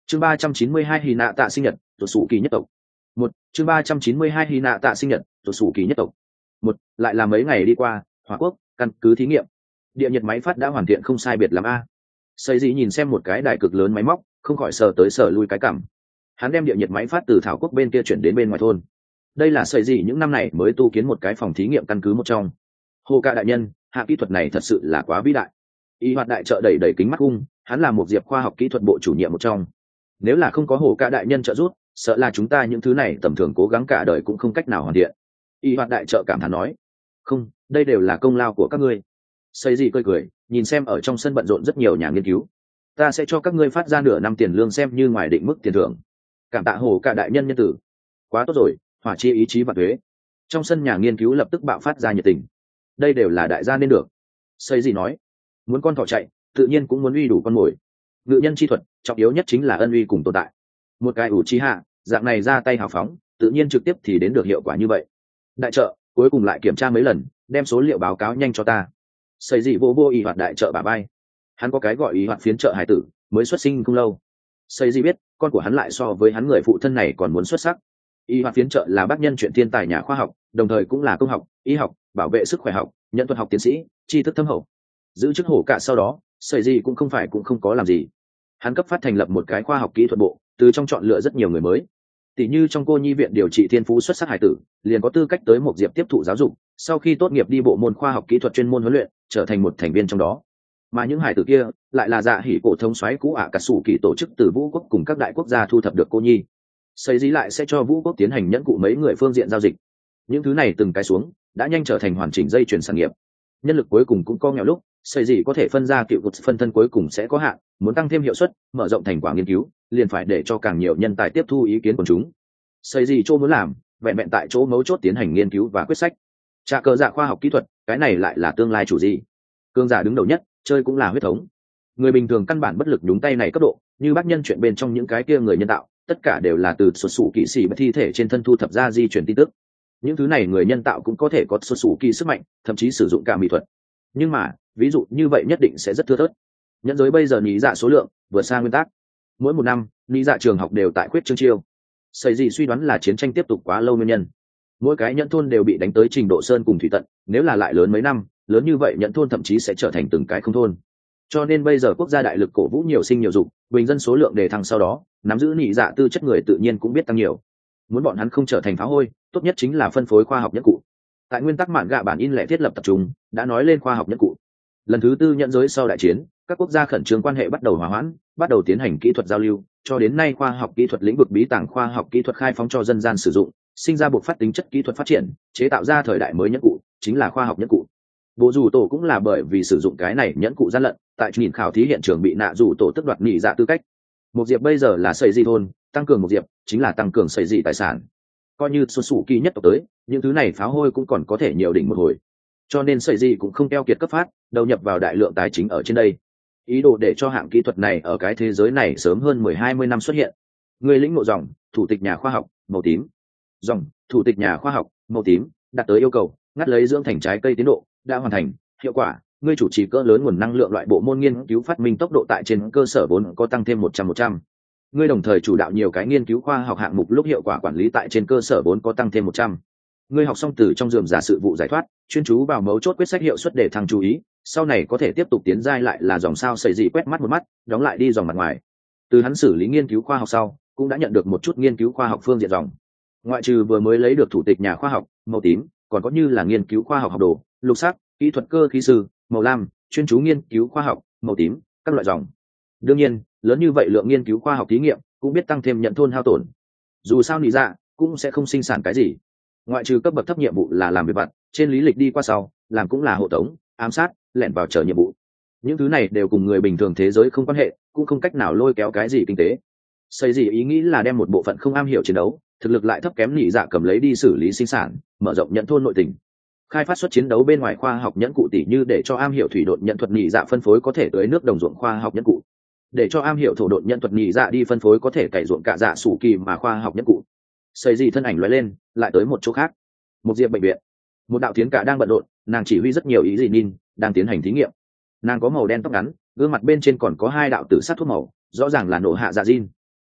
Chương 392 Hy Nạ Tạ sinh nhật, tuột sủ kỳ nhất tộc. Chương 392 Hy Nạ Tạ sinh nhật, tuột sủ kỳ nhất tộc. Lại là mấy ngày đi qua, Hỏa Quốc, căn cứ thí nghiệm. Địa nhiệt máy phát đã hoàn thiện không sai biệt lắm a. Xây gì nhìn xem một cái đài cực lớn máy móc, không khỏi sờ tới sờ lui cái cảm. Hắn đem địa nhiệt máy phát từ Thảo Quốc bên kia chuyển đến bên ngoài thôn. Đây là xây gì những năm này mới tu kiến một cái phòng thí nghiệm căn cứ một trong. Hồ Ca đại nhân, hạ kỹ thuật này thật sự là quá vĩ đại. Y hoạt đại trợ đẩy kính mắt ung, hắn là một diệp khoa học kỹ thuật bộ chủ nhiệm một trong. Nếu là không có Hồ Ca đại nhân trợ giúp, sợ là chúng ta những thứ này tầm thường cố gắng cả đời cũng không cách nào hoàn thiện. Y hoạt đại trợ cảm thán nói, không, đây đều là công lao của các ngươi. Xây gì cười, nhìn xem ở trong sân bận rộn rất nhiều nhà nghiên cứu. Ta sẽ cho các ngươi phát ra nửa năm tiền lương xem như ngoài định mức tiền thưởng. Cảm tạ Hồ Ca đại nhân nhân tử. Quá tốt rồi, hỏa chi ý chí và thuế. Trong sân nhà nghiên cứu lập tức bạo phát ra nhiệt tình. Đây đều là đại gia nên được. Xây gì nói, muốn con thỏ chạy, tự nhiên cũng muốn uy đủ con mồi. Ngự nhân chi thuật, trọng yếu nhất chính là ân uy cùng tồn tại. Một cái ủ chi hạ, dạng này ra tay hào phóng, tự nhiên trực tiếp thì đến được hiệu quả như vậy. Đại trợ, cuối cùng lại kiểm tra mấy lần, đem số liệu báo cáo nhanh cho ta. Xây gì vô y hoạt đại trợ bà bay. Hắn có cái gọi ý hoạt phiến trợ hải tử, mới xuất sinh không lâu. Xây gì biết, con của hắn lại so với hắn người phụ thân này còn muốn xuất sắc. Y hoạt phiến trợ là bác nhân chuyện thiên tài nhà khoa học, đồng thời cũng là công học, y học, bảo vệ sức khỏe học, nhận thuật học tiến sĩ, tri thức thâm hậu. Giữ chức hổ cả sau đó, Xây gì cũng không có làm gì. Hắn cấp phát thành lập một cái khoa học kỹ thuật bộ, từ trong chọn lựa rất nhiều người mới. Tỷ như trong cô nhi viện điều trị thiên phú xuất sắc hải tử, liền có tư cách tới một diệp tiếp thụ giáo dục, sau khi tốt nghiệp đi bộ môn khoa học kỹ thuật chuyên môn huấn luyện, trở thành một thành viên trong đó. Mà những hải tử kia lại là dạ hỉ cổ thống soái cũ cả sủ kỳ tổ chức từ vũ quốc cùng các đại quốc gia thu thập được cô nhi. Xây dĩ lại sẽ cho vũ quốc tiến hành nhẫn cụ mấy người phương diện giao dịch. Những thứ này từng cái xuống đã nhanh trở thành hoàn chỉnh dây chuyền sản nghiệp. Nhân lực cuối cùng cũng có nghèo lúc, xây dĩ có thể phân ra cựu cột phân thân cuối cùng sẽ có hạn, muốn tăng thêm hiệu suất, mở rộng thành quả nghiên cứu, liền phải để cho càng nhiều nhân tài tiếp thu ý kiến của chúng. Xây dĩ chỗ muốn làm, vẹn vẹn tại chỗ mấu chốt tiến hành nghiên cứu và quyết sách. Trả cờ dạ khoa học kỹ thuật, cái này lại là tương lai chủ gì. Cương giả đứng đầu nhất, chơi cũng là huyết thống. Người bình thường căn bản bất lực nhúng tay này cấp độ, như bác nhân chuyện bên trong những cái kia người nhân tạo, tất cả đều là từ xuất xù kỵ sĩ và thi thể trên thân thu thập ra di chuyển tin tức. Những thứ này người nhân tạo cũng có thể có xuất xù kỳ sức mạnh, thậm chí sử dụng cả mỹ thuật. Nhưng mà ví dụ như vậy nhất định sẽ rất thưa thớt. Nhẫn giới bây giờ lý dạ số lượng vượt xa nguyên tắc. Mỗi một năm lý dạ trường học đều tại khuyết trương chiêu. Xây gì suy đoán là chiến tranh tiếp tục quá lâu nguyên nhân. Mỗi cái nhẫn thôn đều bị đánh tới trình độ sơn cùng thủy tận, nếu là lại lớn mấy năm, lớn như vậy nhẫn thôn thậm chí sẽ trở thành từng cái không thôn. Cho nên bây giờ quốc gia đại lực cổ vũ nhiều sinh nhiều dục, bình dân số lượng đề thăng sau đó, nắm giữ nhị dạ tư chất người tự nhiên cũng biết tăng nhiều. Muốn bọn hắn không trở thành phá hôi, tốt nhất chính là phân phối khoa học nhất cụ. Tại nguyên tắc mạn gạ bản in lẻ thiết lập tập trung đã nói lên khoa học nhất cụ. Lần thứ tư nhẫn giới sau đại chiến, các quốc gia khẩn trương quan hệ bắt đầu hòa hoãn, bắt đầu tiến hành kỹ thuật giao lưu, cho đến nay khoa học kỹ thuật lĩnh vực bí tàng khoa học kỹ thuật khai phóng cho dân gian sử dụng, sinh ra buộc phát tính chất kỹ thuật phát triển, chế tạo ra thời đại mới nhất cụ, chính là khoa học nhất cụ. Bộ dù tổ cũng là bởi vì sử dụng cái này nhẫn cụ gian lận, tại nhìn khảo thí hiện trường bị nạ dù tổ tức đoạt nhị dạ tư cách. Một diệp bây giờ là xây di thôn, tăng cường một diệp chính là tăng cường xây di tài sản. Coi như xuất xù kỳ nhất tộc tới, những thứ này pháo hôi cũng còn có thể nhiều đỉnh một hồi. Cho nên xây di cũng không keo kiệt cấp phát, đầu nhập vào đại lượng tài chính ở trên đây. Ý đồ để cho hạng kỹ thuật này ở cái thế giới này sớm hơn 10-20 năm xuất hiện. Người lĩnh ngộ dòng, thủ tịch nhà khoa học, màu tím. Dòng, thủ tịch nhà khoa học, màu tím, đạt tới yêu cầu, ngắt lấy dưỡng thành trái cây tiến độ, đã hoàn thành, hiệu quả. Ngươi chủ trì cỡ lớn nguồn năng lượng loại bộ môn nghiên cứu phát minh tốc độ tại trên cơ sở vốn có tăng thêm 100%. Ngươi đồng thời chủ đạo nhiều cái nghiên cứu khoa học hạng mục lúc hiệu quả quản lý tại trên cơ sở vốn có tăng thêm 100. Ngươi học xong từ trong rườm rà sự vụ giải thoát, chuyên chú vào mấu chốt quyết sách hiệu suất để thăng chú ý, sau này có thể tiếp tục tiến giai lại là dòng sao xảy dị quét mắt một mắt, đóng lại đi dòng mặt ngoài. Từ hắn xử lý nghiên cứu khoa học sau, cũng đã nhận được một chút nghiên cứu khoa học phương diện dòng. Ngoại trừ vừa mới lấy được thủ tịch nhà khoa học màu tím, còn có như là nghiên cứu khoa học học đồ, lục sắc, kỹ thuật cơ khí sư màu lam, chuyên chú nghiên cứu khoa học màu tím, các loại dòng. Đương nhiên, lớn như vậy lượng nghiên cứu khoa học thí nghiệm cũng biết tăng thêm nhận thôn hao tổn. Dù sao nị dạ cũng sẽ không sinh sản cái gì, ngoại trừ cấp bậc thấp nhiệm vụ là làm việc vặt, trên lý lịch đi qua sau làm cũng là hộ tống, ám sát, lẻn vào chờ nhiệm vụ. Những thứ này đều cùng người bình thường thế giới không quan hệ, cũng không cách nào lôi kéo cái gì kinh tế. Xây gì ý nghĩ là đem một bộ phận không am hiểu chiến đấu, thực lực lại thấp kém nị dạ cầm lấy đi xử lý sinh sản, mở rộng nhận thôn nội tình. Khai phát xuất chiến đấu bên ngoài khoa học nhẫn cụ tỷ như để cho am hiểu thủy độn nhận thuật nhị dạ phân phối có thể tưới nước đồng ruộng khoa học nhẫn cụ, để cho am hiểu thổ độn nhận thuật nhị dạ đi phân phối có thể cày ruộng cả dạ sủ kỳ mà khoa học nhẫn cụ. Xây gì thân ảnh lóe lên, lại tới một chỗ khác. Một diệp bệnh viện, một đạo tiến cả đang bận rộn, nàng chỉ huy rất nhiều ý gì nhìn đang tiến hành thí nghiệm. Nàng có màu đen tóc ngắn, gương mặt bên trên còn có hai đạo tử sát thuốc màu, rõ ràng là nổ hạ dạ Jin.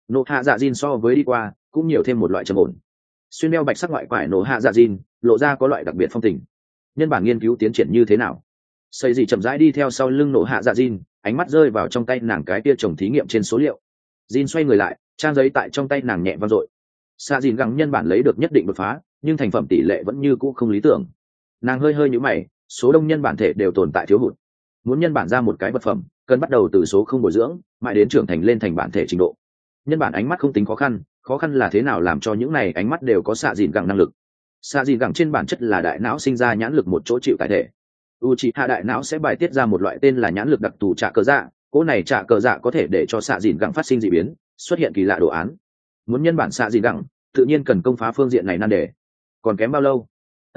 nộ hạ dạ diên so với đi qua cũng nhiều thêm một loại trầm ổn. Xuyên đeo bạch sắc ngoại quải nổ hạ dạ diên lộ ra có loại đặc biệt phong tình. Nhân bản nghiên cứu tiến triển như thế nào? Xây gì chậm rãi đi theo sau lưng nổ hạ dạ diên, ánh mắt rơi vào trong tay nàng cái tia trồng thí nghiệm trên số liệu. Jin xoay người lại, trang giấy tại trong tay nàng nhẹ vang dội. Xạ dìn gẳng nhân bản lấy được nhất định đột phá, nhưng thành phẩm tỷ lệ vẫn như cũ không lý tưởng. Nàng hơi hơi nhíu mày, số đông nhân bản thể đều tồn tại thiếu hụt. Muốn nhân bản ra một cái vật phẩm, cần bắt đầu từ số không bồi dưỡng, mãi đến trưởng thành lên thành bản thể trình độ. Nhân bản ánh mắt không tính khó khăn là thế nào làm cho những này ánh mắt đều có xạ dìn gẳng năng lực. Xạ dìn gẳng trên bản chất là đại não sinh ra nhãn lực một chỗ chịu tại thể. Uchiha đại não sẽ bài tiết ra một loại tên là nhãn lực đặc thù trả cờ dạ, cỗ này trả cờ dạ có thể để cho xạ dìn gẳng phát sinh dị biến, xuất hiện kỳ lạ đồ án. Muốn nhân bản xạ dìn gẳng, tự nhiên cần công phá phương diện này nan đề. Còn kém bao lâu?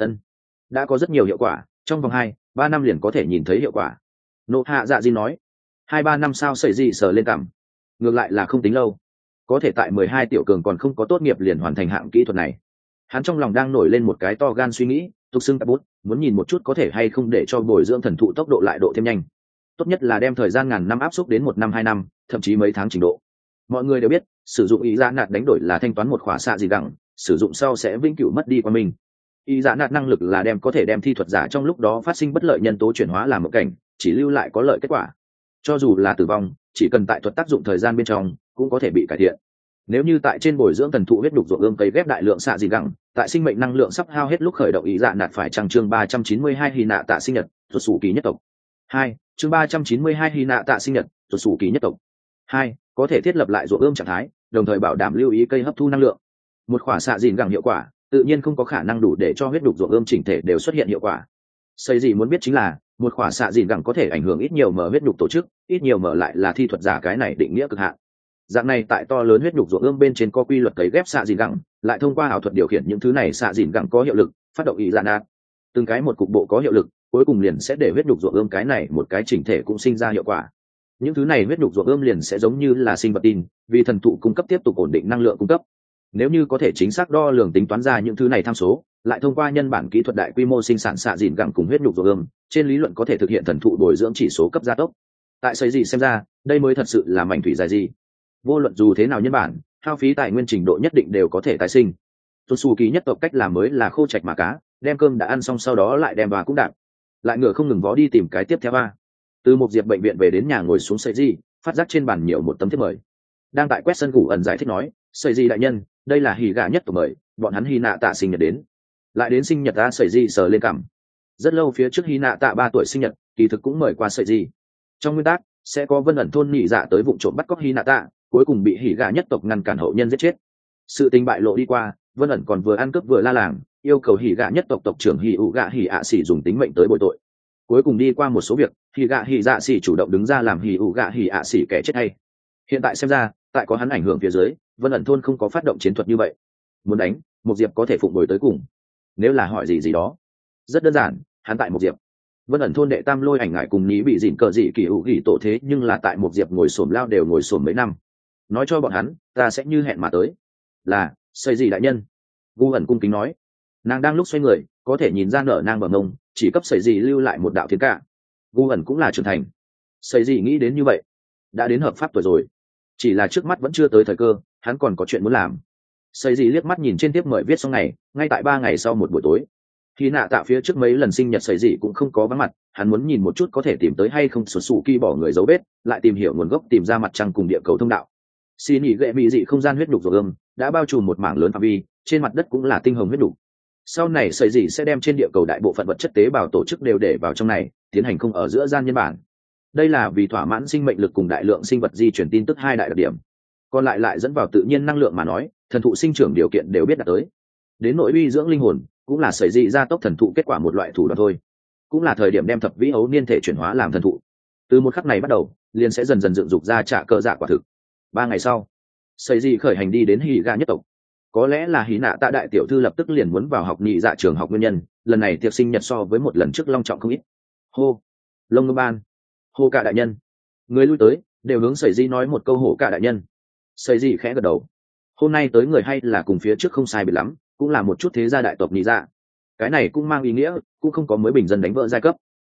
Đã có rất nhiều hiệu quả, trong vòng 2-3 năm liền có thể nhìn thấy hiệu quả. Nộ hạ dạ dìn nói. 2-3 năm sao sẩy gì sờ lên cảm. Ngược lại là không tính lâu. Có thể tại 12 tiểu cường còn không có tốt nghiệp liền hoàn thành hạng kỹ thuật này. Hắn trong lòng đang nổi lên một cái to gan suy nghĩ, tục xưng tạp bút, muốn nhìn một chút có thể hay không để cho bồi dưỡng thần thụ tốc độ lại độ thêm nhanh. Tốt nhất là đem thời gian ngàn năm áp xúc đến 1 năm 2 năm, thậm chí mấy tháng trình độ. Mọi người đều biết, sử dụng ý giá nạt đánh đổi là thanh toán một khóa xạ gì đẳng, sử dụng sau sẽ vĩnh cửu mất đi qua mình. Ý giá nạt năng lực là có thể đem thi thuật giả trong lúc đó phát sinh bất lợi nhân tố chuyển hóa làm một cảnh, chỉ lưu lại có lợi kết quả. Cho dù là tử vong, chỉ cần tại thuật tác dụng thời gian bên trong, cũng có thể bị cải thiện. Nếu như tại trên bồi dưỡng thần thụ huyết đục ruộng ương cấy ghép đại lượng xạ gì gẳng, tại sinh mệnh năng lượng sắp hao hết lúc khởi động ý dạ nạt phải trang chương 392 hy nạ tạ sinh nhật, thuật sủ kỳ nhất tộc. 2. Chương 392 hy nạ tạ sinh nhật, thuật sủ kỳ nhất tộc. 2. Có thể thiết lập lại ruộng ương trạng thái, đồng thời bảo đảm lưu ý cây hấp thu năng lượng. Một khỏa xạ dìn gẳng hiệu quả, tự nhiên không có khả năng đủ để cho huyết đục ruộng ương chỉnh thể đều xuất hiện hiệu quả. Xây gì muốn biết chính là, một khỏa xạ dìn gẳng có thể ảnh hưởng ít nhiều mở huyết đục tổ chức, ít nhiều mở lại là thi thuật giả cái này định nghĩa cực hạn. Dạng này tại to lớn huyết nhục ruộng ương bên trên có quy luật cấy ghép xạ dìn gẳng, lại thông qua ảo thuật điều khiển những thứ này xạ dìn gẳng có hiệu lực, phát động ý dạ nạt. Từng cái một cục bộ có hiệu lực, cuối cùng liền sẽ để huyết nhục ruộng ương cái này một cái chỉnh thể cũng sinh ra hiệu quả. Những thứ này huyết nhục ruộng ương liền sẽ giống như là sinh vật tin, vì thần thụ cung cấp tiếp tục ổn định năng lượng cung cấp. Nếu như có thể chính xác đo lường tính toán ra những thứ này tham số, lại thông qua nhân bản kỹ thuật đại quy mô sinh sản xạ dìn gẳng cùng huyết nhục ruộng ương, trên lý luận có thể thực hiện thần thụ bồi dưỡng chỉ số cấp gia tốc. Tại xây gì xem ra, đây mới thật sự là mảnh thủy dài gì. Vô luận dù thế nào nhân bản, hao phí tài nguyên trình độ nhất định đều có thể tái sinh. Tuân Su Kỳ nhất tộc cách làm mới là khô trạch mà cá, đem cơm đã ăn xong sau đó lại đem vào cũng đạp. Lại ngựa không ngừng vó đi tìm cái tiếp theo ba. Từ một diệp bệnh viện về đến nhà ngồi xuống sợi di, phát giác trên bàn nhiều một tấm thiếp mời. Đang tại quét sân củ ẩn giải thích nói, sợi di đại nhân, đây là hỉ gà nhất tộc mời, bọn hắn hy nạ tạ sinh nhật đến. Lại đến sinh nhật ta sợi di sờ lên cằm. Rất lâu phía trước hy nạ tạ 3 tuổi sinh nhật, kỳ thực cũng mời qua sợi di. Trong nguyên tắc sẽ có vân ẩn thôn nhị dạ tới vụ trộm bắt cóc hy nạ tạ, cuối cùng bị hỉ gà nhất tộc ngăn cản hậu nhân giết chết. Sự tình bại lộ đi qua, vân ẩn còn vừa ăn cướp vừa la làng, yêu cầu hỉ gà nhất tộc tộc trưởng hỉ ủ gà hỉ ạ xỉ dùng tính mệnh tới bồi tội. Cuối cùng đi qua một số việc, hỉ gà hỉ dạ xỉ chủ động đứng ra làm hỉ ủ gà hỉ ạ xỉ kẻ chết hay. Hiện tại xem ra, tại có hắn ảnh hưởng phía dưới, vân ẩn thôn không có phát động chiến thuật như vậy. Muốn đánh, một diệp có thể phụng bồi tới cùng. Nếu là hỏi gì đó, rất đơn giản, hắn tại một diệp. Vân ẩn thôn đệ tam lôi ảnh ngại cùng ní bị dịn cờ dị kỳ hữu gỉ tổ thế, nhưng là tại một diệp ngồi xổm lao đều ngồi xổm mấy năm. Nói cho bọn hắn, ta sẽ như hẹn mà tới. Là xây gì đại nhân? Gu ẩn cung kính nói. Nàng đang lúc xoay người, có thể nhìn ra nở nang bờ mông, chỉ cấp xây gì lưu lại một đạo thiên cả. Gu ẩn cũng là trưởng thành. Xây gì nghĩ đến như vậy, đã đến hợp pháp tuổi rồi, chỉ là trước mắt vẫn chưa tới thời cơ, hắn còn có chuyện muốn làm. Xây gì liếc mắt nhìn trên tiếp mời viết xong ngày, ngay tại 3 ngày sau một buổi tối. Khi nạ tạ phía trước mấy lần sinh nhật xây gì cũng không có vắng mặt, hắn muốn nhìn một chút có thể tìm tới hay không sổ sủ kỳ bỏ người dấu vết, lại tìm hiểu nguồn gốc, tìm ra mặt trăng cùng địa cầu thông đạo. Xin nghỉ gệ mỹ dị không gian huyết nhục rồi đã bao trùm một mảng lớn phạm vi, trên mặt đất cũng là tinh hồng huyết nhục. Sau này xây gì sẽ đem trên địa cầu đại bộ phận vật chất tế bào tổ chức đều để vào trong này, tiến hành không ở giữa gian nhân bản. Đây là vì thỏa mãn sinh mệnh lực cùng đại lượng sinh vật di chuyển tin tức 2 đại đặc điểm. Còn lại dẫn vào tự nhiên năng lượng mà nói, thần thụ sinh trưởng điều kiện đều biết đạt tới. Đến nội uy dưỡng linh hồn, cũng là xảy dị gia tốc thần thụ kết quả một loại thủ đoạn thôi. Cũng là thời điểm đem thập vĩ ấu niên thể chuyển hóa làm thần thụ. Từ một khắc này bắt đầu, liền sẽ dần dần dựng dục ra trả cơ dạ quả thực. 3 ngày sau, xây dị khởi hành đi đến hỉ gà nhất tộc. Có lẽ là hỉ nạ tạ đại tiểu thư lập tức liền muốn vào học nhị dạ trường học nguyên nhân, lần này tiệc sinh nhật so với một lần trước long trọng không ít. Hô, lông ngư ban, hô cả đại nhân. Người lui tới đều hướng xây dị nói một câu hô cả đại nhân. Xây dị khẽ gật đầu. Hôm nay tới người hay là cùng phía trước không sai biệt lắm, cũng là một chút thế gia đại tộc nhị dạ. Cái này cũng mang ý nghĩa, cũng không có mới bình dân đánh vỡ giai cấp.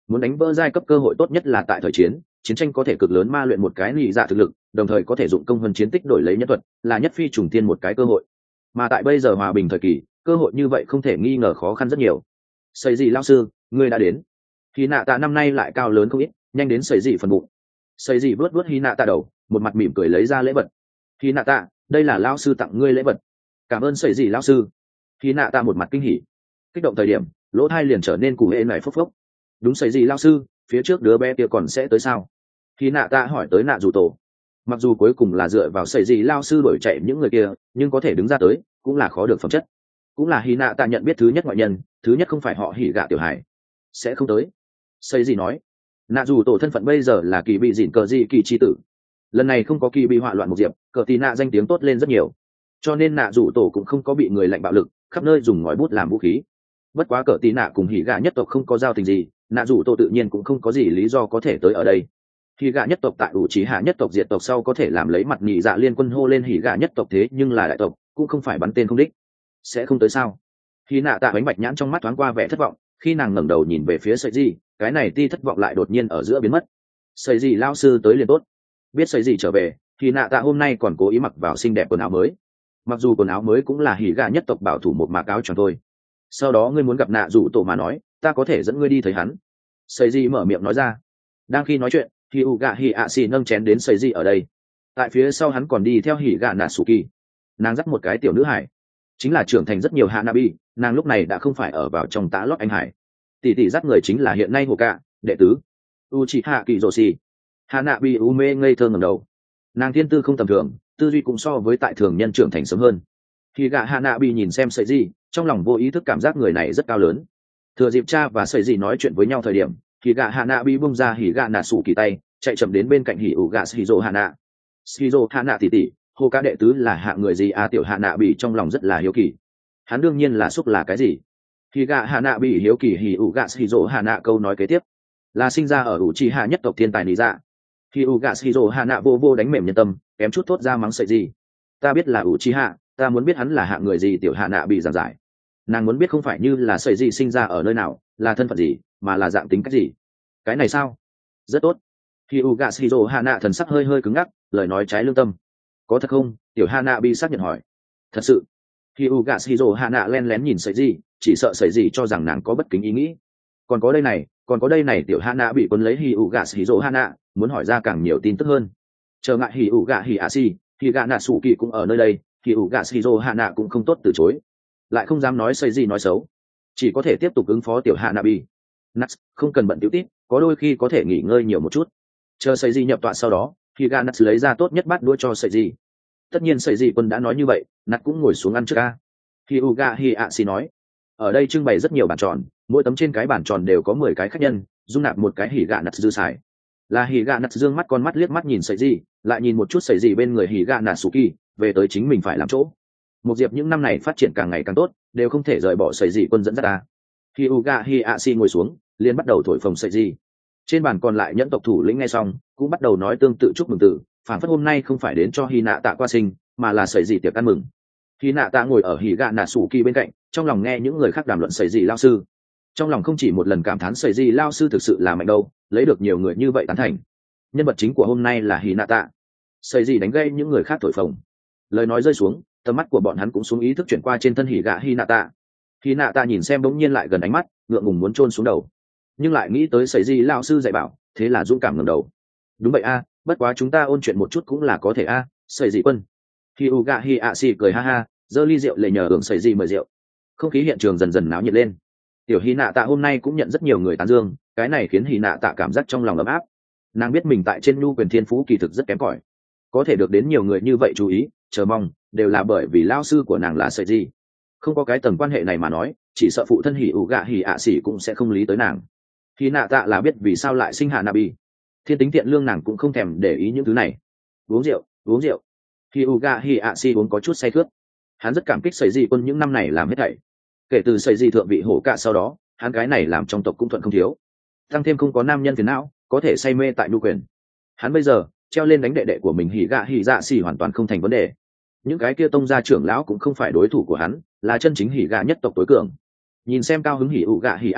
muốn đánh vỡ giai cấp cơ hội tốt nhất là tại thời chiến, chiến tranh có thể cực lớn ma luyện một cái nhị dạ thực lực, đồng thời có thể dụng công hơn chiến tích đổi lấy nhân thuật, là nhất phi trùng tiên một cái cơ hội. Mà tại bây giờ hòa bình thời kỳ, cơ hội như vậy không thể nghi ngờ khó khăn rất nhiều. Sẩy gì lão sư, ngươi đã đến. Hy nạ tạ năm nay lại cao lớn không ít, nhanh đến sẩy gì phần bụng. Sẩy gì vuốt vuốt Hy nạ tạ đầu, một mặt mỉm cười lấy ra lễ vật. Hy nạ tạ, đây là lão sư tặng ngươi lễ vật. Cảm ơn sẩy gì lão sư. Hy nạ tạ một mặt kinh hỉ, kích động thời điểm lỗ thai liền trở nên củ hễ nảy phốc phốc. Đúng sẩy gì lão sư, phía trước đứa bé kia còn sẽ tới sao? Hy nạ tạ hỏi tới nạ dù tổ. Mặc dù cuối cùng là dựa vào sẩy gì lão sư đuổi chạy những người kia, nhưng có thể đứng ra tới cũng là khó được phẩm chất. Cũng là Hy nạ tạ nhận biết thứ nhất ngoại nhân, thứ nhất không phải họ Hỉ gạ tiểu hải, sẽ không tới. Sẩy gì nói, nạ dù tổ thân phận bây giờ là kỳ bị dịn cờ gì kỳ chi tử, lần này không có kỳ bị họa loạn một diệp, cờ tì nạ danh tiếng tốt lên rất nhiều, cho nên nạ dù tổ cũng không có bị người lạnh bạo lực khắp nơi dùng ngòi bút làm vũ khí. Bất quá cờ tì nạ cùng Hỉ gạ nhất tộc không có giao tình gì, nạ dù tổ tự nhiên cũng không có gì lý do có thể tới ở đây. Hỉ gạ nhất tộc tại ủ trí hạ nhất tộc diệt tộc sau có thể làm lấy mặt nhị dạ liên quân hô lên Hỉ gạ nhất tộc, thế nhưng là đại tộc cũng không phải bắn tên không đích. Sẽ không tới sao? Khi nạ tạ bánh bạch nhãn trong mắt thoáng qua vẻ thất vọng, khi nàng ngẩng đầu nhìn về phía sợi gì, cái này ti thất vọng lại đột nhiên ở giữa biến mất. Sợi gì lao sư tới liền tốt. Biết sợi gì trở về, thì nạ tạ hôm nay còn cố ý mặc vào xinh đẹp quần áo mới. Mặc dù quần áo mới cũng là Hỉ gạ nhất tộc bảo thủ một mạc áo tròn thôi. Sau đó ngươi muốn gặp nạ dù tổ mà nói, ta có thể dẫn ngươi đi thấy hắn. Sợi gì mở miệng nói ra. Đang khi nói chuyện, thì u gạ Hỉ ạ xì nâng chén đến sợi gì ở đây. Tại phía sau hắn còn đi theo Hỉ gạ Natsuki. Nàng dắt một cái tiểu nữ hải, chính là trưởng thành rất nhiều Hanabi, nàng lúc này đã không phải ở vào trong tã lót anh hải. Tỷ tỷ dắt người chính là hiện nay Hồ Cạ, đệ tứ Uchiha Kizoshi. Hanabi Ume ngây thơ ngẩng đầu, nàng thiên tư không tầm thường, tư duy cũng so với tại thường nhân trưởng thành sớm hơn. Khi gạ Hanabi nhìn xem sợi gì, trong lòng vô ý thức cảm giác người này rất cao lớn. Thừa dịp cha và sợi gì nói chuyện với nhau thời điểm, khi gạ Hanabi bung ra Hỉ gạ Natsuki tay, chạy chậm đến bên cạnh Hỉ ủ gạ Shizo Hana. Shizo Hana tỷ tỷ, Hồ Cạ đệ tứ là hạng người gì? Tiểu Hanabi trong lòng rất là hiếu kỳ. Hắn đương nhiên là xúc là cái gì? Khi gạ Hanabi hiếu kỳ Hỉ ủ gạ Shizo Hana câu nói kế tiếp là sinh ra ở Uchiha nhất tộc thiên tài lý dạ. Khi Ugashiro Hana vô vô đánh mềm nhân tâm, kém chút thốt ra mắng sợi gì. Ta biết là Uchiha, ta muốn biết hắn là hạng người gì? Tiểu Hana bị giảng giải. Nàng muốn biết không phải như là sợi gì sinh ra ở nơi nào, là thân phận gì, mà là dạng tính cách gì. Cái này sao? Rất tốt. Khi Ugashiro Hana thần sắc hơi hơi cứng ngắc, lời nói trái lương tâm. Có thật không? Tiểu Hana bị xác nhận hỏi. Thật sự. Khi Ugashiro Hana len lén nhìn sợi gì, chỉ sợ sợi gì cho rằng nàng có bất kính ý nghĩ. Còn có đây này, tiểu Hana bị cuốn lấy Hỉ ủ gạ Shizo Hana, muốn hỏi ra càng nhiều tin tức hơn. Chờ ngại Hỉ ủ gạ Hỉ Asi, Hỉ gạ Natsuki cũng ở nơi đây, Hỉ ủ gạ Shizo Hana cũng không tốt từ chối, lại không dám nói xây gì nói xấu, chỉ có thể tiếp tục ứng phó tiểu Hanabi. Nats, không cần bận tiểu tít, có đôi khi có thể nghỉ ngơi nhiều một chút. Chờ xây gì nhập tọa sau đó, Hỉ gạ Nats lấy ra tốt nhất bát đũa cho xây gì. Tất nhiên xây gì quân đã nói như vậy, Nats cũng ngồi xuống ăn trước a. Hỉ ủ gạ Hỉ Asi nói, ở đây trưng bày rất nhiều bàn tròn, mỗi tấm trên cái bàn tròn đều có 10 cái khách nhân, dung nạp một cái Hỉ gạ Nats dư xài. Là Hỉ gạ Nats dương mắt con mắt liếc mắt nhìn sợi gì, lại nhìn một chút sợi gì bên người Hỉ gạ Natsuki, về tới chính mình phải làm chỗ. Một diệp những năm này phát triển càng ngày càng tốt, đều không thể rời bỏ sợi gì quân dẫn dắt ta. Khi Uga Hiashi ngồi xuống, liền bắt đầu thổi phồng sợi gì. Trên bàn còn lại nhẫn tộc thủ lĩnh nghe xong, cũng bắt đầu nói tương tự chúc mừng từ, phản phất hôm nay không phải đến cho Hy Nạ Tạ qua sinh, mà là sợi gì tiệc ăn mừng. Hy Nạ Tạ ngồi ở Hỉ gạ Natsuki bên cạnh, trong lòng nghe những người khác đàm luận sợi gì lao sư, trong lòng không chỉ một lần cảm thán sợi gì lao sư thực sự là mạnh đâu, lấy được nhiều người như vậy tán thành. Nhân vật chính của hôm nay là Hy Nạ Tạ. Sợi gì đánh gây những người khác thổi phồng. Lời nói rơi xuống, tầm mắt của bọn hắn cũng xuống ý thức chuyển qua trên thân Hỉ gạ Hy Nạ Tạ. Hy Nạ Tạ nhìn xem bỗng nhiên lại gần ánh mắt, ngượng ngùng muốn chôn xuống đầu, nhưng lại nghĩ tới sợi gì lao sư dạy bảo, thế là dũng cảm ngẩng đầu. Đúng vậy a, bất quá chúng ta ôn chuyện một chút cũng là có thể a. Sợi gì quân. Hyuga Hiashi cười ha ha, giơ ly rượu lệ nhờ hưởng sợi gì mời rượu. Không khí hiện trường dần dần náo nhiệt lên. Tiểu Hy Nạ Tạ hôm nay cũng nhận rất nhiều người tán dương, cái này khiến Hy Nạ Tạ cảm giác trong lòng ấm áp. Nàng biết mình tại trên nhu quyền thiên phú kỳ thực rất kém cỏi, có thể được đến nhiều người như vậy chú ý, chờ mong, đều là bởi vì lao sư của nàng là sợi gì. Không có cái tầng quan hệ này mà nói, chỉ sợ phụ thân Hyuga Hiashi cũng sẽ không lý tới nàng. Hy Nạ Tạ là biết vì sao lại sinh Hanabi, thiên tính thiện lương nàng cũng không thèm để ý những thứ này. Uống rượu. Hyuga Hiashi uống có chút say khướt. Hắn rất cảm kích sợi gì quân những năm này làm hết thảy. Kể từ sợi gì thượng vị hổ cạ sau đó, hắn cái này làm trong tộc cũng thuận không thiếu. Tăng thêm không có nam nhân phiền não, có thể say mê tại nhu quyền. Hắn bây giờ treo lên đánh đệ đệ của mình Hỉ dạ xỉ hoàn toàn không thành vấn đề. Những cái kia tông gia trưởng lão cũng không phải đối thủ của hắn, là chân chính Hỉ gạ nhất tộc tối cường. Nhìn xem cao hứng Hỉ ụ gạ Hỉ a xỉ,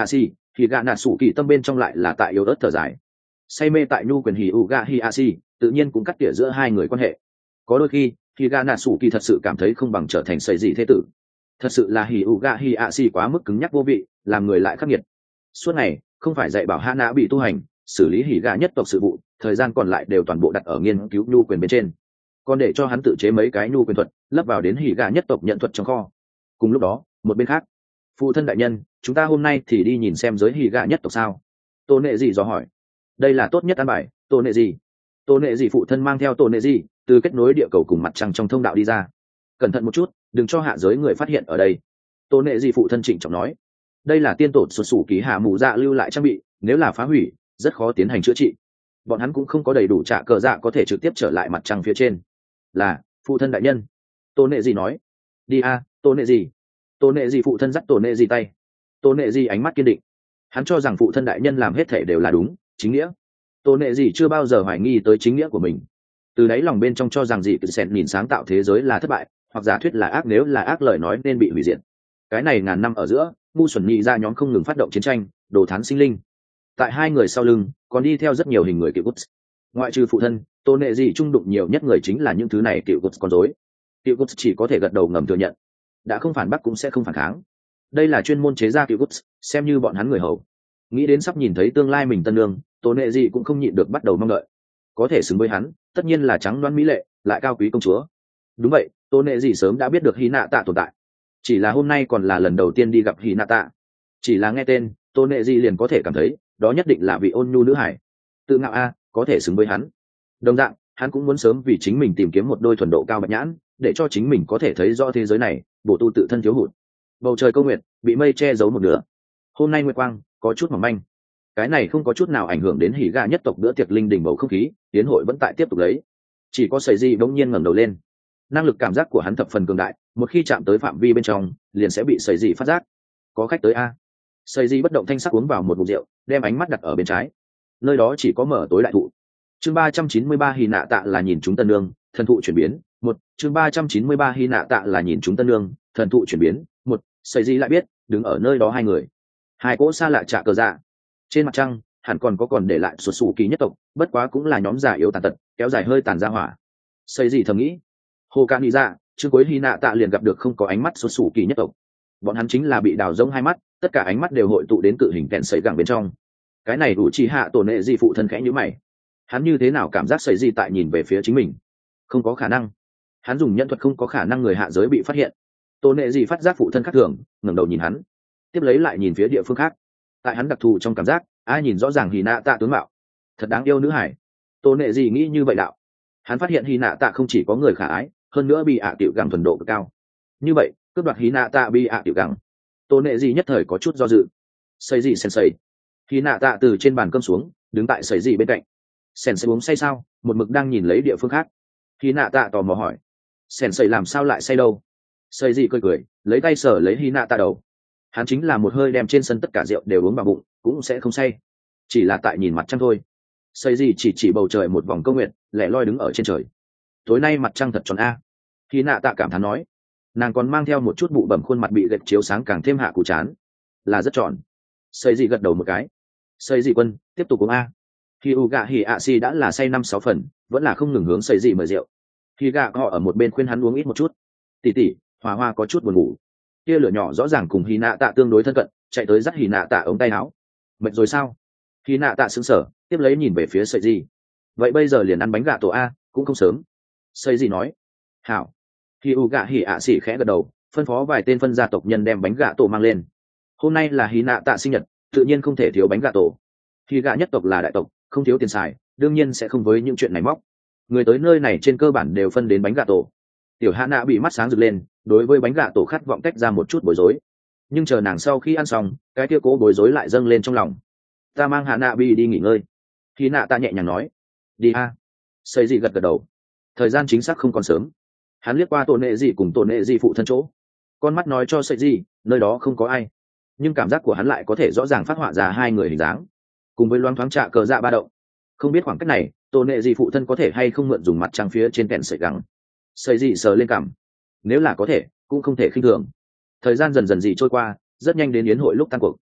thì gạ nạ sủ kỳ tâm bên trong lại là tại yếu ớt thở dài. Say mê tại nhu quyền hỉ ủ gạ hi a si tự nhiên cũng cắt tỉa giữa hai người quan hệ. Có đôi khi thì gạ nạ sủ kỳ thật sự cảm thấy không bằng trở thành sợi gì thế tử. Thật sự là hỉ ủ gạ hi a si quá mức cứng nhắc vô vị, làm người lại khắc nghiệt. Suốt ngày không phải dạy bảo hạ nạ bị tu hành, xử lý hỉ gạ nhất tộc sự vụ, thời gian còn lại đều toàn bộ đặt ở nghiên cứu nhu quyền bên trên, còn để cho hắn tự chế mấy cái nhu quyền thuật lấp vào đến hỉ gạ nhất tộc nhận thuật trong kho. Cùng lúc đó một bên khác, phụ thân đại nhân, chúng ta hôm nay thì đi nhìn xem giới hỉ gạ nhất tộc sao? Tô nệ gì dò hỏi. Đây là tốt nhất an bài. Tô nệ gì? Tô nệ gì phụ thân mang theo Tô nệ gì từ kết nối địa cầu cùng mặt trăng trong thông đạo đi ra. Cẩn thận một chút, đừng cho hạ giới người phát hiện ở đây. Tô nệ gì phụ thân trịnh trọng nói. Đây là tiên tổ xuất xù ký hạ mù dạ lưu lại trang bị, nếu là phá hủy rất khó tiến hành chữa trị. Bọn hắn cũng không có đầy đủ trả cờ dạ có thể trực tiếp trở lại mặt trăng phía trên. Là phụ thân đại nhân. Tô nệ gì nói. Đi a, Tô nệ gì. Tô nệ gì phụ thân dắt Tô nệ gì tay. Tô nệ gì ánh mắt kiên định. Hắn cho rằng phụ thân đại nhân làm hết thể đều là đúng, chính nghĩa. Tô nệ gì chưa bao giờ hoài nghi tới chính nghĩa của mình. Từ đáy lòng bên trong cho rằng gì Sen nhìn sáng tạo thế giới là thất bại, hoặc giả thuyết là ác, nếu là ác lời nói nên bị hủy diệt. Cái này ngàn năm ở giữa, ngu xuẩn nhị ra nhóm không ngừng phát động chiến tranh, đồ thán sinh linh. Tại hai người sau lưng còn đi theo rất nhiều hình người cựu Guts. Ngoại trừ phụ thân, Tô nệ gì trung đụng nhiều nhất người chính là những thứ này cựu Guts con rối. Cựu Guts chỉ có thể gật đầu ngầm thừa nhận, đã không phản bác cũng sẽ không phản kháng. Đây là chuyên môn chế ra cựu Guts, xem như bọn hắn người hầu. Nghĩ đến sắp nhìn thấy tương lai mình tân lương, Tô nệ gì cũng không nhịn được bắt đầu mong đợi. Có thể xứng với hắn, tất nhiên là trắng đoán mỹ lệ, lại cao quý công chúa. Đúng vậy, Tô nệ gì sớm đã biết được Hinata tồn tại, chỉ là hôm nay còn là lần đầu tiên đi gặp Hinata. Chỉ là nghe tên, Tô nệ gì liền có thể cảm thấy đó nhất định là vị ôn nhu nữ hải. Tự ngạo a, có thể xứng với hắn. Đồng dạng, hắn cũng muốn sớm vì chính mình tìm kiếm một đôi thuần độ cao bạch nhãn, để cho chính mình có thể thấy rõ thế giới này, bổ tu tự thân thiếu hụt. Bầu trời câu nguyệt bị mây che giấu một nửa. Hôm nay nguyệt quang có chút mỏng manh. Cái này không có chút nào ảnh hưởng đến hỉ gà nhất tộc bữa tiệc linh đình bầu không khí, tiến hội vẫn tại tiếp tục lấy. Chỉ có sợi di bỗng nhiên ngẩng đầu lên. Năng lực cảm giác của hắn thập phần cường đại, một khi chạm tới phạm vi bên trong liền sẽ bị sợi di phát giác. Có khách tới a. Sợi di bất động thanh sắc uống vào một ngụm rượu, đem ánh mắt đặt ở bên trái. Nơi đó chỉ có mở tối đại thụ. Chương 393 Hy nạ tạ là nhìn chúng tân nương, thần thụ chuyển biến. Một chương 393 Hy nạ tạ là nhìn chúng tân nương, thần thụ chuyển biến. Một sợi di lại biết đứng ở nơi đó hai người, hai cỗ xa lạ trả cờ dạ. Trên mặt trăng hẳn còn để lại sụt sù kỳ nhất tộc, bất quá cũng là nhóm già yếu tàn tật, kéo dài hơi tàn ra hỏa. Sợi di thầm nghĩ. Hồ ca nghĩ ra, chương cuối Hy nạ tạ liền gặp được không có ánh mắt sụt sù kỳ nhất tộc. Bọn hắn chính là bị đào rỗng hai mắt, tất cả ánh mắt đều hội tụ đến cự hình kẹn sấy gẳng bên trong. Cái này đủ chỉ hạ tổ nệ di phụ thân khẽ nhíu mày. Hắn như thế nào cảm giác sấy di tại nhìn về phía chính mình? Không có khả năng. Hắn dùng nhân thuật không có khả năng người hạ giới bị phát hiện. Tổ nệ di phát giác phụ thân khác thường, ngẩng đầu nhìn hắn, tiếp lấy lại nhìn phía địa phương khác. Tại hắn đặc thù trong cảm giác, ai nhìn rõ ràng Hy nạ tạ tướng mạo, thật đáng yêu nữ hải. Tổ nệ di nghĩ như vậy đạo. Hắn phát hiện Hy nạ tạ không chỉ có người khả ái, hơn nữa bị ạ tiểu gẳng thuần độ cực cao. Như vậy cướp đoạt Hy nạ tạ bị ạ tiểu gẳng, Tổ nệ di nhất thời có chút do dự. Sấy gì sensei. Hy nạ tạ từ trên bàn cơm xuống, đứng tại sấy gì bên cạnh. Sensei uống say sao? Một mực đang nhìn lấy địa phương khác. Hy nạ tạ tò mò hỏi. Sensei làm sao lại say đâu? Sấy gì cười cười, lấy tay sờ lấy Hy nạ tạ đầu. Hắn chính là một hơi đem trên sân tất cả rượu đều uống vào bụng, cũng sẽ không say. Chỉ là tại nhìn mặt trăng thôi. Sấy gì chỉ bầu trời một vòng câu nguyện, lẻ loi đứng ở trên trời. Tối nay mặt trăng thật tròn a. Hy nạ tạ cảm thán nói. Nàng còn mang theo một chút bụ bẩm, khuôn mặt bị gạch chiếu sáng càng thêm hạ cụ chán. Là rất tròn. Sấy gì gật đầu một cái. Sấy gì quân, tiếp tục uống a. Khi u gạ hỉ ạ si đã là say 5-6 phần, vẫn là không ngừng hướng sấy gì mời rượu. Khi gạ họ ở một bên khuyên hắn uống ít một chút. Tỷ tỷ, Hòa Hoa có chút buồn ngủ. Kia lửa nhỏ rõ ràng cùng Hy nạ tạ tương đối thân cận, chạy tới dắt Hy nạ tạ ống tay áo. Mệt rồi sao? Hy nạ tạ sững sờ, tiếp lấy nhìn về phía sấy gì. Vậy bây giờ liền ăn bánh gà tổ a, cũng không sớm. Sấy gì nói. Hảo. Khi u gạ hỉ ạ xỉ khẽ gật đầu, phân phó vài tên phân gia tộc nhân đem bánh gà tổ mang lên. Hôm nay là Hy nạ tạ sinh nhật, tự nhiên không thể thiếu bánh gà tổ. Hy gạ nhất tộc là đại tộc, không thiếu tiền xài, đương nhiên sẽ không với những chuyện này móc. Người tới nơi này trên cơ bản đều phân đến bánh gà tổ. Tiểu Hạ Nạ bị mắt sáng rực lên, đối với bánh gà tổ khát vọng tách ra một chút bối rối. Nhưng chờ nàng sau khi ăn xong, cái kia cố bối rối lại dâng lên trong lòng. Ta mang Hạ Nạ bị đi nghỉ ngơi. Hy nạ tạ nhẹ nhàng nói. Đi a. Sấy gì gật gật đầu. Thời gian chính xác không còn sớm. Hắn liếc qua tổ nệ gì cùng tổ nệ gì phụ thân chỗ, con mắt nói cho sợi gì nơi đó không có ai, nhưng cảm giác của hắn lại có thể rõ ràng phát họa ra hai người hình dáng cùng với loáng thoáng trạ cờ dạ ba động. Không biết khoảng cách này tổ nệ gì phụ thân có thể hay không mượn dùng mặt trăng phía trên kẹn sợi gắng. Sợi gì sờ lên cằm, nếu là có thể cũng không thể khinh thường. Thời gian dần dần gì trôi qua, rất nhanh đến yến hội lúc tan cuộc.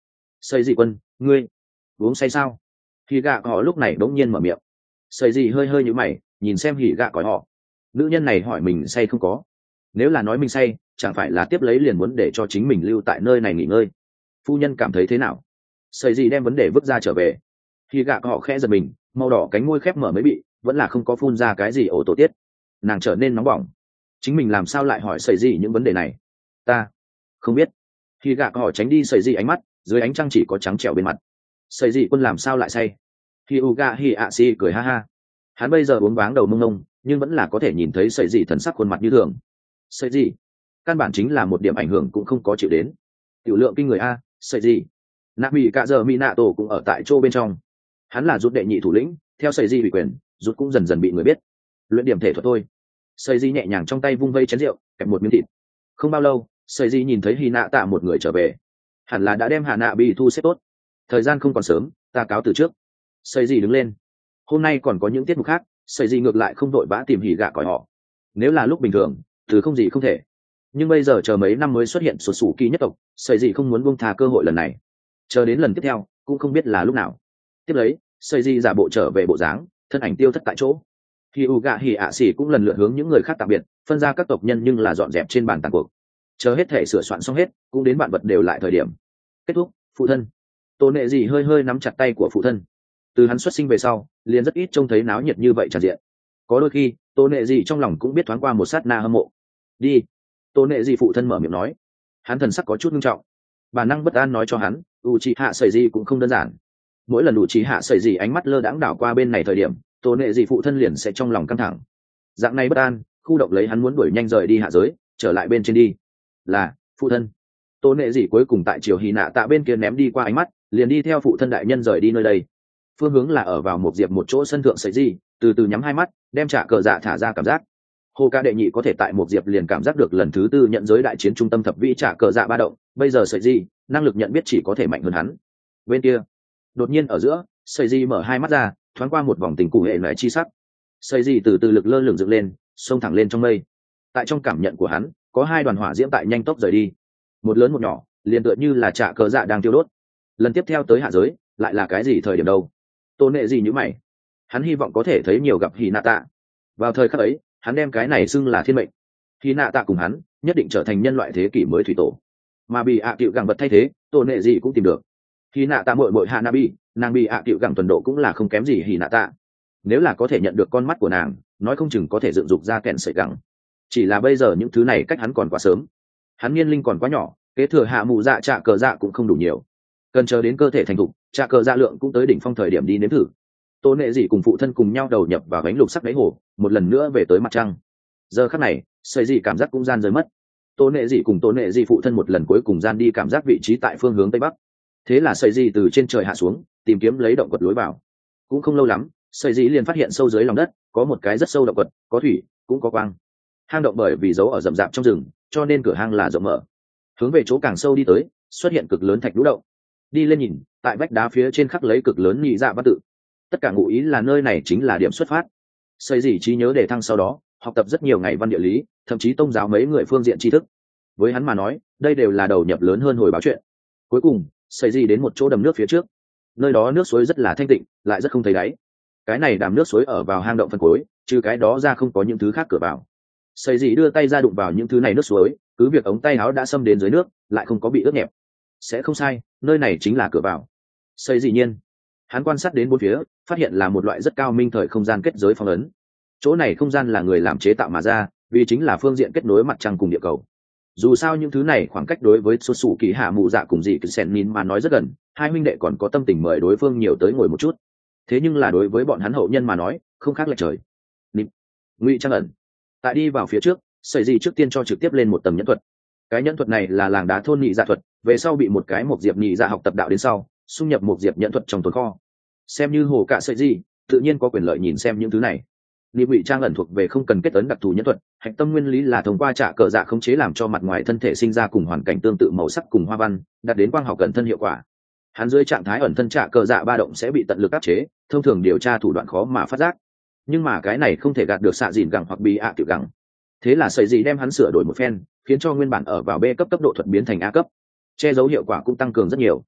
Xây dị quân, ngươi uống say sao? Hỉ gạ họ lúc này bỗng nhiên mở miệng. Xây dị hơi hơi nhíu mày, nhìn xem hỉ gạ cõi họ. Nữ nhân này hỏi mình say không có. Nếu là nói mình say, chẳng phải là tiếp lấy liền muốn để cho chính mình lưu tại nơi này nghỉ ngơi. Phu nhân cảm thấy thế nào? Xây dị đem vấn đề vứt ra trở về. Hỉ gạ họ khẽ giật mình, màu đỏ cánh môi khép mở mới bị, vẫn là không có phun ra cái gì ổ tổ tiết. Nàng trở nên nóng bỏng. Chính mình làm sao lại hỏi Xây dị những vấn đề này? Ta không biết. Hỉ gạ họ tránh đi Xây dị ánh mắt, dưới ánh trăng chỉ có trắng trẻo bên mặt. Xây dị quân làm sao lại say? Hi Uga Hi A Si cười ha ha. Hắn bây giờ uống váng đầu mông ngông, nhưng vẫn là có thể nhìn thấy Xây dị thần sắc khuôn mặt như thường. Xây dị, căn bản chính là một điểm ảnh hưởng cũng không có chịu đến. Tiểu lượng kinh người a, Xây dị. Nạ Mỹ cả giờ Mỹ Nạ Tổ cũng ở tại chỗ bên trong. Hắn là rút đệ nhị thủ lĩnh, theo Xây dị ủy quyền, rút cũng dần dần bị người biết. Luyện điểm thể thuật thôi. Xây dị nhẹ nhàng trong tay vung vây chén rượu, kẹp một miếng thịt. Không bao lâu, Xây dị nhìn thấy Hy Nạ Tạ một người trở về. Hẳn là đã đem Hạ Nạ bị thu xếp tốt. Thời gian không còn sớm, ta cáo từ trước. Xây dị đứng lên. Hôm nay còn có những tiết mục khác, Xây dị ngược lại không đội vã tìm hỉ gạ cõi họ. Nếu là lúc bình thường, từ không gì không thể. Nhưng bây giờ chờ mấy năm mới xuất hiện sụt sủ kỳ nhất tộc, Xây dị không muốn buông tha cơ hội lần này. Chờ đến lần tiếp theo, cũng không biết là lúc nào. Tiếp lấy, Xây dị giả bộ trở về bộ dáng, thân ảnh tiêu thất tại chỗ. Hi Uga Hi A Si cũng lần lượt hướng những người khác tạm biệt, phân ra các tộc nhân nhưng là dọn dẹp trên bàn tàn cuộc. Chờ hết thể sửa soạn xong hết, cũng đến bạn vật đều lại thời điểm. Kết thúc, phụ thân. Tôn Nệ Dị hơi hơi nắm chặt tay của phụ thân. Từ hắn xuất sinh về sau, liền rất ít trông thấy náo nhiệt như vậy tràn diện. Có đôi khi, Tôn Nệ Dị trong lòng cũng biết thoáng qua một sát na hâm mộ. Đi. Tôn Nệ Dị phụ thân mở miệng nói. Hắn thần sắc có chút nghiêm trọng. Bản năng bất an nói cho hắn, Uchiha Sẩy Dị cũng không đơn giản. Mỗi lần Uchiha Sẩy Dị ánh mắt lơ đãng đảo qua bên này thời điểm, Tôn Nệ Dị phụ thân liền sẽ trong lòng căng thẳng. Dạng này bất an, khu động lấy hắn muốn đuổi nhanh rời đi hạ giới, trở lại bên trên đi. Là, phụ thân. Tôn Nệ Dị cuối cùng tại triều Hy Nạ Tạ bên kia ném đi qua ánh mắt, liền đi theo phụ thân đại nhân rời đi nơi đây. Phương hướng là ở vào một diệp một chỗ sân thượng Sẩy Dị, từ từ nhắm hai mắt, đem trả cờ dạ thả ra cảm giác. Hồ ca đệ nhị có thể tại một diệp liền cảm giác được lần thứ tư nhận giới đại chiến trung tâm thập vĩ trả cờ dạ ba động, bây giờ Sẩy Dị năng lực nhận biết chỉ có thể mạnh hơn hắn. Bên kia, đột nhiên ở giữa, Sẩy Dị mở hai mắt ra, thoáng qua một vòng tình cụ hệ lóe chi sắc. Sẩy Dị từ từ lực lơ lửng dựng lên, xông thẳng lên trong mây. Tại trong cảm nhận của hắn, có hai đoàn hỏa diễm tại nhanh tốc rời đi, một lớn một nhỏ, liền tựa như là trả cờ dạ đang tiêu đốt. Lần tiếp theo tới hạ giới, lại là cái gì thời điểm đâu? Tôn Nệ Dị nhíu mày. Hắn hy vọng có thể thấy nhiều gặp Hy Nạ Tạ. Vào thời khắc ấy, hắn đem cái này xưng là thiên mệnh. Hy Nạ Tạ cùng hắn, nhất định trở thành nhân loại thế kỷ mới thủy tổ. Mà bị ạ cựu gẳng vật thay thế, Tôn Nệ Dị cũng tìm được. Hy Nạ Tạ muội muội Hanabi, nàng bị ạ cựu gẳng tuần độ cũng là không kém gì Hy Nạ Tạ. Nếu là có thể nhận được con mắt của nàng, nói không chừng có thể dựng dục ra kẹn sợi gẳng. Chỉ là bây giờ những thứ này cách hắn còn quá sớm. Hắn niên linh còn quá nhỏ, kế thừa hạ mù dạ trạ cờ dạ cũng không đủ nhiều, cần chờ đến cơ thể thành thục, trạ cờ dạ lượng cũng tới đỉnh phong thời điểm đi nếm thử. Tôn Nệ Dị cùng phụ thân cùng nhau đầu nhập vào bánh lục sắc đáy hồ, một lần nữa về tới mặt trăng. Giờ khắc này, Sẩy Dị cảm giác cũng gian rời mất. Tôn Nệ Dị cùng Tôn Nệ Dị phụ thân một lần cuối cùng gian đi cảm giác vị trí tại phương hướng tây bắc. Thế là Sẩy Dị từ trên trời hạ xuống, tìm kiếm lấy động quật lối vào. Cũng không lâu lắm, Sẩy Dị liền phát hiện sâu dưới lòng đất có một cái rất sâu động quật, có thủy cũng có quang. Hang động bởi vì giấu ở rậm rạp trong rừng, cho nên cửa hang là rộng mở. Hướng về chỗ càng sâu đi tới, xuất hiện cực lớn thạch lũ động. Đi lên nhìn, tại vách đá phía trên khắc lấy cực lớn nhị dạ văn tự. Tất cả ngụ ý là nơi này chính là điểm xuất phát. Sẩy Dị trí nhớ đề thăng sau đó, học tập rất nhiều ngày văn địa lý, thậm chí tông giáo mấy người phương diện tri thức. Với hắn mà nói, đây đều là đầu nhập lớn hơn hồi báo chuyện. Cuối cùng, Sẩy Dị đến một chỗ đầm nước phía trước. Nơi đó nước suối rất là thanh tịnh, lại rất không thấy đáy. Cái này đàm nước suối ở vào hang động phân cuối, trừ cái đó ra không có những thứ khác cửa vào. Sẩy Dị đưa tay ra đụng vào những thứ này nước suối, cứ việc ống tay áo đã xâm đến dưới nước, lại không có bị ướt nhẹp. Sẽ không sai, nơi này chính là cửa vào. Sẩy Dị nhiên, hắn quan sát đến bốn phía, phát hiện là một loại rất cao minh thời không gian kết giới phong ấn. Chỗ này không gian là người làm chế tạo mà ra, vì chính là phương diện kết nối mặt trăng cùng địa cầu. Dù sao những thứ này khoảng cách đối với xuất xù kỳ hạ mụ dạ cùng dị cứ sen min mà nói rất gần, hai huynh đệ còn có tâm tình mời đối phương nhiều tới ngồi một chút. Thế nhưng là đối với bọn hắn hậu nhân mà nói, không khác lệch trời. Ngụy Trang ẩn. Tại đi vào phía trước, Sẩy Dị trước tiên cho trực tiếp lên một tầng nhẫn thuật. Cái nhẫn thuật này là làng đá thôn nhị dạ thuật, về sau bị một cái một diệp nhị dạ học tập đạo đến sau, xung nhập một diệp nhẫn thuật trong tồn kho. Xem như hồ cạ Sẩy Dị, tự nhiên có quyền lợi nhìn xem những thứ này. Ngụy Trang ẩn thuộc về không cần kết ấn đặc thù nhẫn thuật, hạch tâm nguyên lý là thông qua trả cờ dạ khống chế làm cho mặt ngoài thân thể sinh ra cùng hoàn cảnh tương tự màu sắc cùng hoa văn, đạt đến quang học cận thân hiệu quả. Hắn dưới trạng thái ẩn thân trả cờ dạ ba động sẽ bị tận lực áp chế, thông thường điều tra thủ đoạn khó mà phát giác. Nhưng mà cái này không thể gạt được xạ dìn gẳng hoặc bị ạ tiểu gẳng. Thế là Sẩy Dị đem hắn sửa đổi một phen, khiến cho nguyên bản ở vào B cấp tốc độ thuật biến thành A cấp, che giấu hiệu quả cũng tăng cường rất nhiều.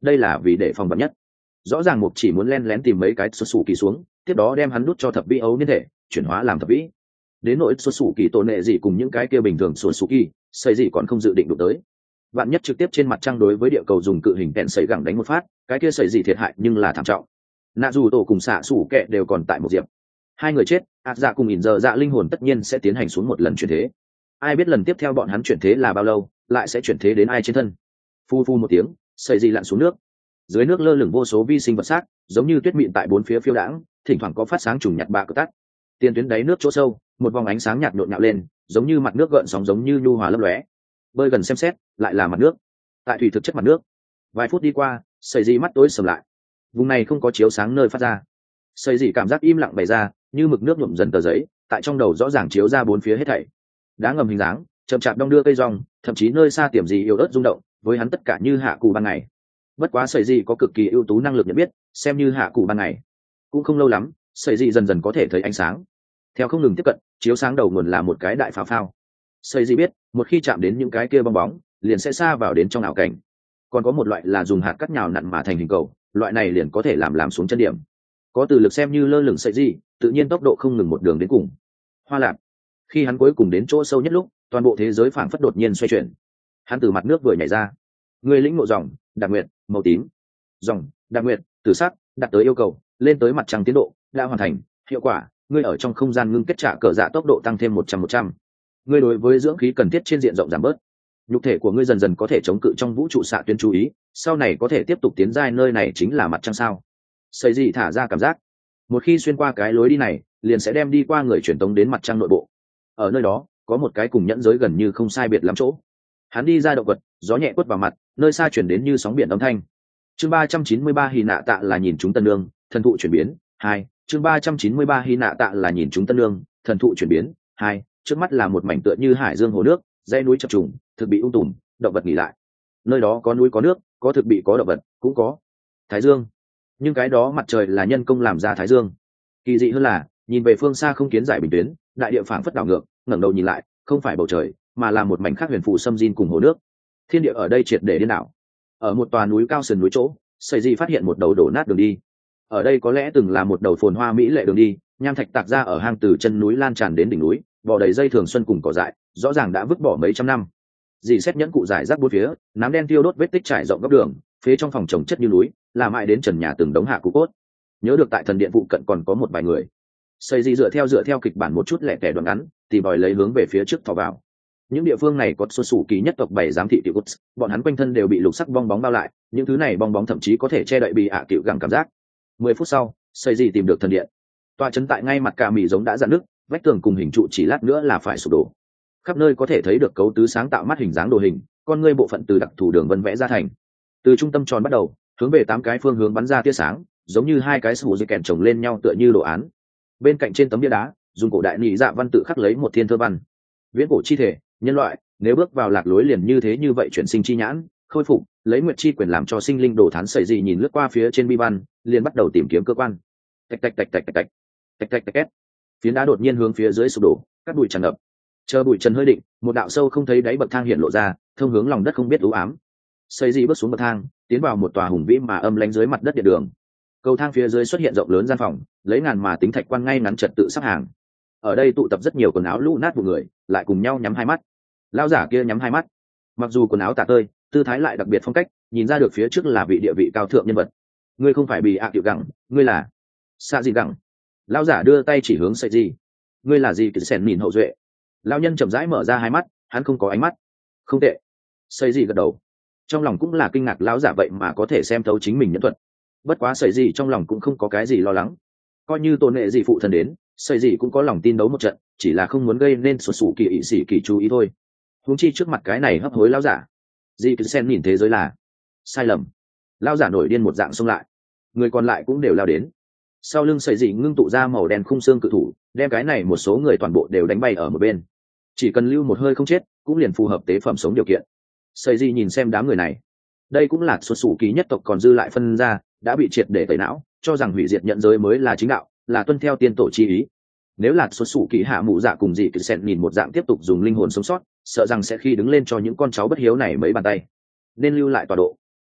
đây là vì để phòng vật nhất. Rõ ràng mục chỉ muốn len lén tìm mấy cái xuất xù kỳ xuống, tiếp đó đem hắn đút cho thập vĩ ấu niên thể chuyển hóa làm thập vĩ. Đến nỗi xuất xù kỳ tôn nệ gì cùng những cái kia bình thường xuất xù kỳ xây gì còn không dự định đụng tới. Vạn nhất trực tiếp trên mặt trăng đối với địa cầu dùng cự hình kẹn sấy gẳng đánh một phát, cái kia sấy gì thiệt hại nhưng là thảm trọng. Nạ dù tổ cùng xạ xù kẹ đều còn tại một diệp, hai người chết, ạt dạ cùng ỉn giờ dạ linh hồn tất nhiên sẽ tiến hành xuống một lần chuyển thế. Ai biết lần tiếp theo bọn hắn chuyển thế là bao lâu, lại sẽ chuyển thế đến ai trên thân. Phu phu một tiếng, sấy gì lặn xuống nước. Dưới nước lơ lửng vô số vi sinh vật xác, giống như tuyết mịn tại bốn phía phiêu đãng, thỉnh thoảng có phát sáng trùng nhặt bạc tắt. Tiền tuyến đáy nước chỗ sâu, một vòng ánh sáng nhạt nhộn nhạo lên, giống như mặt nước gợn sóng, giống như nhu hòa lấp lóe. Bơi gần xem xét, lại là mặt nước. Tại thủy thực chất mặt nước. Vài phút đi qua, sấy gì mắt tối sầm lại. Vùng này không có chiếu sáng nơi phát ra. Sấy gì cảm giác im lặng bày ra, như mực nước nhuộm dần tờ giấy, tại trong đầu rõ ràng chiếu ra bốn phía hết thảy. Đá ngầm hình dáng, chậm chạp đong đưa cây rong, thậm chí nơi xa tiềm gì yếu ớt rung động, với hắn tất cả như hạ cụ ban ngày. Bất quá sấy gì có cực kỳ ưu tú năng lực nhận biết, xem như hạ cụ ban ngày. Cũng không lâu lắm, sấy gì dần dần có thể thấy ánh sáng. Theo không ngừng tiếp cận, chiếu sáng đầu nguồn là một cái đại pháo phao. Sấy gì biết, một khi chạm đến những cái kia bong bóng, liền sẽ xa vào đến trong ảo cảnh. Còn có một loại là dùng hạt cắt nhào nặn mà thành hình cầu, loại này liền có thể làm xuống chân điểm. Có từ lực xem như lơ lửng sấy gì, tự nhiên tốc độ không ngừng một đường đến cùng. Hoa lạc. Khi hắn cuối cùng đến chỗ sâu nhất lúc, toàn bộ thế giới phảng phất đột nhiên xoay chuyển. Hắn từ mặt nước vừa nhảy ra. Người lĩnh ngộ dòng, đặc nguyệt, màu tím. Dòng, đặc nguyệt, tử sắc, đạt tới yêu cầu, lên tới mặt trăng tiến độ, đã hoàn thành. Hiệu quả, ngươi ở trong không gian ngưng kết trả cờ dạ tốc độ tăng thêm 100%. Ngươi đối với dưỡng khí cần thiết trên diện rộng giảm bớt. Nhục thể của ngươi dần dần có thể chống cự trong vũ trụ xạ tuyến chú ý, sau này có thể tiếp tục tiến giai, nơi này chính là mặt trăng sao. Sấy gì thả ra cảm giác. Một khi xuyên qua cái lối đi này, liền sẽ đem đi qua người truyền tống đến mặt trăng nội bộ. Ở nơi đó, có một cái cùng nhẫn giới gần như không sai biệt lắm chỗ. Hắn đi ra động vật, gió nhẹ quất vào mặt, nơi xa chuyển đến như sóng biển âm thanh. Chương 393 Hy Nạ Tạ là nhìn chúng tân lương, thần thụ chuyển biến 2. Chương 393 Hy Nạ Tạ là nhìn chúng tân lương, thần thụ chuyển biến 2. Trước mắt là một mảnh tựa như hải dương hồ nước, dãy núi chập trùng, thực bị tùm, động vật nghỉ lại. Nơi đó có núi có nước, có thực bị có động vật, cũng có thái dương. Nhưng cái đó mặt trời là nhân công làm ra thái dương. Kỳ dị hơn là, nhìn về phương xa không kiến giải bình tuyến, đại địa phảng phất đảo ngược, ngẩng đầu nhìn lại, không phải bầu trời, mà là một mảnh khác huyền phù xâm diên cùng hồ nước. Thiên địa ở đây triệt để điên đảo. Ở một tòa núi cao sườn núi chỗ, Sấy gì phát hiện một đầu đổ nát đường đi. Ở đây có lẽ từng là một đầu phồn hoa mỹ lệ đường đi, nham thạch tạc ra ở hang từ chân núi lan tràn đến đỉnh núi, bò đầy dây thường xuân cùng cỏ dại, rõ ràng đã vứt bỏ mấy trăm năm. Dì xét nhẫn cụ giải rác bốn phía, nám đen tiêu đốt vết tích trải rộng góc đường, phía trong phòng trồng chất như núi, là mãi đến trần nhà từng đống hạ cụ cốt. Nhớ được tại thần điện phụ cận còn có một vài người. Sấy gì dựa theo kịch bản một chút lẻ tẻ đoạn ngắn, tìm bòi lấy hướng về phía trước thò vào. Những địa phương này có xuất xù kỳ nhất tộc 7 giám thị tiểu cốt, bọn hắn quanh thân đều bị lục sắc bong bóng bao lại, những thứ này bong bóng thậm chí có thể che đậy bị ạ cựu gẳng cảm giác. 10 phút sau, Sấy gì tìm được thần điện. Tòa trấn tại ngay mặt cả mì giống đã dạn nước, vách tường cùng hình trụ chỉ lát nữa là phải sụp đổ. Khắp nơi có thể thấy được cấu tứ sáng tạo mắt hình dáng đồ hình, con ngươi bộ phận từ đặc thù đường vân vẽ ra thành. Từ trung tâm tròn bắt đầu, hướng về 8 cái phương hướng bắn ra tia sáng, giống như hai cái sủ dây kèn chồng lên nhau tựa như đồ án. Bên cạnh trên tấm bia đá, dùng cổ đại nhị dạ văn tự khắc lấy một thiên thơ văn. Viễn cổ chi thể, nhân loại, nếu bước vào lạc lối liền như vậy chuyển sinh chi nhãn, khôi phục, lấy nguyệt chi quyền làm cho sinh linh đồ thán. Sấy gì nhìn lướt qua phía trên bi văn, liền bắt đầu tìm kiếm cơ quan. Tạch tạch tạch tạch tạch tạch. Tạch tạch tạch tạch. Phiến đá đột nhiên hướng phía dưới sụp đổ, cát bụi tràn ngập. Chờ bụi trần hơi định, một đạo sâu không thấy đáy bậc thang hiện lộ ra, thông hướng lòng đất không biết u ám. Sấy gì bước xuống bậc thang, tiến vào một tòa hùng vĩ mà âm lãnh dưới mặt đất điện đường. Cầu thang phía dưới xuất hiện rộng lớn gian phòng, lấy ngàn mà tính thạch quan ngay ngắn trật tự sắp hàng. Ở đây tụ tập rất nhiều quần áo lũ nát của người, lại cùng nhau nhắm hai mắt. Lão giả kia nhắm hai mắt, mặc dù quần áo tả tơi, tư thái lại đặc biệt phong cách, nhìn ra được phía trước là vị địa vị cao thượng nhân vật. Ngươi không phải bị ạ tiểu gẳng, ngươi là xạ gì gẳng. Lão giả đưa tay chỉ hướng Sấy gì. Ngươi là gì? Cứ sèn nhìn hậu duệ. Lão nhân chậm rãi mở ra hai mắt, hắn không có ánh mắt. Không tệ. Sấy gì gật đầu. Trong lòng cũng là kinh ngạc lão giả vậy mà có thể xem thấu chính mình nhẫn thuật. Bất quá Sấy gì trong lòng cũng không có cái gì lo lắng. Coi như tôn nghệ gì phụ thân đến, Sấy gì cũng có lòng tin đấu một trận, chỉ là không muốn gây nên sụt sù kỳ ỵ sĩ kỳ chú ý thôi. Huống chi trước mặt cái này hấp hối lão giả. Dì cứ sen nhìn thế giới là sai lầm. Lão giả nổi điên một dạng xông lại, người còn lại cũng đều lao đến. Sau lưng Sấy gì ngưng tụ ra màu đen khung xương cự thủ, đem cái này một số người toàn bộ đều đánh bay ở một bên. Chỉ cần lưu một hơi không chết, cũng liền phù hợp tế phẩm sống điều kiện. Sấy gì nhìn xem đám người này, đây cũng là xuất xù ký nhất tộc còn dư lại phân ra, đã bị triệt để tẩy não, cho rằng hủy diệt nhận giới mới là chính đạo, là tuân theo tiên tổ chi ý. Nếu là xuất xù ký hạ mụ dạ cùng dị cứ sen nhìn một dạng tiếp tục dùng linh hồn sống sót, sợ rằng sẽ khi đứng lên cho những con cháu bất hiếu này mấy bàn tay. Nên lưu lại tọa độ.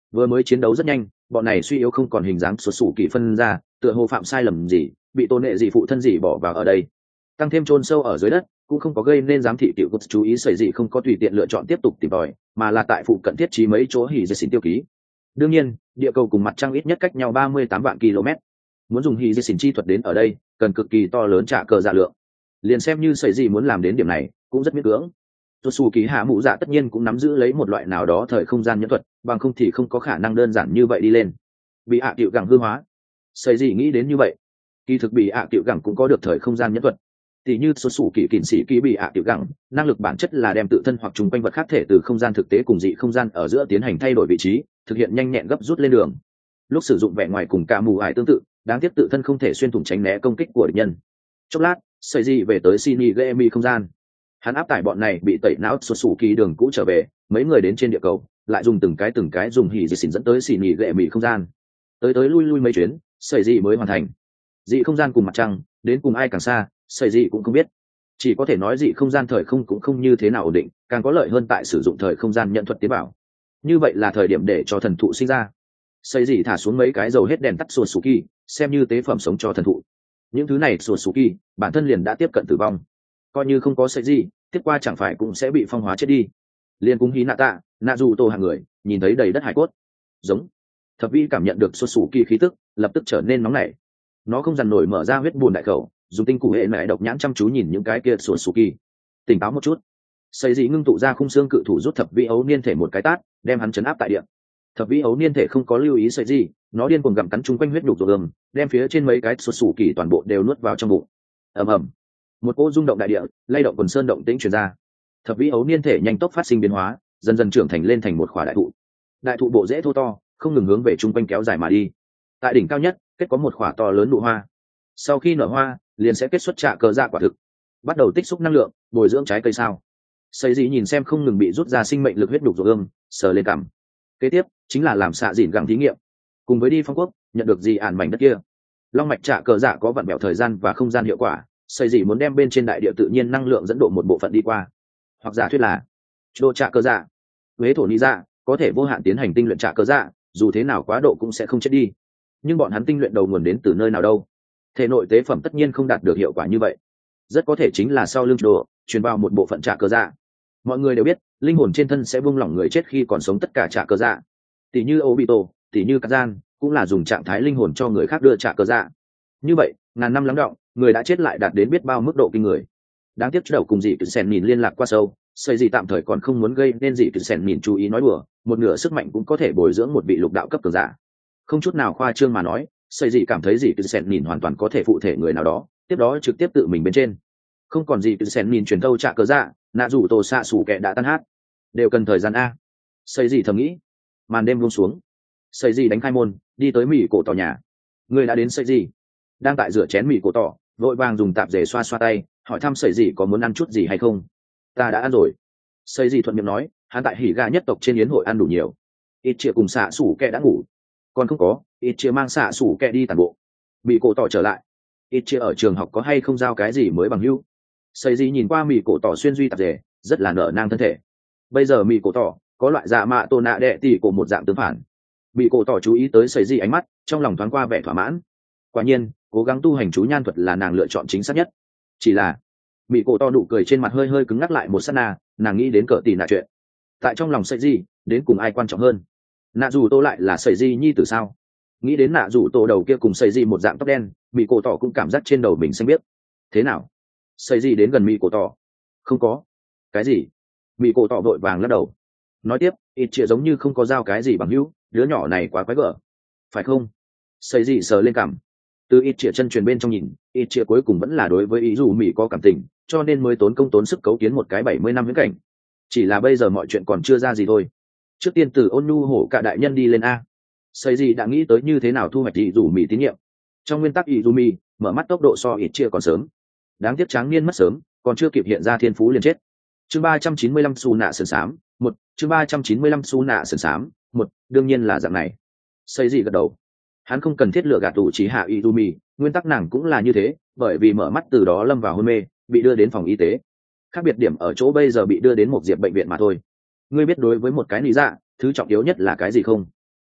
Vừa mới chiến đấu rất nhanh, bọn này suy yếu không còn hình dáng xuất xù kỳ phân ra, tựa hồ phạm sai lầm gì, bị tôn nệ gì phụ thân gì bỏ vào ở đây, tăng thêm chôn sâu ở dưới đất, cũng không có gây nên giám thị tiểu quốc chú ý xảy gì không có tùy tiện lựa chọn tiếp tục tìm tòi, mà là tại phụ cận thiết trí mấy chỗ hỉ dệt xỉn tiêu ký. Đương nhiên, địa cầu cùng mặt trăng ít nhất cách nhau 38 vạn km. Muốn dùng hỉ dệt xỉn chi thuật đến ở đây, cần cực kỳ to lớn trả cờ dạ lượng. Liền xem như xảy gì muốn làm đến điểm này, cũng rất miễn cưỡng. Tuột xù kỳ hạ mũ dạ tất nhiên cũng nắm giữ lấy một loại nào đó thời không gian nhẫn thuật, bằng không thì không có khả năng đơn giản như vậy đi lên. Bị hạ tiệu gẳng hư hóa, xảy gì nghĩ đến như vậy. Kỳ thực bị hạ tiệu gẳng cũng có được thời không gian nhẫn thuật. Tỷ như số sủ kỳ kỵ sĩ ký bị hạ tiệu gẳng, năng lực bản chất là đem tự thân hoặc chung quanh vật khác thể từ không gian thực tế cùng dị không gian ở giữa tiến hành thay đổi vị trí, thực hiện nhanh nhẹn gấp rút lên đường. Lúc sử dụng vẻ ngoài cùng cả mù ải tương tự, đáng tiếc tự thân không thể xuyên thủng tránh né công kích của địch nhân. Chốc lát, xảy gì về tới Shinigami không gian. Hắn áp tải bọn này bị tẩy não xuất sủ kỳ đường cũ trở về, mấy người đến trên địa cầu, lại dùng từng cái dùng hỉ dị xỉn dẫn tới Shinigami không gian. Tới lui lui mấy chuyến, xảy gì mới hoàn thành. Dị không gian cùng mặt trăng, đến cùng ai càng xa, xảy gì cũng không biết. Chỉ có thể nói dị không gian thời không cũng không như thế nào ổn định, càng có lợi hơn tại sử dụng thời không gian nhận thuật tế bào. Như vậy là thời điểm để cho thần thụ sinh ra. Xây gì thả xuống mấy cái dầu hết đèn tắt sùa sù kỳ, xem như tế phẩm sống cho thần thụ. Những thứ này sùa sù kỳ, bản thân liền đã tiếp cận tử vong. Coi như không có xây gì, tiếp qua chẳng phải cũng sẽ bị phong hóa chết đi. Liên cung hí nạ tạ, nạ dù tô hàng người, nhìn thấy đầy đất hải cốt. Giống. Thập vi cảm nhận được sùa sù kỳ khí tức, lập tức trở nên nóng nảy. Nó không dằn nổi mở ra huyết buồn đại khẩu, dùng tinh cụ hệ mẹ độc nhãn chăm chú nhìn những cái kia sùa sù kỳ. Tỉnh táo một chút. Xây gì ngưng tụ ra khung xương cự thủ rút thập vi ấu niên thể một cái tát, đem hắn chấn áp tại địa. Thập vi ấu niên thể không có lưu ý sợi gì, nó điên cuồng gặm cắn chung quanh huyết nhục rồi đem phía trên mấy cái sụt sủ kỳ toàn bộ đều nuốt vào trong bụng. Ầm ầm, một cỗ rung động đại địa, lay động quần sơn động tĩnh truyền ra. Thập vi ấu niên thể nhanh tốc phát sinh biến hóa, dần dần trưởng thành lên thành một khỏa đại thụ. Đại thụ bộ rễ thô to, không ngừng hướng về chung quanh kéo dài mà đi. Tại đỉnh cao nhất, kết có một khỏa to lớn nụ hoa. Sau khi nở hoa, liền sẽ kết xuất trạ cờ dạ quả thực, bắt đầu tích xúc năng lượng, bồi dưỡng trái cây sao. Xây gì nhìn xem không ngừng bị rút ra sinh mệnh lực huyết nhục rồi sờ lên cằm. Kế tiếp chính là làm xạ dìn gẳng thí nghiệm, cùng với đi phong quốc nhận được gì ản mảnh đất kia. Long mạch trả cờ dạ có vặn bẹo thời gian và không gian hiệu quả, xây gì muốn đem bên trên đại địa tự nhiên năng lượng dẫn độ một bộ phận đi qua, hoặc giả thuyết là độ trả cờ dạ huế thổ lý dạ có thể vô hạn tiến hành tinh luyện trả cờ dạ, dù thế nào quá độ cũng sẽ không chết đi. Nhưng bọn hắn tinh luyện đầu nguồn đến từ nơi nào đâu? Thể nội tế phẩm tất nhiên không đạt được hiệu quả như vậy, rất có thể chính là sau lưng đồ truyền vào một bộ phận trả cờ dạ. Mọi người đều biết linh hồn trên thân sẽ buông lỏng người chết khi còn sống tất cả trả cờ dạ, tỷ như Obito, tỷ như Kazan, cũng là dùng trạng thái linh hồn cho người khác đưa trả cờ dạ. Như vậy ngàn năm lắng đọng, người đã chết lại đạt đến biết bao mức độ kinh người. Đáng tiếc đầu cùng dị tự sèn nhìn liên lạc qua sâu, xây gì tạm thời còn không muốn gây nên dị tự sèn nhìn chú ý nói đùa, một nửa sức mạnh cũng có thể bồi dưỡng một vị lục đạo cấp cường giả. Không chút nào khoa trương mà nói, xây gì cảm thấy dị tự sèn nhìn hoàn toàn có thể phụ thể người nào đó, tiếp đó trực tiếp tự mình bên trên. Không còn gì tự sèn nhìn truyền thâu trả cờ dạ, nạ rủ tổ xạ sủ kẻ đã tan hát, đều cần thời gian a. Xây gì thầm nghĩ. Màn đêm buông xuống, xây gì đánh khai môn, đi tới mì cổ tỏ nhà. Người đã đến xây gì? Đang tại rửa chén mì cổ tỏ, vội vàng dùng tạp dề xoa xoa tay, hỏi thăm xây gì có muốn ăn chút gì hay không. Ta đã ăn rồi. Xây gì thuận miệng nói, hắn tại hỉ gà nhất tộc trên yến hội ăn đủ nhiều. Ít chia cùng xạ sủ kẻ đã ngủ, còn không có, ít chia mang xạ sủ kẻ đi tản bộ. Mì cổ tỏ trở lại, ít chia ở trường học có hay không giao cái gì mới bằng hữu. Xây gì nhìn qua mì cổ tỏ xuyên duy tạp dề, rất là nở nang thân thể. Bây giờ mì cổ tỏ có loại dạ mạ tô nạ đệ tỷ của một dạng tương phản. Mì cổ tỏ chú ý tới xây gì ánh mắt, trong lòng thoáng qua vẻ thỏa mãn. Quả nhiên, cố gắng tu hành chú nhan thuật là nàng lựa chọn chính xác nhất. Chỉ là mì cổ tỏ nụ cười trên mặt hơi hơi cứng ngắc lại một sát na, nàng nghĩ đến cỡ tỷ nạ chuyện. Tại trong lòng xây gì, đến cùng ai quan trọng hơn? Nạ dù tô lại là xây gì nhi tử sao? Nghĩ đến nạ dù tô đầu kia cùng xây gì một dạng tóc đen, mì cổ tỏ cũng cảm giác trên đầu mình xanh biết. Thế nào? Xây gì đến gần mì cổ tỏ? Không có. Cái gì? Mì cổ tỏ vội vàng lắc đầu. Nói tiếp, ít chia giống như không có giao cái gì bằng hữu, đứa nhỏ này quá quái gở, phải không? Xây gì sờ lên cằm. Từ ít chia chân truyền bên trong nhìn, ít chia cuối cùng vẫn là đối với ý dù mỹ có cảm tình, cho nên mới tốn công tốn sức cấu kiến một cái 70 năm viễn cảnh. Chỉ là bây giờ mọi chuyện còn chưa ra gì thôi. Trước tiên từ ôn nhu hổ cả đại nhân đi lên a. Xây gì đã nghĩ tới như thế nào thu hoạch ý dù mỹ tín nhiệm. Trong nguyên tắc ý dù mỹ mở mắt tốc độ so ít chia còn sớm. Đáng tiếc tráng niên mất sớm, còn chưa kịp hiện ra thiên phú liền chết. Chương 395 xù nạ sườn xám, một chương 395 xù nạ sườn xám, một đương nhiên là dạng này. Xây gì gật đầu. Hắn không cần thiết lựa gạt tủ trí hạ Izumi, nguyên tắc nàng cũng là như thế, bởi vì mở mắt từ đó lâm vào hôn mê, bị đưa đến phòng y tế. Khác biệt điểm ở chỗ bây giờ bị đưa đến một diệp bệnh viện mà thôi. Ngươi biết đối với một cái lý dạ, thứ trọng yếu nhất là cái gì không?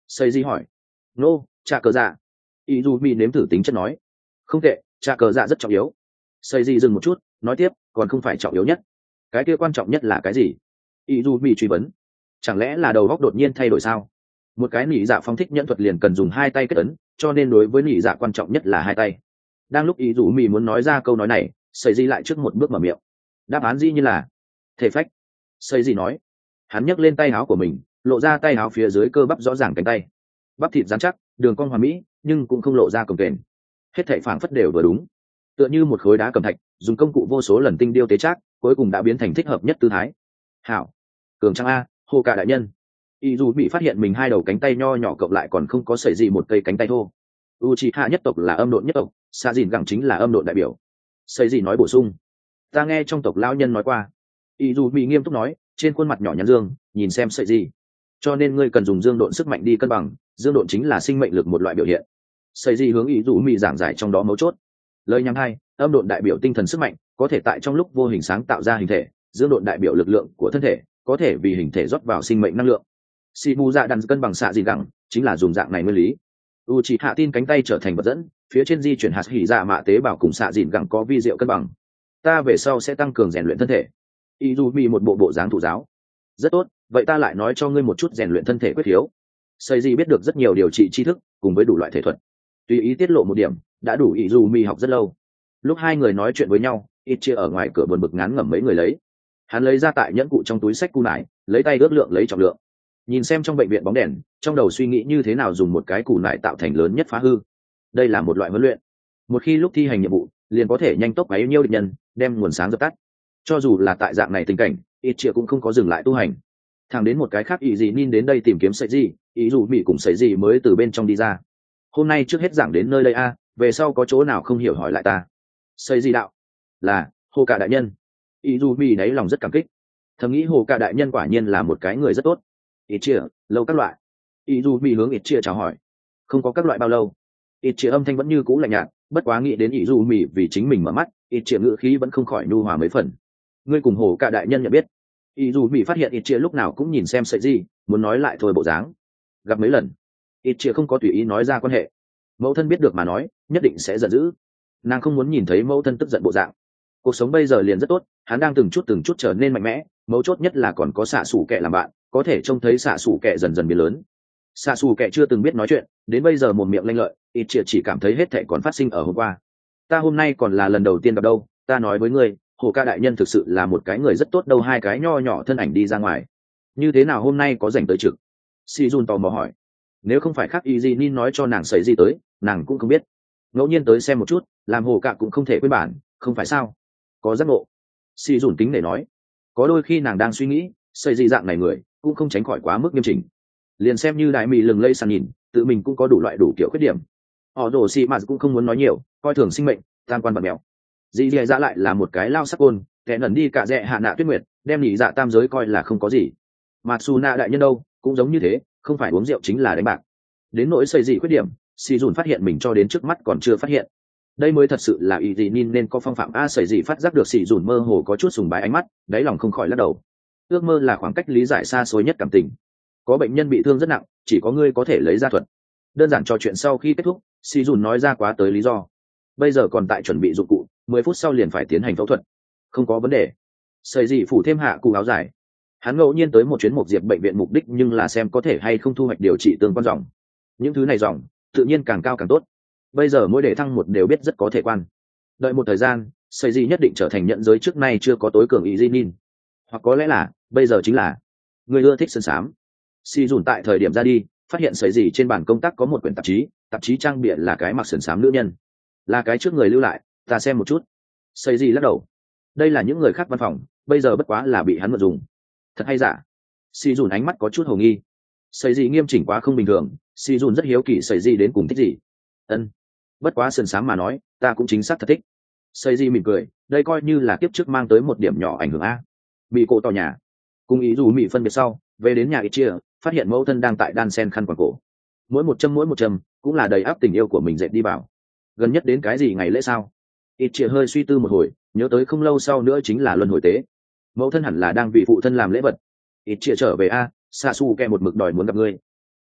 xây di hỏi. Nô, trả cờ dạ. Ý dù mỹ nếm thử tính chất nói. Không tệ, trả cờ dạ rất trọng yếu. Xây di dừng một chút, nói tiếp, còn không phải trọng yếu nhất. Cái kia quan trọng nhất là cái gì? Ý dù mỹ truy vấn. Chẳng lẽ là đầu góc đột nhiên thay đổi sao? Một cái nỉ dạ phong thích nhẫn thuật liền cần dùng hai tay kết ấn, cho nên đối với nỉ dạ quan trọng nhất là hai tay. Đang lúc ý dù mỹ muốn nói ra câu nói này, xây di lại trước một bước mở miệng. Đáp án dĩ như là thể phách. Xây di nói. Hắn nhấc lên tay áo của mình, lộ ra tay áo phía dưới cơ bắp rõ ràng cánh tay, bắp thịt dán chắc, đường cong hoàn mỹ, nhưng cũng không lộ ra cồng kềnh. Hết thảy phảng phất đều vừa đúng, tựa như một khối đá cẩm thạch dùng công cụ vô số lần tinh điêu tế trác, cuối cùng đã biến thành thích hợp nhất tư thái. Hảo, cường trang a, hô cả đại nhân. Y dù bị phát hiện mình hai đầu cánh tay nho nhỏ cộng lại còn không có sợi gì một cây cánh tay thô. Uchiha nhất tộc là âm độn nhất tộc, Sa Dìn gẳng chính là âm độn đại biểu. Sợi gì nói bổ sung, ta nghe trong tộc lão nhân nói qua. Y dù bị nghiêm túc nói, trên khuôn mặt nhỏ nhắn dương, nhìn xem sợi gì. Cho nên ngươi cần dùng dương độn sức mạnh đi cân bằng, dương độn chính là sinh mệnh lực một loại biểu hiện. Sợi gì hướng ý dù mỹ giảng giải trong đó mấu chốt. Lời nhắm hai, âm độn đại biểu tinh thần sức mạnh, có thể tại trong lúc vô hình sáng tạo ra hình thể, dương độn đại biểu lực lượng của thân thể, có thể vì hình thể rót vào sinh mệnh năng lượng. Shibu dạ đàn cân bằng xạ gì gẳng, chính là dùng dạng này nguyên lý. Uchiha tin cánh tay trở thành vật dẫn, phía trên di chuyển hạt hỉ dạ mạ tế bào cùng xạ dìn gẳng có vi diệu cân bằng. Ta về sau sẽ tăng cường rèn luyện thân thể. Izumi một bộ dáng thủ giáo. Rất tốt, vậy ta lại nói cho ngươi một chút rèn luyện thân thể quyết thiếu. Seiji biết được rất nhiều điều trị tri thức cùng với đủ loại thể thuật. Tùy ý tiết lộ một điểm, đã đủ Izumi học rất lâu. Lúc hai người nói chuyện với nhau, Ichia ở ngoài cửa buồn bực ngán ngẩm mấy người lấy. Hắn lấy ra tại nhẫn cụ trong túi sách cu nải, lấy tay ước lượng lấy trọng lượng. Nhìn xem trong bệnh viện bóng đèn, trong đầu suy nghĩ như thế nào dùng một cái củ nải tạo thành lớn nhất phá hư. Đây là một loại huấn luyện. Một khi lúc thi hành nhiệm vụ, liền có thể nhanh tốc bấy nhiêu địch nhân, đem nguồn sáng dập tắt. Cho dù là tại dạng này tình cảnh, Ichia cũng không có dừng lại tu hành. Thẳng đến một cái khác ý gì nin đến đây tìm kiếm sợi gì, ý dù bị cùng sợi gì mới từ bên trong đi ra. Hôm nay trước hết giảng đến nơi đây a, về sau có chỗ nào không hiểu hỏi lại ta. Sợi gì đạo? Là Hồ Cả đại nhân. Ý dù bị đáy lòng rất cảm kích. Thầm nghĩ Hồ Cả đại nhân quả nhiên là một cái người rất tốt. Ichia, lâu các loại. Ý dù bị hướng Ichia chào hỏi. Không có các loại bao lâu. Ichia âm thanh vẫn như cũ lạnh nhạt, bất quá nghĩ đến ý dù mỉ vì chính mình mở mắt, Ichia ngữ khí vẫn không khỏi nhu hòa mấy phần. Ngươi cùng Hồ Cả đại nhân nhận biết. Ý dù bị phát hiện Ichia lúc nào cũng nhìn xem sợi gì, muốn nói lại thôi bộ dáng. Gặp mấy lần, Ichia không có tùy ý nói ra quan hệ. Mẫu thân biết được mà nói, nhất định sẽ giận dữ. Nàng không muốn nhìn thấy mẫu thân tức giận bộ dạng. Cuộc sống bây giờ liền rất tốt, hắn đang từng chút trở nên mạnh mẽ, mấu chốt nhất là còn có xạ xủ kệ làm bạn, có thể trông thấy xạ xủ kệ dần dần biến lớn. Xạ xủ kệ chưa từng biết nói chuyện, đến bây giờ mồm miệng lanh lợi, Ichia chỉ cảm thấy hết thảy còn phát sinh ở hôm qua. Ta hôm nay còn là lần đầu tiên gặp đâu, ta nói với ngươi, Hồ Ca đại nhân thực sự là một cái người rất tốt đâu. Hai cái nho nhỏ thân ảnh đi ra ngoài. Như thế nào hôm nay có rảnh tới trực? Sijun tò mò hỏi. Nếu không phải khác Izinin nói cho nàng xảy gì tới, nàng cũng không biết. Ngẫu nhiên tới xem một chút, làm Hồ Ca cũng không thể quên bản, không phải sao? Có giác ngộ. Sijun kính để nói. Có đôi khi nàng đang suy nghĩ, xảy gì dạng này người, cũng không tránh khỏi quá mức nghiêm chỉnh. Liền xem như đại mỹ lừng lây sàn nhìn, tự mình cũng có đủ loại đủ kiểu khuyết điểm. Họ rồ xì mà cũng không muốn nói nhiều, coi thường sinh mệnh, tam quan bật mèo. Dì dì dạ lại là một cái lao sắc côn, kẻ nẩn đi cả dẹ hạ nạ tuyết nguyệt, đem nhị dạ tam giới coi là không có gì. Mà su na đại nhân đâu cũng giống như thế, không phải uống rượu chính là đánh bạc. Đến nỗi xây dị khuyết điểm, si dùn phát hiện mình cho đến trước mắt còn chưa phát hiện. Đây mới thật sự là ý gì nên có phong phạm a. Xây dị phát giác được si dùn mơ hồ có chút sùng bái ánh mắt, đáy lòng không khỏi lắc đầu. Ước mơ là khoảng cách lý giải xa xôi nhất cảm tình. Có bệnh nhân bị thương rất nặng, chỉ có ngươi có thể lấy ra thuật. Đơn giản trò chuyện sau khi kết thúc, si dùn nói ra quá tới lý do. Bây giờ còn tại chuẩn bị dụng cụ, 10 phút sau liền phải tiến hành phẫu thuật. Không có vấn đề. Sợi dị phủ thêm hạ cụ áo dài. Hắn ngẫu nhiên tới một chuyến Mộc Diệp bệnh viện, mục đích nhưng là xem có thể hay không thu hoạch điều trị tương quan dòng. Những thứ này dòng tự nhiên càng cao càng tốt. Bây giờ mỗi đề thăng một đều biết rất có thể quan. Đợi một thời gian, sợi dị nhất định trở thành nhận giới trước nay chưa có tối cường ý Jinin. Hoặc có lẽ là bây giờ chính là người ưa thích sơn sám. Si dùn tại thời điểm ra đi, phát hiện sợi dị trên bàn công tác có một quyển tạp chí trang bìa là cái mặc sơn sám nữ nhân. Là cái trước người lưu lại, ta xem một chút. Sợi dị lắc đầu. Đây là những người khác văn phòng, bây giờ bất quá là bị hắn mượn dùng. Thật hay giả? Si dùn ánh mắt có chút hồ nghi. Sợi dị nghiêm chỉnh quá không bình thường, Si dùn rất hiếu kỳ sợi dị đến cùng thích gì. Ân, bất quá sườn sáng mà nói, ta cũng chính xác thật thích. Sợi dị mỉm cười, đây coi như là kiếp trước mang tới một điểm nhỏ ảnh hưởng a. Bị cổ tỏ nhà, cùng ý dù mị phân biệt sau, về đến nhà Ichia, phát hiện mẫu thân đang tại đan sen khăn quàng cổ. Mỗi một châm cũng là đầy áp tình yêu của mình dệt đi vào. Gần nhất đến cái gì ngày lễ sao? Ichia hơi suy tư một hồi, nhớ tới không lâu sau nữa chính là luân hồi tế. Mẫu thân hẳn là đang vì phụ thân làm lễ vật. Ichia trở về a, Sasuke một mực đòi muốn gặp ngươi.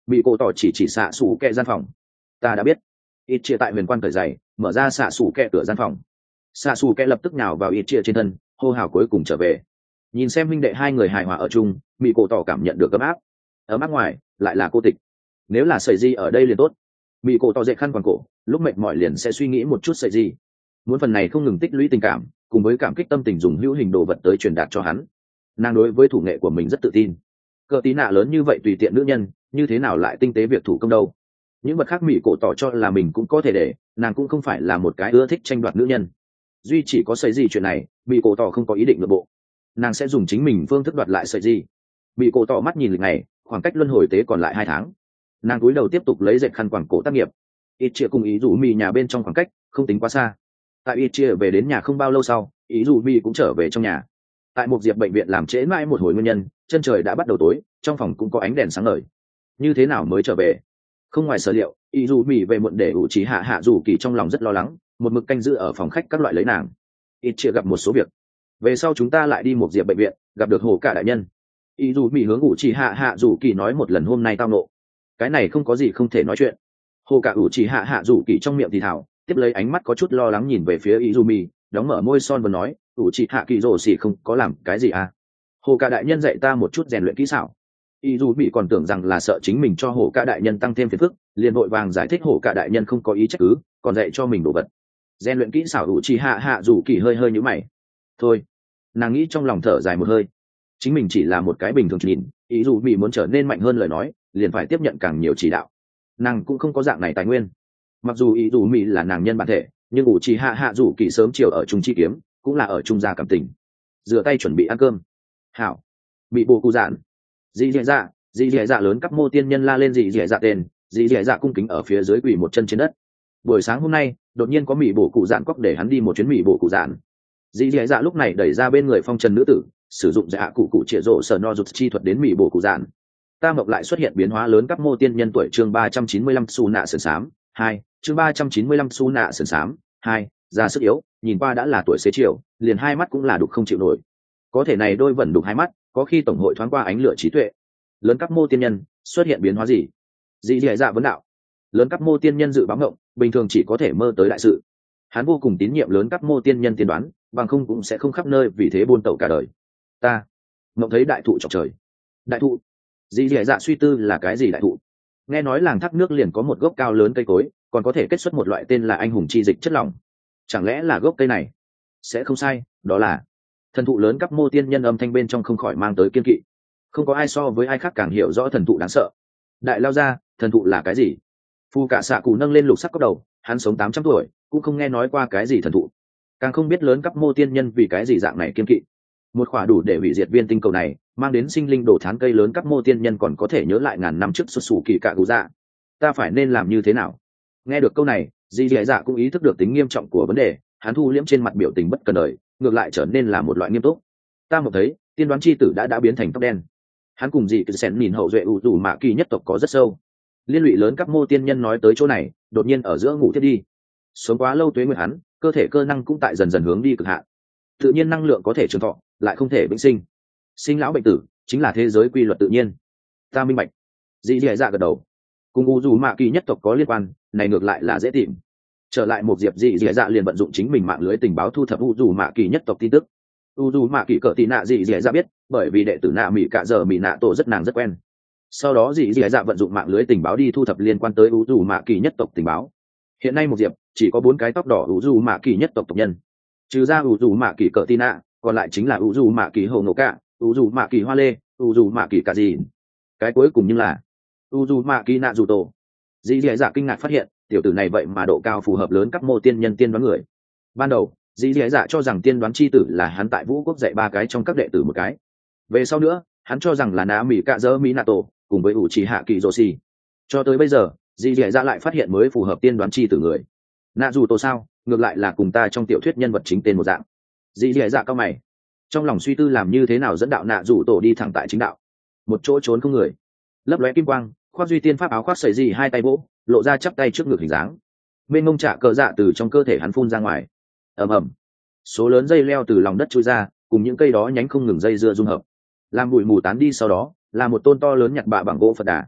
mỹ cổ tỏ chỉ xạ xù kẹ gian phòng. Ta đã biết. Ít chia tại huyền quan cởi giày mở ra xạ xù kẹ cửa gian phòng. Xạ xù kẹ lập tức nhào vào ít chia trên thân, hô hào cuối cùng trở về. Nhìn xem huynh đệ hai người hài hòa ở chung, mỹ cổ tỏ cảm nhận được ấm áp ngoài lại là cô tịch. Nếu là sợi di ở đây liền tốt. Mỹ cổ tỏ dậy khăn quàng cổ, lúc mệt mỏi liền sẽ suy nghĩ một chút sợi di, muốn phần này không ngừng tích lũy tình cảm cùng với cảm kích tâm tình dùng hữu hình đồ vật tới truyền đạt cho hắn. Nàng đối với thủ nghệ của mình rất tự tin. Cờ tí nạ lớn như vậy tùy tiện nữ nhân, như thế nào lại tinh tế việc thủ công đâu. Những vật khác mỹ cổ tỏ cho là mình cũng có thể để, nàng cũng không phải là một cái ưa thích tranh đoạt nữ nhân. Duy chỉ có sợi gì chuyện này, mỹ cổ tỏ không có ý định nội bộ. Nàng sẽ dùng chính mình phương thức đoạt lại sợi gì. Mỹ cổ tỏ mắt nhìn lịch này, khoảng cách luân hồi tế còn lại 2 tháng. Nàng cúi đầu tiếp tục lấy dệt khăn quàng cổ tác nghiệp. Ít chia cùng ý rủ mì nhà bên trong khoảng cách không tính quá xa. Tại ít chia về đến nhà không bao lâu sau, ý rủ mì cũng trở về trong nhà. Tại một diệp bệnh viện làm trễ mãi một hồi nguyên nhân, chân trời đã bắt đầu tối, trong phòng cũng có ánh đèn sáng ngời. Như thế nào mới trở về? Không ngoài sở liệu, ý rủ mì về muộn để ủ trí hạ rủ kỳ trong lòng rất lo lắng, một mực canh giữ ở phòng khách các loại lấy nàng. Ít chia gặp một số việc. Về sau chúng ta lại đi một diệp bệnh viện, gặp được hồ cả đại nhân. Ý rủ mì hướng ủ trí hạ rủ kỳ nói một lần hôm nay tao nộ. Cái này không có gì không thể nói chuyện. Hồ cả ủ trí hạ rủ kỳ trong miệng thì thảo, tiếp lấy ánh mắt có chút lo lắng nhìn về phía ý rủ mì, đóng mở môi son và nói, ủ trí hạ kỳ rồ xỉ không có làm cái gì à? Hồ cả đại nhân dạy ta một chút rèn luyện kỹ xảo. Ý dù bị còn tưởng rằng là sợ chính mình cho hồ cả đại nhân tăng thêm phiền phức, liền vội vàng giải thích hồ cả đại nhân không có ý trách cứ, còn dạy cho mình đồ vật. Rèn luyện kỹ xảo ủ trí hạ rủ kỳ hơi hơi nhíu mày. Thôi, nàng nghĩ trong lòng thở dài một hơi. Chính mình chỉ là một cái bình thường nhìn, ý dù bị muốn trở nên mạnh hơn lời nói, liền phải tiếp nhận càng nhiều chỉ đạo. Nàng cũng không có dạng này tài nguyên. Mặc dù ý dù mỹ là nàng nhân bản thể, nhưng ủ trí hạ rủ kỳ sớm chiều ở trung chi kiếm, cũng là ở trung gia cảm tình. Rửa tay chuẩn bị ăn cơm. Hảo. Bị bồ cụ dạn. Dì dì dạ lớn cấp mô tiên nhân la lên dì dì dạ tên, dì dì dạ cung kính ở phía dưới quỳ một chân trên đất. Buổi sáng hôm nay, đột nhiên có mỹ bồ cụ dạn cóc để hắn đi một chuyến mỹ bồ cụ dạn. Dì dì dạ lúc này đẩy ra bên người phong trần nữ tử, sử dụng dạ cụ trịa rộ sở no rụt chi thuật đến mỹ bồ cụ dạn. Ta mộng lại xuất hiện biến hóa lớn cấp mô tiên nhân tuổi chương 395 su nạ sườn xám 2, chương 395 su nạ sườn xám 2, ra sức yếu, nhìn qua đã là tuổi xế chiều, liền hai mắt cũng là đục không chịu nổi. Có thể này đôi vẫn đục hai mắt, có khi tổng hội thoáng qua ánh lửa trí tuệ. Lớn cấp mô tiên nhân xuất hiện biến hóa gì? Dì dì dạ vấn đạo. Lớn cấp mô tiên nhân dự báo ngộng, bình thường chỉ có thể mơ tới đại sự. Hắn vô cùng tín nhiệm lớn cấp mô tiên nhân tiên đoán, bằng không cũng sẽ không khắp nơi vì thế buôn tẩu cả đời. Ta ngộng thấy đại thụ chọc trời. Đại thụ? Dì dì dạ suy tư là cái gì đại thụ? Nghe nói làng thác nước liền có một gốc cao lớn cây cối, còn có thể kết xuất một loại tên là anh hùng chi dịch chất lỏng. Chẳng lẽ là gốc cây này? Sẽ không sai, đó là thần thụ. Lớn cấp mô tiên nhân âm thanh bên trong không khỏi mang tới kiên kỵ. Không có ai so với ai khác càng hiểu rõ thần thụ đáng sợ. Đại lao ra, thần thụ là cái gì? Phu cả xạ cụ nâng lên lục sắc cốc đầu, hắn sống 800 tuổi, cũng không nghe nói qua cái gì thần thụ, càng không biết lớn cấp mô tiên nhân vì cái gì dạng này kiên kỵ. Một khỏa đủ để hủy diệt viên tinh cầu này, mang đến sinh linh đồ thán cây lớn cấp mô tiên nhân còn có thể nhớ lại ngàn năm trước xuất xù kỳ cạ gù dạ. Ta phải nên làm như thế nào? Nghe được câu này, dì dì dạ cũng ý thức được tính nghiêm trọng của vấn đề, hắn thu liễm trên mặt biểu tình bất cần đời, ngược lại trở nên là một loại nghiêm túc. Ta một thấy tiên đoán chi tử đã biến thành tóc đen. Hắn cùng dì cứ xén nhìn hậu duệ ủ rủ mạ kỳ nhất tộc có rất sâu liên lụy. Lớn cấp mô tiên nhân nói tới chỗ này, đột nhiên ở giữa ngủ thiết đi. Sống quá lâu tuế nguyệt hắn, cơ thể cơ năng cũng tại dần dần hướng đi cực hạn. Tự nhiên năng lượng có thể trường thọ, lại không thể vĩnh sinh. Sinh lão bệnh tử chính là thế giới quy luật tự nhiên. Ta minh bạch. Dì dì dạ gật đầu. Cùng u dù mạ kỳ nhất tộc có liên quan, này ngược lại là dễ tìm. Trở lại một diệp, dì dì dạ liền vận dụng chính mình mạng lưới tình báo thu thập u dù mạ kỳ nhất tộc tin tức. U dù mạ kỳ cỡ tì nạ dì dì dạ biết, bởi vì đệ tử nạ mỹ cả giờ mỹ nạ tổ rất nàng rất quen. Sau đó dì dì dạ vận dụng mạng lưới tình báo đi thu thập liên quan tới u dù mạ kỳ nhất tộc tình báo. Hiện nay một diệp chỉ có 4 cái tóc đỏ u dù mạ kỳ nhất tộc tộc nhân, trừ ra u dù mạ kỳ cỡ tì nạ, còn lại chính là u dù mạ kỳ hồ nổ cạ, u dù mạ kỳ hoa lê, u dù mạ kỳ cả gì. Cái cuối cùng như là u dù mạ kỳ nạ dù tổ. Dì dì dạ kinh ngạc phát hiện tiểu tử này vậy mà độ cao phù hợp lớn các mô tiên nhân tiên đoán người. Ban đầu dì dì dạ cho rằng tiên đoán chi tử là hắn tại vũ quốc dạy 3 cái trong các đệ tử một cái. Về sau nữa hắn cho rằng là nạ mỹ cạ dơ mỹ nạ tổ cùng với ủ trì hạ kỳ rô xì. Cho tới bây giờ dì dì dạ lại phát hiện mới phù hợp tiên đoán chi tử người. Nạ dù tổ sao? Ngược lại là cùng ta trong tiểu thuyết nhân vật chính tên một dạng. Dì dì dạ cao mày, trong lòng suy tư làm như thế nào dẫn đạo nạ dù tổ đi thẳng tại chính đạo. Một chỗ trốn không người, lấp lóe kim quang, khoác duy tiên pháp áo khoác sợi dì hai tay vỗ, lộ ra chắp tay trước ngực hình dáng. Bên ngông trả cờ dạ từ trong cơ thể hắn phun ra ngoài. Ầm ầm, số lớn dây leo từ lòng đất chui ra, cùng những cây đó nhánh không ngừng dây dưa dung hợp, làm bụi mù tán đi. Sau đó là một tôn to lớn nhặt bạ bằng gỗ Phật đà.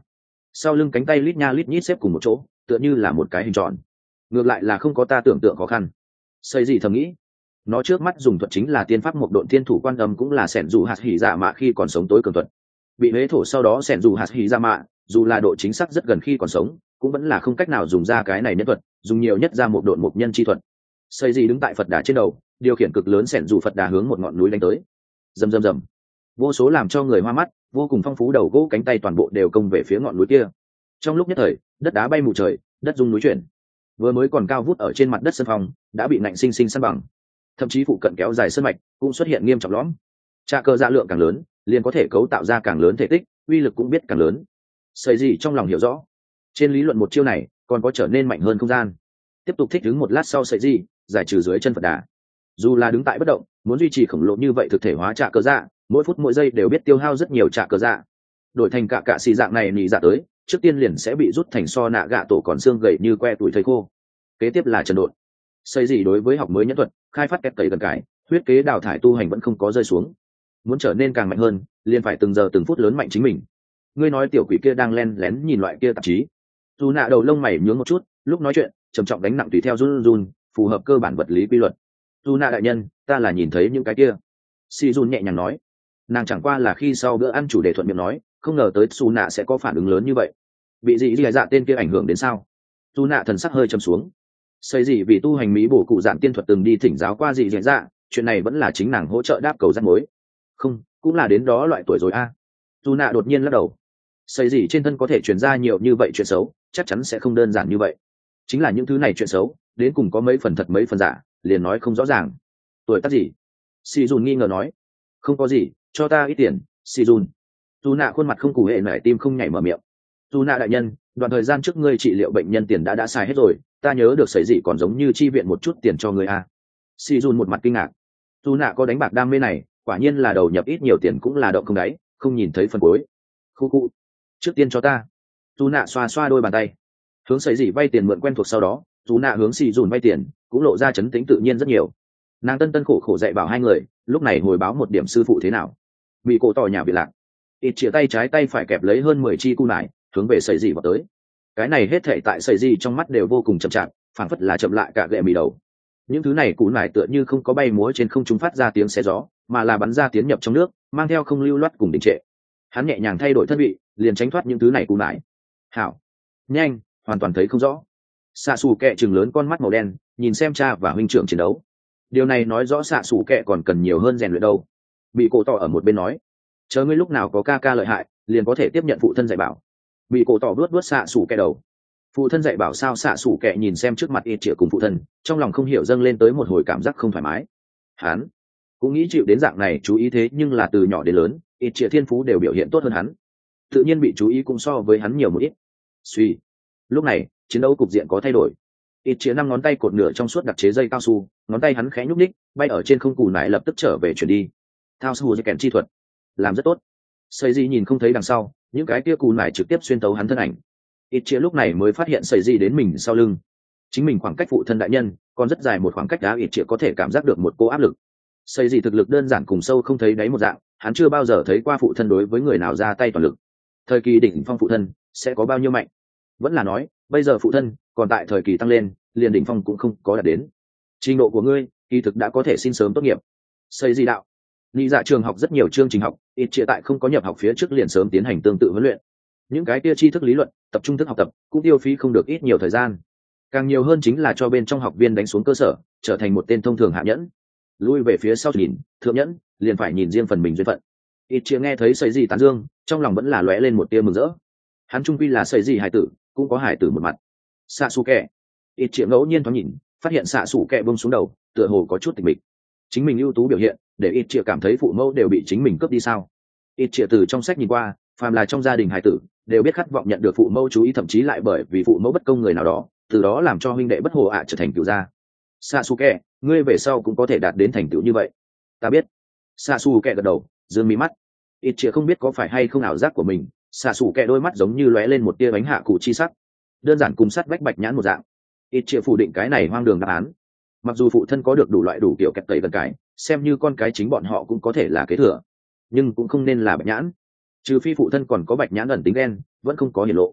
sau lưng cánh tay lít nha lít nhít xếp cùng một chỗ, tựa như là một cái hình tròn. Ngược lại là không có ta tưởng tượng khó khăn. Xây gì thầm nghĩ, nó trước mắt dùng thuật chính là tiên pháp một độn thiên thủ quan âm, cũng là sẻn dù hạt hỉ dạ mạ khi còn sống tối cường thuật. Bị huế thổ sau đó sẻn dù hạt hỉ dạ mạ, dù là độ chính xác rất gần khi còn sống, cũng vẫn là không cách nào dùng ra cái này nhân thuật, dùng nhiều nhất ra một độn một nhân chi thuật. Xây gì đứng tại Phật đà trên đầu, điều khiển cực lớn sẻn dù Phật đà hướng một ngọn núi đánh tới. Rầm rầm rầm, vô số làm cho người hoa mắt, vô cùng phong phú đầu gỗ cánh tay toàn bộ đều công về phía ngọn núi kia. Trong lúc nhất thời, đất đá bay mù trời, đất rung núi chuyển. Vừa mới còn cao vút ở trên mặt đất sân phong đã bị nạnh sinh sinh san bằng, thậm chí phụ cận kéo dài sơn mạch cũng xuất hiện nghiêm trọng lõm. Trà cơ dạ lượng càng lớn, liền có thể cấu tạo ra càng lớn thể tích, uy lực cũng biết càng lớn. Sợi gì trong lòng hiểu rõ, trên lý luận một chiêu này còn có trở nên mạnh hơn không gian. Tiếp tục thích ứng một lát sau, sợi gì giải trừ dưới chân Phật đà. Dù là đứng tại bất động, muốn duy trì khổng lồ như vậy thực thể hóa trà cơ dạ, mỗi phút mỗi giây đều biết tiêu hao rất nhiều trà cơ dạ. Đổi thành cả xì dạng này nỉ dạ tới, trước tiên liền sẽ bị rút thành so nạ gạ tổ còn xương gầy như que tuổi thây khô. Kế tiếp là trần độn. Xây gì đối với học mới nhẫn thuật, khai phát kẹp tẩy gần cải, huyết kế đào thải tu hành vẫn không có rơi xuống. Muốn trở nên càng mạnh hơn, liền phải từng giờ từng phút lớn mạnh chính mình. Ngươi nói tiểu quỷ kia đang len lén nhìn loại kia tạp chí. Dù nạ đầu lông mày nhướng một chút, lúc nói chuyện trầm trọng đánh nặng tùy theo run run, phù hợp cơ bản vật lý quy luật. Dù nạ đại nhân, ta là nhìn thấy những cái kia. Si Jun nhẹ nhàng nói, nàng chẳng qua là khi sau bữa ăn chủ đề thuận miệng nói, không ngờ tới Su nạ sẽ có phản ứng lớn như vậy. Bị dị dị dạ tên kia ảnh hưởng đến sao? Su nạ thần sắc hơi trầm xuống. Xây gì vì tu hành mỹ bổ cụ dạn tiên thuật từng đi thỉnh giáo qua dị dị dạ, chuyện này vẫn là chính nàng hỗ trợ đáp cầu rắc mối. Không, cũng là đến đó loại tuổi rồi a. Su nạ đột nhiên lắc đầu. Xây gì trên thân có thể truyền ra nhiều như vậy chuyện xấu, chắc chắn sẽ không đơn giản như vậy. Chính là những thứ này chuyện xấu, đến cùng có mấy phần thật mấy phần giả, liền nói không rõ ràng. Tuổi tác gì? Si Jun nghi ngờ nói. Không có gì, cho ta ít tiền. Si Jun. Dù nạ khuôn mặt không củ hệ nảy tim không nhảy mở miệng. Dù nạ đại nhân, đoạn thời gian trước ngươi trị liệu bệnh nhân tiền đã xài hết rồi, ta nhớ được xảy gì còn giống như chi viện một chút tiền cho ngươi à. Si Jun một mặt kinh ngạc. Dù nạ có đánh bạc đam mê này, quả nhiên là đầu nhập ít nhiều tiền cũng là động không đáy, không nhìn thấy phần cuối. Khu khu. Trước tiên cho ta. Dù nạ xoa xoa đôi bàn tay. Hướng xảy gì vay tiền mượn quen thuộc sau đó, dù nạ hướng Si Jun vay tiền, cũng lộ ra chấn tĩnh tự nhiên rất nhiều. Nàng tân tân khổ khổ dạy bảo hai người, lúc này hồi báo một điểm sư phụ thế nào. Bị cổ tỏ nhà bị lạc. Ít chia tay trái tay phải kẹp lấy hơn 10 chi cu nải, hướng về sợi gì vào tới. Cái này hết thảy tại sợi gì trong mắt đều vô cùng chậm chạp, phảng phất là chậm lại cả gệ mì đầu. Những thứ này cú nải tựa như không có bay múa trên không trung phát ra tiếng xé gió, mà là bắn ra tiến nhập trong nước, mang theo không lưu loát cùng đình trệ. Hắn nhẹ nhàng thay đổi thân vị, liền tránh thoát những thứ này cú nải. Hảo, nhanh, hoàn toàn thấy không rõ. Sạ sủ kẹ trừng lớn con mắt màu đen, nhìn xem cha và huynh trưởng chiến đấu. Điều này nói rõ sạ sủ kẹ còn cần nhiều hơn rèn luyện đâu. Bị cổ tỏ ở một bên nói, chờ ngươi lúc nào có ca ca lợi hại, liền có thể tiếp nhận phụ thân dạy bảo. Bị cổ tỏ vuốt xạ sủ kẹ đầu. Phụ thân dạy bảo sao? Xạ sủ kẹ nhìn xem trước mặt ít chĩa cùng phụ thân, trong lòng không hiểu dâng lên tới một hồi cảm giác không thoải mái. Hắn cũng nghĩ chịu đến dạng này chú ý, thế nhưng là từ nhỏ đến lớn, ít chĩa thiên phú đều biểu hiện tốt hơn hắn, tự nhiên bị chú ý cũng so với hắn nhiều một ít. Suy, lúc này chiến đấu cục diện có thay đổi. Ít chĩa 5 ngón tay cột nửa trong suốt đặc chế dây cao su, ngón tay hắn khẽ nhúc ních, bay ở trên không cù nải lập tức trở về chuyển đi. Thao su kèn chi thuật làm rất tốt. Sợi gì nhìn không thấy đằng sau, những cái kia cù nải trực tiếp xuyên tấu hắn thân ảnh. Ít chia lúc này mới phát hiện sợi gì đến mình sau lưng, chính mình khoảng cách phụ thân đại nhân còn rất dài một khoảng cách đá. Ít chia có thể cảm giác được một cô áp lực. Sợi gì thực lực đơn giản cùng sâu không thấy đáy một dạng, hắn chưa bao giờ thấy qua phụ thân đối với người nào ra tay toàn lực. Thời kỳ đỉnh phong phụ thân sẽ có bao nhiêu mạnh, vẫn là nói bây giờ phụ thân còn tại thời kỳ tăng lên, liền đỉnh phong cũng không có đạt đến. Trình độ của ngươi kỳ thực đã có thể xin sớm tốt nghiệp. Sợi gì đạo lý dạ trường học rất nhiều chương trình học, ít chia tại không có nhập học phía trước liền sớm tiến hành tương tự huấn luyện. Những cái kia tri thức lý luận, tập trung thức học tập cũng tiêu phí không được ít nhiều thời gian. Càng nhiều hơn chính là cho bên trong học viên đánh xuống cơ sở, trở thành một tên thông thường hạ nhẫn. Lui về phía sau nhìn thượng nhẫn, liền phải nhìn riêng phần mình duyên phận. Ít chia nghe thấy sợi gì tán dương, trong lòng vẫn là lóe lên một tia mừng rỡ. Hắn trung quy là sợi gì hải tử, cũng có hải tử một mặt. Sasuke, ít chia ngẫu nhiên thoáng nhìn, phát hiện Sasuke buông xuống đầu, tựa hồ có chút tịch mịch. Chính mình ưu tú biểu hiện, để ít chia cảm thấy phụ mẫu đều bị chính mình cướp đi sao? Ít chia từ trong sách nhìn qua, phàm là trong gia đình hải tử đều biết khát vọng nhận được phụ mẫu chú ý, thậm chí lại bởi vì phụ mẫu bất công người nào đó, từ đó làm cho huynh đệ bất hồ trở thành cựu gia. Sasuke, ngươi về sau cũng có thể đạt đến thành tựu như vậy. Ta biết. Sasuke gật đầu, dương mí mắt. Ít chia không biết có phải hay không ảo giác của mình, Sasuke đôi mắt giống như lóe lên một tia bánh hạ cụ chi sắc, đơn giản cùng sắt vách bạch nhãn một dạng. Ít chia phủ định cái này hoang đường đáp án. Mặc dù phụ thân có được đủ loại đủ kiểu kẹt tẩy gần cái, xem như con cái chính bọn họ cũng có thể là kế thừa, nhưng cũng không nên là bạch nhãn. Trừ phi phụ thân còn có bạch nhãn ẩn tính đen, vẫn không có hiển lộ.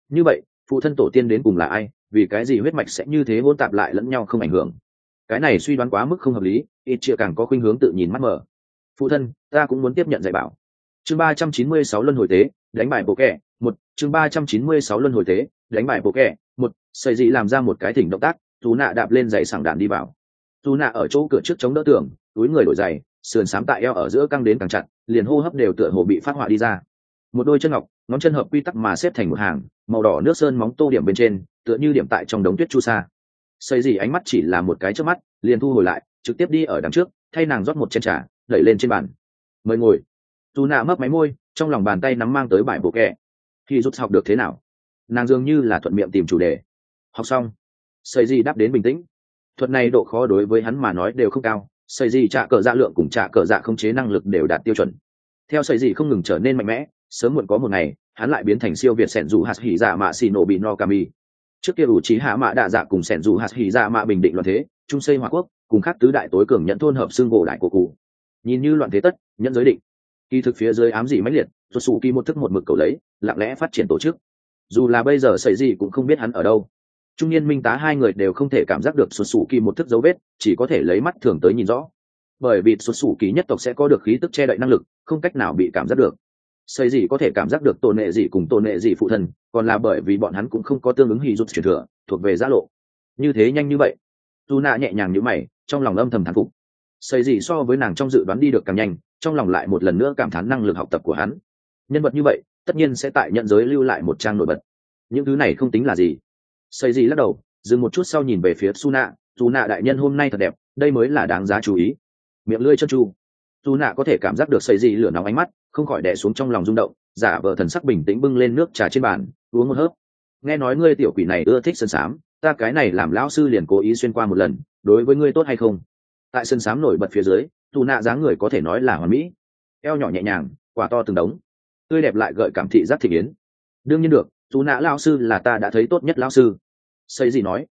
như vậy phụ thân tổ tiên đến cùng là ai, vì cái gì huyết mạch sẽ như thế hỗn tạp lại lẫn nhau không ảnh hưởng? Cái này suy đoán quá mức không hợp lý, ít chia càng có khuynh hướng tự nhìn mắt mở. Phụ thân, ta cũng muốn tiếp nhận dạy bảo. Chương 396 luân hồi tế, đánh bại bộ kẻ. Một, chương 396 luân hồi tế, đánh bại bộ kẻ. Một, sợi dị làm ra một cái thỉnh động tác, Tú Nạ đạp lên giày sảng đạn đi vào. Tú Nạ ở chỗ cửa trước chống đỡ tường, túi người đổi giày, sườn xám tại eo ở giữa căng đến càng chặt, liền hô hấp đều tựa hồ bị phát họa đi ra. Một đôi chân ngọc, ngón chân hợp quy tắc mà xếp thành một hàng, màu đỏ nước sơn móng tô điểm bên trên, tựa như điểm tại trong đống tuyết chu sa. Sợi dị ánh mắt chỉ là một cái chớp mắt, liền thu hồi lại, trực tiếp đi ở đằng trước, thay nàng rót một chén trà, đẩy lên trên bàn. Mời ngồi. Tú Nạ mấp máy môi, trong lòng bàn tay nắm mang tới bài bộ kẹ. Khi rút học được thế nào? Nàng dường như là thuận miệng tìm chủ đề. Học xong. Sợi dị đáp đến bình tĩnh. Thuật này độ khó đối với hắn mà nói đều không cao, sợi dị trả cờ dạ lượng cùng trả cờ dạ khống chế năng lực đều đạt tiêu chuẩn. Theo sợi dị không ngừng trở nên mạnh mẽ, sớm muộn có một ngày, hắn lại biến thành siêu việt sẻn dù hạt hỉ dạ mạ xì nổ bị no kami. Trước kia ủ trí hạ mạ đạ dạ cùng sẻn dù hạt hỉ dạ mạ bình định loạn thế, trung xây hòa quốc, cùng khác tứ đại tối cường nhận thôn hợp xương gỗ đại của cụ. Nhìn như loạn thế tất, nhận giới định. Kỳ thực phía dưới ám dị mãnh liệt, tuột sủ kỳ một thức một mực cầu lấy, lặng lẽ phát triển tổ chức. Dù là bây giờ sợi dị cũng không biết hắn ở đâu. Trung niên minh tá hai người đều không thể cảm giác được xuất xù kỳ một thức dấu vết, chỉ có thể lấy mắt thường tới nhìn rõ, bởi vì xuất xù kỳ nhất tộc sẽ có được khí tức che đậy năng lực, không cách nào bị cảm giác được. Xây gì có thể cảm giác được tôn nệ gì cùng tôn nệ gì phụ thân, còn là bởi vì bọn hắn cũng không có tương ứng hỉ rút truyền thừa, thuộc về giã lộ. Như thế nhanh như vậy? Tu Na nhẹ nhàng như mày, trong lòng âm thầm thán phục. Xây gì so với nàng trong dự đoán đi được càng nhanh, trong lòng lại một lần nữa cảm thán năng lực học tập của hắn. Nhân vật như vậy, tất nhiên sẽ tại nhận giới lưu lại một trang nổi bật. Những thứ này không tính là gì. Xây gì lắc đầu, dừng một chút sau nhìn về phía Su nạ đại nhân hôm nay thật đẹp, đây mới là đáng giá chú ý. Miệng lưỡi chân chu. Su nạ có thể cảm giác được xây gì lửa nóng ánh mắt, không khỏi đè xuống trong lòng rung động, giả vờ thần sắc bình tĩnh bưng lên nước trà trên bàn, uống một hớp. Nghe nói ngươi tiểu quỷ này ưa thích sơn sám, ta cái này làm lão sư liền cố ý xuyên qua một lần, đối với ngươi tốt hay không? Tại sơn sám nổi bật phía dưới, Su nạ dáng người có thể nói là hoàn mỹ, eo nhỏ nhẹ nhàng, quả to từng đống, tươi đẹp lại gợi cảm thị giác thị yến. Đương nhiên được, Su nạ lão sư là ta đã thấy tốt nhất lão sư. Xây gì nói?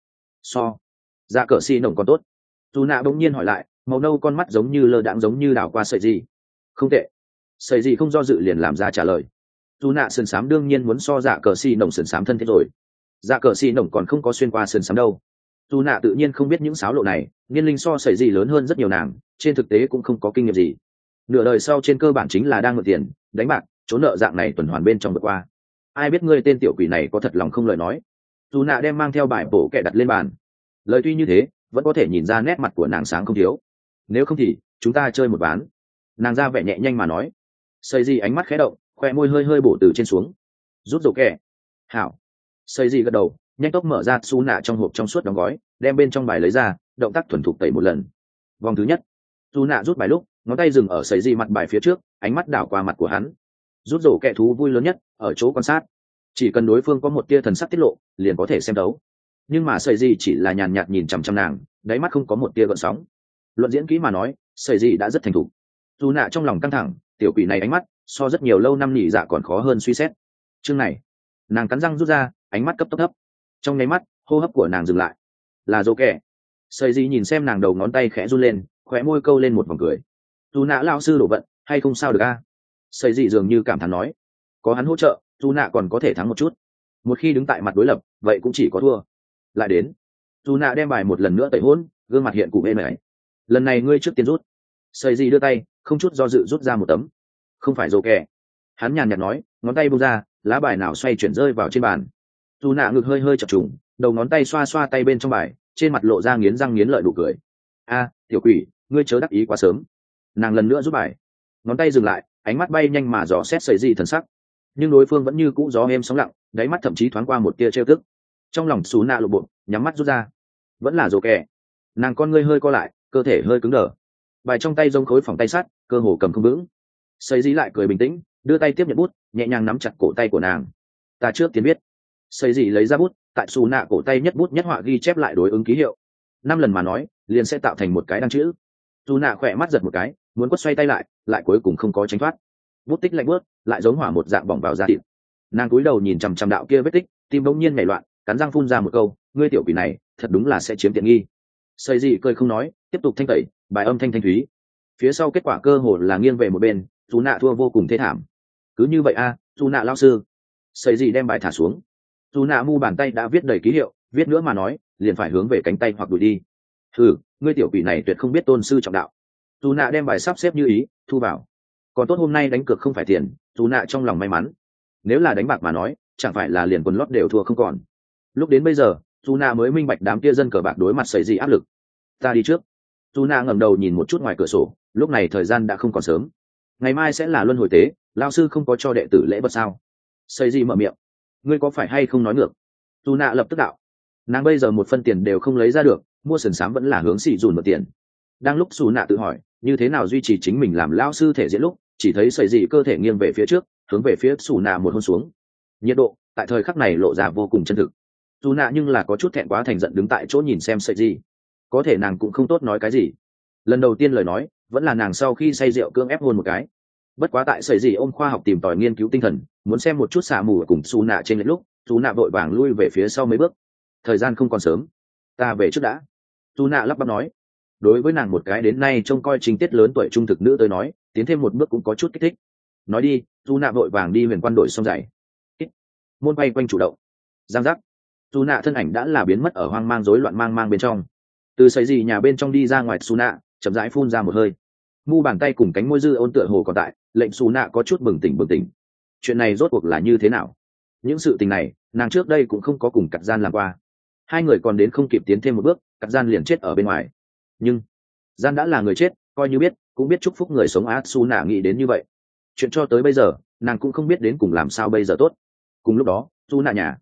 Dạ cờ si nồng còn tốt. Su nạ bỗng nhiên hỏi lại, màu nâu con mắt giống như lơ đãng giống như đảo qua sợi gì. Không tệ. Sợi gì không do dự liền làm ra trả lời. Su nạ sườn xám đương nhiên muốn so dạ cờ si nồng sườn xám thân thiết rồi. Dạ cờ si nồng còn không có xuyên qua sườn xám đâu. Su nạ tự nhiên không biết những xáo lộ này, niên linh so sợi gì lớn hơn rất nhiều nàng, trên thực tế cũng không có kinh nghiệm gì. Nửa đời sau trên cơ bản chính là đang mượn tiền, đánh bạc, trốn nợ dạng này tuần hoàn bên trong vượt qua. Ai biết ngươi tên tiểu quỷ này có thật lòng không lời nói. Su nạ đem mang theo bài bổ kẹ đặt lên bàn. Lời tuy như thế, vẫn có thể nhìn ra nét mặt của nàng sáng không thiếu. Nếu không thì chúng ta chơi một ván. Nàng ra vẻ nhẹ nhanh mà nói. Xây gì ánh mắt khẽ động, khoe môi hơi hơi bổ từ trên xuống. Rút dầu kẹ. Hảo. Xây gì gật đầu, nhanh tốc mở ra Su nạ trong hộp trong suốt đóng gói, đem bên trong bài lấy ra, động tác thuần thục tẩy một lần. Vòng thứ nhất, Su nạ rút bài lúc, ngón tay dừng ở xây gì mặt bài phía trước, ánh mắt đảo qua mặt của hắn. Rút dầu kẹ thú vui lớn nhất ở chỗ quan sát, chỉ cần đối phương có một tia thần sắc tiết lộ liền có thể xem đấu. Nhưng mà sợi gì chỉ là nhàn nhạt nhìn chằm chằm nàng, đáy mắt không có một tia gợn sóng. Luận diễn kỹ mà nói, sợi gì đã rất thành thục. Dù nạ trong lòng căng thẳng, tiểu quỷ này ánh mắt so rất nhiều lâu năm nhị dạ còn khó hơn suy xét. Chương này, nàng cắn răng rút ra, ánh mắt cấp tốc thấp. Trong nháy mắt, hô hấp của nàng dừng lại. Là dỗ kẻ. Sợi gì nhìn xem nàng đầu ngón tay khẽ run lên, khóe môi câu lên một vòng cười. Dù nạ lao sư đổ vận, hay không sao được a? Sợi gì dường như cảm thán nói, có hắn hỗ trợ, dù nạ còn có thể thắng một chút. Một khi đứng tại mặt đối lập, vậy cũng chỉ có thua. Lại đến, dù nạ đem bài một lần nữa tẩy hôn, gương mặt hiện cụ êm ái. Lần này ngươi trước tiên rút. Xây gì đưa tay, không chút do dự rút ra một tấm. Không phải dồ kẻ. Hắn nhàn nhạt nói, ngón tay buông ra, lá bài nào xoay chuyển rơi vào trên bàn. Dù nạ ngực hơi hơi chập trùng, đầu ngón tay xoa xoa tay bên trong bài, trên mặt lộ ra nghiến răng nghiến lợi nụ cười. A, tiểu quỷ, ngươi chớ đắc ý quá sớm. Nàng lần nữa rút bài, ngón tay dừng lại, ánh mắt bay nhanh mà dò xét Sợi gì thần sắc. Nhưng đối phương vẫn như cũ gió êm sóng lặng, đáy mắt thậm chí thoáng qua một tia trêu tức. Trong lòng Sú nạ lộ bộ, nhắm mắt rút ra, vẫn là dồ kẻ. Nàng con ngươi hơi co lại, cơ thể hơi cứng đờ, bài trong tay giống khối phòng tay sắt, cơ hồ cầm không vững. Sấy dĩ lại cười bình tĩnh, đưa tay tiếp nhận bút, nhẹ nhàng nắm chặt cổ tay của nàng. Ta trước tiên biết. Sấy dĩ lấy ra bút, tại Sú nạ cổ tay nhất bút nhất họa ghi chép lại đối ứng ký hiệu. 5 lần mà nói, liền sẽ tạo thành một cái đăng chữ. Sú nạ khỏe mắt giật một cái, muốn quất xoay tay lại, lại cuối cùng không có tránh thoát. Bút tích lạnh bớt, lại giống hỏa một dạng bỏng vào da thịt. Nàng cúi đầu nhìn chằm chằm đạo kia vết tích, tim bỗng nhiên nhảy loạn, cắn răng phun ra một câu, ngươi tiểu quỷ này thật đúng là sẽ chiếm tiện nghi. Xây dị cười không nói, tiếp tục thanh tẩy, bài âm thanh thanh thúy. Phía sau kết quả cơ hồ là nghiêng về một bên, Sú nạ thua vô cùng thê thảm. Cứ như vậy a, Sú nạ lão sư. Xây dị đem bài thả xuống. dù nạ mu bàn tay đã viết đầy ký hiệu, viết nữa mà nói liền phải hướng về cánh tay hoặc đuổi đi. Ngươi tiểu quỷ này tuyệt không biết tôn sư trọng đạo. Dù nạ đem bài sắp xếp như ý thu vào. Còn tốt hôm nay đánh cược không phải tiền, dù nạ trong lòng may mắn. Nếu là đánh bạc mà nói chẳng phải là liền quần lót đều thua không còn. Lúc đến bây giờ dù nạ mới minh bạch đám kia dân cờ bạc đối mặt xảy gì áp lực. Ta đi trước. Dù nạ ngẩng đầu nhìn một chút ngoài cửa sổ, lúc này thời gian đã không còn sớm. Ngày mai sẽ là luân hồi tế, lao sư không có cho đệ tử lễ vật sao? Xảy gì mở miệng. Ngươi có phải hay không nói ngược? Dù nạ lập tức đạo. Nàng bây giờ một phân tiền đều không lấy ra được, mua sườn xám vẫn là hướng xì dùn một tiền. Đang lúc xù nạ tự hỏi như thế nào duy trì chính mình làm lao sư thể diễn lúc, chỉ thấy sợi dị cơ thể nghiêng về phía trước, hướng về phía xù nạ một hôn xuống. Nhiệt độ tại thời khắc này lộ ra vô cùng chân thực. Dù nạ nhưng là có chút thẹn quá thành giận đứng tại chỗ nhìn xem sợi dị. Có thể nàng cũng không tốt nói cái gì. Lần đầu tiên lời nói vẫn là nàng sau khi say rượu cưỡng ép hôn một cái. Bất quá tại sợi dị ôm khoa học tìm tòi nghiên cứu tinh thần, muốn xem một chút xả mù cùng xù nạ trên lúc, xù nạ vội vàng lui về phía sau mấy bước. Thời gian không còn sớm, ta về trước đã. Xù nạ lắp bắp nói. Đối với nàng một cái đến nay trông coi trình tiết lớn tuổi trung thực nữ tới nói, tiến thêm một bước cũng có chút kích thích. Nói đi, dù nạ vội vàng đi huyền quan đổi xong giày. Môn bay quanh chủ động. Giang giác. Dù nạ thân ảnh đã là biến mất ở hoang mang rối loạn mang bên trong. Từ sấy gì nhà bên trong đi ra ngoài Su nạ, chậm rãi phun ra một hơi. Mu bàn tay cùng cánh môi dư ôn tựa hồ còn tại, lệnh Su nạ có chút bừng tỉnh. Chuyện này rốt cuộc là như thế nào? Những sự tình này, nàng trước đây cũng không có cùng cắt gian làm qua. Hai người còn đến không kịp tiến thêm một bước, cắt gian liền chết ở bên ngoài. Nhưng gian đã là người chết, coi như biết cũng biết chúc phúc người sống. Su nạ nghĩ đến như vậy, chuyện cho tới bây giờ nàng cũng không biết đến cùng làm sao bây giờ tốt. Cùng lúc đó Su nạ nhà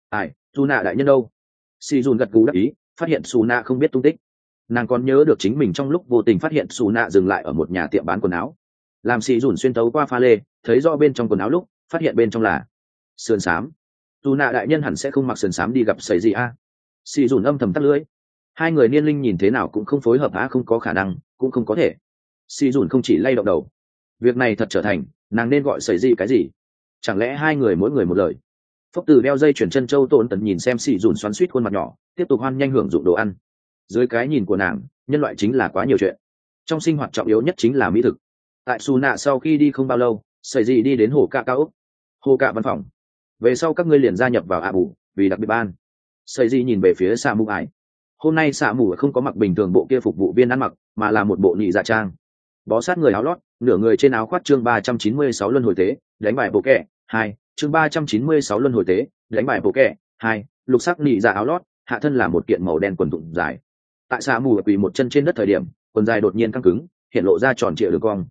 Su nạ đại nhân đâu? Si Jun gật gù đáp ý, phát hiện Su nạ không biết tung tích. Nàng còn nhớ được chính mình trong lúc vô tình phát hiện Su nạ dừng lại ở một nhà tiệm bán quần áo. Làm Si Jun xuyên thấu qua pha lê thấy rõ bên trong quần áo lúc phát hiện bên trong là sườn xám. Su nạ đại nhân hẳn sẽ không mặc sườn xám đi gặp sẩy gì a? Si Jun âm thầm tắt lưỡi. Hai người niên linh nhìn thế nào cũng không phối hợp, không có khả năng, cũng không có thể. Si Jun không chỉ lay động đầu. Việc này thật trở thành, nàng nên gọi sẩy gì cái gì? Chẳng lẽ hai người mỗi người một lời? Phúc Từ đeo dây chuyển chân châu Tổn Tần nhìn xem Si Jun xoắn xuýt khuôn mặt nhỏ, tiếp tục hoan nhanh hưởng dụng đồ ăn. Dưới cái nhìn của nàng, nhân loại chính là quá nhiều chuyện. Trong sinh hoạt trọng yếu nhất chính là mỹ thực. Tại Su nạ sau khi đi không bao lâu, sẩy gì đi đến hồ cạ cao ốc. Hồ cạ văn phòng. Về sau các ngươi liền gia nhập vào ạ bù, vì đặc biệt ban. Sẩy gì nhìn về phía Sa Mù Ải. Hôm nay Sa Mù không có mặc bình thường bộ kia phục vụ viên ăn mặc, mà là một bộ nhị dạ trang. Bó sát người áo lót, nửa người trên áo khoác. Chương 396 luân hồi tế, đánh bại bộ kẻ 2. Chương 396 luân hồi tế, đánh bại bộ kẻ 2. Lục sắc nhị dạ áo lót, hạ thân là một kiện màu đen quần thụng dài. Tại Sa Mù quỳ một chân trên đất thời điểm, quần dài đột nhiên căng cứng, hiện lộ ra tròn trịa đường cong.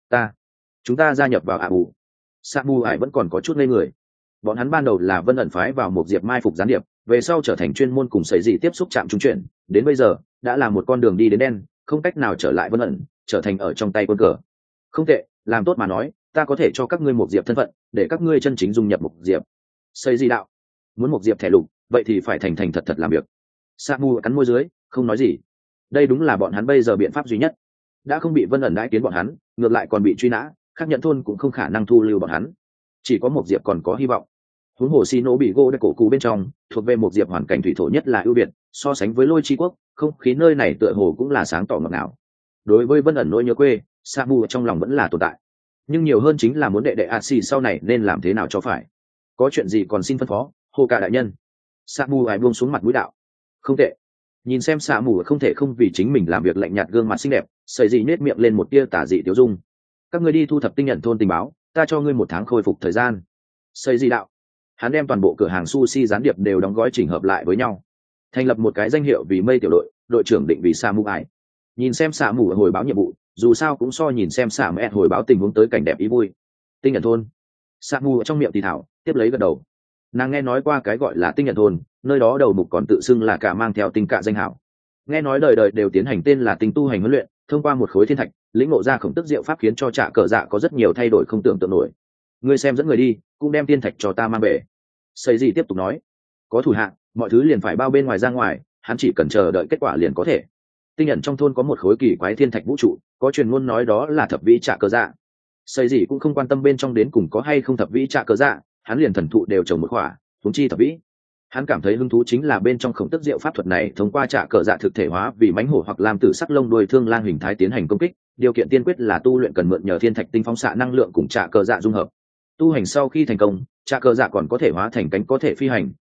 Chúng ta gia nhập vào ạ bù. Sa Mù Ải vẫn còn có chút ngây người. Bọn hắn ban đầu là Vân ẩn phái vào một diệp mai phục gián điệp, về sau trở thành chuyên môn cùng sấy dị tiếp xúc chạm trung chuyển, đến bây giờ đã là một con đường đi đến đen, không cách nào trở lại Vân ẩn, trở thành ở trong tay quân cờ. Không tệ, làm tốt mà nói, ta có thể cho các ngươi một diệp thân phận, để các ngươi chân chính dung nhập một diệp. Sấy dị đạo, muốn một diệp thẻ lục, vậy thì phải thành thật làm việc. Sa Mu cắn môi dưới, không nói gì. Đây đúng là bọn hắn bây giờ biện pháp duy nhất. Đã không bị Vân ẩn đãi kiến bọn hắn, ngược lại còn bị truy nã, khác nhận thôn cũng không khả năng thu lưu bọn hắn. Chỉ có một diệp còn có hy vọng. Huống hồ xi nổ bị gỗ đã cổ cú bên trong, thuộc về một diệp hoàn cảnh thủy thổ nhất là ưu việt, so sánh với Lôi Chi quốc, không khí nơi này tựa hồ cũng là sáng tỏ ngọt ngào. Đối với Vân ẩn nỗi nhớ quê, Sa Mu trong lòng vẫn là tồn tại, nhưng nhiều hơn chính là muốn đệ đệ A Si sau này nên làm thế nào cho phải. Có chuyện gì còn xin phân phó, Hồ Cả đại nhân. Sa Mu ai buông xuống mặt mũi đạo. Không tệ. Nhìn xem Sa Mu không thể không vì chính mình làm việc lạnh nhạt gương mặt xinh đẹp, sợi dị nết miệng lên một tia tà dị tiêu dung. Các ngươi đi thu thập tinh nhận thôn tình báo, ta cho ngươi 1 tháng khôi phục thời gian. Sợi dị đạo. Hắn đem toàn bộ cửa hàng sushi gián điệp đều đóng gói chỉnh hợp lại với nhau, thành lập một cái danh hiệu vì mây tiểu đội, đội trưởng định vì Sa Mu Ải. Nhìn xem Sa Mu hồi báo nhiệm vụ, dù sao cũng so nhìn xem Sa Mẹ hồi báo tình huống tới cảnh đẹp ý vui. Tinh nhận thôn. Sa Mu ở trong miệng thì thảo, tiếp lấy gật đầu. Nàng nghe nói qua cái gọi là tinh nhận thôn, nơi đó đầu mục còn tự xưng là cả mang theo tinh cạ danh hảo. Nghe nói đời đời đều tiến hành tên là tinh tu hành huấn luyện, thông qua một khối thiên thạch, lĩnh ngộ ra khổng tức diệu pháp khiến cho Trạ Cờ Dạ có rất nhiều thay đổi không tưởng tượng nổi. Ngươi xem dẫn người đi, cũng đem thiên thạch cho ta mang về. Sấy gì tiếp tục nói, có thủ hạ, mọi thứ liền phải bao bên ngoài ra ngoài, hắn chỉ cần chờ đợi kết quả liền có thể. Tinh nhận trong thôn có một khối kỳ quái thiên thạch vũ trụ, có truyền ngôn nói đó là thập vĩ Trạ Cờ Dạ. Sấy gì cũng không quan tâm bên trong đến cùng có hay không thập vĩ Trạ Cờ Dạ, hắn liền thần thụ đều trồng một khỏa, huống chi thập vĩ. Hắn cảm thấy hứng thú chính là bên trong khổng tức diệu pháp thuật này thông qua Trạ Cờ Dạ thực thể hóa vì mãnh hổ hoặc làm tử sắc lông đuôi thương lang hình thái tiến hành công kích, điều kiện tiên quyết là tu luyện cần mượn nhờ thiên thạch tinh phóng xạ năng lượng cùng Trạ Cờ Dạ dung hợp. Tu hành sau khi thành công, Trạ Cờ Dạ còn có thể hóa thành cánh có thể phi hành,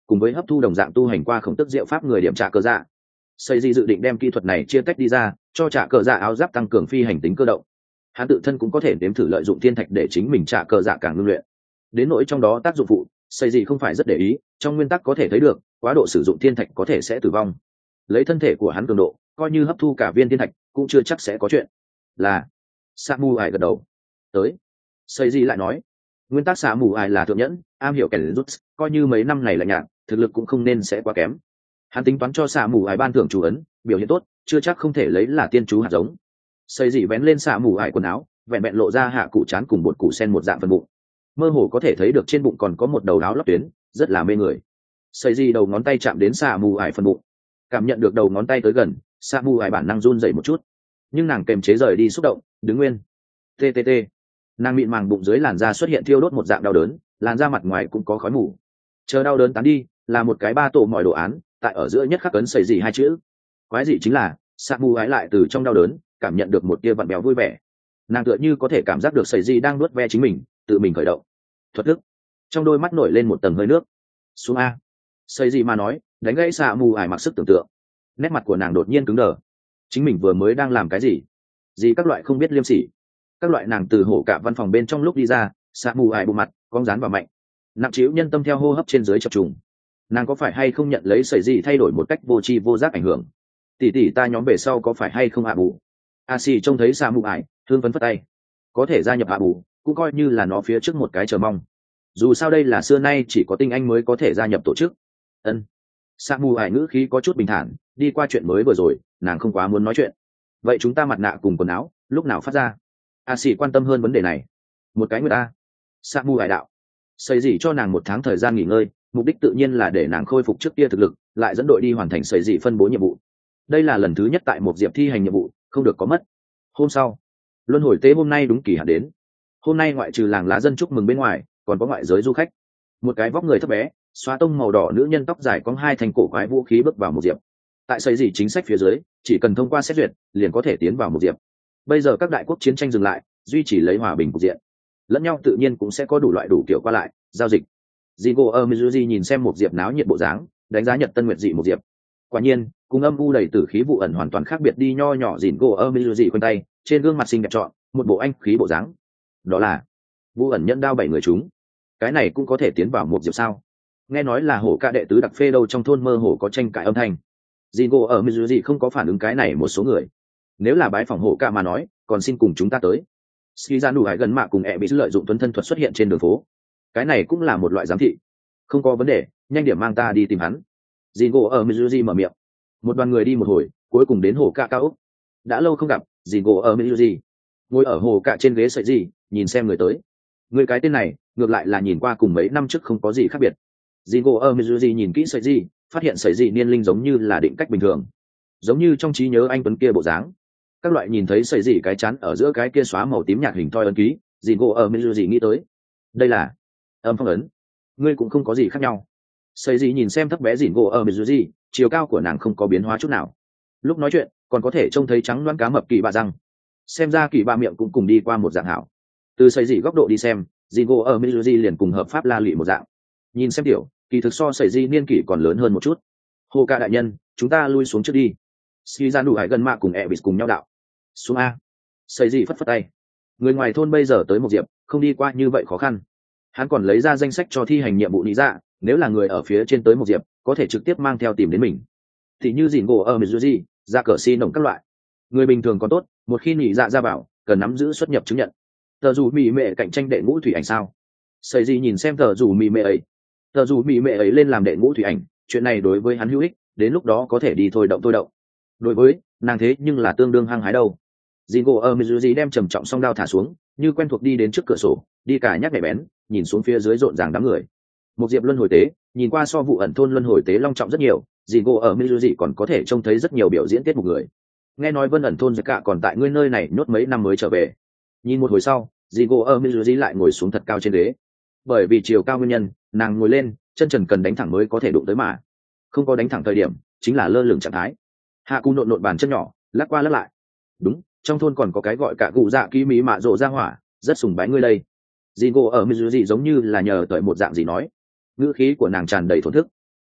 cùng với hấp thu đồng dạng tu hành qua khổng tức diệu pháp người điểm trả cờ dạ. Xây Di dự định đem kỹ thuật này chia tách đi ra, cho trả cờ dạ áo giáp tăng cường phi hành tính cơ động. Hắn tự thân cũng có thể nếm thử lợi dụng thiên thạch để chính mình trả cờ dạ càng ngưng luyện. Đến nỗi trong đó tác dụng phụ, Xây Di không phải rất để ý, trong nguyên tắc có thể thấy được, quá độ sử dụng thiên thạch có thể sẽ tử vong. Lấy thân thể của hắn cường độ, coi như hấp thu cả viên thiên thạch, cũng chưa chắc sẽ có chuyện. Là Samu Ai gật đầu. Tới. Xây Di lại nói, nguyên tắc Samu Ai là thượng nhẫn, am hiểu kẻ rút, coi như mấy năm này lạnh nhạt, thực lực cũng không nên sẽ quá kém. Hắn tính toán cho Samu Ai ban thưởng chú ấn, biểu hiện tốt, chưa chắc không thể lấy là tiên chú hạt giống. Xây Di vén lên Samu Ai quần áo, vẹn vẹn lộ ra hạ cụ chán cùng bột củ sen một dạng phần bụng, mơ hồ có thể thấy được trên bụng còn có một đầu áo lót tuyến, rất là mê người. Xây Di đầu ngón tay chạm đến Samu Ai phần bụng, cảm nhận được đầu ngón tay tới gần, Samu Ai bản năng run dậy một chút, nhưng nàng kềm chế rời đi xúc động, đứng nguyên. Ttt. Nàng mịn màng bụng dưới làn da xuất hiện thiêu đốt một dạng đau đớn, làn da mặt ngoài cũng có khói mù. Chờ đau đớn tán đi, là một cái ba tổ mọi đồ án, tại ở giữa nhất khắc cấn Xây Di hai chữ. Quái dị chính là, Samu Ai lại từ trong đau đớn cảm nhận được một tia vặn béo vui vẻ. Nàng tựa như có thể cảm giác được Xây Di đang nuốt ve chính mình, tự mình khởi động. Thuật thức. Trong đôi mắt nổi lên một tầng hơi nước. Xuống a. Xây Di mà nói, đánh gãy Samu Ai mặc sức tưởng tượng. Nét mặt của nàng đột nhiên cứng đờ. Chính mình vừa mới đang làm cái gì? Gì các loại không biết liêm sỉ. Các loại nàng từ hổ cả văn phòng bên trong lúc đi ra, Samu Ai bù mặt, cong rán và mạnh. Nặng trĩu nhân tâm theo hô hấp trên dưới chập trùng. Nàng có phải hay không nhận lấy Xây Di thay đổi một cách vô tri vô giác ảnh hưởng? Tỷ tỷ ta nhóm về sau có phải hay không bù? Xì trông thấy Samu Ai, thương phấn phất tay. Có thể gia nhập bù, cũng coi như là nó phía trước một cái chờ mong. Dù sao đây là xưa nay chỉ có tinh anh mới có thể gia nhập tổ chức. Ân. Samu Ai ngữ khí có chút bình thản, đi qua chuyện mới vừa rồi, nàng không quá muốn nói chuyện. Vậy chúng ta mặt nạ cùng quần áo, lúc nào phát ra? Xì quan tâm hơn vấn đề này. Một cái người ta. Samu Ai đạo. Xây Dị cho nàng một tháng thời gian nghỉ ngơi, mục đích tự nhiên là để nàng khôi phục trước kia thực lực, lại dẫn đội đi hoàn thành Xây Dị phân bố nhiệm vụ. Đây là lần thứ nhất tại một diệp thi hành nhiệm vụ, không được có mất. Hôm sau, luân hồi tế hôm nay đúng kỳ hạn đến. Hôm nay ngoại trừ làng lá dân chúc mừng bên ngoài, còn có ngoại giới du khách. Một cái vóc người thấp bé, xóa tông màu đỏ nữ nhân tóc dài có hai thành cổ quái vũ khí bước vào một diệp. Tại Xây Dị chính sách phía dưới, chỉ cần thông qua xét duyệt, liền có thể tiến vào một diệp. Bây giờ các đại quốc chiến tranh dừng lại, duy trì lấy hòa bình cục diện, lẫn nhau tự nhiên cũng sẽ có đủ loại đủ kiểu qua lại giao dịch. Jingo ở Mizuji nhìn xem một diệp náo nhiệt bộ dáng, đánh giá Nhật Tân Nguyệt dị một diệp. Quả nhiên, cùng âm u đầy tử khí vụ ẩn hoàn toàn khác biệt đi nho nhỏ. Jingo ở Mizuji quanh tay, trên gương mặt xinh đẹp trọn, một bộ anh khí bộ dáng. Đó là vụ ẩn nhẫn đao 7 người chúng. Cái này cũng có thể tiến vào một diệp sao? Nghe nói là hổ ca đệ tứ đặc phê đâu trong thôn mơ hồ có tranh cãi âm thanh. Jingo ở Mizuji không có phản ứng cái này một số người. Nếu là bái phòng hổ ca mà nói, còn xin cùng chúng ta tới. Skizanu Hải gần mạ cùng bị lợi dụng tuấn thân thuật xuất hiện trên đường phố. Cái này cũng là một loại giám thị. Không có vấn đề, nhanh điểm mang ta đi tìm hắn. Jingo ở Mizuji mở miệng. Một đoàn người đi một hồi, cuối cùng đến hồ cạ cao ốc. Đã lâu không gặp, Jingo ở Mizuji. Ngồi ở hồ cạ trên ghế sợi gì, nhìn xem người tới. Người cái tên này, ngược lại là nhìn qua cùng mấy năm trước không có gì khác biệt. Jingo ở Mizuji nhìn kỹ sợi gì, phát hiện sợi gì niên linh giống như là định cách bình thường. Giống như trong trí nhớ anh tuấn kia bộ dáng. Các loại nhìn thấy sợi gì cái chắn ở giữa cái kia xóa màu tím nhạt hình thoi ấn ký, Jingo ở Mizuji nghĩ tới. Đây là âm phong ấn. Ngươi cũng không có gì khác nhau. Sợi gì nhìn xem thấp bé Jingo ở Mizuji, chiều cao của nàng không có biến hóa chút nào. Lúc nói chuyện, còn có thể trông thấy trắng loáng cá mập kỳ bạ răng. Xem ra kỳ bạ miệng cũng cùng đi qua một dạng hảo. Từ sợi gì góc độ đi xem, Jingo ở Mizuji liền cùng hợp pháp la lụy một dạng. Nhìn xem tiểu, kỳ thực so sợi gì niên kỷ còn lớn hơn một chút. Hồ ca đại nhân, chúng ta lui xuống trước đi. Skizanu Hải gần mạ cùng Ebis cùng nhau đạo. Xuống a. Sợi gì phất phất tay. Người ngoài thôn bây giờ tới một diệp, không đi qua như vậy khó khăn. Hắn còn lấy ra danh sách cho thi hành nhiệm vụ lý dạ, nếu là người ở phía trên tới một diệp, có thể trực tiếp mang theo tìm đến mình. Thì như Jingo ở Mizuji, ra cờ si nồng các loại. Người bình thường còn tốt, một khi nhị dạ ra bảo, cần nắm giữ xuất nhập chứng nhận. Tờ dù mì mệ cạnh tranh đệ ngũ thủy ảnh sao? Sợi gì nhìn xem tờ dù mì mệ ấy. Tờ dù mì mệ ấy lên làm đệ ngũ thủy ảnh, chuyện này đối với hắn hữu ích, đến lúc đó có thể đi thôi động. Đối với nàng thế nhưng là tương đương hăng hái đâu. Jingo ở Mizuji đem trầm trọng song đao thả xuống, như quen thuộc đi đến trước cửa sổ, đi cả nhắc nhẹ bén, nhìn xuống phía dưới rộn ràng đám người. Một diệp luân hồi tế, nhìn qua so vụ ẩn thôn luân hồi tế long trọng rất nhiều. Jingo ở Mizuji còn có thể trông thấy rất nhiều biểu diễn tiết mục người. Nghe nói Vân ẩn thôn giặc cả còn tại ngươi nơi này nhốt mấy năm mới trở về. Nhìn một hồi sau, Jingo ở Mizuji lại ngồi xuống thật cao trên ghế. Bởi vì chiều cao nguyên nhân, nàng ngồi lên, chân trần cần đánh thẳng mới có thể đụng tới mà. Không có đánh thẳng thời điểm, chính là lơ lửng trạng thái. Hạ Cú nộn bàn chân nhỏ, lắc qua lắc lại. Đúng, trong thôn còn có cái gọi cả cụ dạ ký mỹ mạ rộ ra hỏa, rất sùng bái ngươi đây. Jingo ở Mizuji giống như là nhờ tới một dạng gì nói. Ngữ khí của nàng tràn đầy thổn thức.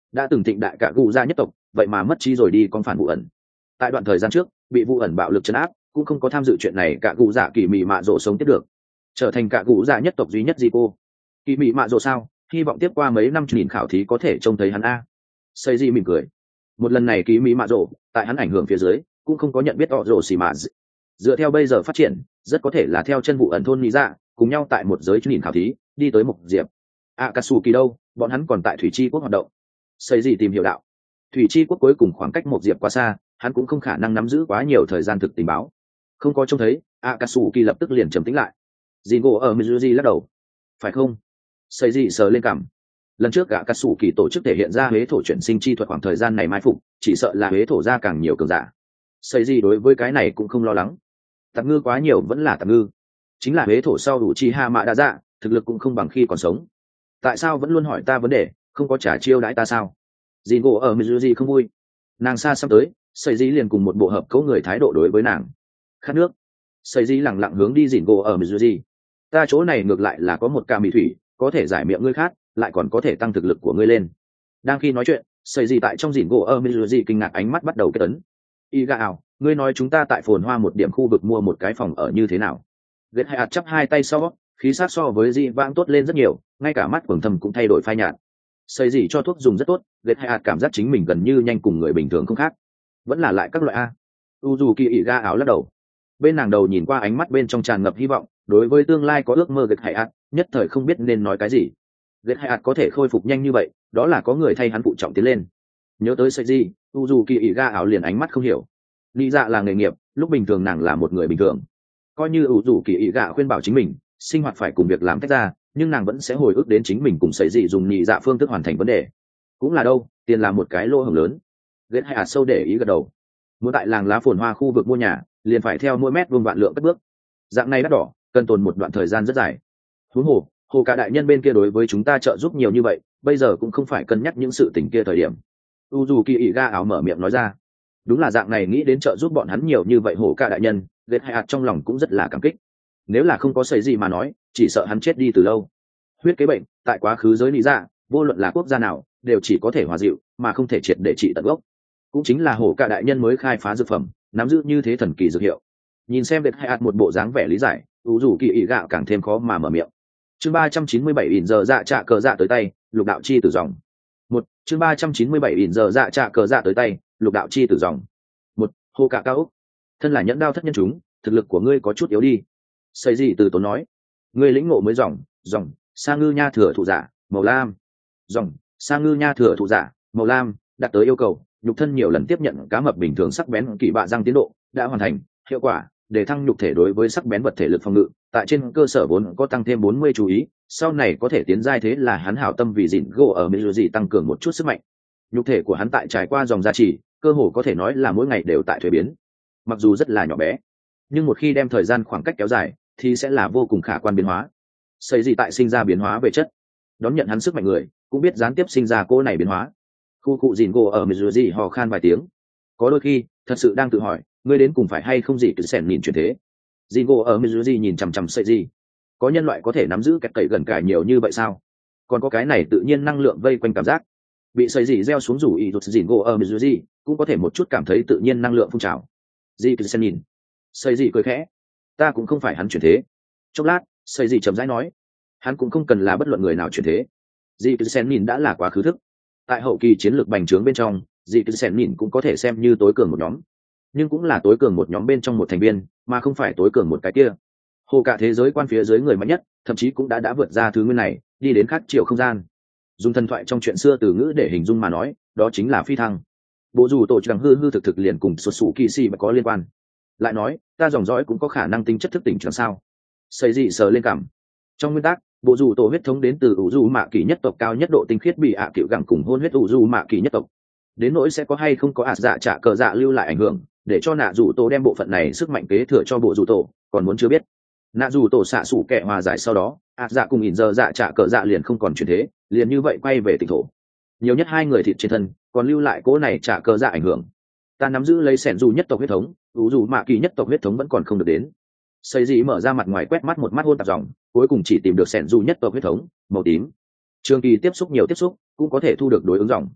đã từng thịnh đại cả cụ dạ nhất tộc vậy mà mất trí rồi đi con phản vụ ẩn. Tại đoạn thời gian trước bị vụ ẩn bạo lực trấn áp, cũng không có tham dự chuyện này cả cụ dạ kỳ mị mạ rộ sống tiếp được, trở thành cả cụ dạ nhất tộc duy nhất gì cô. Kỳ mị mạ rộ sao, hy vọng tiếp qua mấy năm nhìn khảo thí có thể trông thấy hắn a. Xây di mỉm cười. Một lần này kỳ mị mạ rộ tại hắn ảnh hưởng phía dưới cũng không có nhận biết họ rộ xì mà dựa theo bây giờ phát triển rất có thể là theo chân vụ ẩn thôn mỹ dạ cùng nhau tại một giới nhìn khảo thí đi tới một diệp. Akatsuki đâu, bọn hắn còn tại thủy chi quốc hoạt động. Xây gì tìm hiểu đạo, thủy chi quốc cuối cùng khoảng cách một diệp quá xa, hắn cũng không khả năng nắm giữ quá nhiều thời gian thực tình báo. Không có trông thấy, Akatsuki lập tức liền trầm tĩnh lại. Jingo ở Mizuji lắc đầu. Phải không? Xây gì sờ lên cằm. Lần trước Akatsuki tổ chức thể hiện ra huế thổ chuyển sinh chi thuật khoảng thời gian này mai phục, chỉ sợ là huế thổ ra càng nhiều cường giả. Xây gì đối với cái này cũng không lo lắng. Tạp ngư quá nhiều vẫn là tạp ngư, chính là huế thổ sau đủ chi ha mạ đa dạ, thực lực cũng không bằng khi còn sống. Tại sao vẫn luôn hỏi ta vấn đề, không có trả chiêu đãi ta sao? Jingo ở Mizuji không vui. Nàng xa xăm tới, Sẩy Dĩ liền cùng một bộ hợp cấu người thái độ đối với nàng. Khát nước. Sẩy Dĩ lẳng lặng hướng đi Jingo ở Mizuji. Ta chỗ này ngược lại là có một ca mỹ thủy, có thể giải miệng ngươi khát, lại còn có thể tăng thực lực của ngươi lên. Đang khi nói chuyện, Sẩy Dĩ tại trong Jingo ở Mizuji kinh ngạc ánh mắt bắt đầu kết ấn. Iga ảo, ngươi nói chúng ta tại phồn hoa một điểm khu vực mua một cái phòng ở như thế nào? Ghét hai hạt chắp hai tay sau, khí sát so với Di vãng tốt lên rất nhiều, ngay cả mắt quầng thâm cũng thay đổi phai nhạt. Xây gì cho thuốc dùng rất tốt, ghét hai hạt cảm giác chính mình gần như nhanh cùng người bình thường không khác. Vẫn là lại các loại a. Uzu kỳ ỉ ga áo lắc đầu. Bên nàng đầu nhìn qua ánh mắt bên trong tràn ngập hy vọng, đối với tương lai có ước mơ ghét hai hạt, nhất thời không biết nên nói cái gì. Ghét hai hạt có thể khôi phục nhanh như vậy, đó là có người thay hắn phụ trọng tiến lên. Nhớ tới xây gì, Uzu kỳ ỉ ga áo liền ánh mắt không hiểu. Lý dạ là nghề nghiệp, lúc bình thường nàng là một người bình thường. Coi như Uzu kỳ ỉ ga khuyên bảo chính mình, sinh hoạt phải cùng việc làm tách ra, nhưng nàng vẫn sẽ hồi ức đến chính mình cùng xây dị dùng nhị dạ phương thức hoàn thành vấn đề. Cũng là đâu, tiền là một cái lỗ hổng lớn. Ghét hai hạt sâu để ý gật đầu. Muốn tại làng lá phồn hoa khu vực mua nhà, liền phải theo mỗi mét vuông vạn lượng cất bước. Dạng này đắt đỏ, cần tồn một đoạn thời gian rất dài. Huống hồ cả đại nhân bên kia đối với chúng ta trợ giúp nhiều như vậy, bây giờ cũng không phải cân nhắc những sự tình kia thời điểm. Uzu kỳ ỉ ga áo mở miệng nói ra. Đúng là dạng này nghĩ đến trợ giúp bọn hắn nhiều như vậy hổ cả đại nhân, ghét hai hạt trong lòng cũng rất là cảm kích. Nếu là không có xây gì mà nói, chỉ sợ hắn chết đi từ lâu. Huyết kế bệnh tại quá khứ giới lý dạ, vô luận là quốc gia nào đều chỉ có thể hòa dịu mà không thể triệt để trị tận gốc. Cũng chính là hổ cả đại nhân mới khai phá dược phẩm, nắm giữ như thế thần kỳ dược hiệu. Nhìn xem Việt Hai một bộ dáng vẻ lý giải, dù kỳ ý gạo càng thêm khó mà mở miệng. Chương 397 ỉn giờ dạ trạ cờ dạ tới tay, lục đạo chi tử dòng. Một chương 397 ỉn giờ dạ trạ cờ dạ tới tay, lục đạo chi tử dòng. Một hô cả cao ốc. Thân là nhẫn đao thất nhân chúng, thực lực của ngươi có chút yếu đi. Xây gì từ tốn nói, ngươi lĩnh ngộ mới dòng sa ngư nha thừa thụ giả màu lam, dòng sa ngư nha thừa thụ giả màu lam đạt tới yêu cầu, nhục thân nhiều lần tiếp nhận cá mập bình thường sắc bén kỳ bạ răng tiến độ đã hoàn thành, hiệu quả để thăng nhục thể đối với sắc bén vật thể lực phòng ngự, tại trên cơ sở vốn có tăng thêm 40 chú ý, sau này có thể tiến giai, thế là hắn hảo tâm vì dịn gỗ ở Mizuji tăng cường một chút sức mạnh. Nhục thể của hắn tại trải qua dòng gia trì, cơ hồ có thể nói là mỗi ngày đều tại thuế biến. Mặc dù rất là nhỏ bé, nhưng một khi đem thời gian khoảng cách kéo dài thì sẽ là vô cùng khả quan biến hóa. Xây gì tại sinh ra biến hóa về chất, đón nhận hắn sức mạnh người cũng biết gián tiếp sinh ra cô này biến hóa. Khu cụ dìn gỗ ở Mizuji hò khan vài tiếng, có đôi khi thật sự đang tự hỏi ngươi đến cùng phải hay không gì cứ sẻn nhìn chuyển thế. Dìn gỗ ở Mizuji nhìn chằm chằm Xây gì, có nhân loại có thể nắm giữ kẹt cậy gần cải nhiều như vậy sao? Còn có cái này tự nhiên năng lượng vây quanh cảm giác, bị Xây gì gieo xuống rủ ý rụt dìn gỗ ở Mizuji cũng có thể một chút cảm thấy tự nhiên năng lượng phun trào. Gì cứ sẻn nhìn, Xây gì cười khẽ, ta cũng không phải hắn chuyển thế. Chốc lát, Xây gì chậm rãi nói, hắn cũng không cần là bất luận người nào chuyển thế. Dị cứ sen nhìn đã là quá khứ thức. Tại hậu kỳ chiến lược bành trướng bên trong, dị cứ sen nhìn cũng có thể xem như tối cường một nhóm, nhưng cũng là tối cường một nhóm bên trong một thành viên, mà không phải tối cường một cái kia. Hồ cả thế giới quan phía dưới người mạnh nhất, thậm chí cũng đã vượt ra thứ nguyên này, đi đến khác chiều không gian. Dùng thần thoại trong chuyện xưa từ ngữ để hình dung mà nói, đó chính là phi thăng. Bộ dù tổ chức hư thực liền cùng xuất xù kỳ si mà có liên quan. Lại nói, ta dòng dõi cũng có khả năng tính chất thức tỉnh chẳng sao? Xây dị sờ lên cảm. Trong nguyên tắc, bộ dù tổ huyết thống đến từ ủ du mạ kỳ nhất tộc cao nhất độ tinh khiết bị ạ cựu gẳng cùng hôn huyết ủ du mạ kỳ nhất tộc. Đến nỗi sẽ có hay không có dạ trả cờ dạ lưu lại ảnh hưởng, để cho nạ dù tổ đem bộ phận này sức mạnh kế thừa cho bộ dù tổ, còn muốn chưa biết. Nạ dù tổ xạ sủ kẹ hòa giải sau đó, dạ cùng ỉn giờ dạ trả cờ dạ liền không còn chuyển thế, liền như vậy quay về tỉnh thổ. Nhiều nhất hai người thịt trên thân, còn lưu lại cố này trả cờ dạ ảnh hưởng. Ta nắm giữ lấy sẻn dù nhất tộc huyết thống, ủ dù mạ kỳ nhất tộc huyết thống vẫn còn không được đến. Xây dĩ mở ra mặt ngoài quét mắt một mắt hôn tạp dòng, cuối cùng chỉ tìm được sẻn dù nhất tộc huyết thống màu tím. Trường kỳ tiếp xúc nhiều tiếp xúc cũng có thể thu được đối ứng dòng.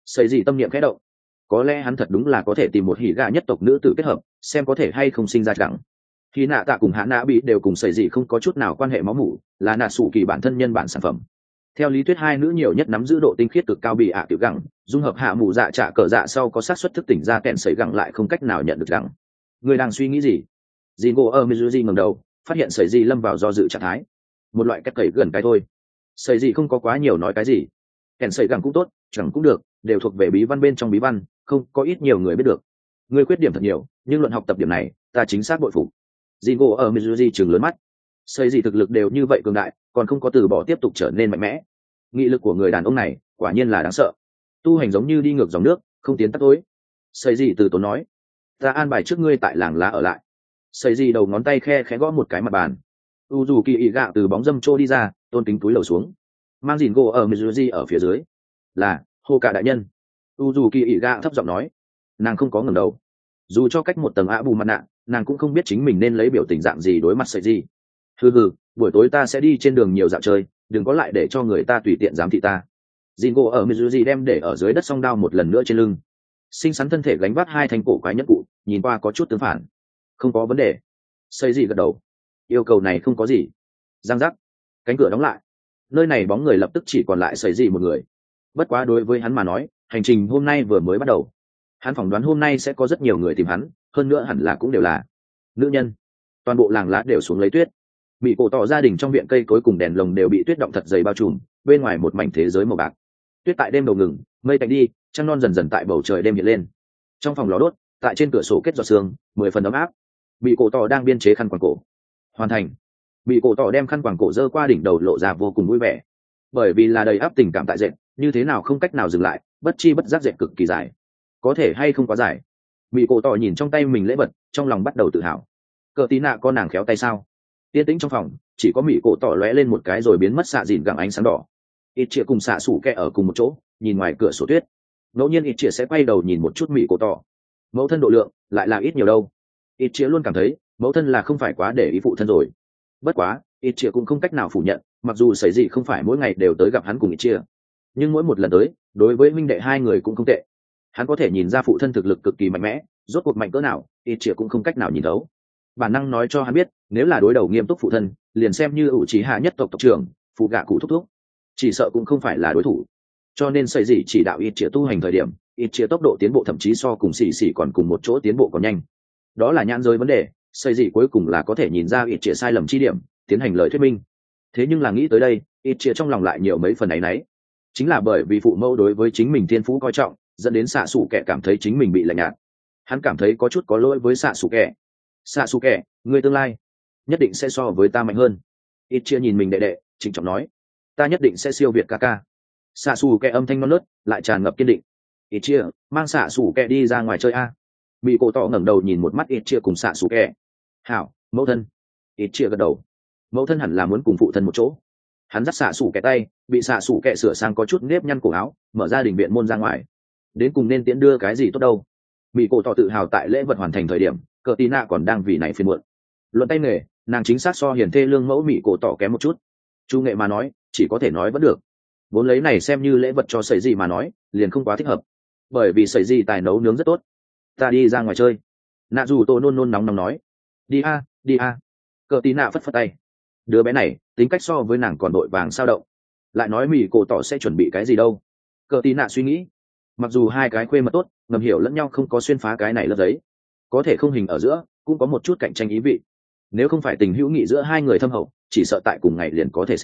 Sấy gì tâm niệm khẽ động, có lẽ hắn thật đúng là có thể tìm một hỉ gạ nhất tộc nữ tử kết hợp, xem có thể hay không sinh ra đẳng. Khi nạ tạ cùng hạ nạ bị đều cùng sấy gì không có chút nào quan hệ máu mủ, là nạ sủ kỳ bản thân nhân bản sản phẩm. Theo lý thuyết hai nữ nhiều nhất nắm giữ độ tinh khiết cực cao bị tiểu gẳng, dung hợp hạ mù dạ trả cờ dạ sau có xác suất thức tỉnh ra kẹn sấy gẳng lại không cách nào nhận được gẳng. Người đang suy nghĩ gì? Jingo ở Mizuji ngẩng đầu, phát hiện sấy gì lâm vào do dự trạng thái. Một loại cách cẩy gần cái thôi. Sấy gì không có quá nhiều nói cái gì. Kẹn sấy gẳng cũng tốt, chẳng cũng được, đều thuộc về bí văn bên trong bí văn, không có ít nhiều người biết được. Người khuyết điểm thật nhiều, nhưng luận học tập điểm này, ta chính xác bội phục. Jingo ở Mizuji trừng lớn mắt. Sấy gì thực lực đều như vậy cường đại, còn không có từ bỏ tiếp tục trở nên mạnh mẽ. Nghị lực của người đàn ông này quả nhiên là đáng sợ, tu hành giống như đi ngược dòng nước, không tiến tắt tối. Sấy gì từ tốn nói, ta an bài trước ngươi tại làng lá ở lại. Sấy gì đầu ngón tay khe khẽ gõ một cái mặt bàn. U dù kỳ ị gạ từ bóng dâm trô đi ra, tôn kính túi lầu xuống, mang dìn gỗ ở Mizuji ở phía dưới. Là hô cả đại nhân. U dù kỳ ị gạ thấp giọng nói, nàng không có ngẩng đầu. Dù cho cách một tầng ạ bù mặt nạ, nàng cũng không biết chính mình nên lấy biểu tình dạng gì đối mặt Sấy gì. Hừ hừ, buổi tối ta sẽ đi trên đường nhiều dạo chơi, đừng có lại để cho người ta tùy tiện giám thị ta. Jingo ở Mizuji đem để ở dưới đất song đao một lần nữa trên lưng, xinh xắn thân thể gánh vác hai thanh cổ quái nhất cụ, nhìn qua có chút tương phản. Không có vấn đề. Xây gì gật đầu, yêu cầu này không có gì. Giang giác, cánh cửa đóng lại, nơi này bóng người lập tức chỉ còn lại Xây gì một người. Bất quá đối với hắn mà nói, hành trình hôm nay vừa mới bắt đầu. Hắn phỏng đoán hôm nay sẽ có rất nhiều người tìm hắn, hơn nữa hẳn là cũng đều là nữ nhân. Toàn bộ làng lá đều xuống lấy tuyết. Bị cổ tỏ gia đình trong viện cây cối cùng đèn lồng đều bị tuyết động thật dày bao trùm, bên ngoài một mảnh thế giới màu bạc. Tuyết tại đêm đầu ngừng, mây tạnh đi, trăng non dần dần tại bầu trời đêm hiện lên. Trong phòng lò đốt, tại trên cửa sổ kết giọt sương, 10 phần ấm áp. Bị cổ tỏ đang biên chế khăn quàng cổ. Hoàn thành. Bị cổ tỏ đem khăn quàng cổ giơ qua đỉnh đầu lộ ra vô cùng vui vẻ. Bởi vì là đầy áp tình cảm tại dệt, như thế nào không cách nào dừng lại, bất chi bất giác dệt cực kỳ dài. Có thể hay không quá dài. Bị cổ tỏ nhìn trong tay mình lễ vật, trong lòng bắt đầu tự hào. Cờ tí nạ có nàng khéo tay sao? Yên tĩnh trong phòng, chỉ có mỹ cổ tỏ lóe lên một cái rồi biến mất xạ dịn gẳng ánh sáng đỏ. Ít chia cùng xạ sủ kẹ ở cùng một chỗ, nhìn ngoài cửa sổ tuyết. Ngẫu nhiên ít chia sẽ quay đầu nhìn một chút mỹ cổ tỏ. Mẫu thân độ lượng lại là ít nhiều đâu. Ít chia luôn cảm thấy mẫu thân là không phải quá để ý phụ thân rồi. Bất quá, ít chia cũng không cách nào phủ nhận, mặc dù xảy gì không phải mỗi ngày đều tới gặp hắn cùng ít chia, nhưng mỗi một lần tới, đối với huynh đệ hai người cũng không tệ. Hắn có thể nhìn ra phụ thân thực lực cực kỳ mạnh mẽ, rốt cuộc mạnh cỡ nào, ít chia cũng không cách nào nhìn thấu. Bản năng nói cho hắn biết, nếu là đối đầu nghiêm túc phụ thân, liền xem như ủ trí hạ nhất tộc tộc trưởng, phụ gạ cụ thúc thúc, chỉ sợ cũng không phải là đối thủ. Cho nên xây gì chỉ đạo ít chia tu hành thời điểm, ít chia tốc độ tiến bộ thậm chí so cùng xì xì còn cùng một chỗ tiến bộ còn nhanh. Đó là nhãn giới vấn đề, xây gì cuối cùng là có thể nhìn ra ít chia sai lầm chi điểm, tiến hành lời thuyết minh. Thế nhưng là nghĩ tới đây, ít chia trong lòng lại nhiều mấy phần áy náy. Chính là bởi vì phụ mẫu đối với chính mình thiên phú coi trọng, dẫn đến xạ xù kẻ cảm thấy chính mình bị lạnh nhạt. Hắn cảm thấy có chút có lỗi với xạ xù kẻ. Xạ xù kẻ, người tương lai nhất định sẽ so với ta mạnh hơn. Ít chia nhìn mình đệ đệ, trịnh trọng nói, ta nhất định sẽ siêu việt ca ca. Xạ xù kẻ âm thanh non nớt lại tràn ngập kiên định. Ít chia, mang xạ xù kẻ đi ra ngoài chơi a. Bị cổ tỏ ngẩng đầu nhìn một mắt ít chia cùng xạ xù kẻ. Hảo, mẫu thân. Ít chia gật đầu. Mẫu thân hẳn là muốn cùng phụ thân một chỗ. Hắn dắt xạ xù kẻ tay, bị xạ xù kẻ sửa sang có chút nếp nhăn cổ áo, mở ra đình viện môn ra ngoài. Đến cùng nên tiễn đưa cái gì tốt đâu. Bị cổ tỏ tự hào tại lễ vật hoàn thành thời điểm, cờ tí nạ còn đang vì này phiền muộn. Luận tay nghề, nàng chính xác so hiền thê lương mẫu mỹ cổ tỏ kém một chút. Chu nghệ mà nói, chỉ có thể nói vẫn được. Vốn lấy này xem như lễ vật cho sẩy gì mà nói, liền không quá thích hợp. Bởi vì sẩy gì tài nấu nướng rất tốt. Ta đi ra ngoài chơi. Nạ dù tô nôn nôn nóng nóng nói. Đi a, đi a. Cờ tí nạ phất phất tay. Đứa bé này, tính cách so với nàng còn đội vàng sao động. Lại nói mỹ cổ tỏ sẽ chuẩn bị cái gì đâu. Cờ tí nạ suy nghĩ. Mặc dù hai cái khuê mật tốt, ngầm hiểu lẫn nhau không có xuyên phá cái này lớp giấy, có thể không hình ở giữa cũng có một chút cạnh tranh ý vị. Nếu không phải tình hữu nghị giữa hai người thâm hậu, chỉ sợ tại cùng ngày liền có thể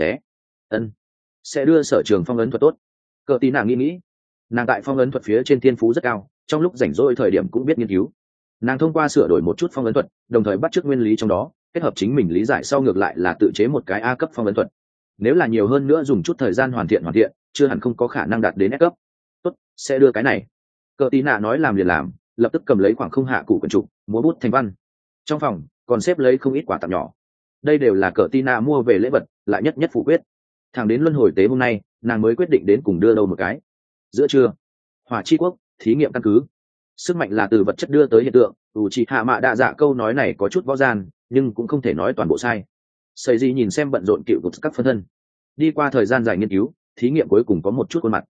sẽ đưa sở trường phong ấn thuật tốt. Cờ tí nàng nghĩ nàng tại phong ấn thuật phía trên thiên phú rất cao, trong lúc rảnh rỗi thời điểm cũng biết nghiên cứu. Nàng thông qua sửa đổi một chút phong ấn thuật, đồng thời bắt chước nguyên lý trong đó, kết hợp chính mình lý giải sau ngược lại là tự chế một cái A cấp phong ấn thuật. Nếu là nhiều hơn nữa dùng chút thời gian hoàn thiện chưa hẳn không có khả năng đạt đến S cấp. Tốt, sẽ đưa cái này. Cờ tí nạ nói làm liền làm, lập tức cầm lấy khoảng không hạ củ quyển trục, múa bút thành văn. Trong phòng còn xếp lấy không ít quà tặng nhỏ. Đây đều là cờ tí nạ mua về lễ vật, lại nhất nhất phụ quyết. Thẳng đến luân hồi tế hôm nay, nàng mới quyết định đến cùng đưa đâu một cái. Giữa trưa, Hỏa Chi Quốc thí nghiệm căn cứ. Sức mạnh là từ vật chất đưa tới hiện tượng, Uchiha Mạ Đa Dạ câu nói này có chút võ gian, nhưng cũng không thể nói toàn bộ sai. Sẩy gì nhìn xem bận rộn cựu cục các phân thân. Đi qua thời gian dài nghiên cứu, thí nghiệm cuối cùng có một chút khuôn mặt.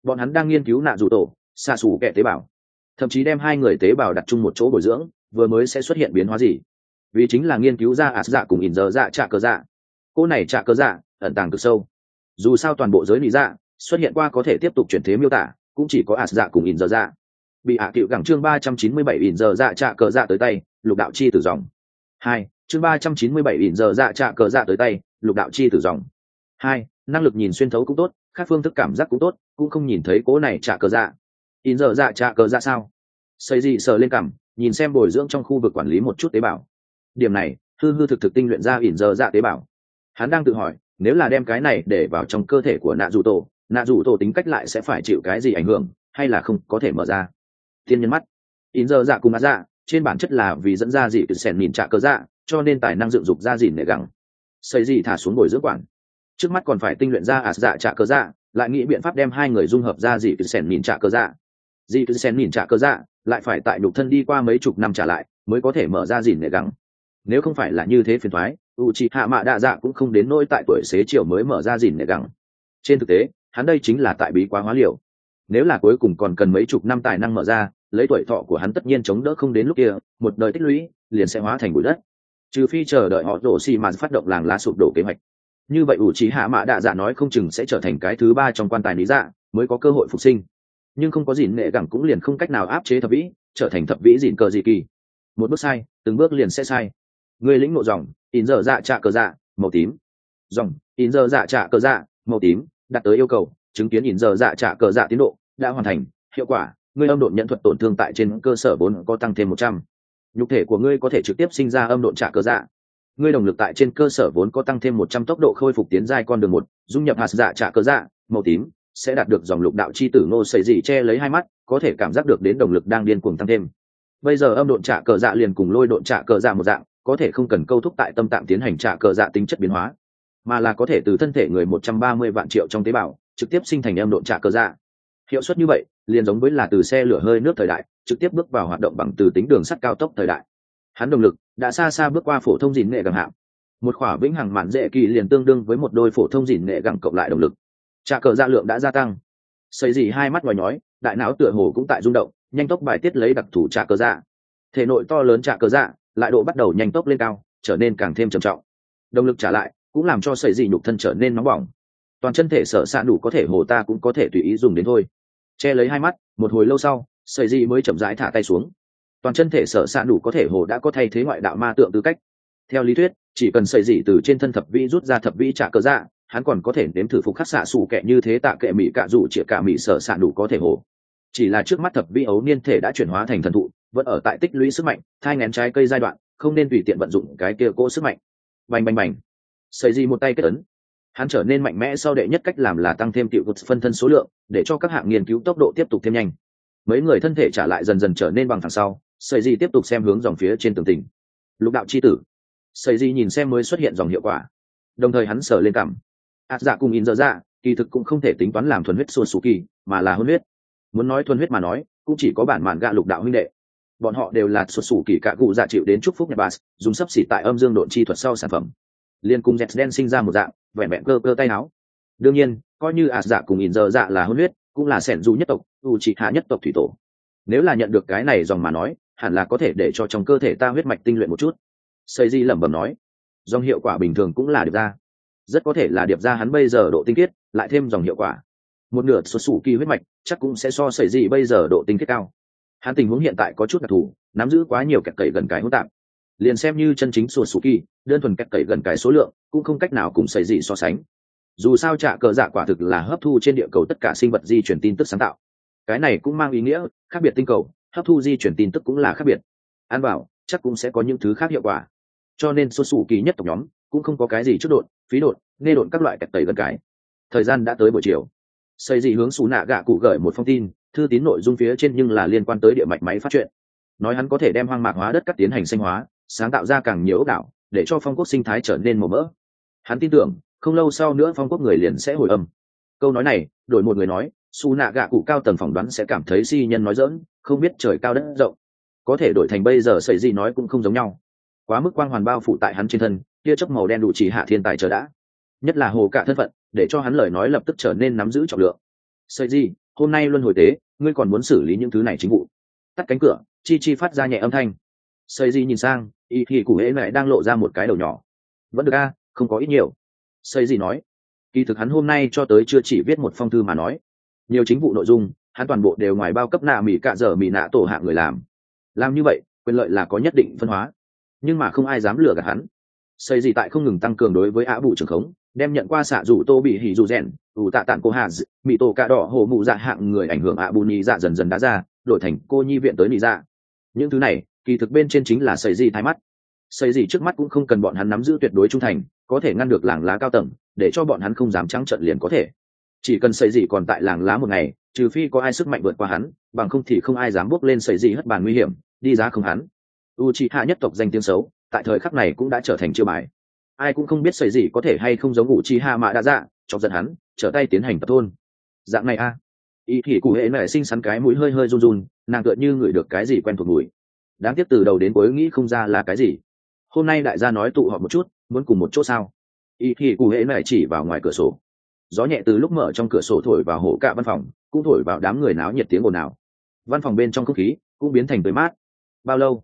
Bọn hắn đang nghiên cứu nạ dù tổ xạ xù kẹ tế bào, thậm chí đem hai người tế bào đặt chung một chỗ bồi dưỡng, vừa mới sẽ xuất hiện biến hóa gì, vì chính là nghiên cứu ra ạt dạ cùng ỉn giờ dạ trạ cờ dạ. Cô này trạ cờ dạ ẩn tàng cực sâu, dù sao toàn bộ giới lý dạ xuất hiện qua có thể tiếp tục chuyển thế miêu tả cũng chỉ có ạt dạ cùng ỉn giờ dạ. Bị hạ cựu gẳng chương 397 ỉn giờ dạ trạ cờ dạ tới tay, lục đạo chi tử dòng. 2. Chương 397 ỉn giờ dạ trạ cờ dạ tới tay, lục đạo chi tử dòng. 2. Năng lực nhìn xuyên thấu cũng tốt, khác phương thức cảm giác cũng tốt, cũng không nhìn thấy cố này trạ cờ dạ. ỉn giờ dạ trạ cờ dạ sao? Xây gì sờ lên cằm, nhìn xem bồi dưỡng trong khu vực quản lý một chút tế bào. Điểm này hư hư thực thực tinh luyện ra ỉn giờ dạ tế bào. Hắn đang tự hỏi, nếu là đem cái này để vào trong cơ thể của nạ dù tổ tính cách lại sẽ phải chịu cái gì ảnh hưởng, hay là không có thể mở ra. Tiên nhân mắt, ỉn giờ dạ cùng ạt dạ trên bản chất là vì dẫn ra dị từ sèn nhìn trạ cờ dạ, cho nên tài năng dựng dục ra dìn nệ gẳng. Xây gì thả xuống bồi dưỡng quản, trước mắt còn phải tinh luyện ra ạt dạ trạ cờ dạ, lại nghĩ biện pháp đem hai người dung hợp ra dị từ sèn nhìn trạ cờ dạ. Dị từ sèn nhìn trạ cờ dạ lại phải tại nhục thân đi qua mấy chục năm trả lại mới có thể mở ra dìn nệ gẳng. Nếu không phải là như thế phiền toái, Uchiha Mạ Đa Dạ cũng không đến nỗi tại tuổi xế chiều mới mở ra dìn nệ gẳng. Trên thực tế hắn đây chính là tại bí quá hóa liều. Nếu là cuối cùng còn cần mấy chục năm tài năng mở ra, lấy tuổi thọ của hắn tất nhiên chống đỡ không đến lúc kia, một đời tích lũy liền sẽ hóa thành bụi đất. Trừ phi chờ đợi họ rổ xì mà phát động làng lá sụp đổ kế hoạch. Như vậy Uchiha Mạ Đa Dạ nói không chừng sẽ trở thành cái thứ ba trong quan tài lý dạ, mới có cơ hội phục sinh. Nhưng không có dìn nệ gẳng cũng liền không cách nào áp chế thập vĩ, trở thành thập vĩ dìn cờ gì kỳ. Một bước sai, từng bước liền sẽ sai. Người lĩnh ngộ dòng in giờ dạ trạ cờ dạ màu tím, dòng in giờ dạ trạ cờ dạ màu tím đạt tới yêu cầu, chứng kiến in giờ dạ trạ cờ dạ tiến độ đã hoàn thành. Hiệu quả, ngươi âm độn nhận thuật tổn thương tại trên cơ sở vốn có tăng thêm 100. Nhục thể của ngươi có thể trực tiếp sinh ra âm độn trạ cờ dạ. Ngươi động lực tại trên cơ sở vốn có tăng thêm 100 tốc độ khôi phục tiến giai con đường một, dung nhập hạt dạ trạ cờ dạ màu tím sẽ đạt được dòng lục đạo chi tử Ngô Sẩy Dị che lấy hai mắt, có thể cảm giác được đến động lực đang điên cuồng tăng thêm. Bây giờ âm độn trạ cờ dạ liền cùng lôi độn trạ cờ dạ một dạng, có thể không cần câu thúc tại tâm tạng tiến hành trạ cờ dạ tính chất biến hóa, mà là có thể từ thân thể người 130 vạn triệu trong tế bào trực tiếp sinh thành âm độn trạ cờ dạ. Hiệu suất như vậy liền giống với là từ xe lửa hơi nước thời đại trực tiếp bước vào hoạt động bằng từ tính đường sắt cao tốc thời đại. Hắn động lực đã xa xa bước qua phổ thông dìn nghệ gẳng hạng. Một khỏa vĩnh hằng mạn dễ kỳ liền tương đương với một đôi phổ thông dìn nghệ gẳng cộng lại động lực. Trạ cờ dạ lượng đã gia tăng. Sẩy Dị hai mắt nhói nhói, đại não tựa hồ cũng tại rung động, nhanh tốc bài tiết lấy đặc thủ trạ cờ dạ. Thể nội to lớn trạ cờ dạ lại độ bắt đầu nhanh tốc lên cao, trở nên càng thêm trầm trọng. Động lực trả lại cũng làm cho Sẩy Dị nhục thân trở nên nóng bỏng. Toàn chân thể sở xạ đủ có thể hồ ta cũng có thể tùy ý dùng đến thôi. Che lấy hai mắt, một hồi lâu sau, Sẩy Dị mới chậm rãi thả tay xuống. Toàn chân thể sở xạ đủ có thể hồ đã có thay thế ngoại đạo ma tượng tư cách. Theo lý thuyết, chỉ cần Sẩy Dị từ trên thân thập vĩ rút ra thập vĩ trạ cờ dạ, hắn còn có thể nếm thử phục khắc xạ xù kẹ như thế tạ kệ mỹ cạ dụ chĩa cả mỹ sở xạ đủ có thể hồ. Chỉ là trước mắt thập vĩ ấu niên thể đã chuyển hóa thành thần thụ, vẫn ở tại tích lũy sức mạnh, thai nghén trái cây giai đoạn, không nên tùy tiện vận dụng cái kia cỗ sức mạnh. Bành bành bành. Sẩy Dị một tay kết ấn. Hắn trở nên mạnh mẽ sau đệ nhất cách làm là tăng thêm tiểu vật phân thân số lượng, để cho các hạng nghiên cứu tốc độ tiếp tục thêm nhanh. Mấy người thân thể trả lại dần dần trở nên bằng phẳng sau, Sẩy Dị tiếp tục xem hướng dòng phía trên tường tình. Lục đạo chi tử. Sẩy Dị nhìn xem mới xuất hiện dòng hiệu quả. Đồng thời hắn sờ lên cằm. Ác dạ cùng in dở dạ, kỳ thực cũng không thể tính toán làm thuần huyết Suzuki, mà là hôn huyết. Muốn nói thuần huyết mà nói, cũng chỉ có bản mạn gạ lục đạo huynh đệ. Bọn họ đều là Suzuki cả cụ dạ chịu đến chúc phúc Nhật Bản, dùng sắp xỉ tại âm dương độn chi thuật sau sản phẩm. Liên cùng Jet đen sinh ra một dạng, vẹn vẹn cơ tay áo. Đương nhiên, coi như ác dạ cùng in dở dạ là hôn huyết, cũng là sẻn dù nhất tộc, Uchiha nhất tộc thủy tổ. Nếu là nhận được cái này dòng mà nói, hẳn là có thể để cho trong cơ thể ta huyết mạch tinh luyện một chút. Sẩy Dị lẩm bẩm nói, dòng hiệu quả bình thường cũng là điệp ra, rất có thể là điệp ra hắn bây giờ độ tinh khiết, lại thêm dòng hiệu quả, một nửa số sủ kỳ huyết mạch chắc cũng sẽ so Sẩy Dị bây giờ độ tinh khiết cao. Hắn tình huống hiện tại có chút đặc thù, nắm giữ quá nhiều kẹt cậy gần cái hỗn tạp, liền xem như chân chính số sủ kỳ, đơn thuần kẹt cậy gần cái số lượng cũng không cách nào cùng Sẩy Dị so sánh. Dù sao trạ cờ dạ quả thực là hấp thu trên địa cầu tất cả sinh vật di chuyển tin tức sáng tạo, cái này cũng mang ý nghĩa khác biệt tinh cầu hấp thu di chuyển tin tức cũng là khác biệt, ăn bảo chắc cũng sẽ có những thứ khác hiệu quả. Cho nên số sủ kỳ nhất tộc nhóm cũng không có cái gì chút độn, phí độn, nghe độn các loại kẹt tẩy gần cái. Thời gian đã tới buổi chiều. Sẩy Dị hướng Sú Nạ Gạ cụ gửi một phong tin, thư tín nội dung phía trên nhưng là liên quan tới địa mạch máy phát chuyện, nói hắn có thể đem hoang mạc hóa đất cắt tiến hành sinh hóa, sáng tạo ra càng nhiều ốc đảo, để cho phong quốc sinh thái trở nên màu mỡ. Hắn tin tưởng không lâu sau nữa phong quốc người liền sẽ hồi âm. Câu nói này đổi một người nói, Sú Nạ Gạ cụ cao tầng phỏng đoán sẽ cảm thấy si nhân nói dỡn, không biết trời cao đất rộng. Có thể đổi thành bây giờ Sẩy Dị nói cũng không giống nhau. Quá mức quang hoàn bao phủ tại hắn trên thân, tia chớp màu đen đủ chỉ hạ thiên tài chờ đã, nhất là hồ cả thân phận, để cho hắn lời nói lập tức trở nên nắm giữ trọng lượng. Sẩy Dị, hôm nay luân hồi tế ngươi còn muốn xử lý những thứ này chính vụ. Tắt cánh cửa, chi chi phát ra nhẹ âm thanh. Xây gì nhìn sang, y thì cụ hễ lại đang lộ ra một cái đầu nhỏ. Vẫn được a, không có ít nhiều. Xây gì nói, kỳ thực hắn hôm nay cho tới chưa chỉ viết một phong thư mà nói, nhiều chính vụ nội dung hắn toàn bộ đều ngoài bao cấp nạ mỹ cạ dở mỹ nạ tổ hạng người làm như vậy quyền lợi là có nhất định phân hóa, nhưng mà không ai dám lừa gạt hắn. Xây gì tại không ngừng tăng cường đối với ạ bụ trường khống, đem nhận qua xạ rủ tô bị hỉ dù rèn ủ tạ tản cô hà mỹ tổ cạ đỏ hồ mụ dạ hạng người ảnh hưởng ạ bụ nhị dạ dần dần đá ra, đổi thành cô nhi viện tới nhị dạ. Những thứ này kỳ thực bên trên chính là xây gì thái mắt. Xây gì trước mắt cũng không cần bọn hắn nắm giữ tuyệt đối trung thành, có thể ngăn được làng lá cao tầng để cho bọn hắn không dám trắng trợn liền có thể. Chỉ cần xây gì còn tại làng lá một ngày, trừ phi có ai sức mạnh vượt qua hắn, bằng không thì không ai dám bước lên xây gì hất bàn nguy hiểm đi giá không hắn. Uchiha nhất tộc danh tiếng xấu tại thời khắc này cũng đã trở thành chiêu bài. Ai cũng không biết xây gì có thể hay không giống Uchiha mà đã dạ chọc giận hắn trở tay tiến hành tập thôn dạng này a. Y thì cụ hệ nảy sinh sắn cái mũi hơi hơi run run, nàng tựa như ngửi được cái gì quen thuộc mùi. Đáng tiếc từ đầu đến cuối nghĩ không ra là cái gì. Hôm nay đại gia nói tụ họp một chút, muốn cùng một chỗ sao? Y thì cụ hệ nảy chỉ vào ngoài cửa sổ. Gió nhẹ từ lúc mở trong cửa sổ thổi vào hổ cả văn phòng, cũng thổi vào đám người náo nhiệt tiếng ồn ào. Văn phòng bên trong không khí cũng biến thành tươi mát. Bao lâu?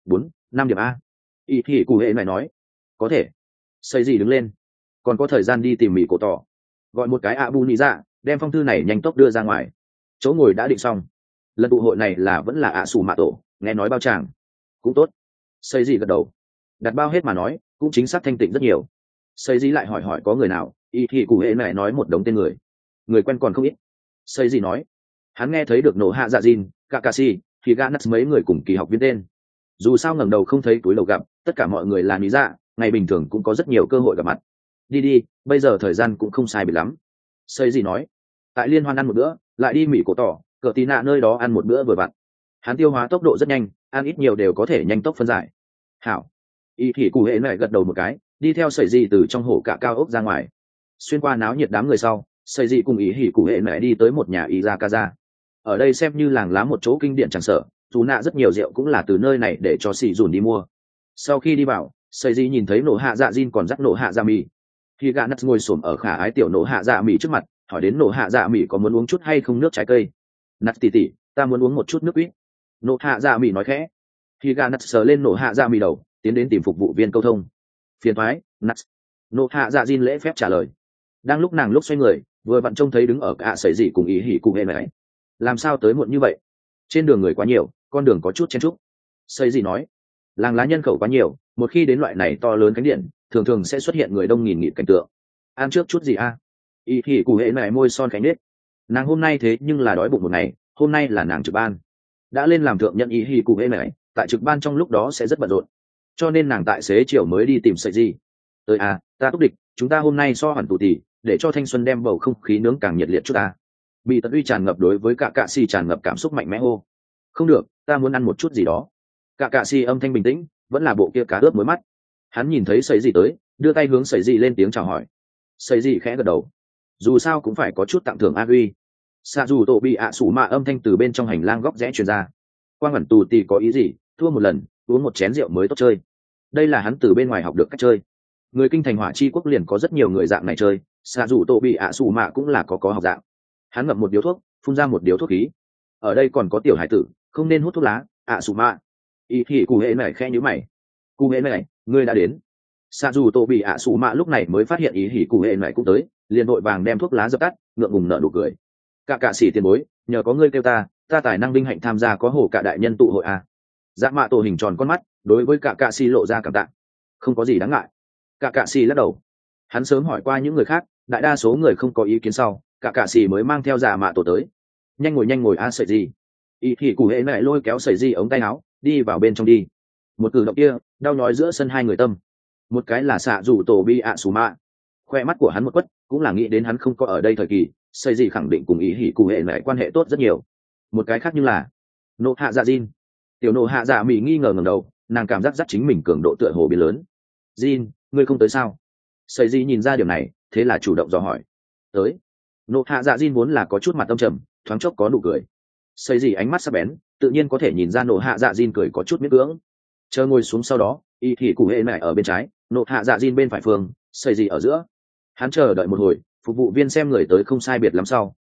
4-5 điểm a. Y thì cụ hệ nảy nói. Có thể. Xây gì đứng lên. Còn có thời gian đi tìm mì cổ tỏ. Gọi một cái Abu Nị Dạ, đem phong thư này nhanh tốc đưa ra ngoài. Chỗ ngồi đã định xong. Lần tụ hội này là vẫn là ạ sủ mạ tổ, nghe nói bao tràng. Cũng tốt. Xây gì gật đầu. Đặt bao hết mà nói, cũng chính xác thanh tịnh rất nhiều. Xây gì lại hỏi có người nào, y thì cụ hệ này nói một đống tên người quen còn không ít. Xây gì nói, hắn nghe thấy được nổ hạ dạ jin kakashi thì gã nắt mấy người cùng kỳ học viên tên. Dù sao ngẩng đầu không thấy túi lầu gặp, tất cả mọi người là lý dạ, ngày bình thường cũng có rất nhiều cơ hội gặp mặt. Đi, bây giờ thời gian cũng không sai biệt lắm. Xây gì nói, tại liên hoan ăn một bữa, lại đi mỹ cổ tỏ cờ tí nạ nơi đó ăn một bữa vừa vặn. Hắn tiêu hóa tốc độ rất nhanh, ăn ít nhiều đều có thể nhanh tốc phân giải. Hảo. Y thì cụ hệ này gật đầu một cái, đi theo sợi gì từ trong hổ cả cao ốc ra ngoài. Xuyên qua náo nhiệt đám người sau, sợi gì cùng ý hỉ cụ hệ này đi tới một nhà izakaza. Ở đây xem như làng lá một chỗ kinh điển chẳng sở, dù nạ rất nhiều rượu cũng là từ nơi này để cho xì dùn đi mua. Sau khi đi vào, sợi gì nhìn thấy nổ hạ dạ jin còn dắt nổ hạ dạ mì. Khi gã nắt ngồi xổm ở khả ái tiểu nổ hạ dạ mì trước mặt, hỏi đến nổ hạ dạ mì có muốn uống chút hay không nước trái cây. Nắt tỉ, ta muốn uống một chút nước quýt. Nổ hạ dạ mì nói khẽ. Khi gã nắt sờ lên nổ hạ dạ mì đầu, tiến đến tìm phục vụ viên câu thông. Phiền thoái, Nuts. Nộ hạ dạ Jin lễ phép trả lời. Đang lúc nàng lúc xoay người, vừa vặn trông thấy đứng ở cả sẩy gì cùng ý hỉ cùng hệ này. Làm sao tới muộn như vậy? Trên đường người quá nhiều, con đường có chút chen chúc. Sẩy gì nói, làng lá nhân khẩu quá nhiều, một khi đến loại này to lớn cánh điện, thường thường sẽ xuất hiện người đông nghìn nghịt cảnh tượng. Ăn trước chút gì a? Ý hỉ cùng hệ này môi son cánh nết. Nàng hôm nay thế nhưng là đói bụng một ngày, hôm nay là nàng trực ban. Đã lên làm thượng nhận ý hỉ cùng hệ này, tại trực ban trong lúc đó sẽ rất bận rộn. Cho nên nàng tại xế chiều mới đi tìm sợi gì. Tới à, ta túc địch, chúng ta hôm nay so hẳn tù tì, để cho thanh xuân đem bầu không khí nướng càng nhiệt liệt chút ta. Bị tận uy tràn ngập đối với cả cạ xì tràn ngập cảm xúc mạnh mẽ hô. Không được, ta muốn ăn một chút gì đó. Cả cạ xì âm thanh bình tĩnh, vẫn là bộ kia cá ướp mối mắt. Hắn nhìn thấy sợi gì tới, đưa tay hướng sợi gì lên tiếng chào hỏi. Sợi gì khẽ gật đầu. Dù sao cũng phải có chút tặng thưởng a uy. Sa dù tổ bị ạ sủ mạ âm thanh từ bên trong hành lang góc rẽ truyền ra. Quang ẩn tù tì có ý gì, thua một lần, uống một chén rượu mới tốt chơi. Đây là hắn từ bên ngoài học được cách chơi. Người kinh thành hỏa chi quốc liền có rất nhiều người dạng này chơi, xạ dù tổ bị ạ xù mạ cũng là có học dạng. Hắn ngậm một điếu thuốc, phun ra một điếu thuốc khí. Ở đây còn có tiểu hải tử, không nên hút thuốc lá, ạ xù mạ. Ý thì cụ hệ này khẽ nhíu mày. Cụ hệ này, ngươi đã đến. Xạ dù tổ bị ạ xù mạ lúc này mới phát hiện ý hỉ cụ hệ này cũng tới, liền vội vàng đem thuốc lá dập tắt, ngượng ngùng nở nụ cười. Cả cạ sĩ tiền bối, nhờ có ngươi kêu ta tài năng vinh hạnh tham gia có hồ cả đại nhân tụ hội à. Dạ mạ tổ hình tròn con mắt, đối với cả cạ sĩ lộ ra cảm tạ. Không có gì đáng ngại. Cả cạ sĩ lắc đầu. Hắn sớm hỏi qua những người khác, đại đa số người không có ý kiến sau, cả cạ sĩ mới mang theo dạ mạ tổ tới. Nhanh ngồi a sợi gì. Ý thì cụ hệ này lôi kéo sợi gì ống tay áo, đi vào bên trong đi. Một cử động kia, đau nhói giữa sân hai người tâm. Một cái là xạ dù tổ bi ạ xù mạ. Khoe mắt của hắn một quất, cũng là nghĩ đến hắn không có ở đây thời kỳ, sợi gì khẳng định cùng ý hỉ cụ hệ này quan hệ tốt rất nhiều. Một cái khác như là nộ hạ dạ Jin. Tiểu nộ hạ dạ mỹ nghi ngờ ngẩng đầu, nàng cảm giác chính mình cường độ tựa hồ biến lớn. Jin, ngươi không tới sao? Sợi gì nhìn ra điều này, thế là chủ động dò hỏi. Tới. Nộ hạ dạ Jin vốn là có chút mặt tâm trầm, thoáng chốc có nụ cười. Sợi gì ánh mắt sắc bén, tự nhiên có thể nhìn ra nộ hạ dạ Jin cười có chút miễn cưỡng. Chờ ngồi xuống sau đó, y thì cụ hệ này ở bên trái, nộ hạ dạ Jin bên phải phương, sợi gì ở giữa. Hắn chờ đợi một hồi, phục vụ viên xem người tới không sai biệt lắm sau,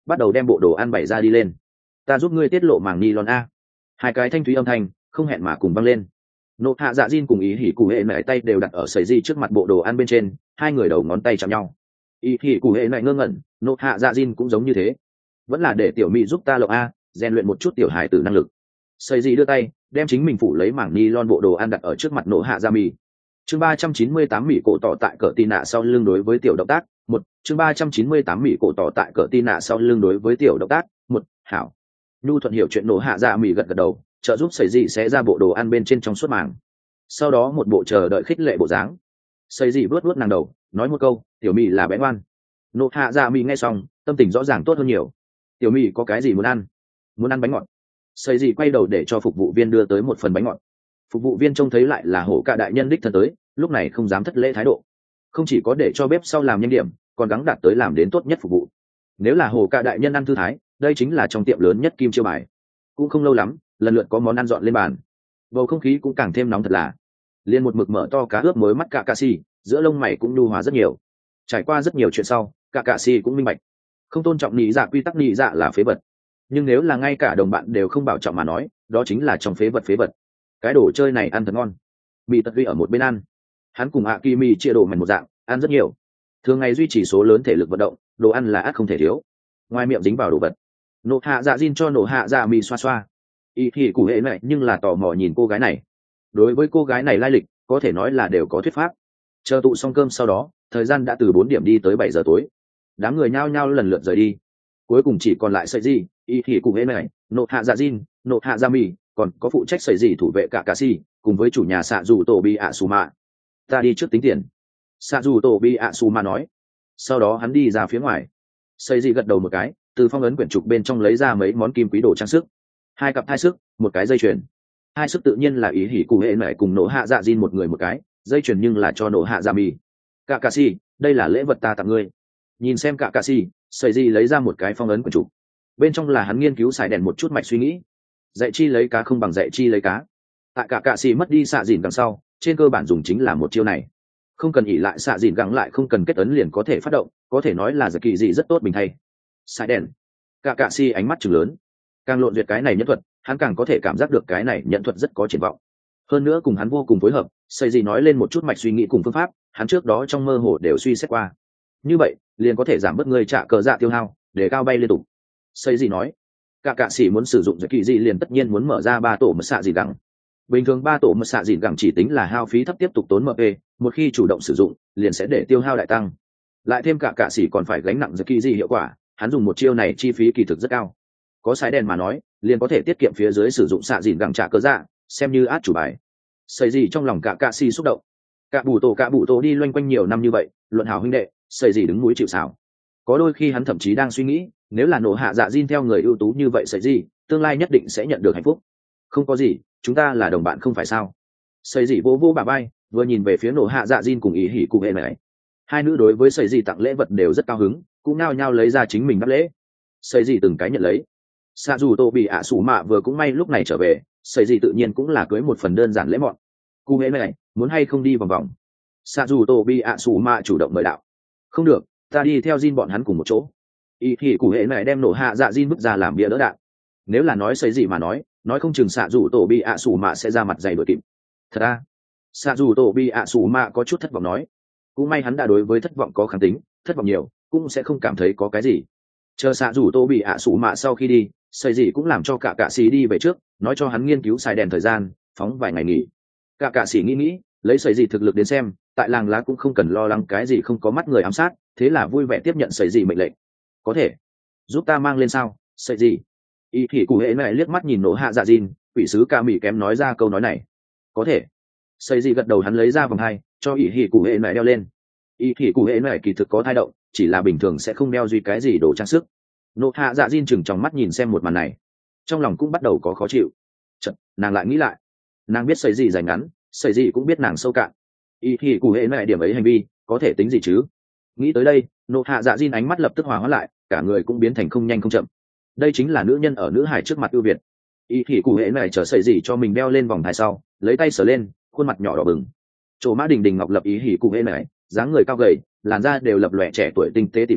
bắt đầu đem bộ đồ ăn bày ra đi lên. Ta giúp ngươi tiết lộ màng ni lon a. Hai cái thanh thúy âm thanh không hẹn mà cùng vang lên. Nộ hạ dạ Jin cùng ý hỉ cụ hệ nảy tay đều đặt ở sợi di trước mặt bộ đồ ăn bên trên, hai người đầu ngón tay chạm nhau. Ý hỉ cụ hệ nảy ngơ ngẩn, nộ hạ dạ Jin cũng giống như thế. Vẫn là để tiểu mỹ giúp ta lộng a, rèn luyện một chút tiểu hài tử năng lực. Sợi di đưa tay đem chính mình phủ lấy mảng ni lon bộ đồ ăn đặt ở trước mặt nộ hạ dạ mì. Chương 398 mỹ cổ tỏ tại cỡ tì nạ sau lưng đối với tiểu động tác. Một, chương 398 mỹ cổ tỏ tại cỡ tì nạ sau lưng đối với tiểu động tác. Một, hảo. Nhu thuận hiểu chuyện nộ hạ dạ mì gật gật đầu, trợ giúp sợi dị sẽ ra bộ đồ ăn bên trên trong suốt màng. Sau đó một bộ chờ đợi khích lệ bộ dáng. Sợi dị vuốt vuốt nàng đầu, nói một câu, tiểu mì là bé ngoan. Nộ hạ dạ mì nghe xong, tâm tình rõ ràng tốt hơn nhiều. Tiểu mì có cái gì muốn ăn? Muốn ăn bánh ngọt. Sợi dị quay đầu để cho phục vụ viên đưa tới một phần bánh ngọt. Phục vụ viên trông thấy lại là hổ cả đại nhân đích thân tới, lúc này không dám thất lễ thái độ, không chỉ có để cho bếp sau làm nhanh điểm, còn gắng đạt tới làm đến tốt nhất phục vụ. Nếu là hổ cả đại nhân ăn thư thái, đây chính là trong tiệm lớn nhất kim chiêu bài. Cũng không lâu lắm, lần lượt có món ăn dọn lên bàn, bầu không khí cũng càng thêm nóng thật là. Liên một mực mở to cá ướp mới mắt cả cà si, giữa lông mày cũng nhu hòa rất nhiều. Trải qua rất nhiều chuyện sau, cả cà si cũng minh bạch, không tôn trọng nhị dạ quy tắc nhị dạ là phế vật. Nhưng nếu là ngay cả đồng bạn đều không bảo trọng mà nói, đó chính là trong phế vật. Cái đồ chơi này ăn thật ngon. Mì tật ghi ở một bên ăn, hắn cùng ạ kỳ mì chia đồ mảnh một dạng, ăn rất nhiều. Thường ngày duy trì số lớn thể lực vận động, đồ ăn là ắt không thể thiếu. Ngoài miệng dính vào đồ vật, nộ hạ dạ Jin cho nộ hạ dạ mì xoa xoa. Ý thì cụ hệ mẹ nhưng là tò mò nhìn cô gái này. Đối với cô gái này lai lịch, có thể nói là đều có thuyết pháp. Chờ tụ xong cơm sau đó, thời gian đã từ 4 điểm đi tới 7 giờ tối. Đám người nhao nhao lần lượt rời đi. Cuối cùng chỉ còn lại sợi gì, ý thì cụ hệ mẹ, nộ hạ dạ Jin, nộ hạ dạ mì, còn có phụ trách sợi gì thủ vệ cả cà si, cùng với chủ nhà xạ dù tổ bị ạ xù mạ. Ta đi trước tính tiền. Xạ dù tổ bị ạ xù mạ nói. Sau đó hắn đi ra phía ngoài. Sợi gì gật đầu một cái, từ phong ấn quyển trục bên trong lấy ra mấy món kim quý đồ trang sức. 2 cặp thai sức, một cái dây chuyền. Hai sức tự nhiên là ý hỉ cụ hệ mẹ cùng nổ hạ dạ Jin một người một cái, dây chuyền nhưng là cho nổ hạ dạ mì. Cả cà si, đây là lễ vật ta tặng ngươi. Nhìn xem cả cà si, sợi gì lấy ra một cái phong ấn quyển trục. Bên trong là hắn nghiên cứu xài đèn một chút mạch suy nghĩ. Dạy chi lấy cá không bằng dạy chi lấy cá. Tại cả cạ xì mất đi xạ dìn gẳng sau, trên cơ bản dùng chính là một chiêu này. Không cần ỉ lại xạ dìn gẳng, lại không cần kết ấn liền có thể phát động, có thể nói là giật kỳ dị rất tốt bình thay. Xài đèn. Cả cạ xì ánh mắt trừng lớn. Càng lộn duyệt cái này nhân thuật, hắn càng có thể cảm giác được cái này nhận thuật rất có triển vọng. Hơn nữa cùng hắn vô cùng phối hợp, xây gì nói lên một chút mạch suy nghĩ cùng phương pháp, hắn trước đó trong mơ hồ đều suy xét qua. Như vậy, liền có thể giảm bớt người trả cờ dạ tiêu hao, để cao bay liên tục. Xây gì nói, cả cạ sĩ muốn sử dụng giật kỳ dị liền tất nhiên muốn mở ra 3 tổ mật xạ dị gẳng. Bình thường 3 tổ mật xạ dị gẳng chỉ tính là hao phí thấp tiếp tục tốn mp, một khi chủ động sử dụng liền sẽ để tiêu hao đại tăng. Lại thêm cả cạ sĩ còn phải gánh nặng giật kỳ dị hiệu quả, hắn dùng một chiêu này chi phí kỳ thực rất cao. Có sái đèn mà nói, liền có thể tiết kiệm phía dưới sử dụng xạ dị gẳng trả cờ dạ, xem như át chủ bài. Xây gì trong lòng cả cạ sĩ xúc động. Cả bụ tổ đi loanh quanh nhiều năm như vậy, luận hảo huynh đệ, xây gì đứng núi chịu sào. Có đôi khi hắn thậm chí đang suy nghĩ, nếu là nổ hạ dạ Jin theo người ưu tú như vậy xây gì, tương lai nhất định sẽ nhận được hạnh phúc. Không có gì, chúng ta là đồng bạn không phải sao? Xây gì vô vô bà bay, vừa nhìn về phía nổ hạ dạ Jin cùng ý hỉ cùng hệ này. Hai nữ đối với xây gì tặng lễ vật đều rất cao hứng, cũng nao nhao lấy ra chính mình đáp lễ. Xây gì từng cái nhận lấy. Sa dù tô bị ạ sủ mạ vừa cũng may lúc này trở về, xây gì tự nhiên cũng là cưới một phần đơn giản lễ mọn. Cụ hệ này, muốn hay không đi vòng vòng? Sa dù tô bị ạ sủ mạ chủ động mời đạo. Không được, ta đi theo Jin bọn hắn cùng một chỗ. Ý thì cụ hệ này đem nổ hạ dạ Jin bước ra làm bia đỡ đạn. Nếu là nói xây gì mà nói không chừng xạ dù tổ bị ạ sủ mạ sẽ ra mặt dày đội kịp. Thật à? Xạ dù tổ bị ạ sủ mạ có chút thất vọng nói. Cũng may hắn đã đối với thất vọng có kháng tính, thất vọng nhiều cũng sẽ không cảm thấy có cái gì. Chờ xạ dù tổ bị ạ sủ mạ sau khi đi, xây gì cũng làm cho cả cạ sĩ đi về trước, nói cho hắn nghiên cứu xài đèn thời gian, phóng vài ngày nghỉ. Cả cạ sĩ nghĩ, lấy xây gì thực lực đến xem, tại làng lá cũng không cần lo lắng cái gì không có mắt người ám sát, thế là vui vẻ tiếp nhận xây gì mệnh lệnh. Có thể giúp ta mang lên sao, xây gì? Ý thì cụ hệ này liếc mắt nhìn nổ hạ dạ Jin, quỷ sứ ca mỹ kém nói ra câu nói này. Có thể. Xây gì gật đầu, hắn lấy ra vòng hai, cho ý thì cụ hệ này đeo lên. Ý thì cụ hệ này kỳ thực có thai động, chỉ là bình thường sẽ không đeo duy cái gì đồ trang sức. Nổ hạ dạ Jin chừng trong mắt nhìn xem một màn này, trong lòng cũng bắt đầu có khó chịu. Chật, nàng lại nghĩ lại, nàng biết xây gì dài ngắn, xây gì cũng biết nàng sâu cạn. Ý thì cụ hệ này điểm ấy hành vi có thể tính gì chứ? Nghĩ tới đây, nổ hạ dạ Jin ánh mắt lập tức hòa hóa lại, cả người cũng biến thành không nhanh không chậm. Đây chính là nữ nhân ở nữ hải trước mặt ưu việt. Ý thì cụ hệ này chờ xây gì cho mình đeo lên vòng thai sau, lấy tay sờ lên, khuôn mặt nhỏ đỏ bừng. Chỗ mã đình đình ngọc lập ý hỉ cụ hệ này, dáng người cao gầy, làn da đều lập lòe, trẻ tuổi tinh tế tỉ mỉ,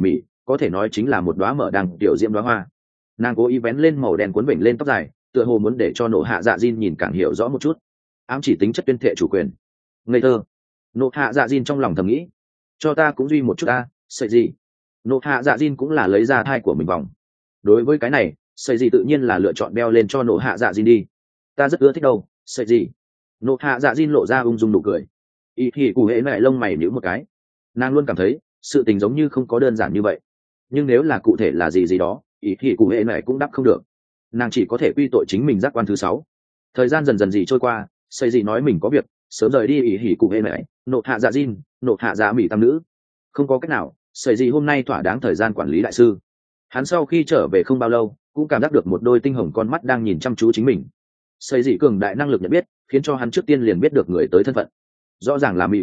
có thể nói chính là một đóa mở đằng tiểu diễm đóa hoa. Nàng cố ý vén lên màu đen cuốn vểnh lên tóc dài, tựa hồ muốn để cho nộ hạ dạ diên nhìn càng hiểu rõ một chút. Ám chỉ tính chất tuyên thệ chủ quyền. Ngây thơ. Nộ hạ dạ diên trong lòng thầm nghĩ, cho ta cũng duy một chút ta, sợi gì. Nộ hạ dạ diên cũng là lấy ra thai của mình vòng. Đối với cái này, sợi gì tự nhiên là lựa chọn đeo lên cho nộ hạ dạ diên đi. Ta rất ưa thích đâu, sợi gì. Nộ hạ dạ diên lộ ra ung dung nụ cười. Ý thì cụ hễ mẹ lông mày nhíu một cái. Nàng luôn cảm thấy sự tình giống như không có đơn giản như vậy, nhưng nếu là cụ thể là gì gì đó, ý thì cụ hễ mẹ cũng đáp không được. Nàng chỉ có thể quy tội chính mình giác quan thứ 6. Thời gian dần dần gì trôi qua, xây gì nói mình có việc sớm rời đi. Ý hỉ cụ hễ mẹ nộ hạ dạ diên, nộ hạ dạ mỹ tam nữ. Không có cách nào, xây gì hôm nay thỏa đáng thời gian quản lý đại sư. Hắn sau khi trở về không bao lâu cũng cảm giác được một đôi tinh hồng con mắt đang nhìn chăm chú chính mình. Xây dị cường đại năng lực nhận biết khiến cho hắn trước tiên liền biết được người tới thân phận. Rõ ràng là mỹ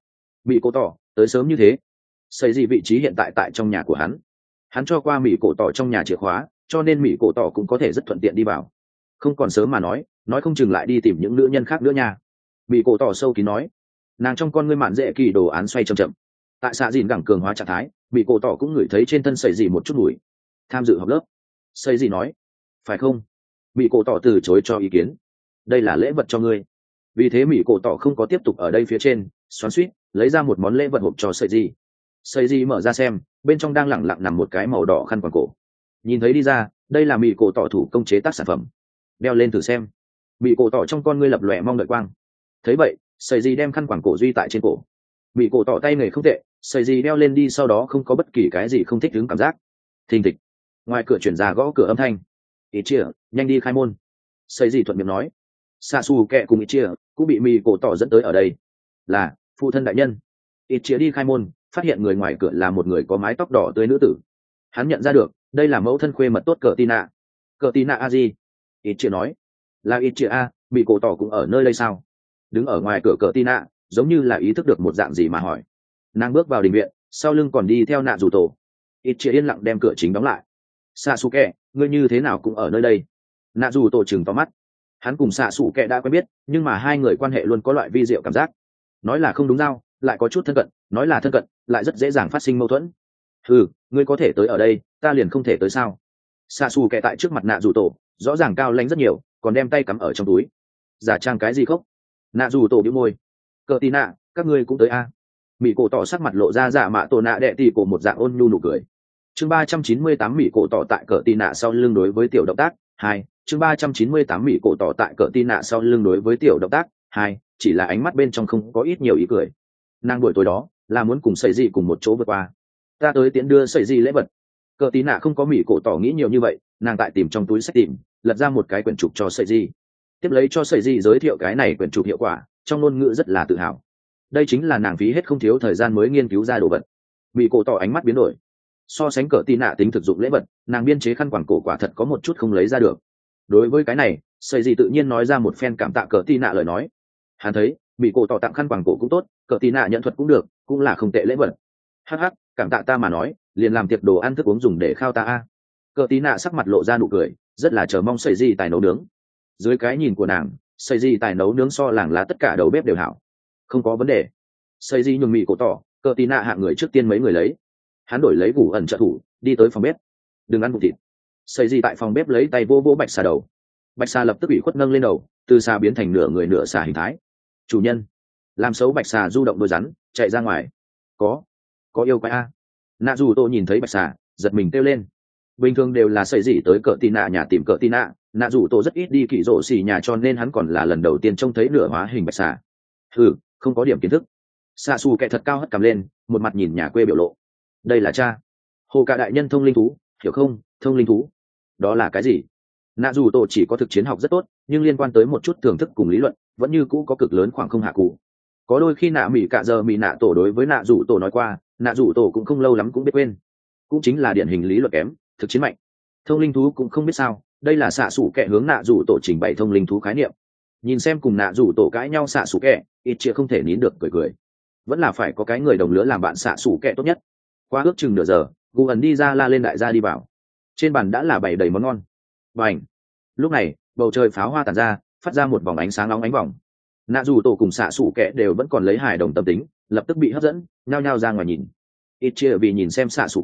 cổ tỏ tới sớm như thế. Xây dị vị trí hiện tại tại trong nhà của hắn cho qua mỹ cổ tỏ trong nhà chìa khóa, cho nên mỹ cổ tỏ cũng có thể rất thuận tiện đi vào. Không còn sớm mà nói không chừng lại đi tìm những nữ nhân khác nữa nha. Mỹ cổ tỏ sâu kín nói. Nàng trong con ngươi mạn dễ kỳ đồ án xoay chậm chậm. Tại xạ dìn gẳng cường hóa trạng thái, mỹ cổ tỏ cũng ngửi thấy trên thân sầy dị một chút mùi. Tham dự học lớp. Sầy dị nói, phải không? Mỹ cổ tỏ từ chối cho ý kiến. Đây là lễ vật cho ngươi. Vì thế mỹ cổ tỏ không có tiếp tục ở đây phía trên xoắn suýt lấy ra một món lễ vật hộp cho sầy dị. Sầy dị mở ra xem, bên trong đang lẳng lặng nằm một cái màu đỏ khăn quàng cổ. Nhìn thấy đi ra, đây là mỹ cổ tỏ thủ công chế tác sản phẩm. Đeo lên thử xem. Mỹ cổ tỏ trong con ngươi lập lòe mong đợi quang. Thấy vậy, sầy dị đem khăn quàng cổ duy tại trên cổ. Mỹ cổ tỏ tay nghề không tệ, sầy dị đeo lên đi sau đó không có bất kỳ cái gì không thích đứng cảm giác. Thình thịch. Ngoài cửa chuyển ra gõ cửa âm thanh. Ít chia, nhanh đi khai môn. Sầy dị thuận miệng nói. Sa su kẹ cùng ít chia cũng bị mỹ cổ tỏ dẫn tới ở đây. Là phụ thân đại nhân. Ít chia đi khai môn, phát hiện người ngoài cửa là một người có mái tóc đỏ tươi nữ tử. Hắn nhận ra được, đây là mẫu thân khuê mật tốt cờ tina. Cờ tina a di. Ít chia nói. Là ít chia a, mỹ cổ tỏ cũng ở nơi đây sao? Đứng ở ngoài cửa cờ tina, giống như là ý thức được một dạng gì mà hỏi. Nàng bước vào đình viện, sau lưng còn đi theo nạ dù tổ. Ít chia yên lặng đem cửa chính đóng lại. Sasuke, ngươi như thế nào cũng ở nơi đây? Nạ dù tổ chừng to mắt. Hắn cùng Sasuke đã quen biết, nhưng mà hai người quan hệ luôn có loại vi diệu cảm giác. Nói là không đúng giao, lại có chút thân cận, nói là thân cận, lại rất dễ dàng phát sinh mâu thuẫn. Ừ, ngươi có thể tới ở đây, ta liền không thể tới sao? Sasuke tại trước mặt nạ dù tổ, rõ ràng cao lãnh rất nhiều, còn đem tay cắm ở trong túi. Giả trang cái gì khóc? Nạ dù tổ bĩu môi. Cờ tì nạ, các ngươi cũng tới a? Mỹ cổ tỏ sắc mặt lộ ra dạ mạ tổ nạ đệ tỷ của một dạng ôn nhu nụ cười. Chương 398 Mỹ cổ tỏ tại cờ tì nạ sau lưng đối với tiểu động tác 2. Chương 398 Mỹ cổ tỏ tại cờ tì nạ sau lưng đối với tiểu động tác 2. Chỉ là ánh mắt bên trong không có ít nhiều ý cười. Nàng buổi tối đó là muốn cùng sẩy dị cùng một chỗ vượt qua. Ta tới tiễn đưa sẩy dị lễ vật. Cờ tì nạ không có Mỹ cổ tỏ nghĩ nhiều như vậy, nàng tại tìm trong túi sách tìm, lật ra một cái quyển trục cho sẩy dị. Tiếp lấy cho sẩy dị giới thiệu cái này quyển trục hiệu quả, trong ngôn ngữ rất là tự hào. Đây chính là nàng phí hết không thiếu thời gian mới nghiên cứu ra đồ vật. Mỹ cổ tỏ ánh mắt biến đổi. So sánh cỡ tì nạ tính thực dụng lễ vật, nàng biên chế khăn quàng cổ quả thật có một chút không lấy ra được. Đối với cái này, sẩy dị tự nhiên nói ra một phen cảm tạ cỡ tì nạ lời nói. Hắn thấy Mỹ cổ tỏ tặng khăn quàng cổ cũng tốt, cỡ tì nạ nhận thuật cũng được, cũng là không tệ lễ vật. Hắc hắc, cảm tạ ta mà nói, liền làm tiệc đồ ăn thức uống dùng để khao ta a. Cỡ tì nạ sắc mặt lộ ra nụ cười, rất là chờ mong sẩy dị tài nấu nướng. Dưới cái nhìn của nàng, sẩy dị tài nấu nướng so làng lá tất cả đầu bếp đều hảo. Không có vấn đề. Sẩy dị nhường Mỹ cổ tỏ, cỡ tì nạ hạng người trước tiên mấy người lấy. Hắn đổi lấy Gù ẩn trợ thủ, đi tới phòng bếp. Đừng ăn bụng thịt. Sẩy dị tại phòng bếp lấy tay vô vô bạch xà đầu. Bạch xà lập tức ủy khuất nâng lên đầu, từ xà biến thành nửa người nửa xà hình thái. Chủ nhân, làm xấu bạch xà du động đôi rắn, chạy ra ngoài. Có yêu quái a. Nạ dù tô nhìn thấy bạch xà, giật mình kêu lên. Bình thường đều là sẩy dị tới cỡ tì nạ nhà tìm cỡ tì nạ, nạ dù tô rất ít đi kỳ rổ xì nhà, cho nên hắn còn là lần đầu tiên trông thấy nửa hóa hình bạch xà. Không có điểm kiến thức. Xạ xù kẹ thật cao hất cằm lên, một mặt nhìn nhà quê biểu lộ. Đây là cha hồ cả đại nhân thông linh thú, hiểu không? Thông linh thú đó là cái gì? Nạ dù tổ chỉ có thực chiến học rất tốt, nhưng liên quan tới một chút thưởng thức cùng lý luận vẫn như cũ có cực lớn khoảng không hạ cụ. Có đôi khi nạ mỹ cả giờ mỹ nạ tổ đối với nạ dù tổ nói qua, nạ dù tổ cũng không lâu lắm cũng biết quên. Cũng chính là điển hình lý luận kém, thực chiến mạnh. Thông linh thú cũng không biết sao, đây là xạ xù kẹ hướng nạ dù tổ trình bày thông linh thú khái niệm. Nhìn xem cùng nạ dù tổ cãi nhau xạ xù kẹ, ít chia không thể nín được cười. Vẫn là phải có cái người đồng lứa làm bạn xạ xù kẹ tốt nhất. Qua ước chừng nửa giờ, Gù ẩn đi ra la lên đại gia đi vào. Trên bàn đã là bày đầy món ngon. Bành. Lúc này bầu trời pháo hoa tàn ra, phát ra một vòng ánh sáng nóng ánh vòng. Nạ dù tổ cùng xạ xù kẹ đều vẫn còn lấy hài đồng tâm tính, lập tức bị hấp dẫn, nhao nhao ra ngoài nhìn. Ít chia vì nhìn xem xạ xù kẹ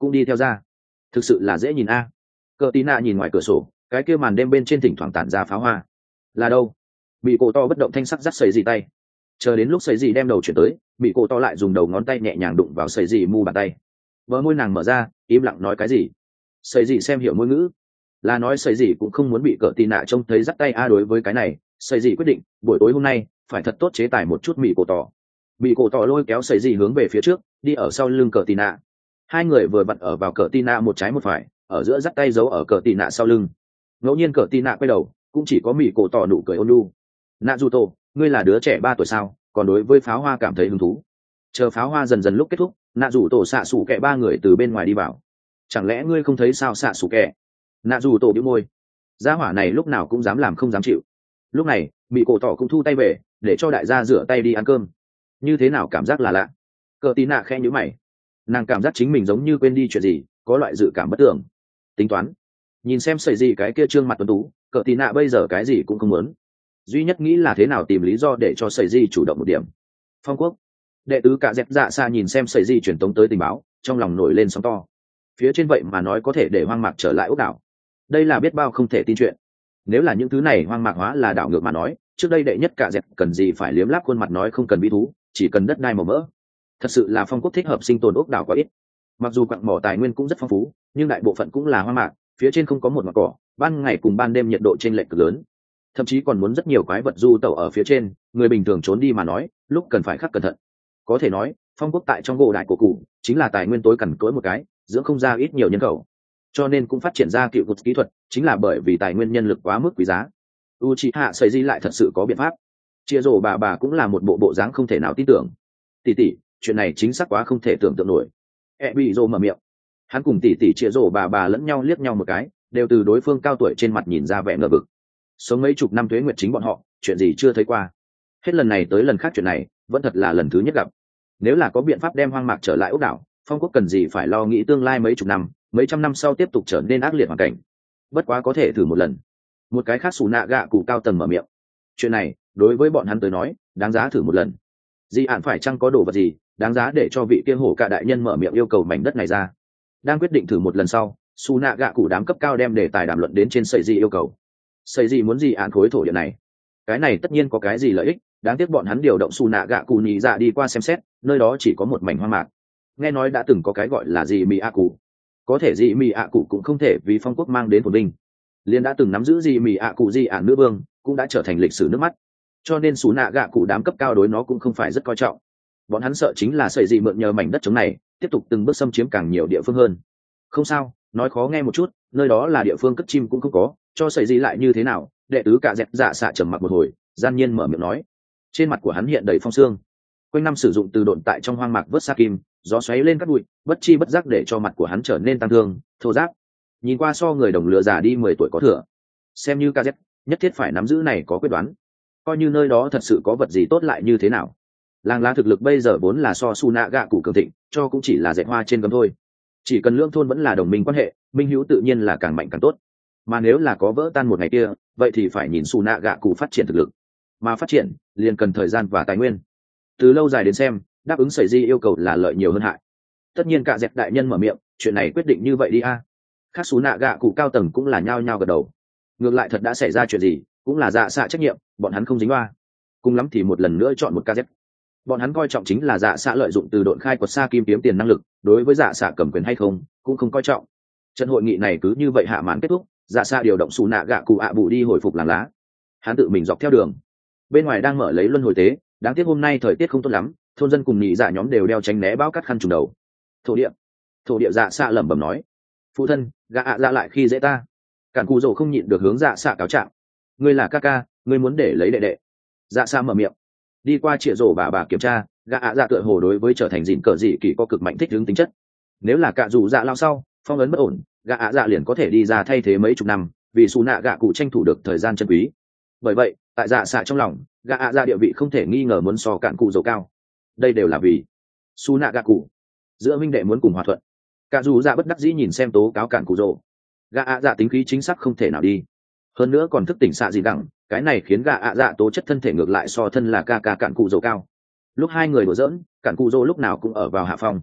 cũng đi theo ra. Thực sự là dễ nhìn a. Cờ tí nạ nhìn ngoài cửa sổ, cái kia màn đêm bên trên thỉnh thoảng tản ra pháo hoa. Là đâu? Bị cổ to bất động thanh sắc dắt sấy gì tay. Chờ đến lúc sấy gì đem đầu chuyển tới, bị cổ to lại dùng đầu ngón tay nhẹ nhàng đụng vào sấy gì mu bàn tay. Bờ môi nàng mở ra, im lặng nói cái gì. Sấy gì xem hiểu ngôn ngữ, là nói sấy gì cũng không muốn bị cờ tí nạ trông thấy dắt tay a. Đối với cái này, sấy gì quyết định buổi tối hôm nay phải thật tốt chế tài một chút bị cổ to. Bị cổ to lôi kéo sấy gì hướng về phía trước, đi ở sau lưng cờ tí nạ. Hai người vừa vặn ở vào cờ tí nạ một trái một phải, ở giữa dắt tay giấu ở cờ tí nạ sau lưng. Ngẫu nhiên cờ tí nạ quay đầu, cũng chỉ có mỉ cổ tỏ nụ cười ôn nhu. Nạ dù tổ, ngươi là đứa trẻ 3 tuổi sao, còn đối với pháo hoa cảm thấy hứng thú? Chờ pháo hoa dần dần lúc kết thúc, nạ dù tổ xạ xủ kẹ 3 người từ bên ngoài đi vào. Chẳng lẽ ngươi không thấy sao xạ xủ kẹ? Nạ dù tổ bĩu môi. Gia hỏa này lúc nào cũng dám làm không dám chịu. Lúc này mỉ cổ tỏ cũng thu tay về, để cho đại gia rửa tay đi ăn cơm. Như thế nào cảm giác là lạ? Cờ tí nạ khẽ nhíu mày. Nàng cảm giác chính mình giống như quên đi chuyện gì, có loại dự cảm bất tưởng. Tính toán, nhìn xem sẩy gì cái kia trương mặt tuấn tú, cờ tí nạ bây giờ cái gì cũng không muốn, duy nhất nghĩ là thế nào tìm lý do để cho sẩy gì chủ động một điểm. Phong quốc đệ tứ cả dẹp dạ xa nhìn xem sẩy gì truyền tống tới tình báo, trong lòng nổi lên sóng to. Phía trên vậy mà nói có thể để hoang mạc trở lại ốc đảo, đây là biết bao không thể tin chuyện. Nếu là những thứ này hoang mạc hóa là đảo ngược mà nói, trước đây đệ nhất cả dẹp cần gì phải liếm láp khuôn mặt nói không cần vĩ thú, chỉ cần đất đai màu mỡ. Thật sự là phong quốc thích hợp sinh tồn ốc đảo quá ít. Mặc dù quặng mỏ tài nguyên cũng rất phong phú, nhưng đại bộ phận cũng là hoang mạc, phía trên không có một ngọn cỏ, ban ngày cùng ban đêm nhiệt độ chênh lệch cực lớn, thậm chí còn muốn rất nhiều quái vật du tẩu ở phía trên, người bình thường trốn đi mà nói, lúc cần phải khắc cẩn thận. Có thể nói, phong quốc tại trong gỗ đại của cụ chính là tài nguyên tối cằn cỗi một cái, dưỡng không ra ít nhiều nhân khẩu, cho nên cũng phát triển ra cựu vực kỹ thuật, chính là bởi vì tài nguyên nhân lực quá mức quý giá. Uchiha Sẩy Di lại thật sự có biện pháp. Chia rổ bà cũng là một bộ dáng không thể nào tin tưởng. Tỷ tỷ, chuyện này chính xác quá không thể tưởng tượng nổi. Bị rồ mở miệng. Hắn cùng tỷ tỷ chia rổ bà lẫn nhau liếc nhau một cái, đều từ đối phương cao tuổi trên mặt nhìn ra vẻ ngờ vực. Sống mấy chục năm tuế nguyệt chính bọn họ, chuyện gì chưa thấy qua. Hết lần này tới lần khác chuyện này, vẫn thật là lần thứ nhất gặp. Nếu là có biện pháp đem hoang mạc trở lại ốc đảo, phong quốc cần gì phải lo nghĩ tương lai mấy chục năm, mấy trăm năm sau tiếp tục trở nên ác liệt hoàn cảnh. Bất quá có thể thử một lần. Một cái khác xù nạ gạ cụ cao tầng mở miệng. Chuyện này, đối với bọn hắn tới nói, đáng giá thử một lần. Dị ạn phải chăng có đồ vật gì đáng giá để cho vị kia hổ cả đại nhân mở miệng yêu cầu mảnh đất này ra. Đang quyết định thử một lần sau, su nạ gạ cụ đám cấp cao đem đề tài đàm luận đến trên sẩy gì yêu cầu. Sẩy gì muốn gì ạn khối thổ địa này, cái này tất nhiên có cái gì lợi ích, đáng tiếc bọn hắn điều động su nạ gạ cụ nhị dạ đi qua xem xét, nơi đó chỉ có một mảnh hoang mạc. Nghe nói đã từng có cái gọi là gì mì a cụ, có thể gì mì a cụ cũng không thể vì phong quốc mang đến phồn vinh. Liên đã từng nắm giữ gì mì a cụ gì ạn nữ vương cũng đã trở thành lịch sử nước mắt, cho nên su nạ gạ cụ đám cấp cao đối nó cũng không phải rất coi trọng. Bọn hắn sợ chính là sẩy gì mượn nhờ mảnh đất trống này tiếp tục từng bước xâm chiếm càng nhiều địa phương hơn. Không sao, nói khó nghe một chút, nơi đó là địa phương cất chim cũng không có, cho sẩy gì lại như thế nào. Đệ tứ cả dẹp dạ xạ trầm mặc một hồi, gian nhiên mở miệng nói. Trên mặt của hắn hiện đầy phong sương. Quanh năm sử dụng từ độn tại trong hoang mạc vớt sa kim, gió xoáy lên các bụi, bất chi bất giác để cho mặt của hắn trở nên tăng thương thô ráp. Nhìn qua so người đồng lứa già đi 10 tuổi có thừa. Xem như ca dẹp nhất thiết phải nắm giữ này có quyết đoán, coi như nơi đó thật sự có vật gì tốt lại như thế nào. Làng lá thực lực bây giờ vốn là so su nạ gạ cụ cường thịnh, cho cũng chỉ là dệt hoa trên gấm thôi. Chỉ cần lưỡng thôn vẫn là đồng minh quan hệ, minh hữu tự nhiên là càng mạnh càng tốt. Mà nếu là có vỡ tan một ngày kia, vậy thì phải nhìn su nạ gạ cụ phát triển thực lực. Mà phát triển liền cần thời gian và tài nguyên. Từ lâu dài đến xem, đáp ứng sẩy di yêu cầu là lợi nhiều hơn hại. Tất nhiên cả dẹp đại nhân mở miệng, chuyện này quyết định như vậy đi a. Khác su nạ gạ cụ cao tầng cũng là nhao nhao gật đầu. Ngược lại thật đã xảy ra chuyện gì, cũng là dạ xạ trách nhiệm, bọn hắn không dính oa. Cùng lắm thì một lần nữa chọn một ca dẹp. Bọn hắn coi trọng chính là dạ xạ lợi dụng từ độn khai quật xa kim kiếm tiền năng lực, đối với dạ xạ cầm quyền hay không cũng không coi trọng. Trận hội nghị này cứ như vậy hạ màn kết thúc, dạ xạ điều động xù nạ gạ cụ ạ bù đi hồi phục làng lá. Hắn tự mình dọc theo đường, bên ngoài đang mở lấy luân hồi tế, đáng tiếc hôm nay thời tiết không tốt lắm, thôn dân cùng nhị dạ nhóm đều đeo tránh né bão cắt khăn trùng đầu. Thổ địa dạ xạ lẩm bẩm nói, phụ thân gạ ạ dạ lại khi dễ ta. Cản cù dầu không nhịn được hướng dạ xạ cáo trạng, ngươi là ca ca, ngươi muốn để lấy đệ đệ. Dạ xạ mở miệng. Đi qua chĩa rổ bà kiểm tra, gạ ạ dạ tựa hồ đối với trở thành dịn cờ dị kỳ có cực mạnh thích hướng tính chất. Nếu là cạ dù dạ lao sau phong ấn bất ổn, gạ ạ dạ liền có thể đi ra thay thế mấy chục năm, vì xù nạ gạ cụ tranh thủ được thời gian chân quý. Bởi vậy tại dạ xạ trong lòng, gạ ạ dạ địa vị không thể nghi ngờ muốn so cạn cụ dầu cao. Đây đều là vì xù nạ gạ cụ giữa minh đệ muốn cùng hòa thuận. Cạ dù dạ bất đắc dĩ nhìn xem tố cáo cạn cụ dầu, gạ ạ dạ tính khí chính xác không thể nào đi, hơn nữa còn thức tỉnh xạ gì đẳng, cái này khiến gạ ạ dạ tố chất thân thể ngược lại so thân là ca ca cạn cụ dầu cao. Lúc hai người đùa giỡn, cạn cụ dầu lúc nào cũng ở vào hạ phong.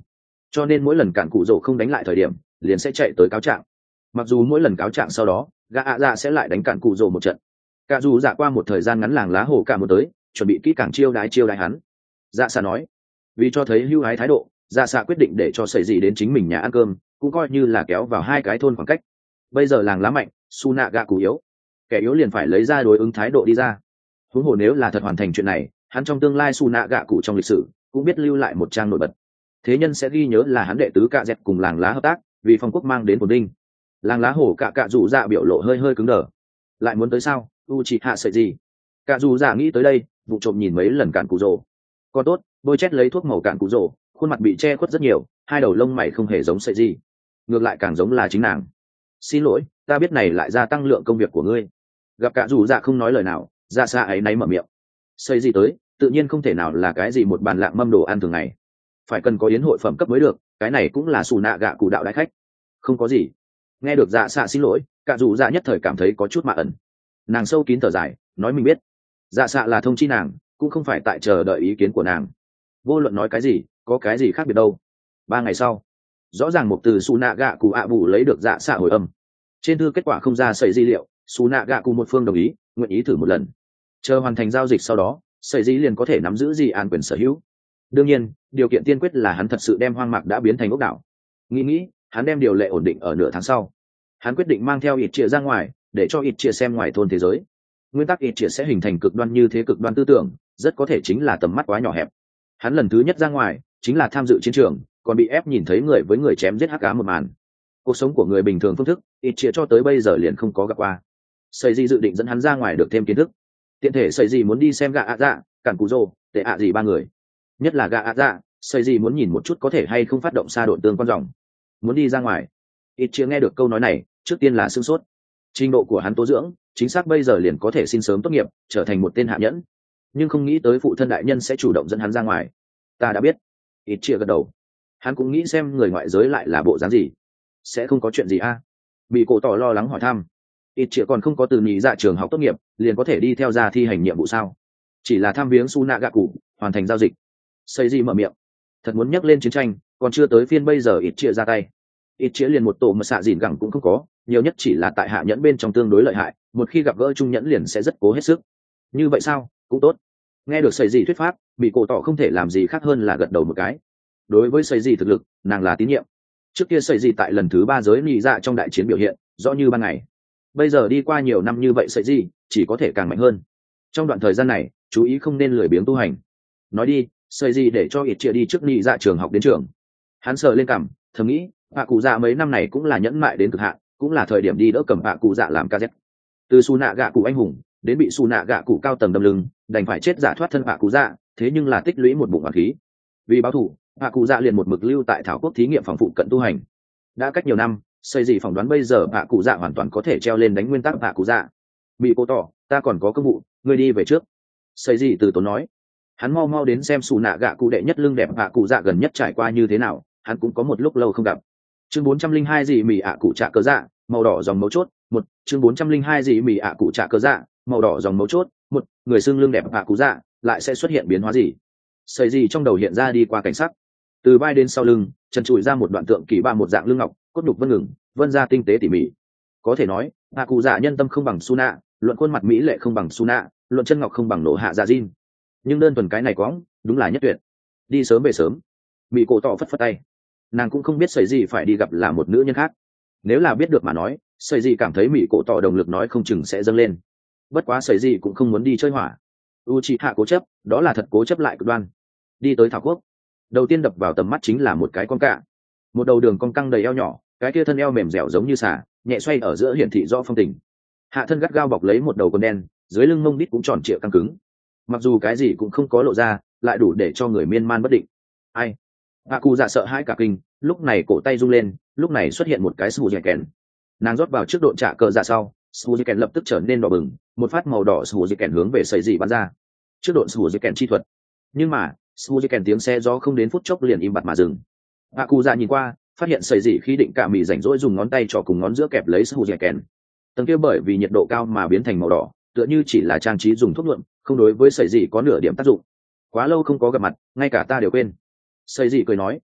cho nên mỗi lần cạn cụ rồ không đánh lại thời điểm liền sẽ chạy tới cáo trạng. Mặc dù mỗi lần cáo trạng sau đó gã ạ dạ sẽ lại đánh cạn cụ rồ một trận. Cả dù dạ qua một thời gian ngắn làng lá hổ cả một tới chuẩn bị kỹ càng chiêu đái hắn. Dạ xạ nói vì cho thấy hưu hái thái độ, dạ xạ quyết định để cho sẩy gì đến chính mình nhà ăn cơm, cũng coi như là kéo vào hai cái thôn khoảng cách. Bây giờ làng lá mạnh, su nạ gạ cụ yếu, kẻ yếu liền phải lấy ra đối ứng thái độ đi ra. Huống hồ nếu là thật hoàn thành chuyện này, hắn trong tương lai su nạ gạ cụ trong lịch sử cũng biết lưu lại một trang nổi bật. Thế nhân sẽ ghi nhớ là hắn đệ tứ cạ dẹt cùng làng lá hợp tác vì phong quốc mang đến ổn định. Làng lá hổ cạ dù dạ biểu lộ hơi cứng đờ. Lại muốn tới sao? U chỉ hạ sợi gì? Cạ dù dạ nghĩ tới đây, vụ trộm nhìn mấy lần cạn cụ rồ. Còn tốt, bôi chét lấy thuốc màu cạn cụ rồ, khuôn mặt bị che khuất rất nhiều, hai đầu lông mày không hề giống sợi gì, ngược lại càng giống là chính nàng. Xin lỗi, ta biết này lại gia tăng lượng công việc của ngươi. Gặp cạ dù dạ không nói lời nào, dạ xa ấy náy mở miệng. Sợi gì tới, tự nhiên không thể nào là cái gì một bàn lạng mâm đồ ăn thường ngày, phải cần có yến hội phẩm cấp mới được, cái này cũng là xù nạ gạ cụ đạo đại khách. Không có gì. Nghe được dạ xạ xin lỗi, cạ dù dạ nhất thời cảm thấy có chút mạ ẩn. Nàng sâu kín thở dài, nói mình biết. Dạ xạ là thông chi nàng, cũng không phải tại chờ đợi ý kiến của nàng. Vô luận nói cái gì, có cái gì khác biệt đâu. 3 ngày sau, rõ ràng một từ xù nạ gạ cụ ạ bù lấy được dạ xạ hồi âm. Trên thư kết quả không ra sẩy di liệu, xù nạ gạ cụ một phương đồng ý, nguyện ý thử một lần. Chờ hoàn thành giao dịch sau đó, sẩy di liền có thể nắm giữ di an quyền sở hữu. Đương nhiên, điều kiện tiên quyết là hắn thật sự đem hoang mạc đã biến thành ốc đảo. Nghĩ, hắn đem điều lệ ổn định ở nửa tháng sau. Hắn quyết định mang theo ít chia ra ngoài, để cho ít chia xem ngoài thôn thế giới. Nguyên tắc ít chia sẽ hình thành cực đoan như thế cực đoan tư tưởng, rất có thể chính là tầm mắt quá nhỏ hẹp. Hắn lần thứ nhất ra ngoài, chính là tham dự chiến trường, còn bị ép nhìn thấy người với người chém giết hắc ám một màn. Cuộc sống của người bình thường phương thức, ít chia cho tới bây giờ liền không có gặp qua. Sẩy gì dự định dẫn hắn ra ngoài được thêm kiến thức. Tiện thể sẩy gì muốn đi xem gạ ạ dạ, cản cú rồ, tệ ạ gì ba người. Nhất là gạ ạ dạ, sẩy gì muốn nhìn một chút có thể hay không phát động xa độn tương quan dòng. Muốn đi ra ngoài. Ít chia nghe được câu nói này, trước tiên là sửng sốt. Trình độ của hắn tố dưỡng, chính xác bây giờ liền có thể xin sớm tốt nghiệp, trở thành một tên hạ nhẫn. Nhưng không nghĩ tới phụ thân đại nhân sẽ chủ động dẫn hắn ra ngoài. Ta đã biết. Ít chia gật đầu. Hắn cũng nghĩ xem người ngoại giới lại là bộ dáng gì. Sẽ không có chuyện gì a? Bị cổ tỏ lo lắng hỏi thăm. Ít chia còn không có từ nhị dạ trường học tốt nghiệp, liền có thể đi theo ra thi hành nhiệm vụ sao? Chỉ là thăm viếng su nạ gạ cụ, hoàn thành giao dịch. Sẩy gì mở miệng. Thật muốn nhắc lên chiến tranh, còn chưa tới phiên bây giờ ít chia ra tay. Ít chia liền một tổ mà xạ dìn gẳng cũng không có, nhiều nhất chỉ là tại hạ nhẫn bên trong tương đối lợi hại, một khi gặp gỡ trung nhẫn liền sẽ rất cố hết sức. Như vậy sao? Cũng tốt. Nghe được sẩy gì thuyết pháp, bị cổ tỏ không thể làm gì khác hơn là gật đầu một cái. Đối với sẩy gì thực lực, nàng là tín nhiệm. Trước kia sẩy gì tại lần thứ 3 giới nhị dạ trong đại chiến biểu hiện rõ như ban ngày. Bây giờ đi qua nhiều năm như vậy sẩy gì chỉ có thể càng mạnh hơn. Trong đoạn thời gian này, chú ý không nên lười biếng tu hành. Nói đi, sẩy gì để cho ít chia đi trước nhị dạ trường học đến trường. Hắn sờ lên cằm, thầm nghĩ, bà cụ dạ mấy năm này cũng là nhẫn mại đến cực hạn, cũng là thời điểm đi đỡ cầm bà cụ dạ làm ca z. Từ su nạ gạ cụ anh hùng đến bị su nạ gạ cụ cao tầng đâm lưng, đành phải chết giả thoát thân bà cụ dạ, thế nhưng là tích lũy một bụng hỏa khí. Vì báo thù, bà cụ dạ liền một mực lưu tại thảo quốc thí nghiệm phòng phụ cận tu hành. Đã cách nhiều năm, xây gì phỏng đoán bây giờ bà cụ dạ hoàn toàn có thể treo lên đánh nguyên tắc bà cụ dạ. Bị cô tỏ, ta còn có công vụ, ngươi đi về trước. Xây gì từ tốn nói. Hắn mau đến xem su nạ gạ cụ đệ nhất lưng đẹp bà cụ dạ gần nhất trải qua như thế nào, hắn cũng có một lúc lâu không gặp. Chương 402 gì mì ạ cụ trạ cơ dạ, màu đỏ dòng mấu chốt. Một chương 402 gì mì ạ cụ trạ cơ dạ, màu đỏ dòng mấu chốt. Một người xưng lưng đẹp bà cụ dạ lại sẽ xuất hiện biến hóa gì? Xây gì trong đầu hiện ra đi qua cảnh sắc, từ vai đến sau lưng trần trụi ra một đoạn tượng kỳ ba một dạng lưng ngọc, cốt nhục vân ngừng, vân ra tinh tế tỉ mỉ. Có thể nói bà cụ dạ nhân tâm không bằng su nạ, luận khuôn mặt mỹ lệ không bằng su nạ, luận chân ngọc không bằng nổ hạ dạ diên. Nhưng đơn thuần cái này quõng đúng là nhất tuyệt. Đi sớm về sớm. Bị cổ tỏ phất phất tay. Nàng cũng không biết sẩy gì phải đi gặp là một nữ nhân khác. Nếu là biết được mà nói, sẩy gì cảm thấy mỹ cổ tỏ động lực nói không chừng sẽ dâng lên. Bất quá sẩy gì cũng không muốn đi chơi hỏa. Uchiha cố chấp, đó là thật cố chấp lại cực đoan. Đi tới thảo quốc, đầu tiên đập vào tầm mắt chính là một cái con cạ, một đầu đường cong căng đầy eo nhỏ, cái kia thân eo mềm dẻo giống như xà, nhẹ xoay ở giữa hiển thị rõ phong tình. Hạ thân gắt gao bọc lấy một đầu con đen, dưới lưng mông đít cũng tròn trịa căng cứng. Mặc dù cái gì cũng không có lộ ra, lại đủ để cho người miên man bất định. Ai? Bà cụ dạ sợ hãi cả kinh, lúc này cổ tay rung lên, lúc này xuất hiện một cái sù dẻ kèn. Nàng rót vào trước độn trả cờ dạ sau, sù dẻ kèn lập tức trở nên đỏ bừng, một phát màu đỏ sù dẻ kèn hướng về sẩy dị bắn ra. Trước độn sù dẻ kèn chi thuật. Nhưng mà sù dẻ kèn tiếng xe gió không đến phút chốc liền im bặt mà dừng. Bà cụ dạ nhìn qua, phát hiện sẩy dị khi định cả mì rảnh rỗi dùng ngón tay cho cùng ngón giữa kẹp lấy sù dẻ kèn. Tầng kia bởi vì nhiệt độ cao mà biến thành màu đỏ, tựa như chỉ là trang trí dùng thuốc nhuộm, không đối với sẩy dị có nửa điểm tác dụng. Quá lâu không có gặp mặt, ngay cả ta đều quên. Sẩy dị cười nói,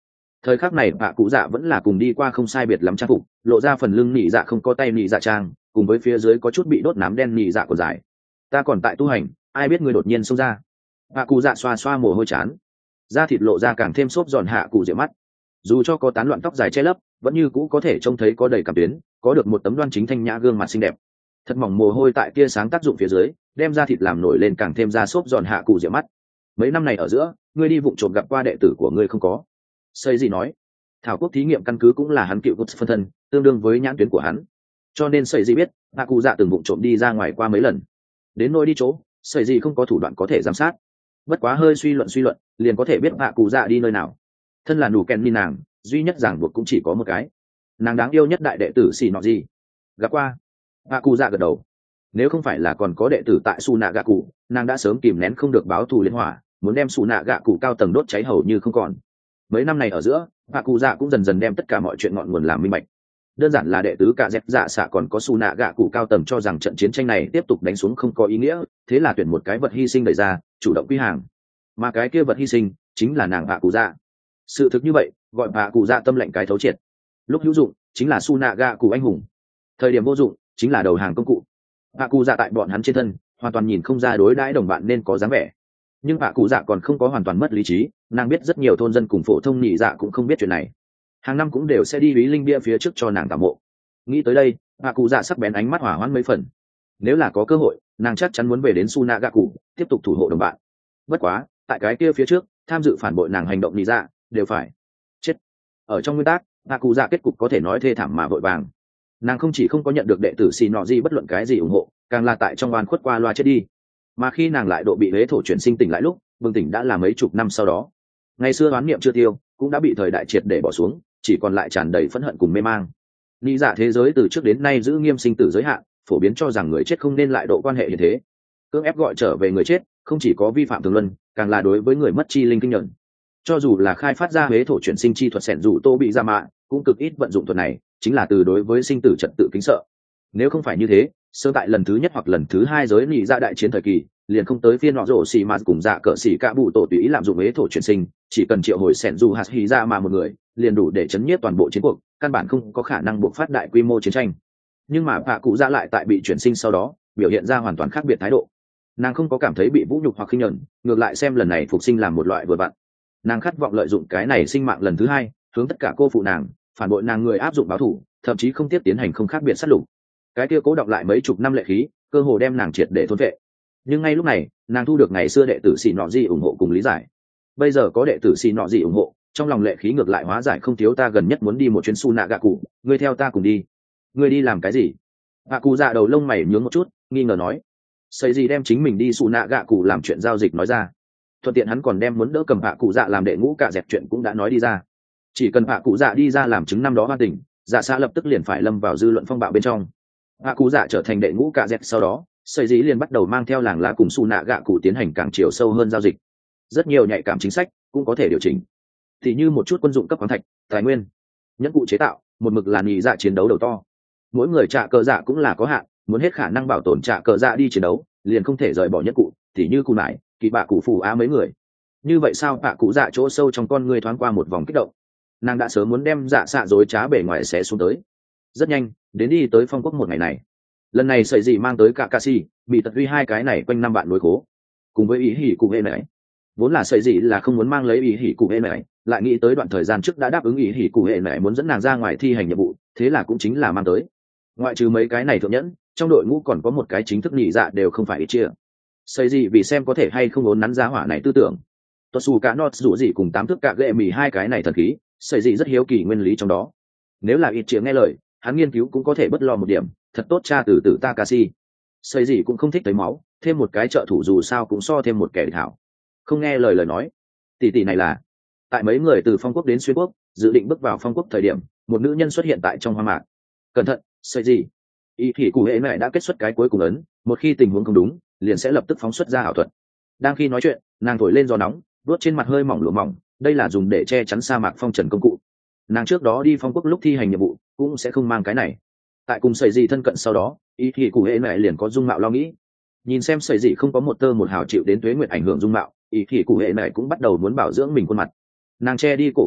Thời khắc này bạ cụ dạ vẫn là cùng đi qua không sai biệt lắm trang phục, lộ ra phần lưng nị dạ không có tay nị dạ trang, cùng với phía dưới có chút bị đốt nám đen nị dạ của dài. Ta còn tại tu hành, ai biết ngươi đột nhiên xông ra. Bạ cụ dạ xoa xoa mồ hôi chán, da thịt lộ ra càng thêm xốp giòn hạ cụ diệu mắt. Dù cho có tán loạn tóc dài che lấp, vẫn như cũ có thể trông thấy có đầy cảm tuyến, có được một tấm đoan chính thanh nhã gương mặt xinh đẹp. Thật mỏng mồ hôi tại tia sáng tác dụng phía dưới, đem da thịt làm nổi lên càng thêm da xốp giòn hạ cụ diệu mắt. Mấy năm này ở giữa, ngươi đi vụng trộm gặp qua đệ tử của ngươi không có? Xây gì nói, thảo quốc thí nghiệm căn cứ cũng là hắn cựu cốt phân thân, tương đương với nhãn tuyến của hắn, cho nên xây gì biết hạ cụ dạ từng vụng trộm đi ra ngoài qua mấy lần. Đến nỗi đi chỗ, xây gì không có thủ đoạn có thể giám sát, bất quá hơi suy luận liền có thể biết hạ cụ dạ đi nơi nào. Thân là nủ kèn ni nàng, duy nhất ràng buộc cũng chỉ có một cái, nàng đáng yêu nhất đại đệ tử xì nọ gì gặp qua. Hạ cụ dạ gật đầu, nếu không phải là còn có đệ tử tại su nạ gạ cụ, nàng đã sớm kìm nén không được báo thù liên hỏa, muốn đem su nạ gạ cụ cao tầng đốt cháy hầu như không còn. Mấy năm này ở giữa, hạ cụ dạ cũng dần dần đem tất cả mọi chuyện ngọn nguồn làm minh bạch. Đơn giản là đệ tứ cả dẹp dạ xạ còn có su nạ gạ cụ cao tầng cho rằng trận chiến tranh này tiếp tục đánh xuống không có ý nghĩa, thế là tuyển một cái vật hy sinh đẩy ra, chủ động quy hàng, mà cái kia vật hy sinh chính là nàng hạ cụ dạ. Sự thực như vậy gọi hạ cụ dạ tâm lệnh cái thấu triệt. Lúc hữu dụng chính là su nạ gạ cụ anh hùng, thời điểm vô dụng chính là đầu hàng công cụ. Hạ cụ dạ tại bọn hắn trên thân hoàn toàn nhìn không ra đối đãi đồng bạn nên có dáng vẻ, nhưng hạ cụ dạ còn không có hoàn toàn mất lý trí. Nàng biết rất nhiều thôn dân cùng phổ thông nhị dạ cũng không biết chuyện này, hàng năm cũng đều sẽ đi ý linh bia phía trước cho nàng tảo mộ. Nghĩ tới đây, hạ cụ dạ sắc bén ánh mắt hỏa hoãn mấy phần. Nếu là có cơ hội, nàng chắc chắn muốn về đến su nạ gạ cụ tiếp tục thủ hộ đồng bạn. Bất quá tại cái kia phía trước, tham dự phản bội nàng hành động nhị dạ đều phải chết. Ở trong nguyên tắc, hạ cụ dạ kết cục có thể nói thê thảm mà vội vàng. Nàng không chỉ không có nhận được đệ tử xì nọ gì bất luận cái gì ủng hộ, càng là tại trong oan khuất qua loa chết đi. Mà khi nàng lại độ bị huế thổ chuyển sinh tỉnh lại lúc bừng tỉnh đã là mấy chục năm sau đó. Ngày xưa oán niệm chưa tiêu, cũng đã bị thời đại triệt để bỏ xuống, chỉ còn lại tràn đầy phẫn hận cùng mê mang. Lý giả thế giới từ trước đến nay giữ nghiêm sinh tử giới hạn, phổ biến cho rằng người chết không nên lại độ quan hệ như thế. Cưỡng ép gọi trở về người chết, không chỉ có vi phạm thường luân, càng là đối với người mất chi linh kinh nhận. Cho dù là khai phát ra huế thổ chuyển sinh chi thuật sẻn dù tô bị ra mạ, cũng cực ít vận dụng thuật này, chính là từ đối với sinh tử trật tự kính sợ. Nếu không phải như thế, sơ tại lần thứ nhất hoặc lần thứ hai giới nghị ra đại chiến thời kỳ, liền không tới phiên nọ rổ xì mà cùng dạ cỡ xì cả bụ tổ tùy ý lạm dụng huế thổ chuyển sinh, chỉ cần triệu hồi sẻn dù hạt hì ra mà một người liền đủ để chấn nhiếp toàn bộ chiến cuộc, căn bản không có khả năng buộc phát đại quy mô chiến tranh. Nhưng mà hạ cụ dạ lại tại bị chuyển sinh sau đó biểu hiện ra hoàn toàn khác biệt thái độ. Nàng không có cảm thấy bị vũ nhục hoặc khinh nhẫn, ngược lại xem lần này phục sinh làm một loại vừa vặn. Nàng khát vọng lợi dụng cái này sinh mạng lần thứ hai, hướng tất cả cô phụ nàng, phản bội nàng người áp dụng báo thù, thậm chí không tiếp tiến hành không khác biệt sát lục. Cái kia cố đọng lại mấy chục năm lệ khí, cơ hồ đem nàng triệt để thôn vệ. Nhưng ngay lúc này, nàng thu được ngày xưa đệ tử xì nọ gì ủng hộ cùng lý giải. Bây giờ có đệ tử xì nọ gì ủng hộ, trong lòng lệ khí ngược lại hóa giải không thiếu. Ta gần nhất muốn đi một chuyến su nạ gạ cụ, ngươi theo ta cùng đi. Ngươi đi làm cái gì? Hạ cụ dạ đầu lông mày nhướng một chút, nghi ngờ nói. Xây gì đem chính mình đi su nạ gạ cụ làm chuyện giao dịch nói ra. Thuận tiện hắn còn đem muốn đỡ cầm hạ cụ dạ làm đệ ngũ cả dẹp chuyện cũng đã nói đi ra. Chỉ cần hạ cụ dạ đi ra làm chứng năm đó hoa tình, dạ xã lập tức liền phải lâm vào dư luận phong bạo bên trong. Hạ cụ dạ trở thành đệ ngũ cả dẹp sau đó, xây dĩ liền bắt đầu mang theo làng lá cùng su nạ gạ cụ tiến hành càng chiều sâu hơn giao dịch. Rất nhiều nhạy cảm chính sách cũng có thể điều chỉnh, thì như một chút quân dụng cấp khoáng thạch, tài nguyên, nhẫn cụ chế tạo, một mực là nhị dạ chiến đấu đầu to. Mỗi người trạ cờ dạ cũng là có hạn, muốn hết khả năng bảo tồn trạ cờ dạ đi chiến đấu, liền không thể rời bỏ nhẫn cụ, thì như cụ nải, kỳ bạ cụ phù á mấy người. Như vậy sao hạ cụ dạ chỗ sâu trong con người thoáng qua một vòng kích động. Nàng đã sớm muốn đem dạ xạ dối trá bề ngoài xé xuống tới. Rất nhanh đến đi tới phong quốc một ngày này. Lần này sợi gì mang tới cả Kakashi, bị tật huy hai cái này quanh năm bạn đối cố, cùng với ý hỉ cụ hệ này. Vốn là sợi gì là không muốn mang lấy ý hỉ cụ hệ này, lại nghĩ tới đoạn thời gian trước đã đáp ứng ý hỉ cụ hệ này muốn dẫn nàng ra ngoài thi hành nhiệm vụ, thế là cũng chính là mang tới. Ngoại trừ mấy cái này thượng nhẫn, trong đội ngũ còn có một cái chính thức nhị dạ đều không phải ít chia. Sợi gì vì xem có thể hay không ốn nắn giá hỏa này tư tưởng. Tốt xù cả nọt rủ gì cùng tám thức cả ghệ mì hai cái này thần khí, sợi gì rất hiếu kỳ nguyên lý trong đó. Nếu là ít chia nghe lời, hắn nghiên cứu cũng có thể bất lo một điểm, thật tốt cha từ từ Takashi. Xây gì cũng không thích thấy máu, thêm một cái trợ thủ dù sao cũng so thêm một kẻ địch hảo. Không nghe lời nói. Tỷ này là tại mấy người từ phong quốc đến xuyên quốc, dự định bước vào phong quốc thời điểm, một nữ nhân xuất hiện tại trong hoa mạc. Cẩn thận, xây gì? Ý thì cụ hệ mẹ đã kết xuất cái cuối cùng ấn, một khi tình huống không đúng, liền sẽ lập tức phóng xuất ra ảo thuật. Đang khi nói chuyện, nàng thổi lên gió nóng, đốt trên mặt hơi mỏng lụa mỏng, đây là dùng để che chắn sa mạc phong trần công cụ. Nàng trước đó đi phong quốc lúc thi hành nhiệm vụ cũng sẽ không mang cái này. Tại cùng sợi dị thân cận sau đó, ý thì cụ hệ mẹ liền có dung mạo lo nghĩ. Nhìn xem sợi dị không có một tơ một hào chịu đến tuế nguyệt ảnh hưởng dung mạo, ý thì cụ hệ mẹ cũng bắt đầu muốn bảo dưỡng mình khuôn mặt. Nàng che đi cổ gương mặt,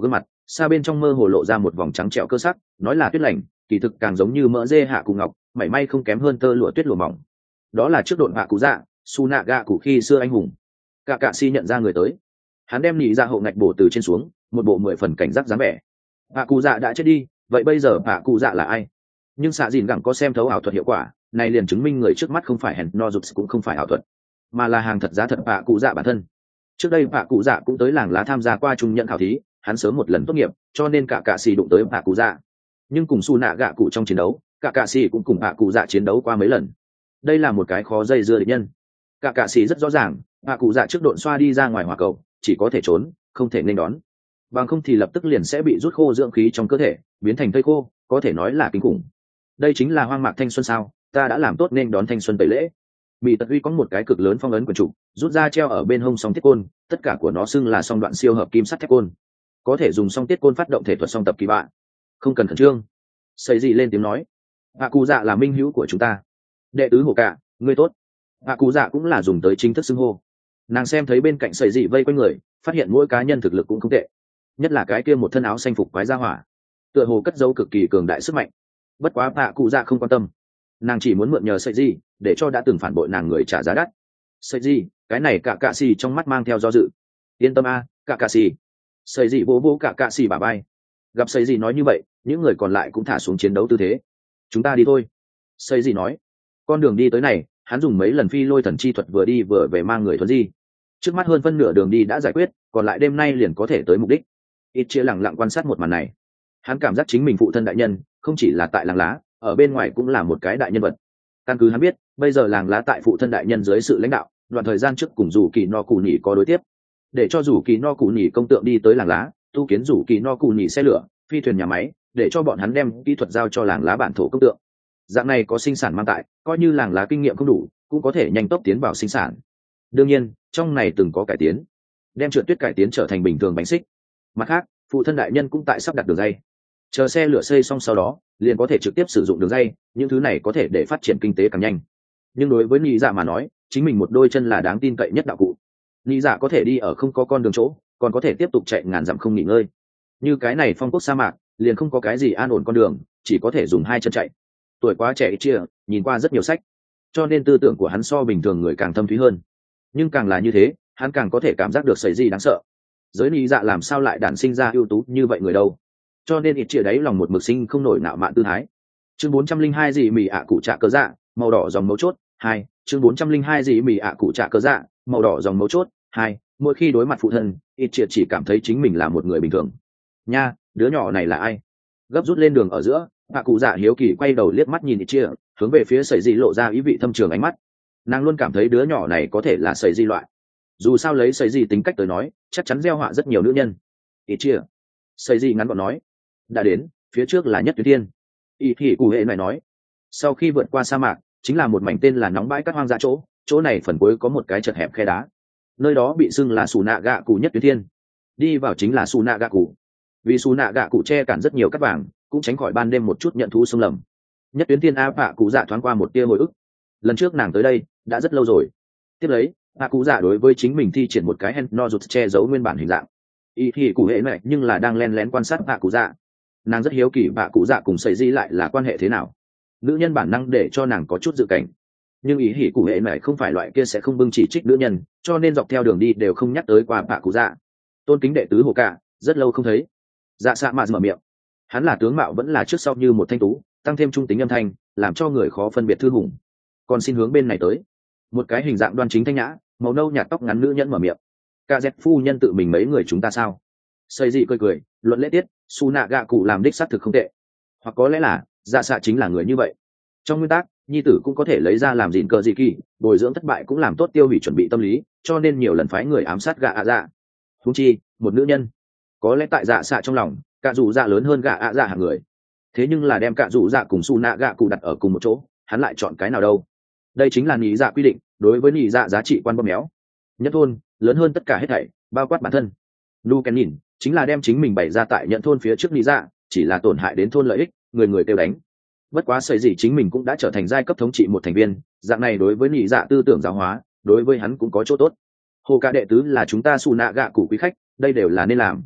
xa bên trong mơ hồ lộ ra một vòng trắng trẻo cơ sắc, nói là tuyết lạnh, kỳ thực càng giống như mỡ dê hạ cụ ngọc, mảy may không kém hơn tơ lụa tuyết lụa mỏng. Đó là trước độn hạ cụ dạ su nạ gạ cụ khi xưa anh hùng. Cả cạ si nhận ra người tới, hắn đem nhị dạ hậu ngạch bổ từ trên xuống, một bộ 10 phần cảnh giác dáng vẻ. Hạ cụ dạ đã chết đi, vậy bây giờ hạ cụ dạ là ai? Nhưng xạ dìn gẳng có xem thấu ảo thuật hiệu quả, này liền chứng minh người trước mắt không phải hèn no dục cũng không phải ảo thuật, mà là hàng thật giá thật hạ cụ dạ bản thân. Trước đây hạ cụ dạ cũng tới làng lá tham gia qua trung nhận khảo thí, hắn sớm một lần tốt nghiệp, cho nên cả cạ xì đụng tới hạ cụ dạ. Nhưng cùng su nạ gạ cụ trong chiến đấu, cả cạ xì cũng cùng hạ cụ dạ chiến đấu qua mấy lần. Đây là một cái khó dây dưa địch nhân. Cả cạ xì rất rõ ràng, hạ cụ dạ trước độn xoa đi ra ngoài hỏa cầu, chỉ có thể trốn, không thể nên đón. Bằng không thì lập tức liền sẽ bị rút khô dưỡng khí trong cơ thể, biến thành thây khô, có thể nói là kinh khủng. Đây chính là hoang mạc thanh xuân sao? Ta đã làm tốt nên đón thanh xuân tẩy lễ. Mỹ Tật Uy có một cái cực lớn phong ấn quần trụ, rút ra treo ở bên hông song tiết côn, tất cả của nó xưng là song đoạn siêu hợp kim sắt thép côn, có thể dùng song tiết côn phát động thể thuật song tập kỳ bạ. Không cần khẩn trương. Xây dị lên tiếng nói, hạ cụ dạ là minh hữu của chúng ta. Đệ tứ Hồ Cả, ngươi tốt. Hạ cụ dạ cũng là dùng tới chính thức xưng hô. Nàng xem thấy bên cạnh xây dị vây quanh người, phát hiện mỗi cá nhân thực lực cũng không tệ, nhất là cái kia một thân áo xanh phục quái gia hỏa, tựa hồ cất dấu cực kỳ cường đại sức mạnh. Bất quá hạ cụ dạ không quan tâm, nàng chỉ muốn mượn nhờ sợi gì để cho đã từng phản bội nàng người trả giá đắt. Sợi gì? Cái này cả cạ xì trong mắt mang theo do dự. Yên tâm a, cả cạ xì. Sợi gì vỗ vỗ cả cạ xì bả vai. Gặp sợi gì nói như vậy, những người còn lại cũng thả xuống chiến đấu tư thế. Chúng ta đi thôi. Sợi gì nói. Con đường đi tới này, hắn dùng mấy lần phi lôi thần chi thuật vừa đi vừa về mang người thuấn di. Trước mắt hơn phân nửa đường đi đã giải quyết, còn lại đêm nay liền có thể tới mục đích. Ít chia lặng lặng quan sát một màn này. Hắn cảm giác chính mình phụ thân đại nhân, không chỉ là tại làng lá, ở bên ngoài cũng là một cái đại nhân vật. Căn cứ hắn biết, bây giờ làng lá tại phụ thân đại nhân dưới sự lãnh đạo, đoạn thời gian trước cùng rủ kỳ no cù nhỉ có đối tiếp, để cho rủ kỳ no cù nhỉ công tượng đi tới làng lá, tu kiến rủ kỳ no cù nhỉ xe lửa, phi thuyền nhà máy, để cho bọn hắn đem kỹ thuật giao cho làng lá bản thổ công tượng. Dạng này có sinh sản mang tại, coi như làng lá kinh nghiệm không đủ, cũng có thể nhanh tốc tiến vào sinh sản. Đương nhiên, trong này từng có cải tiến, đem trượt tuyết cải tiến trở thành bình thường bánh xích. Mặt khác, phụ thân đại nhân cũng tại sắp đặt đường dây, chờ xe lửa xây xong sau đó liền có thể trực tiếp sử dụng đường dây, những thứ này có thể để phát triển kinh tế càng nhanh. Nhưng đối với nhị dạ mà nói, chính mình một đôi chân là đáng tin cậy nhất đạo cụ. Nhị dạ có thể đi ở không có con đường chỗ, còn có thể tiếp tục chạy ngàn dặm không nghỉ ngơi. Như cái này phong quốc sa mạc liền không có cái gì an ổn con đường, chỉ có thể dùng hai chân chạy. Tuổi quá trẻ chia, nhìn qua rất nhiều sách, cho nên tư tưởng của hắn so bình thường người càng thâm thúy hơn. Nhưng càng là như thế, hắn càng có thể cảm giác được sợi gì đáng sợ. Giới nhị dạ làm sao lại đản sinh ra ưu tú như vậy người đâu, cho nên ít chia đáy lòng một mực sinh không nổi nạo mạn tư thái. Chương 402 gì mì ạ cụ trạ cơ dạ, màu đỏ dòng mấu chốt 2. Chương 402 gì mì ạ cụ trạ cơ dạ, màu đỏ dòng mấu chốt 2. Mỗi khi đối mặt phụ thân, ít chia chỉ cảm thấy chính mình là một người bình thường. Nha, đứa nhỏ này là ai? Gấp rút lên đường ở giữa, ạ cụ dạ hiếu kỳ quay đầu liếc mắt nhìn ít chia, hướng về phía sợi dị lộ ra ý vị thâm trường ánh mắt. Nàng luôn cảm thấy đứa nhỏ này có thể là sợi dị loại. Dù sao lấy sợi dị tính cách tới nói, chắc chắn gieo họa rất nhiều nữ nhân. Ít chia. Sợi dị ngắn gọn nói. Đã đến, phía trước là nhất tuyến thiên. Ý thì cụ hệ này nói. Sau khi vượt qua sa mạc, chính là một mảnh tên là nóng bãi cát hoang dã chỗ, chỗ này phần cuối có một cái chật hẹp khe đá. Nơi đó bị xưng là Sù Nạ Gạ Cụ nhất tuyến thiên. Đi vào chính là Sù Nạ Gạ Cụ. Vì Sù Nạ Gạ Cụ che cản rất nhiều cát vàng, cũng tránh khỏi ban đêm một chút nhận thú xâm lầm. Nhất tuyến thiên a Phạ Cụ Dạ thoáng qua một tia hồi ức. Lần trước nàng tới đây đã rất lâu rồi. Tiếp lấy, Phạ Cụ Dạ đối với chính mình thi triển một cái hen no rụt che giấu nguyên bản hình dạng. Ý thì cụ hệ này nhưng là đang len lén quan sát Phạ Cụ Dạ. Nàng rất hiếu kỳ Phạ Cụ Dạ cùng sẩy di lại là quan hệ thế nào. Nữ nhân bản năng để cho nàng có chút dự cảnh, nhưng ý hỉ cụ hệ này không phải loại kia sẽ không bưng chỉ trích nữ nhân, cho nên dọc theo đường đi đều không nhắc tới qua Phạ Cụ Dạ. Tôn kính đệ tứ Hồ Cả, rất lâu không thấy. Dạ xạ mạ mở miệng. Hắn là tướng mạo vẫn là trước sau như một thanh tú, tăng thêm trung tính âm thanh, làm cho người khó phân biệt thư hùng. Còn xin hướng bên này tới. Một cái hình dạng đoan chính thanh nhã, màu nâu nhạt tóc ngắn nữ nhân mở miệng. Cả dẹp phu nhân tự mình mấy người chúng ta sao? Xây dị cười cười, luận lễ tiết, Su Nạ Gạ Cụ làm đích xác thực không tệ. Hoặc có lẽ là dạ xạ chính là người như vậy. Trong nguyên tắc, nhi tử cũng có thể lấy ra làm gìn cờ dị kỳ, bồi dưỡng thất bại cũng làm tốt tiêu hủy chuẩn bị tâm lý, cho nên nhiều lần phái người ám sát gạ ạ dạ. Huống chi một nữ nhân, có lẽ tại dạ xạ trong lòng cả dù dạ lớn hơn gạ ạ dạ hàng người. Thế nhưng là đem cả dù dạ cùng Su Nạ Gạ Cụ đặt ở cùng một chỗ, hắn lại chọn cái nào đâu? Đây chính là nhị dạ quy định, đối với nhị dạ giá trị quan bóp méo. Nhất thôn lớn hơn tất cả hết thảy, bao quát bản thân. Lu Ken nhìn chính là đem chính mình bày ra tại nhận thôn phía trước nhị dạ, chỉ là tổn hại đến thôn lợi ích, người người tiêu đánh. Bất quá sợi gì chính mình cũng đã trở thành giai cấp thống trị một thành viên, dạng này đối với nhị dạ tư tưởng giáo hóa, đối với hắn cũng có chỗ tốt. Hồ Cả đệ tứ là chúng ta Su Nạ Gạ Cụ quý khách, đây đều là nên làm.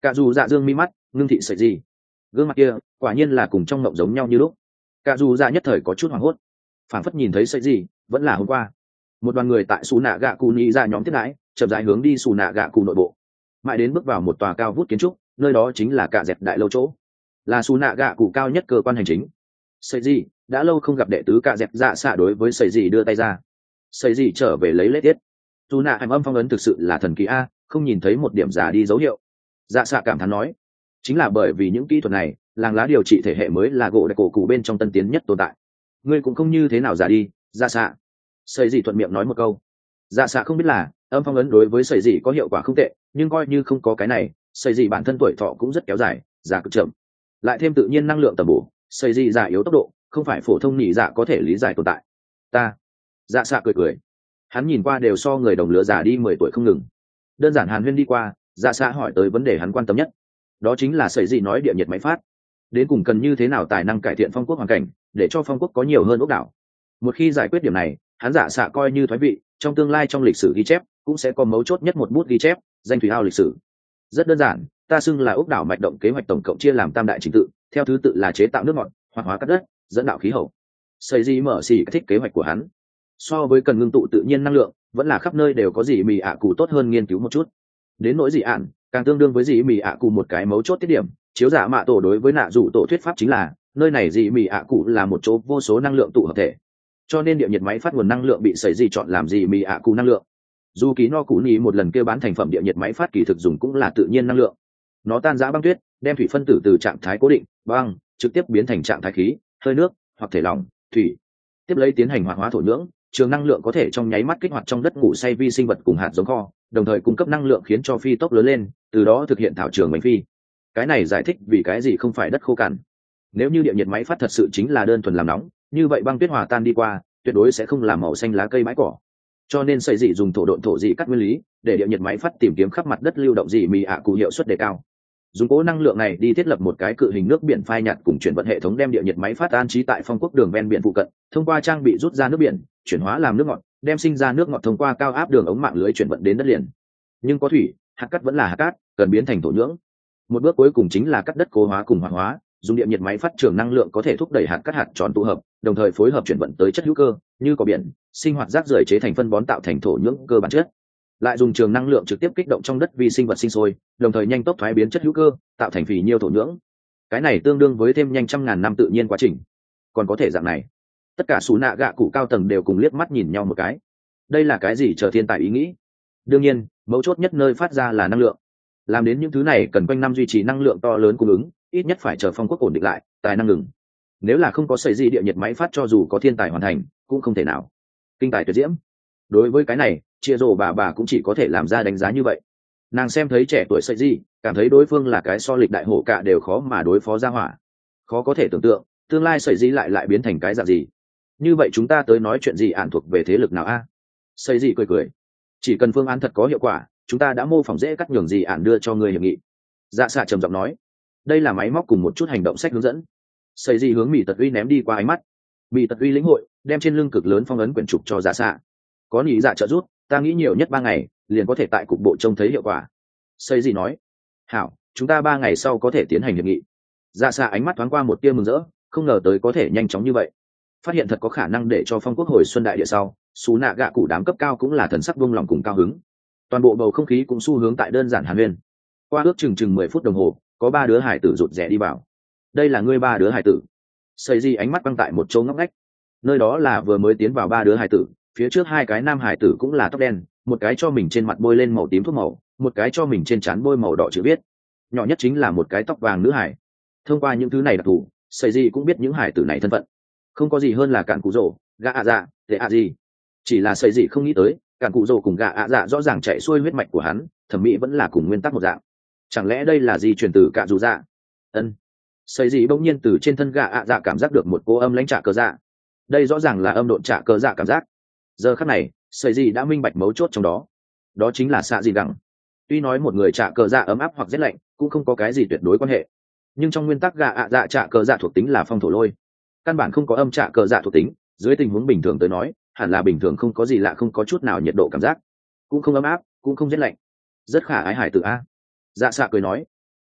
Cả dù dạ dương mi mắt ngưng thị sợi gì gương mặt kia quả nhiên là cùng trong mộng giống nhau như lúc. Cả dù dạ nhất thời có chút hoảng hốt, phảng phất nhìn thấy sợi gì vẫn là hôm qua. Một đoàn người tại xù nạ gạ cụ nhị ra nhóm tiếp đãi, chậm rãi hướng đi xù nạ gạ cụ nội bộ, mãi đến bước vào một tòa cao vút kiến trúc, nơi đó chính là cả dẹp đại lâu chỗ, là xù nạ gạ cụ cao nhất cơ quan hành chính. Sợi gì đã lâu không gặp đệ tứ cả dẹp dạ xạ đối với sợi gì đưa tay ra. Sợi gì trở về lấy lễ tiết. Dù nạ hàm âm phong ấn thực sự là thần kỳ a, không nhìn thấy một điểm giả đi dấu hiệu. Dạ xạ cảm thán nói, chính là bởi vì những kỹ thuật này, làng lá điều trị thể hệ mới là gỗ đại cổ cụ bên trong tân tiến nhất tồn tại. Ngươi cũng không như thế nào giả đi, dạ xạ. Sợi gì thuận miệng nói một câu. Dạ xạ không biết là âm phong ấn đối với sợi gì có hiệu quả không tệ, nhưng coi như không có cái này, sợi gì bản thân tuổi thọ cũng rất kéo dài, già cực chậm, lại thêm tự nhiên năng lượng tầm bổ, sợi gì già yếu tốc độ không phải phổ thông nhị dạ có thể lý giải tồn tại. Ta, dạ xạ cười cười, hắn nhìn qua đều so người đồng lứa già đi 10 tuổi không ngừng. Đơn giản hàn huyên đi qua, dạ xạ hỏi tới vấn đề hắn quan tâm nhất, đó chính là sợi gì nói địa nhiệt máy phát đến cùng cần như thế nào tài năng cải thiện phong quốc hoàn cảnh, để cho phong quốc có nhiều hơn ốc đảo. Một khi giải quyết điểm này, hắn dạ xạ coi như thoái vị, trong tương lai trong lịch sử ghi chép cũng sẽ có mấu chốt nhất một bút ghi chép, danh thủy ao lịch sử. Rất đơn giản, ta xưng là ốc đảo mạch động kế hoạch tổng cộng chia làm tam đại trình tự, theo thứ tự là chế tạo nước ngọt, hoạt hóa cát đất, dẫn đạo khí hậu. Xây gì mở xì thích kế hoạch của hắn, so với cần ngưng tụ tự nhiên năng lượng, vẫn là khắp nơi đều có gì mì ạ cụ tốt hơn nghiên cứu một chút. Đến nỗi dị ạn càng tương đương với dị mì ạ cụ một cái mấu chốt tiết điểm, chiếu giả mạ tổ đối với nạ dụ tổ thuyết pháp chính là nơi này dị mì ạ cụ là một chỗ vô số năng lượng tụ hợp thể, cho nên địa nhiệt máy phát nguồn năng lượng bị sấy gì chọn làm dị mì ạ cụ năng lượng. Dù ký no cụ nhì một lần kêu bán thành phẩm địa nhiệt máy phát kỳ thực dùng cũng là tự nhiên năng lượng, nó tan rã băng tuyết, đem thủy phân tử từ trạng thái cố định băng trực tiếp biến thành trạng thái khí, hơi nước hoặc thể lỏng thủy, tiếp lấy tiến hành hoạt hóa thổ nhưỡng. Trường năng lượng có thể trong nháy mắt kích hoạt trong đất ngủ say vi sinh vật cùng hạt giống kho, đồng thời cung cấp năng lượng khiến cho phi tốc lớn lên, từ đó thực hiện thảo trường bánh phi. Cái này giải thích vì cái gì không phải đất khô cằn. Nếu như địa nhiệt máy phát thật sự chính là đơn thuần làm nóng, như vậy băng tuyết hòa tan đi qua, tuyệt đối sẽ không làm màu xanh lá cây bãi cỏ. Cho nên sợi dị dùng thổ độn thổ dị cắt nguyên lý, để địa nhiệt máy phát tìm kiếm khắp mặt đất lưu động dị mì ạ cụ hiệu suất đề cao. Dùng cố năng lượng này đi thiết lập một cái cự hình nước biển phai nhạt cùng chuyển vận hệ thống, đem địa nhiệt máy phát an trí tại phong quốc đường ven biển phụ cận, thông qua trang bị rút ra nước biển, chuyển hóa làm nước ngọt, đem sinh ra nước ngọt thông qua cao áp đường ống mạng lưới chuyển vận đến đất liền. Nhưng có thủy, hạt cát vẫn là hạt cát, cần biến thành thổ nhưỡng. Một bước cuối cùng chính là cắt đất cố hóa cùng hoạt hóa, dùng địa nhiệt máy phát trường năng lượng có thể thúc đẩy hạt cát hạt tròn tụ hợp, đồng thời phối hợp chuyển vận tới chất hữu cơ, như cỏ biển, sinh hoạt rác rưởi chế thành phân bón tạo thành thổ nhưỡng cơ bản chất. Lại dùng trường năng lượng trực tiếp kích động trong đất vi sinh vật sinh sôi, đồng thời nhanh tốc thoái biến chất hữu cơ, tạo thành phì nhiêu thổ nhưỡng. Cái này tương đương với thêm nhanh trăm ngàn năm tự nhiên quá trình. Còn có thể dạng này, tất cả xù nạ gạ cụ cao tầng đều cùng liếc mắt nhìn nhau một cái. Đây là cái gì chờ thiên tài ý nghĩ? Đương nhiên, mấu chốt nhất nơi phát ra là năng lượng. Làm đến những thứ này cần quanh năm duy trì năng lượng to lớn cung ứng, ít nhất phải chờ phong quốc ổn định lại, tài năng ngừng. Nếu là không có sợi gì địa nhiệt máy phát, cho dù có thiên tài hoàn thành, cũng không thể nào. Kinh tài tuyệt diễm. Đối với cái này, chia rổ bà cũng chỉ có thể làm ra đánh giá như vậy. Nàng xem thấy trẻ tuổi sợi gì, cảm thấy đối phương là cái so lịch đại hổ cả đều khó mà đối phó ra hỏa. Khó có thể tưởng tượng, tương lai sợi gì lại biến thành cái dạng gì. Như vậy chúng ta tới nói chuyện gì ạn thuộc về thế lực nào a? Sợi gì cười cười. Chỉ cần phương án thật có hiệu quả, chúng ta đã mô phỏng dễ cắt nhường gì ạn đưa cho người hiệp nghị. Dạ xạ trầm giọng nói, đây là máy móc cùng một chút hành động sách hướng dẫn. Sợi gì hướng Mỹ Tật Uy ném đi qua ánh mắt. Mỹ Tật Uy lĩnh hội, đem trên lưng cực lớn phong ấn quyển trục cho dạ xạ. Có nghĩ dạ trợ giúp, ta nghĩ nhiều nhất 3 ngày liền có thể tại cục bộ trông thấy hiệu quả. Sợi gì nói, hảo, chúng ta 3 ngày sau có thể tiến hành hiệp nghị. Dạ xạ ánh mắt thoáng qua một tia mừng rỡ, không ngờ tới có thể nhanh chóng như vậy. Phát hiện thật có khả năng để cho phong quốc hồi xuân đại địa sau, xú nạ gạ cụ đám cấp cao cũng là thần sắc buông lòng cùng cao hứng. Toàn bộ bầu không khí cũng xu hướng tại đơn giản hàn huyên. Qua ước chừng 10 phút đồng hồ, có 3 đứa hải tử rụt rè đi vào. Đây là ngươi 3 đứa hải tử. Sợi gì ánh mắt băng tại một chỗ ngóc ngách. Nơi đó là vừa mới tiến vào 3 đứa hải tử, phía trước 2 cái nam hải tử cũng là tóc đen, một cái cho mình trên mặt bôi lên màu tím thuốc màu, một cái cho mình trên trán bôi màu đỏ chữ viết. Nhỏ nhất chính là một cái tóc vàng nữ hải. Thông qua những thứ này đặc thù, sợi gì cũng biết những hải tử này thân phận. Không có gì hơn là cản cụ rồ, gạ ạ dạ, tệ ạ gì. Chỉ là sợi gì không nghĩ tới, cản cụ rồ cùng gạ ạ dạ rõ ràng chạy xuôi huyết mạch của hắn, thẩm mỹ vẫn là cùng nguyên tắc một dạng. Chẳng lẽ đây là gì truyền từ cạn dù dạ? Ân. Sợi gì bỗng nhiên từ trên thân gạ ạ dạ cảm giác được một cô âm lãnh trả cờ dạ. Đây rõ ràng là âm độn trả cờ dạ cảm giác. Giờ khắc này, sợi gì đã minh bạch mấu chốt trong đó. Đó chính là xạ gì đẳng. Tuy nói một người trả cờ dạ ấm áp hoặc rét lạnh, cũng không có cái gì tuyệt đối quan hệ. Nhưng trong nguyên tắc gạ ạ dạ trả cờ dạ thuộc tính là phong thổ lôi, căn bản không có âm trả cờ dạ thuộc tính. Dưới tình huống bình thường tới nói, hẳn là bình thường, không có gì lạ, không có chút nào nhiệt độ cảm giác, cũng không ấm áp, cũng không rét lạnh, rất khả ái hải tử a. Dạ xạ cười nói,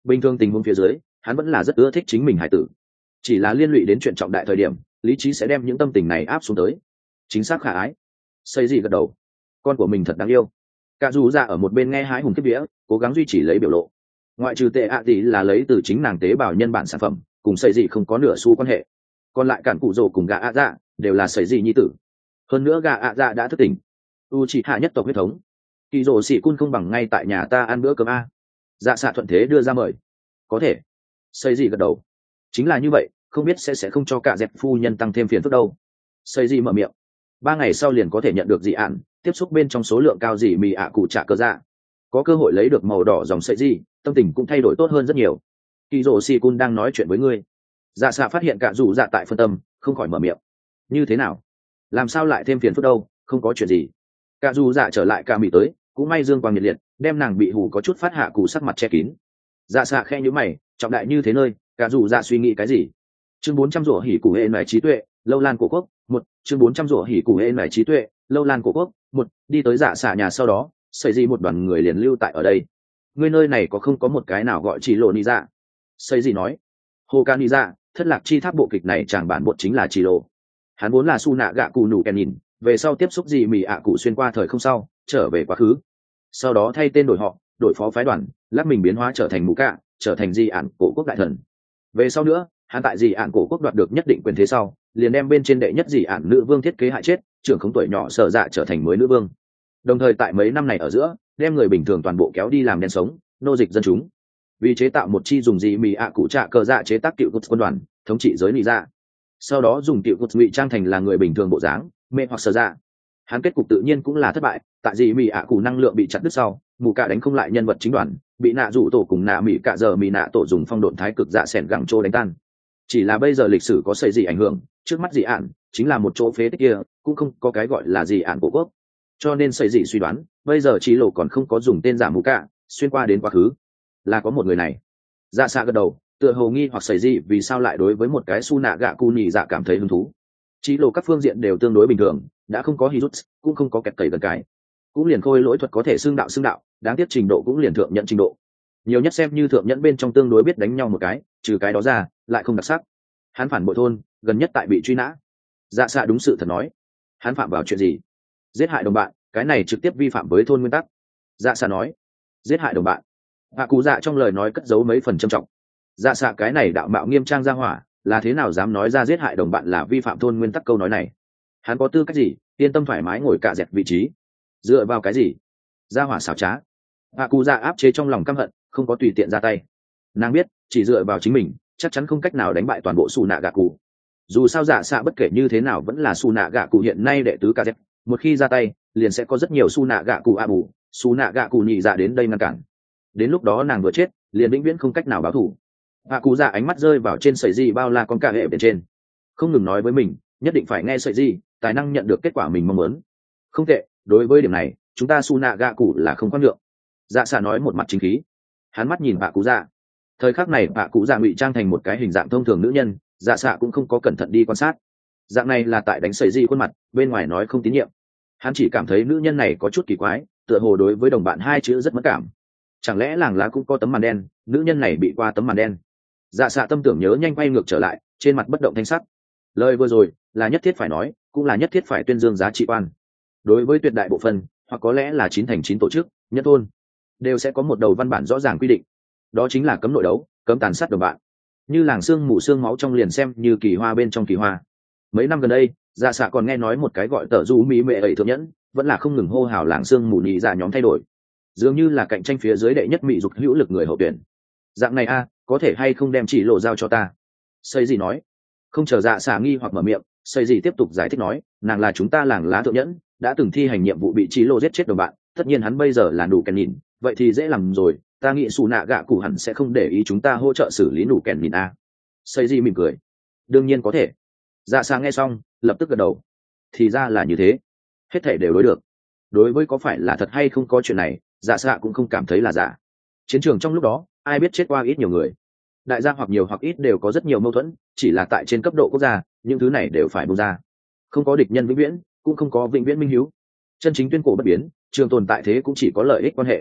bình thường tình huống phía dưới hắn vẫn là rất ưa thích chính mình hải tử, chỉ là liên lụy đến chuyện trọng đại thời điểm lý trí sẽ đem những tâm tình này áp xuống tới. Chính xác khả ái. Xây gì gật đầu. Con của mình thật đáng yêu. Cả dù ra ở một bên nghe hái hùng kiếp vía, cố gắng duy trì lấy biểu lộ. Ngoại trừ tệ ạ gì là lấy từ chính nàng tế bào nhân bản sản phẩm, cùng xây gì không có nửa xu quan hệ. Còn lại cản cụ rồ cùng gà ạ dạ đều là xây gì nhi tử. Hơn nữa gà ạ dạ đã thức tỉnh. U chỉ hạ nhất tộc huyết thống. Kỳ rồ xỉ cun không bằng ngay tại nhà ta ăn bữa cơm a. Dạ xạ thuận thế đưa ra mời. Có thể. Xây gì gật đầu. Chính là như vậy, không biết sẽ không cho cả dẹp phu nhân tăng thêm phiền phức đâu. Xây gì mở miệng. 3 ngày sau liền có thể nhận được dị ạn, tiếp xúc bên trong số lượng cao dị mì ạ cụ trả cơ dạ, có cơ hội lấy được màu đỏ dòng sợi gì, tâm tình cũng thay đổi tốt hơn rất nhiều. Kỳ rồ xì cun đang nói chuyện với ngươi. Dạ xạ phát hiện cả dù dạ tại phân tâm, không khỏi mở miệng. Như thế nào? Làm sao lại thêm phiền phức đâu? Không có chuyện gì. Cả dù dạ trở lại cả mì tới, cũng may dương quang nhiệt liệt, đem nàng bị hù có chút phát hạ cụ sắc mặt che kín. Dạ xạ khe nhíu mày, trọng đại như thế nơi, cả dù dạ suy nghĩ cái gì? Chương 400 rủa hỉ cụ hệ nải trí tuệ, lâu lan cổ quốc. Một chương 400 rủa hỉ cụ hệ nải trí tuệ, lâu lan cổ quốc. Một đi tới dạ xạ nhà sau đó, xây gì một đoàn người liền lưu tại ở đây. Ngươi nơi này có không có một cái nào gọi chỉ lộ ni dạ? Xây gì nói. Hồ ca ni dạ, thất lạc chi tháp bộ kịch này chàng bản bột chính là chỉ lộ. Hắn vốn là su nạ gạ cụ nụ kèn nhìn, về sau tiếp xúc gì mì ạ cụ xuyên qua thời không sau, trở về quá khứ. Sau đó thay tên đổi họ, đổi phó phái đoàn, lắp mình biến hóa trở thành mù cạ, trở thành di ản cổ quốc đại thần. Về sau nữa, hắn tại dị ạn cổ quốc đoạt được nhất định quyền thế sau, liền đem bên trên đệ nhất dị ạn nữ vương thiết kế hại chết, trưởng không tuổi nhỏ sở dạ trở thành mới nữ vương. Đồng thời tại mấy năm này ở giữa, đem người bình thường toàn bộ kéo đi làm đen sống, nô dịch dân chúng. Vì chế tạo một chi dùng dị mì ạ cụ trạ cờ dạ chế tác cựu quân đoàn, thống trị giới nị dạ. Sau đó dùng cựu quân ngụy trang thành là người bình thường bộ dáng, mê hoặc sở dạ. Hắn kết cục tự nhiên cũng là thất bại, tại dị mì ạ cụ năng lượng bị chặt đứt sau, mù cạ đánh không lại nhân vật chính đoàn, bị nạ dụ tổ cùng nạ mì cạ giờ mì nạ tổ dùng phong độn thái cực dạ sẻn gẳng trô đánh tan. Chỉ là bây giờ lịch sử có xảy gì ảnh hưởng, trước mắt dị ạn chính là một chỗ phế tích kia, cũng không có cái gọi là dị ạn cổ quốc, cho nên xảy gì suy đoán bây giờ trí lộ còn không có dùng tên giả mù cạ xuyên qua đến quá khứ, là có một người này. Dạ xạ gật đầu, tựa hồ nghi hoặc xảy gì vì sao lại đối với một cái su nạ gạ cu nhì dạ cảm thấy hứng thú. Trí lộ các phương diện đều tương đối bình thường, đã không có hirut, cũng không có kẹt cầy gần cái, cũng liền khôi lỗi thuật có thể xương đạo, đáng tiếc trình độ cũng liền thượng nhận trình độ, nhiều nhất xem như thượng nhẫn bên trong tương đối biết đánh nhau một cái, trừ cái đó ra lại không đặc sắc. Hắn phản bội thôn, gần nhất tại bị truy nã. Dạ xạ đúng sự thật nói. Hắn phạm vào chuyện gì? Giết hại đồng bạn, cái này trực tiếp vi phạm với thôn nguyên tắc. Dạ xạ nói. Giết hại đồng bạn. Hạ cụ dạ trong lời nói cất giấu mấy phần trầm trọng. Dạ xạ cái này đạo mạo nghiêm trang ra hỏa, là thế nào dám nói ra giết hại đồng bạn là vi phạm thôn nguyên tắc câu nói này? Hắn có tư cách gì yên tâm thoải mái ngồi cạ dẹt vị trí? Dựa vào cái gì? Ra hỏa xảo trá. Hạ cụ dạ áp chế trong lòng căm hận, không có tùy tiện ra tay. Nàng biết chỉ dựa vào chính mình chắc chắn không cách nào đánh bại toàn bộ xù nạ gạ cụ. Dù sao dạ xạ bất kể như thế nào vẫn là xù nạ gạ cụ hiện nay đệ tứ kz, một khi ra tay liền sẽ có rất nhiều xù nạ gạ cụ a bù xù nạ gạ cụ nhị dạ đến đây ngăn cản. Đến lúc đó nàng vừa chết liền vĩnh viễn không cách nào báo thù. Hạ cụ dạ ánh mắt rơi vào trên sợi di bao la con cả hệ bên trên, không ngừng nói với mình nhất định phải nghe sợi di tài năng nhận được kết quả mình mong muốn. Không tệ, đối với điểm này chúng ta xù nạ gạ cụ là không khoan nhượng. Dạ xạ nói một mặt chính khí. Hắn mắt nhìn hạ cụ dạ. Thời khắc này hạ cụ dạ ngụy trang thành một cái hình dạng thông thường nữ nhân, dạ xạ cũng không có cẩn thận đi quan sát. Dạng này là tại đánh sợi di khuôn mặt, bên ngoài nói không tín nhiệm. Hắn chỉ cảm thấy nữ nhân này có chút kỳ quái, tựa hồ đối với đồng bạn hai chữ rất mất cảm. Chẳng lẽ làng lá cũng có tấm màn đen, nữ nhân này bị qua tấm màn đen? Dạ xạ tâm tưởng nhớ nhanh quay ngược trở lại, trên mặt bất động thanh sắc. Lời vừa rồi là nhất thiết phải nói, cũng là nhất thiết phải tuyên dương giá trị quan. Đối với tuyệt đại bộ phận, hoặc có lẽ là 9/9 tổ chức, nhất thôn, đều sẽ có một đầu văn bản rõ ràng quy định, đó chính là cấm nội đấu, cấm tàn sát đồng bạn. Như làng xương mù xương máu trong liền xem như kỳ hoa bên trong kỳ hoa. Mấy năm gần đây dạ xạ còn nghe nói một cái gọi tờ du mỹ mệ ấy thượng nhẫn vẫn là không ngừng hô hào làng xương mù nhị dạ nhóm thay đổi, dường như là cạnh tranh phía dưới đệ nhất mỹ dục hữu lực người hậu tuyển. Dạng này a, có thể hay không đem chỉ lộ giao cho ta? Xây gì nói. Không chờ dạ xạ nghi hoặc mở miệng, xây gì tiếp tục giải thích nói, nàng là chúng ta làng lá thượng nhẫn, đã từng thi hành nhiệm vụ bị chỉ lộ giết chết đồng bạn, tất nhiên hắn bây giờ là đủ kèn nhìn, vậy thì dễ làm rồi, ta nghĩ xù nạ gạ cụ hẳn sẽ không để ý chúng ta hỗ trợ xử lý đủ kèn nhìn a. Xây gì mỉm cười. Đương nhiên có thể. Dạ xạ nghe xong lập tức gật đầu. Thì ra là như thế, hết thể đều đối được. Đối với có phải là thật hay không có chuyện này, dạ xạ cũng không cảm thấy là giả. Chiến trường trong lúc đó ai biết chết qua ít nhiều người, đại gia hoặc nhiều hoặc ít đều có rất nhiều mâu thuẫn, chỉ là tại trên cấp độ quốc gia những thứ này đều phải buông ra. Không có địch nhân vĩnh viễn, cũng không có vĩnh viễn minh hiếu. Chân chính tuyên cổ bất biến, trường tồn tại thế cũng chỉ có lợi ích quan hệ.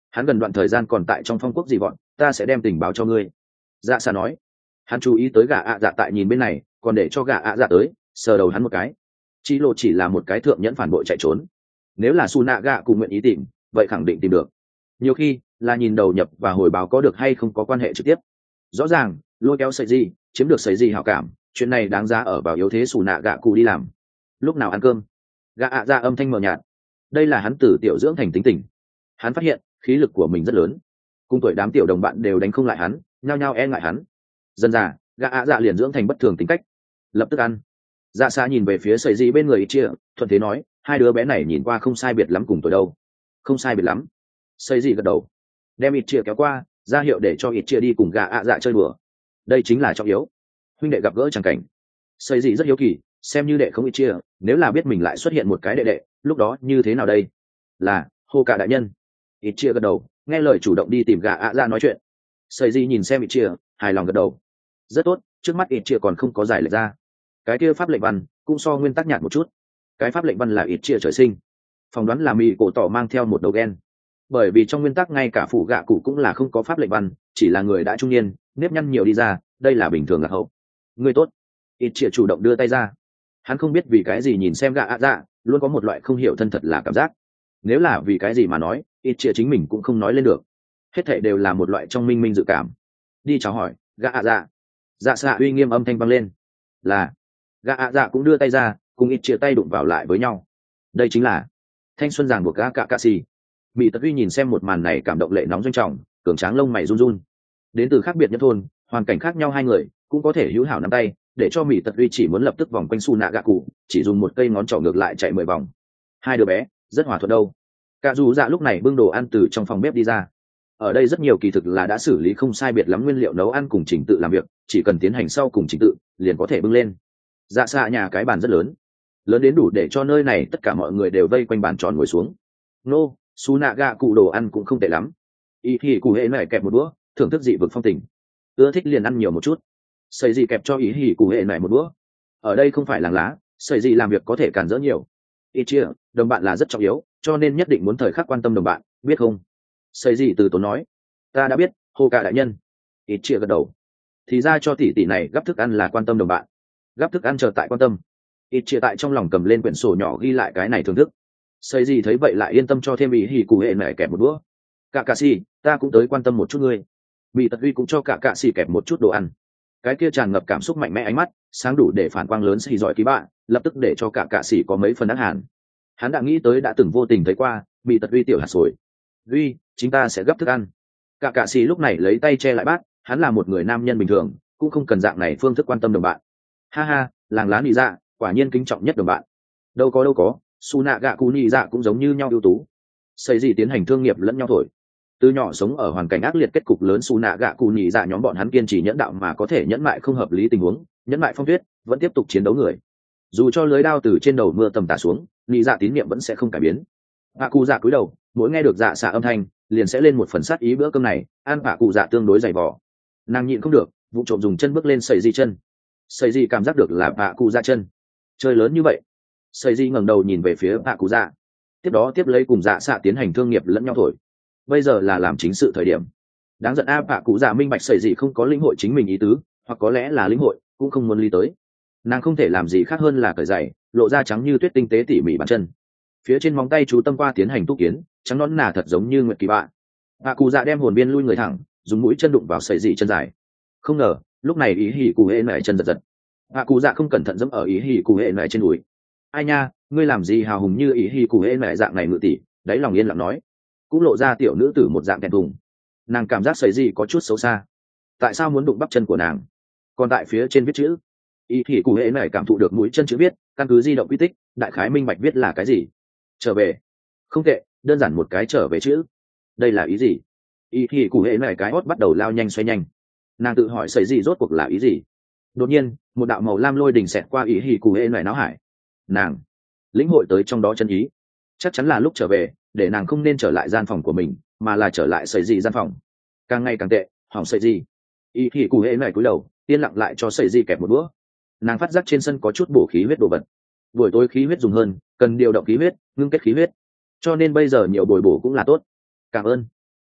hắn gần đoạn thời gian còn tại trong phong quốc gì bọn ta sẽ đem tình báo cho ngươi. Dạ xạ nói. Hắn chú ý tới gã ạ dạ tại nhìn bên này, còn để cho gã ạ dạ tới sờ đầu hắn một cái. Chi lộ chỉ là một cái thượng nhẫn phản bội chạy trốn, nếu là su nạ gạ cùng nguyện ý tìm vậy khẳng định tìm được. Nhiều khi là nhìn đầu nhập và hồi báo có được hay không có quan hệ trực tiếp. Rõ ràng lôi kéo sợi gì chiếm được sợi gì hảo cảm, chuyện này đáng giá ở vào yếu thế su nạ gạ cụ đi làm. Lúc nào ăn cơm? Gã ạ dạ âm thanh mờ nhạt. Đây là hắn từ tiểu dưỡng thành tính tình. Hắn phát hiện khí lực của mình rất lớn, cùng tuổi đám tiểu đồng bạn đều đánh không lại hắn, nhao nhao e ngại hắn. Dần dà gã ạ dạ liền dưỡng thành bất thường tính cách, lập tức ăn. Dạ xa nhìn về phía sợi gì bên người ít chia, thuận thế nói, hai đứa bé này nhìn qua không sai biệt lắm cùng tuổi đâu. Không sai biệt lắm. Sợi gì gật đầu, đem ít chia kéo qua, ra hiệu để cho ít chia đi cùng gã ạ dạ chơi đùa. Đây chính là trọng yếu, huynh đệ gặp gỡ chẳng cảnh. Sợi gì rất hiếu kỳ, xem như đệ không ít chia, nếu là biết mình lại xuất hiện một cái đệ đệ, lúc đó như thế nào đây? Là hô cả đại nhân. Ít chia gật đầu, nghe lời chủ động đi tìm gã ạ dạ nói chuyện. Sợi gì nhìn xem ít chia, hài lòng gật đầu. Rất tốt, trước mắt ít chia còn không có giải lệch ra. Cái kia pháp lệnh văn cũng so nguyên tắc nhạt một chút. Cái pháp lệnh văn là ít chia trời sinh, phỏng đoán là mỹ cổ tỏ mang theo một đầu gen, bởi vì trong nguyên tắc ngay cả phụ gạ cụ cũng là không có pháp lệnh văn, chỉ là người đã trung niên nếp nhăn nhiều đi ra, đây là bình thường lạc hậu. Người tốt. Ít chia chủ động đưa tay ra. Hắn không biết vì cái gì nhìn xem gã ạ dạ luôn có một loại không hiểu thân thật là cảm giác. Nếu là vì cái gì mà nói, ít chia chính mình cũng không nói lên được. Hết thảy đều là một loại trong minh minh dự cảm. Đi chào hỏi gã ạ dạ. Dạ xạ uy nghiêm âm thanh vang lên. Là. Gã ạ dạ cũng đưa tay ra, cùng ít chia tay đụng vào lại với nhau. Đây chính là thanh xuân ràng buộc gã cạ cạ xì. Mỹ Tật Uy nhìn xem một màn này cảm động lệ nóng doanh trọng, cường tráng lông mày run run. Đến từ khác biệt nhất thôn, hoàn cảnh khác nhau hai người cũng có thể hữu hảo nắm tay, để cho Mỹ Tật Uy chỉ muốn lập tức vòng quanh su nạ gạ cụ, chỉ dùng một cây ngón trỏ ngược lại chạy 10 vòng. Hai đứa bé rất hòa thuận đâu. Cả dù dạ lúc này bưng đồ ăn từ trong phòng bếp đi ra. Ở đây rất nhiều kỳ thực là đã xử lý không sai biệt lắm nguyên liệu nấu ăn cùng trình tự làm việc, chỉ cần tiến hành sau cùng trình tự liền có thể bưng lên. Dạ xạ nhà cái bàn rất lớn, lớn đến đủ để cho nơi này tất cả mọi người đều vây quanh bàn tròn ngồi xuống. Nô su nạ gạ cụ đồ ăn cũng không tệ lắm. Ý thì cụ hệ này kẹp một đũa, thưởng thức dị vực phong tình, ưa thích liền ăn nhiều một chút. Xây gì kẹp cho ý hỉ cụ hệ này một đũa. Ở đây không phải làng lá, xây gì làm việc có thể cản rỡ nhiều. Ít chia đồng bạn là rất trọng yếu, cho nên nhất định muốn thời khắc quan tâm đồng bạn, biết không? Xây gì từ tốn nói. Ta đã biết, hô cả đại nhân. Ít chia gật đầu. Thì ra cho tỷ tỷ này gấp thức ăn là quan tâm đồng bạn, gấp thức ăn chờ tại quan tâm. Ít chia tại trong lòng cầm lên quyển sổ nhỏ ghi lại cái này thưởng thức. Xây gì thấy vậy lại yên tâm cho thêm ý hỉ cụ hệ này kẹp một đũa. Cả cạ xì, ta cũng tới quan tâm một chút ngươi. Mỹ Tật Uy cũng cho cả cạ xì kẹp một chút đồ ăn. Cái kia tràn ngập cảm xúc mạnh mẽ ánh mắt sáng đủ để phản quang lớn xì giỏi ký bạn, lập tức để cho cả cạ xì có mấy phần ác hàn. Hắn đã nghĩ tới đã từng vô tình thấy qua Mỹ Tật Uy tiểu hạt sồi. Uy, chúng ta sẽ gấp thức ăn. Cả cạ xì lúc này lấy tay che lại bát, hắn là một người nam nhân bình thường, cũng không cần dạng này phương thức quan tâm đồng bạn. Ha ha, làng lá nị dạ quả nhiên kính trọng nhất đồng bạn. Đâu có, su nạ gạ cụ nị dạ cũng giống như nhau ưu tú. Xây gì tiến hành thương nghiệp lẫn nhau thổi. Từ nhỏ sống ở hoàn cảnh ác liệt kết cục lớn, su nạ gạ cụ nhị dạ nhóm bọn hắn kiên trì nhẫn đạo mà có thể nhẫn mại không hợp lý tình huống, nhẫn mại phong tuyết vẫn tiếp tục chiến đấu người. Dù cho lưới đao từ trên đầu mưa tầm tả xuống, nhị dạ tín niệm vẫn sẽ không cải biến. Hạ cụ dạ cúi đầu, mỗi nghe được dạ xạ âm thanh liền sẽ lên một phần sát ý. Bữa cơm này ăn hạ cụ dạ tương đối dày vỏ, nàng nhịn không được vụ trộm dùng chân bước lên sẩy di chân. Sẩy di cảm giác được là hạ cụ dạ chân chơi lớn như vậy. Sẩy di ngẩng đầu nhìn về phía hạ cụ dạ, tiếp đó tiếp lấy cùng dạ xạ tiến hành thương nghiệp lẫn nhau thổi. Bây giờ là làm chính sự thời điểm. Đáng giận hạ cụ dạ minh bạch sẩy gì không có lĩnh hội chính mình ý tứ, hoặc có lẽ là lĩnh hội cũng không muốn lý tới. Nàng không thể làm gì khác hơn là cởi giày, lộ ra trắng như tuyết tinh tế tỉ mỉ bàn chân. Phía trên móng tay chú tâm qua tiến hành túc kiến, trắng nõn nà thật giống như nguyệt kỳ bạ. Hạ cụ dạ đem hồn biên lui người thẳng, dùng mũi chân đụng vào sẩy gì chân dài. Không ngờ lúc này ý hỉ cụ hệ nảy chân giật giật. Hạ cụ dạ không cẩn thận dẫm ở ý hỉ cụ hệ nảy trên đùi. Ai nha, ngươi làm gì hào hùng như ý hỉ cụ hệ nảy dạng này ngự tỷ? Đáy lòng yên lặng nói, cũng lộ ra tiểu nữ tử một dạng kèn thùng. Nàng cảm giác sẩy gì có chút xấu xa. Tại sao muốn đụng bắp chân của nàng? Còn tại phía trên viết chữ. Ý thì cụ hệ này cảm thụ được mũi chân chữ viết, căn cứ di động quy tích, đại khái minh bạch viết là cái gì. Trở về. Không tệ, đơn giản một cái trở về chữ. Đây là ý gì? Ý thì cụ hệ này cái hót bắt đầu lao nhanh xoay nhanh. Nàng tự hỏi sẩy gì rốt cuộc là ý gì. Đột nhiên một đạo màu lam lôi đình xẹt qua ý thì cụ hệ này náo hải. Nàng lĩnh hội tới trong đó chân ý. Chắc chắn là lúc trở về, để nàng không nên trở lại gian phòng của mình, mà là trở lại sẩy gì gian phòng. Càng ngày càng tệ, hỏng sẩy gì. Ý thì cụ hệ này cúi đầu yên lặng lại cho sẩy gì kẹp một bữa. Nàng phát giác trên sân có chút bổ khí huyết đồ vật. Buổi tối khí huyết dùng hơn, cần điều động khí huyết, ngưng kết khí huyết, cho nên bây giờ nhiều bồi bổ cũng là tốt. Cảm ơn.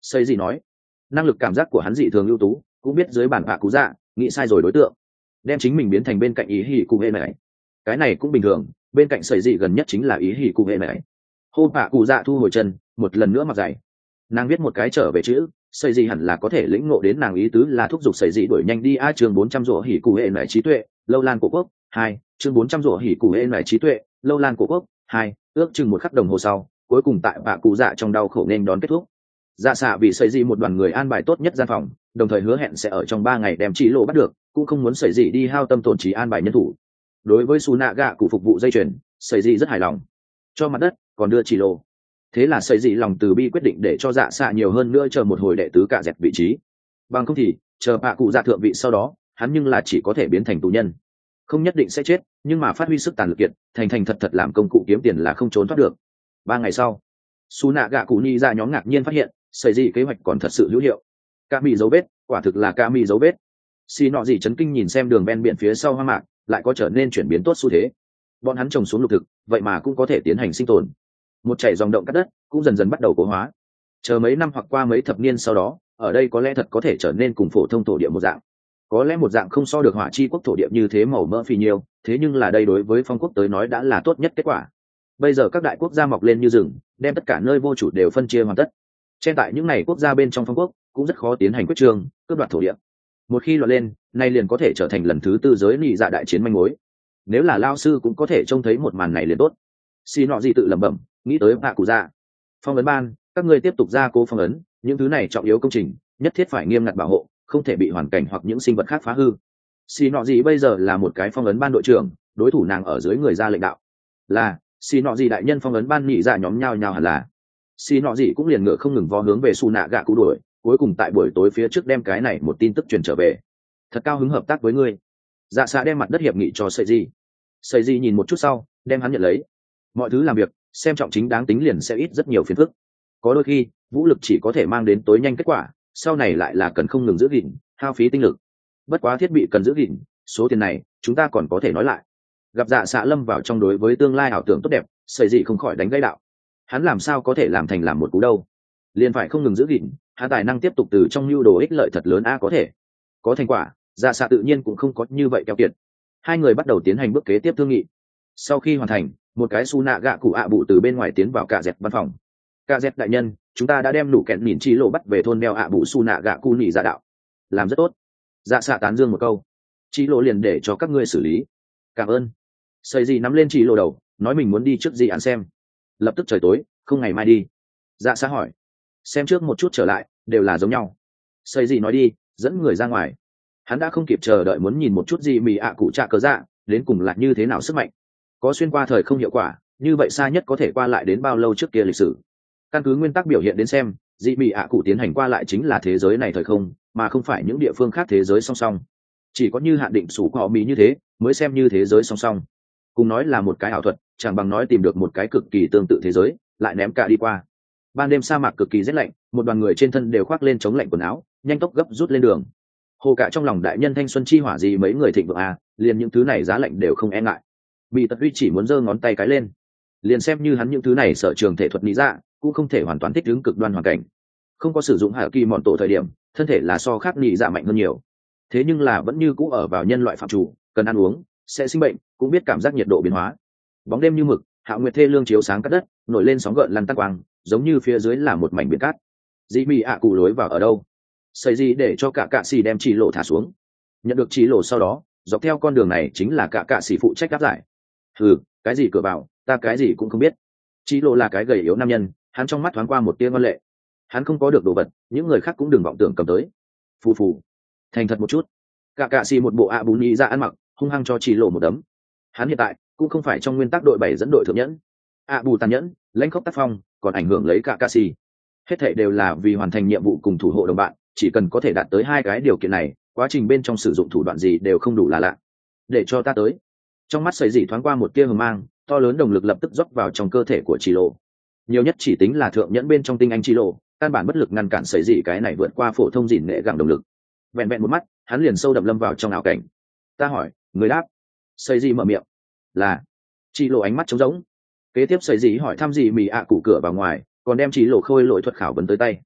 xây gì nói. Năng lực cảm giác của hắn dị thường ưu tú, cũng biết dưới bản bạ cú dạ nghĩ sai rồi đối tượng, đem chính mình biến thành bên cạnh ý hỉ cụ hệ này. Cái này cũng bình thường, bên cạnh xây gì gần nhất chính là ý hỉ cụ hệ này. Hô bạ cụ dạ thu hồi chân, một lần nữa mặc giày. Nàng viết một cái trở về chữ, xây gì hẳn là có thể lĩnh ngộ đến nàng ý tứ là thúc giục xây gì đuổi nhanh đi a. Chương 400 rủa hỉ cụ hệ này trí tuệ, lâu lan cổ quốc 2. Chương 400 rủa hỉ cụ hệ này trí tuệ, lâu lan cổ quốc 2. Ước chừng một khắc đồng hồ sau, cuối cùng tại bạ cụ dạ trong đau khổ nên đón kết thúc. Dạ xạ vì xây gì một đoàn người an bài tốt nhất gian phòng, đồng thời hứa hẹn sẽ ở trong 3 ngày đem chỉ lộ bắt được, cũng không muốn xây gì đi hao tâm tổn trí an bài nhân thủ. Đối với su nạ gạ cụ phục vụ dây chuyền, xây gì rất hài lòng, cho mặt đất còn đưa chỉ lộ. Thế là xây gì lòng từ bi quyết định để cho dạ xạ nhiều hơn nữa chờ một hồi đệ tứ cả dẹp vị trí, bằng không thì chờ bạ cụ dạ thượng vị sau đó hắn nhưng là chỉ có thể biến thành tù nhân, không nhất định sẽ chết nhưng mà phát huy sức tàn lực kiệt, thành thật làm công cụ kiếm tiền là không trốn thoát được. 3 ngày sau, su nạ gạ cụ ni ra nhóm ngạc nhiên phát hiện xây gì kế hoạch còn thật sự hữu hiệu. Ca mì dấu vết, quả thực là ca mì dấu vết. Xì nọ gì chấn kinh nhìn xem đường ven biển phía sau hoang mạc lại có trở nên chuyển biến tốt xu thế. Bọn hắn trồng xuống lục thực, vậy mà cũng có thể tiến hành sinh tồn. Một chảy dòng động cắt đất cũng dần dần bắt đầu cố hóa. Chờ mấy năm hoặc qua mấy thập niên sau đó, ở đây có lẽ thật có thể trở nên cùng phổ thông thổ địa một dạng. Có lẽ một dạng không so được hỏa chi quốc thổ địa như thế màu mỡ phì nhiêu, thế nhưng là đây đối với phong quốc tới nói đã là tốt nhất kết quả. Bây giờ các đại quốc gia mọc lên như rừng, đem tất cả nơi vô chủ đều phân chia hoàn tất. Trên tại những này quốc gia bên trong phong quốc cũng rất khó tiến hành quyết trương, cướp đoạt thổ địa. Một khi loạn lên, nay liền có thể trở thành lần thứ tư giới nị dạ đại chiến manh mối. Nếu là lao sư cũng có thể trông thấy một màn này liền tốt. Xì nọ gì tự lẩm bẩm, nghĩ tới bạ cụ dạ. Phong ấn ban, các ngươi tiếp tục gia cố phong ấn, những thứ này trọng yếu công trình, nhất thiết phải nghiêm ngặt bảo hộ, không thể bị hoàn cảnh hoặc những sinh vật khác phá hư. Xì nọ gì bây giờ là một cái phong ấn ban đội trưởng, đối thủ nàng ở dưới người ra lệnh đạo. Là, xì nọ gì đại nhân phong ấn ban nhị dạ nhóm nhau nhau hẳn là. Xì nọ gì cũng liền ngựa không ngừng vo hướng về su nạ gạ cụ đuổi, cuối cùng tại buổi tối phía trước đem cái này một tin tức truyền trở về. Thật cao hứng hợp tác với ngươi. Dạ xạ đem mặt đất hiệp nghị cho sợi di. Sợi di nhìn một chút sau, đem hắn nhận lấy. Mọi thứ làm việc, xem trọng chính đáng tính liền sẽ ít rất nhiều phiền phức. Có đôi khi, vũ lực chỉ có thể mang đến tối nhanh kết quả, sau này lại là cần không ngừng giữ gìn, hao phí tinh lực. Bất quá thiết bị cần giữ gìn, số tiền này chúng ta còn có thể nói lại. Gặp dạ xạ lâm vào trong đối với tương lai ảo tưởng tốt đẹp, sợi di không khỏi đánh gãy đạo. Hắn làm sao có thể làm thành làm một cú đâu? Liền phải không ngừng giữ gìn, hắn tài năng tiếp tục từ trong nhu đồ ích lợi thật lớn có thể có thành quả. Dạ xạ tự nhiên cũng không có như vậy keo kiệt. Hai người bắt đầu tiến hành bước kế tiếp thương nghị. Sau khi hoàn thành, một cái su nạ gạ cụ ạ bụ từ bên ngoài tiến vào cả dẹp văn phòng. Cả dẹp đại nhân, chúng ta đã đem nụ kẹn nhìn chi lộ bắt về thôn đeo ạ bụ su nạ gạ cụ nhị dạ đạo. Làm rất tốt. Dạ xạ tán dương một câu. Chi lộ liền để cho các ngươi xử lý. Cảm ơn. Xây gì nắm lên chi lộ đầu, nói mình muốn đi trước gì ăn xem. Lập tức trời tối, không ngày mai đi. Dạ xạ hỏi. Xem trước một chút trở lại, đều là giống nhau. Xây gì nói đi, dẫn người ra ngoài. Hắn đã không kịp chờ đợi muốn nhìn một chút gì mì ạ cụ trạ cớ dạ, đến cùng là như thế nào sức mạnh. Có xuyên qua thời không hiệu quả, như vậy xa nhất có thể qua lại đến bao lâu trước kia lịch sử. Căn cứ nguyên tắc biểu hiện đến xem, dị mì ạ cụ tiến hành qua lại chính là thế giới này thời không, mà không phải những địa phương khác thế giới song song. Chỉ có như hạn định sủ họ mì như thế, mới xem như thế giới song song. Cùng nói là một cái ảo thuật, chẳng bằng nói tìm được một cái cực kỳ tương tự thế giới, lại ném cả đi qua. Ban đêm sa mạc cực kỳ rét lạnh, một đoàn người trên thân đều khoác lên chống lạnh quần áo, nhanh tốc gấp rút lên đường. Hồ cả trong lòng đại nhân thanh xuân chi hỏa gì mấy người thịnh vượng liền những thứ này giá lạnh đều không e ngại. Bị tật uy chỉ muốn giơ ngón tay cái lên, liền xem như hắn những thứ này sở trường thể thuật lý dạ cũng không thể hoàn toàn thích ứng cực đoan hoàn cảnh. Không có sử dụng hạ kỳ mòn tổ thời điểm, thân thể là so khác lý dạ mạnh hơn nhiều. Thế nhưng là vẫn như cũ ở vào nhân loại phạm chủ, cần ăn uống, sẽ sinh bệnh, cũng biết cảm giác nhiệt độ biến hóa. Bóng đêm như mực, Hạo Nguyệt thê lương chiếu sáng cát đất, nổi lên sóng gợn lăn tăn quang, giống như phía dưới là một mảnh biển cát. Dĩ mì ạ cụ lối vào ở đâu? Xây gì để cho cả cạ xì đem chỉ lộ thả xuống. Nhận được chỉ lộ sau đó, dọc theo con đường này chính là cả cạ xì phụ trách áp giải. Cái gì cửa vào, ta cái gì cũng không biết. Chỉ lộ là cái gầy yếu nam nhân, hắn trong mắt thoáng qua một tia ngoan lệ. Hắn không có được đồ vật, những người khác cũng đừng vọng tưởng cầm tới. Phù phù, thành thật một chút. Cả cạ xì một bộ bù nhị ra ăn mặc, hung hăng cho chỉ lộ một đấm. Hắn hiện tại cũng không phải trong nguyên tắc đội 7 dẫn đội thượng nhẫn. Bù tàn nhẫn, lãnh khốc tác phong, còn ảnh hưởng lấy cả cạ xì. Hết thảy đều là vì hoàn thành nhiệm vụ cùng thủ hộ đồng bạn, chỉ cần có thể đạt tới hai cái điều kiện này, quá trình bên trong sử dụng thủ đoạn gì đều không đủ là lạ. Để cho ta tới. Trong mắt sấy dị thoáng qua một tia hờ mang, to lớn động lực lập tức dốc vào trong cơ thể của Chỉ Lộ. Nhiều nhất chỉ tính là thượng nhẫn bên trong tinh anh Chỉ Lộ, căn bản bất lực ngăn cản sấy dị cái này vượt qua phổ thông dỉn nghệ gặng động lực. Vẹn vẹn một mắt, hắn liền sâu đậm lâm vào trong ảo cảnh. Ta hỏi, người đáp. Sấy dị mở miệng. Là. Chỉ Lộ ánh mắt trống rỗng. Kế tiếp sấy dị hỏi thăm gì mì cụ cửa vào ngoài, còn đem Chỉ Lộ khôi lỗi thuật khảo vấn tới tay.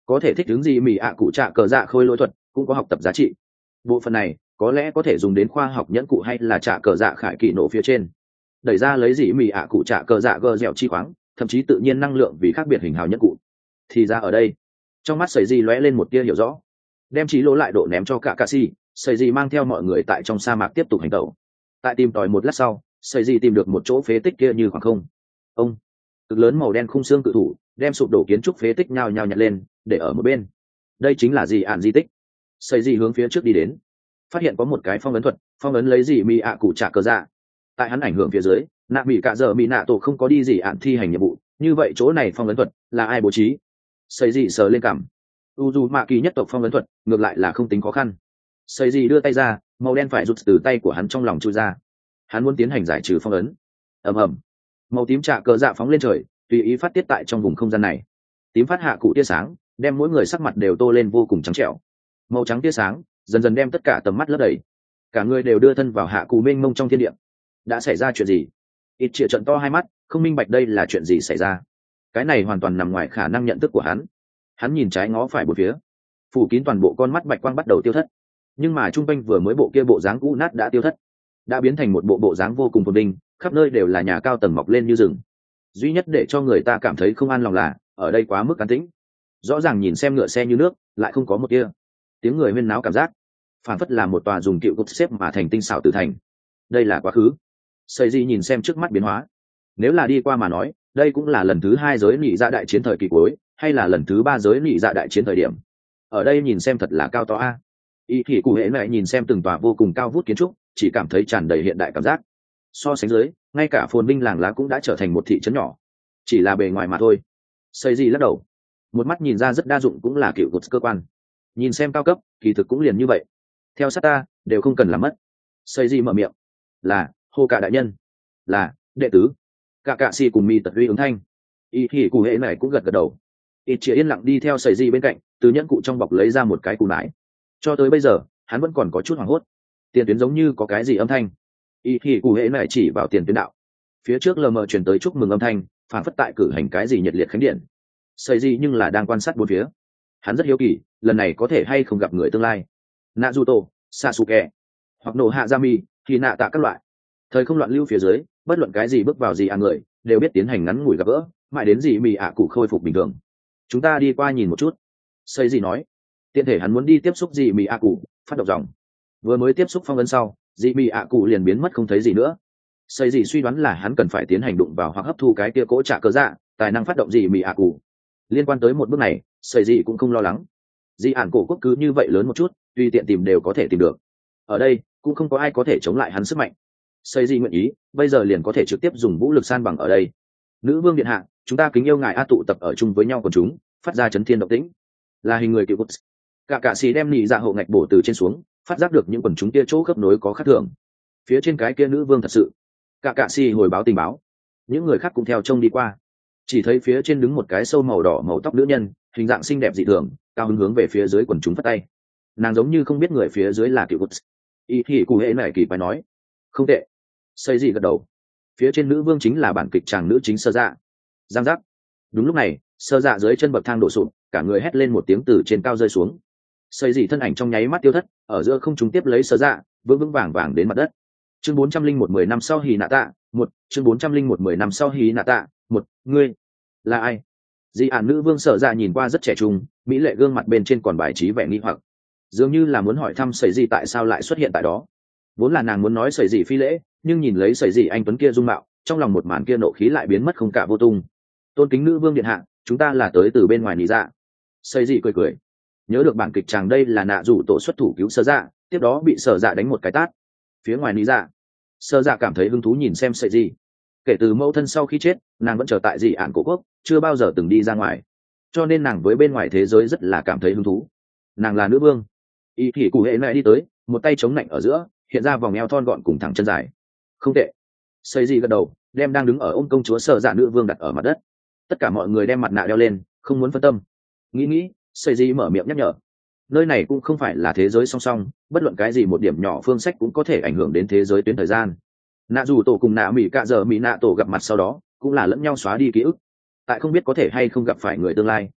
có thể thích ứng gì mỹ ạ cụ trạ cờ dạ khôi lỗi thuật cũng có học tập giá trị. Bộ phận này có lẽ có thể dùng đến khoa học nhẫn cụ hay là trạ cờ dạ khải kỷ nổ phía trên, đẩy ra lấy gì mỹ ạ cụ trạ cờ dạ gờ dẻo chi khoáng, thậm chí tự nhiên năng lượng vì khác biệt hình hào nhẫn cụ. Thì ra ở đây, trong mắt sẩy gì lóe lên một tia hiểu rõ, đem trí lỗ lại độ ném cho cả cạ xì. Sẩy gì mang theo mọi người tại trong sa mạc tiếp tục hành tẩu. Tại tìm tòi một lát sau, sẩy gì tìm được một chỗ phế tích kia như khoảng không. Ông, cực lớn màu đen khung xương cự thủ đem sụp đổ kiến trúc phế tích nhào nhào nhặt lên để ở một bên. Đây chính là gì ạn di tích. Sẩy gì hướng phía trước đi đến, phát hiện có một cái phong ấn thuật, phong ấn lấy gì mỹ ạ cụ trả cờ dạ. Tại hắn ảnh hưởng phía dưới, nạ mỹ cả giờ mỹ nạ tổ không có đi gì ạn thi hành nhiệm vụ, như vậy chỗ này phong ấn thuật là ai bố trí? Sẩy gì sờ lên cằm. Uzu mạ kỳ nhất tộc phong ấn thuật ngược lại là không tính khó khăn. Sẩy gì đưa tay ra, màu đen phải rút từ tay của hắn trong lòng chui ra. Hắn muốn tiến hành giải trừ phong ấn. Ầm ầm, màu tím trạ cờ dạ phóng lên trời, tùy ý phát tiết tại trong vùng không gian này. Tím phát hạ cụ tia sáng, đem mỗi người sắc mặt đều tô lên vô cùng trắng trẻo. Màu trắng tia sáng dần dần đem tất cả tầm mắt lấp đầy, cả người đều đưa thân vào hạ cụ mênh mông trong thiên địa. Đã xảy ra chuyện gì? Ít Triệt trận to hai mắt, không minh bạch đây là chuyện gì xảy ra. Cái này hoàn toàn nằm ngoài khả năng nhận thức của hắn. Hắn nhìn trái ngó phải bốn phía, phủ kín toàn bộ con mắt bạch quang bắt đầu tiêu thất. Nhưng mà trung quanh vừa mới bộ kia bộ dáng cũ nát đã tiêu thất, đã biến thành một bộ dáng vô cùng phồn vinh, khắp nơi đều là nhà cao tầng mọc lên như rừng. Duy nhất để cho người ta cảm thấy không an lòng là ở đây quá mức an tĩnh. Rõ ràng nhìn xem ngựa xe như nước, lại không có một tia tiếng người huyên náo cảm giác, phản phất là một tòa dùng cựu cốt xếp mà thành tinh xảo tử thành. Đây là quá khứ. Sẩy gì nhìn xem trước mắt biến hóa. Nếu là đi qua mà nói, đây cũng là lần thứ 2 giới nị dạ đại chiến thời kỳ cuối, hay là lần thứ 3 giới nị dạ đại chiến thời điểm. Ở đây nhìn xem thật là cao to a. Y thì cụ hệ lại nhìn xem từng tòa vô cùng cao vút kiến trúc, chỉ cảm thấy tràn đầy hiện đại cảm giác. So sánh dưới, ngay cả phồn vinh làng lá cũng đã trở thành một thị trấn nhỏ, chỉ là bề ngoài mà thôi. Sẩy gì lắc đầu, một mắt nhìn ra rất đa dụng cũng là cựu cột cơ quan, nhìn xem cao cấp kỳ thực cũng liền như vậy, theo sát ta đều không cần làm mất. Sẩy gì mở miệng, là hô cả đại nhân, là đệ tứ. Cả cạ xì cùng mi tật uy ứng thanh. Y thì cụ hệ này cũng gật gật đầu. Ít chỉ yên lặng đi theo sẩy gì bên cạnh, từ nhẫn cụ trong bọc lấy ra một cái cù nải. Cho tới bây giờ hắn vẫn còn có chút hoảng hốt, tiền tuyến giống như có cái gì âm thanh. Y thì cụ hệ này chỉ vào tiền tuyến đạo, phía trước lờ mờ truyền tới chúc mừng âm thanh, phản phất tại cử hành cái gì nhiệt liệt khánh điện. Sẩy gì nhưng là đang quan sát bốn phía, hắn rất hiếu kỳ lần này có thể hay không gặp người tương lai. Naruto, Sasuke hoặc nổ hạ Zami, thì nạ tạ các loại. Thời không loạn lưu phía dưới, bất luận cái gì bước vào gì người đều biết tiến hành ngắn ngủi gặp gỡ, mãi đến gì mì ạ cụ khôi phục bình thường. Chúng ta đi qua nhìn một chút. Sẩy gì nói, tiện thể hắn muốn đi tiếp xúc gì mì ạ cụ, phát động dòng. Vừa mới tiếp xúc phong ấn sau, dị mì ạ cụ liền biến mất không thấy gì nữa. Sẩy gì suy đoán là hắn cần phải tiến hành đụng vào hoặc hấp thu cái kia cỗ trả cơ dạ, tài năng phát động dị mì ạ cụ. Liên quan tới một bước này, sẩy gì cũng không lo lắng. Dị ản cổ quốc cứ như vậy lớn một chút, tùy tiện tìm đều có thể tìm được. Ở đây cũng không có ai có thể chống lại hắn sức mạnh. Sẩy gì nguyện ý, bây giờ liền có thể trực tiếp dùng vũ lực san bằng ở đây. Nữ vương điện hạ, chúng ta kính yêu ngài a, tụ tập ở chung với nhau của chúng, phát ra chấn thiên động tĩnh. Là hình người cựu cốt. Cả cạ xì đem nị dạ hậu ngạch bổ từ trên xuống, phát giác được những quần chúng kia chỗ khớp nối có khác thường. Phía trên cái kia nữ vương thật sự. Cả cạ xì hồi báo tình báo, những người khác cũng theo trông đi qua, chỉ thấy phía trên đứng một cái sâu màu đỏ màu tóc nữ nhân, hình dạng xinh đẹp dị thường, cao hứng hướng về phía dưới quần chúng phất tay. Nàng giống như không biết người phía dưới là cựu cốt. Y thì cụ hệ này kỳ phải nói, không tệ. Sẩy gì gật đầu. Phía trên nữ vương chính là bản kịch chàng nữ chính Sơ Dạ. Giang giác. Đúng lúc này, Sơ Dạ dưới chân bậc thang đổ sụp, cả người hét lên một tiếng từ trên cao rơi xuống. Sẩy gì thân ảnh trong nháy mắt tiêu thất, ở giữa không trung tiếp lấy Sơ Dạ, vững vững vàng vàng đến mặt đất. Chương 401 10 năm sau Hỉ Nạ Tạ, 1, chương 401 10 năm sau Hỉ Nạ Tạ, 1, ngươi là ai? Dị ản nữ vương Sơ Dạ nhìn qua rất trẻ trung, mỹ lệ gương mặt bên trên còn bài trí vẻ nghi hoặc, dường như là muốn hỏi thăm sẩy gì tại sao lại xuất hiện tại đó. Vốn là nàng muốn nói sẩy gì phi lễ, nhưng nhìn lấy sẩy gì anh tuấn kia dung mạo, trong lòng một màn kia nộ khí lại biến mất không cả vô tung. Tôn kính nữ vương điện hạ, chúng ta là tới từ bên ngoài nị dạ. Sẩy gì cười cười, nhớ được bản kịch chàng đây là nạ rủ tổ xuất thủ cứu Sơ Dạ, tiếp đó bị Sơ Dạ đánh một cái tát. Phía ngoài nị dạ, Sơ Dạ cảm thấy hứng thú nhìn xem sẩy gì. Kể từ mẫu thân sau khi chết, nàng vẫn chờ tại dị ản cổ quốc, chưa bao giờ từng đi ra ngoài, cho nên nàng với bên ngoài thế giới rất là cảm thấy hứng thú. Nàng là nữ vương. Y thì cụ hệ lại đi tới, một tay chống lạnh ở giữa, hiện ra vòng eo thon gọn cùng thẳng chân dài. Không tệ. Sẩy gì gật đầu, đem đang đứng ở ôm công chúa Sơ Dạ nữ vương đặt ở mặt đất. Tất cả mọi người đem mặt nạ đeo lên, không muốn phân tâm. Nghĩ, Sẩy gì mở miệng nhắc nhở. Nơi này cũng không phải là thế giới song song, bất luận cái gì một điểm nhỏ phương sách cũng có thể ảnh hưởng đến thế giới tuyến thời gian. Nạ dù tổ cùng nạ mỹ cạ giờ mỹ nạ tổ gặp mặt sau đó, cũng là lẫn nhau xóa đi ký ức. Tại không biết có thể hay không gặp phải người tương lai,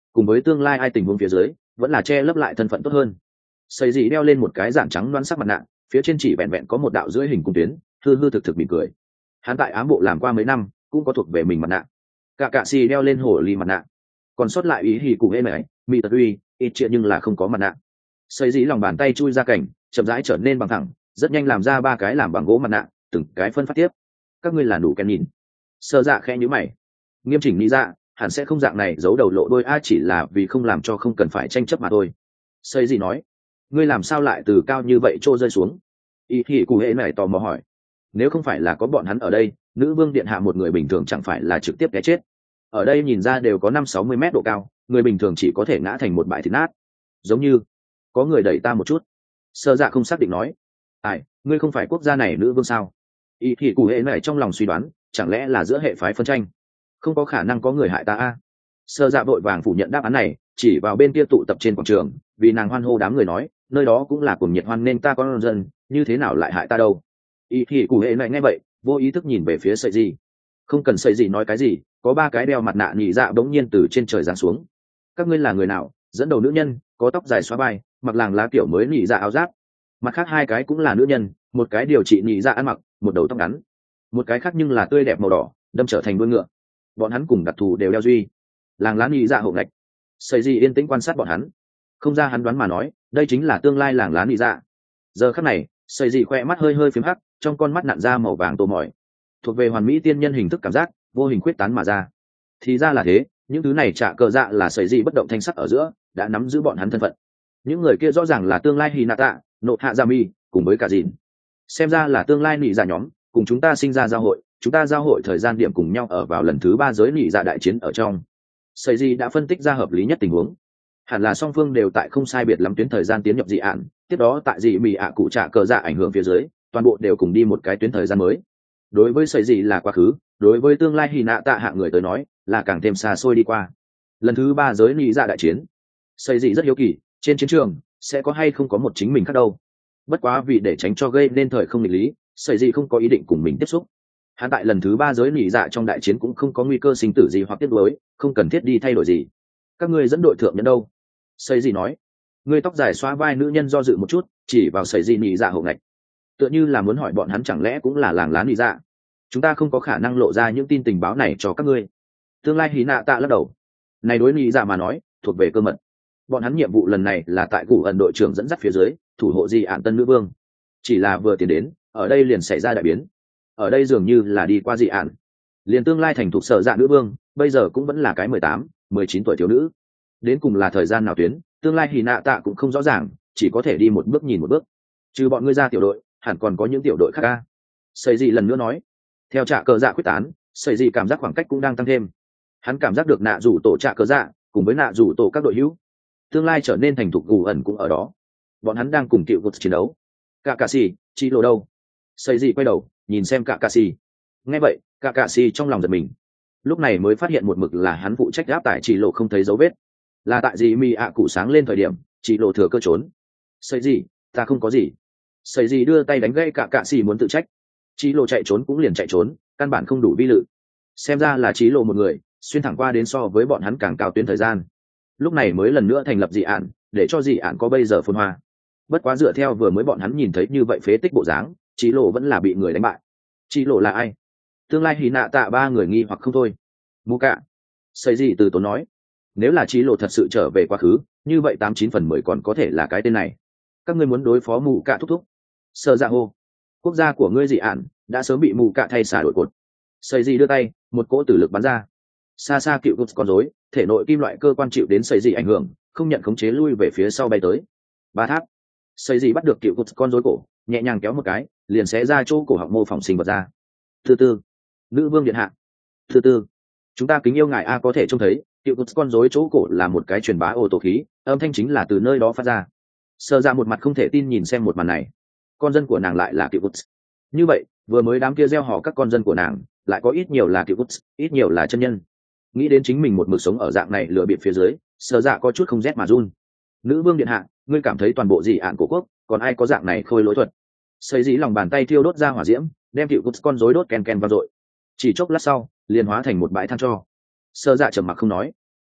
cùng với tương lai ai tình huống phía dưới vẫn là che lấp lại thân phận tốt hơn. Sầy dị đeo lên một cái dạng trắng loãng sắc mặt nạ, phía trên chỉ vẹn vẹn có một đạo rưỡi hình cung tuyến, hư hư thực thực mỉm cười. Hắn tại ám bộ làm qua mấy năm, cũng có thuộc về mình mặt nạ. Cả cạ xì đeo lên hổ ly mặt nạ, còn sót lại ý hì cùng êm này mỹ tật uy ít chuyện nhưng là không có mặt nạ. Sầy dị lòng bàn tay chui ra cảnh, chậm rãi trở nên bằng thẳng, rất nhanh làm ra 3 cái làm bằng gỗ mặt nạ, từng cái phân phát tiếp. Các ngươi là đủ kèn nhìn. Sơ dạ khẽ nhíu mày, nghiêm chỉnh nghĩ ra hẳn sẽ không dạng này giấu đầu lộ đôi a, chỉ là vì không làm cho không cần phải tranh chấp mà thôi. Sầy dị nói, ngươi làm sao lại từ cao như vậy trô rơi xuống? Ý thì cụ hệ này tò mò hỏi. Nếu không phải là có bọn hắn ở đây, nữ vương điện hạ một người bình thường chẳng phải là trực tiếp té chết. Ở đây nhìn ra đều có 50-60 mét độ cao, người bình thường chỉ có thể ngã thành một bãi thịt nát. Giống như có người đẩy ta một chút. Sơ dạ không xác định nói, ai, ngươi không phải quốc gia này nữ vương sao? Ý thì cụ hệ này trong lòng suy đoán, chẳng lẽ là giữa hệ phái phân tranh? Không có khả năng có người hại ta a. Sơ dạ vội vàng phủ nhận đáp án này, chỉ vào bên kia tụ tập trên quảng trường, vì nàng hoan hô đám người nói, nơi đó cũng là cuồng nhiệt hoan nên ta con dân, như thế nào lại hại ta đâu? Ý thì cụ hệ này nghe vậy, vô ý thức nhìn về phía sợi gì. Không cần sợi gì nói cái gì, có 3 cái đeo mặt nạ nhị dạ bỗng nhiên từ trên trời giáng xuống. Các ngươi là người nào? Dẫn đầu nữ nhân, có tóc dài xóa vai, mặc làng lá kiểu mới nhị dạ áo giáp. Mặt khác 2 cái cũng là nữ nhân, một cái điều trị nhị dạ ăn mặc, một đầu tóc ngắn. Một cái khác nhưng là tươi đẹp màu đỏ, đâm trở thành đuôi ngựa. Bọn hắn cùng đặc thù đều đeo duy làng lá nhị dạ hộ ngạch. Sợi gì yên tĩnh quan sát bọn hắn, không ra hắn đoán mà nói, đây chính là tương lai làng lá nhị dạ. Giờ khắc này, sợi gì khoe mắt hơi hơi phím hắc, trong con mắt nặn ra màu vàng tô mỏi, thuộc về hoàn mỹ tiên nhân hình thức cảm giác vô hình quyết tán mà ra. Thì ra là thế, những thứ này trả cờ dạ là sợi gì bất động thanh sắc ở giữa đã nắm giữ bọn hắn thân phận. Những người kia rõ ràng là tương lai Hinata, nộ hạ gia mi cùng với cả dìn, xem ra là tương lai nhị dạ nhóm cùng chúng ta sinh ra giao hội, chúng ta giao hội thời gian điểm cùng nhau ở vào lần thứ 3 giới nhị dạ đại chiến ở trong. Sợi gì đã phân tích ra hợp lý nhất tình huống, hẳn là song phương đều tại không sai biệt lắm tuyến thời gian tiến nhập dị ạn, tiếp đó tại dị mì ạ cụ trả cờ dạ ảnh hưởng phía dưới, toàn bộ đều cùng đi một cái tuyến thời gian mới. Đối với sợi gì là quá khứ, đối với tương lai Hinata hạng người tới nói là càng thêm xa xôi đi qua. Lần thứ 3 giới nhị dạ đại chiến, sợi gì rất hiếu kỳ, trên chiến trường sẽ có hay không có một chính mình khác đâu. Bất quá vì để tránh cho gây nên thời không nghịch lý, sợi gì không có ý định cùng mình tiếp xúc. Hắn tại lần thứ 3 giới nhị dạ trong đại chiến cũng không có nguy cơ sinh tử gì hoặc tiếc nuối, không cần thiết đi thay đổi gì. Các ngươi dẫn đội thượng nhân đâu? Sợi gì nói. Người tóc dài xóa vai nữ nhân do dự một chút, chỉ vào sợi gì nhị dạ hậu ngạch, tựa như là muốn hỏi bọn hắn chẳng lẽ cũng là làng lá nhị dạ. Chúng ta không có khả năng lộ ra những tin tình báo này cho các ngươi. Tương lai Hinata lắc đầu. Này đối nhị dạ mà nói, thuộc về cơ mật. Bọn hắn nhiệm vụ lần này là tại Củ Ẩn đội trưởng dẫn dắt phía dưới, thủ hộ dị ạn tân nữ vương. Chỉ là vừa tiến đến, ở đây liền xảy ra đại biến. Ở đây dường như là đi qua dị ạn, liền tương lai thành thuộc sở dạ nữ vương, bây giờ cũng vẫn là cái 18-19 tuổi thiếu nữ. Đến cùng là thời gian nào tuyến, tương lai Hinata cũng không rõ ràng, chỉ có thể đi một bước nhìn một bước. Trừ bọn ngươi ra tiểu đội, hẳn còn có những tiểu đội khác a. Sầy dị lần nữa nói. Theo trả cờ dạ quyết tán, sầy dị cảm giác khoảng cách cũng đang tăng thêm. Hắn cảm giác được nạ rủ tổ trả cờ dạ cùng với nạ rủ tổ các đội hữu tương lai trở nên thành thục Gù ẩn cũng ở đó. Bọn hắn đang cùng cựu vực chiến đấu. Cả cà xì chi lộ đâu? Sầy dị quay đầu nhìn xem cả cà xì. Nghe vậy cả cà xì trong lòng giật mình, lúc này mới phát hiện một mực là hắn phụ trách áp tải chỉ lộ không thấy dấu vết, là tại gì mi ạ cụ sáng lên thời điểm chỉ lộ thừa cơ trốn. Sầy dị, ta không có gì. Sầy dị đưa tay đánh gãy cả cà xì muốn tự trách. Chỉ lộ chạy trốn cũng liền chạy trốn, căn bản không đủ vi lự. Xem ra là chỉ lộ một người xuyên thẳng qua đến so với bọn hắn càng cao tuyến thời gian, lúc này mới lần nữa thành lập dị ạn, để cho dị ạn có bây giờ phồn hoa. Bất quá dựa theo vừa mới bọn hắn nhìn thấy như vậy phế tích bộ dáng, chỉ lộ vẫn là bị người đánh bại. Chỉ lộ là ai? Tương lai Hinata 3 người nghi hoặc không thôi. Mù cạ. Sầy gì từ tốn nói, nếu là chỉ lộ thật sự trở về quá khứ, như vậy 89 phần 10 còn có thể là cái tên này. Các ngươi muốn đối phó mù cạ thúc thúc. Sơ dạ hô, quốc gia của ngươi dị ạn đã sớm bị mù cạ thay xả đổi cột. Sầy gì đưa tay, một cỗ tử lực bắn ra. Xa xa cựu con rối, thể nội kim loại cơ quan chịu đến sầy gì ảnh hưởng, không nhận khống chế lui về phía sau bay tới. Ba tháp. Sầy gì bắt được cựu con rối cổ, nhẹ nhàng kéo một cái, liền xé ra chỗ cổ họng mô phỏng sinh vật ra. Từ từ, nữ vương điện hạ. Từ từ, chúng ta kính yêu ngài a, có thể trông thấy cựu con rối chỗ cổ là một cái truyền bá ô tô khí, âm thanh chính là từ nơi đó phát ra. Sơ ra một mặt không thể tin nhìn xem một màn này. Con dân của nàng lại là cựu. Như vậy vừa mới đám kia gieo họ các con dân của nàng lại có ít nhiều là cựu, ít nhiều là chân nhân. Nghĩ đến chính mình một mực sống ở dạng này lừa bịp phía dưới, Sơ dạ có chút không rét mà run. Nữ vương điện hạ, ngươi cảm thấy toàn bộ dị ạn của quốc còn ai có dạng này khôi lỗi thuật? Xây dĩ lòng bàn tay thiêu đốt ra hỏa diễm, đem cựu con rối đốt ken ken vang dội. Chỉ chốc lát sau liền hóa thành một bãi than cho. Sơ dạ trầm mặc không nói.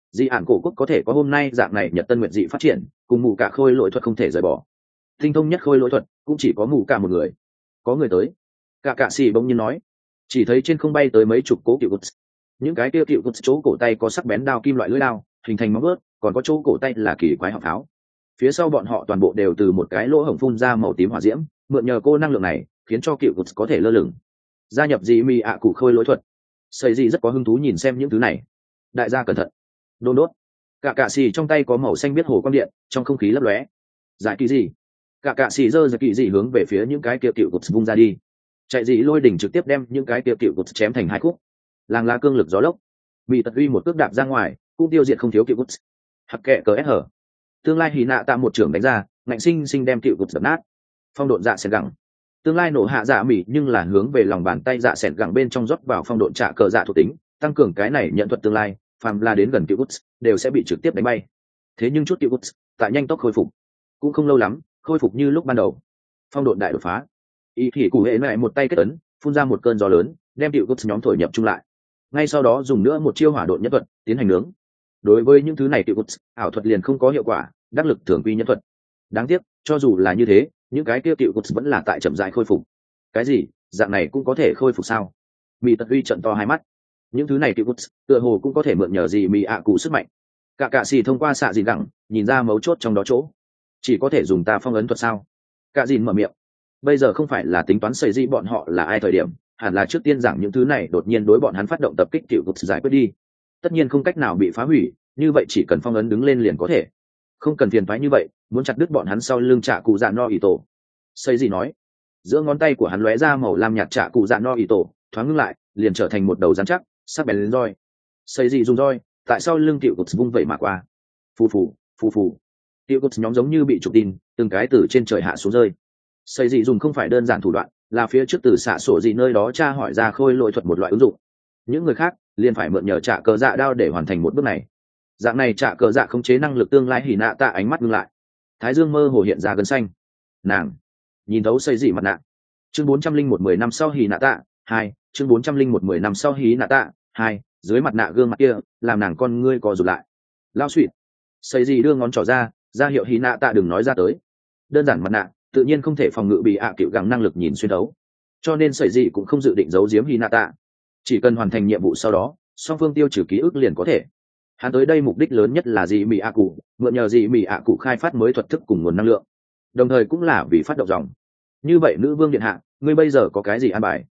dị ản cổ quốc có thể có hôm nay dạng này nhật tân nguyệt dị phát triển, cùng mù cả khôi lỗi thuật không thể rời bỏ. Tinh thông nhất khôi lỗi thuật cũng chỉ có mù cả một người. Có người tới. Cả cạ xì bỗng nhiên nói. Chỉ thấy trên không bay tới mấy chục cố cựu guts. Những cái kia cựu guts chỗ cổ tay có sắc bén đao kim loại lưỡi đao, hình thành móng vuốt, còn có chỗ cổ tay là kỳ quái họng pháo. Phía sau bọn họ toàn bộ đều từ một cái lỗ hổng phun ra màu tím hỏa diễm, mượn nhờ cô năng lượng này, khiến cho cựu guts có thể lơ lửng. Gia nhập dị mì ạ cụ khôi lỗi thuật. Sẩy dị rất có hứng thú nhìn xem những thứ này. Đại gia cẩn thận. Đôn đốt. Cả cạ xì trong tay có màu xanh biết hồ quang điện, trong không khí lấp lóe. Giải kỳ gì? Cả cạ xì giơ giải kỳ gì hướng về phía những cái kia cựu guts vung ra đi. Chạy dị lôi đỉnh trực tiếp đem những cái kia cựu guts chém thành hai khúc. Làng lá cương lực gió lốc. Bị tật uy một cước đạp ra ngoài, cũng tiêu diệt không thiếu cựu guts. Hặc kệ cờ hở. Tương lai hỉ nạ tạ một trưởng đánh ra, ngạnh sinh đem cựu guts dập nát. Phong độn dạ sẹn gẳng. Tương lai nổ hạ dạ mỉ nhưng là hướng về lòng bàn tay dạ sẹn gẳng bên trong rót vào phong độn trả cờ dạ thuộc tính, tăng cường cái này nhận thuật tương lai, phàm là đến gần cựu guts đều sẽ bị trực tiếp đánh bay. Thế nhưng chút cựu guts tại nhanh tốc khôi phục, cũng không lâu lắm khôi phục như lúc ban đầu. Phong độn đại đột phá, y thì cụ hệ lại một tay kết ấn, phun ra một cơn gió lớn, đem cựu guts nhóm thổi nhập chung lại. Ngay sau đó dùng nữa một chiêu hỏa độn nhất thuật tiến hành nướng. Đối với những thứ này cựu guts, ảo thuật liền không có hiệu quả, đắc lực thường quy nhân thuật. Đáng tiếc, cho dù là như thế, những cái kia cựu guts vẫn là tại chậm rãi khôi phục. Cái gì? Dạng này cũng có thể khôi phục sao? Mị Tật Uy trận to hai mắt. Những thứ này cựu guts tựa hồ cũng có thể mượn nhờ gì mì ạ cụ sức mạnh. Cả cạ xì thông qua xạ dìn gẳng nhìn ra mấu chốt trong đó chỗ. Chỉ có thể dùng ta phong ấn thuật sao? Cả dìn mở miệng. Bây giờ không phải là tính toán xây di bọn họ là ai thời điểm, hẳn là trước tiên giảng những thứ này đột nhiên đối bọn hắn phát động tập kích cựu guts giải quyết đi. Tất nhiên không cách nào bị phá hủy, như vậy chỉ cần phong ấn đứng lên liền có thể. Không cần phiền toái như vậy, muốn chặt đứt bọn hắn sau lưng trả cụ dạ no ỷ tổ. Xây gì nói. Giữa ngón tay của hắn lóe ra màu lam nhạt trả cụ dạ no ỷ tổ, thoáng ngưng lại, liền trở thành một đầu rắn chắc, sắc bén lên roi. Xây gì dùng roi, tại sao lưng cựu guts vung vẩy mà qua. Phù phù, phù phù. Cựu guts nhóm giống như bị trục tin, từng cái từ trên trời hạ xuống rơi. Xây gì dùng không phải đơn giản thủ đoạn, là phía trước từ xạ sổ gì nơi đó tra hỏi ra khôi lỗi thuật một loại ứng dụng. Những người khác liền phải mượn nhờ trả cờ dạ đao để hoàn thành một bước này. Dạng này trả cờ dạ khống chế năng lực tương lai hỉ nạ tạ ánh mắt ngưng lại, thái dương mơ hồ hiện ra gân xanh. Nàng nhìn thấu xây dị mặt nạ. Chương 401 10 năm sau hỉ nạ tạ 2, chương 401 10 năm sau hỉ nạ tạ 2, dưới mặt nạ gương mặt kia làm nàng con ngươi co rụt lại. Lao suỵt. Xây dị đưa ngón trỏ ra hiệu hỉ nạ tạ đừng nói ra tới. Đơn giản mặt nạ tự nhiên không thể phòng ngự bị ạ cựu gắng năng lực nhìn xuyên thấu, cho nên xây dị cũng không dự định giấu giếm hỉ nạ tạ. Chỉ cần hoàn thành nhiệm vụ sau đó, song phương tiêu trừ ký ức liền có thể. Hắn tới đây mục đích lớn nhất là dị mị ạ cụ, mượn nhờ dị mị ạ cụ khai phát mới thuật thức cùng nguồn năng lượng, đồng thời cũng là vì phát động dòng. Như vậy nữ vương điện hạ, ngươi bây giờ có cái gì an bài?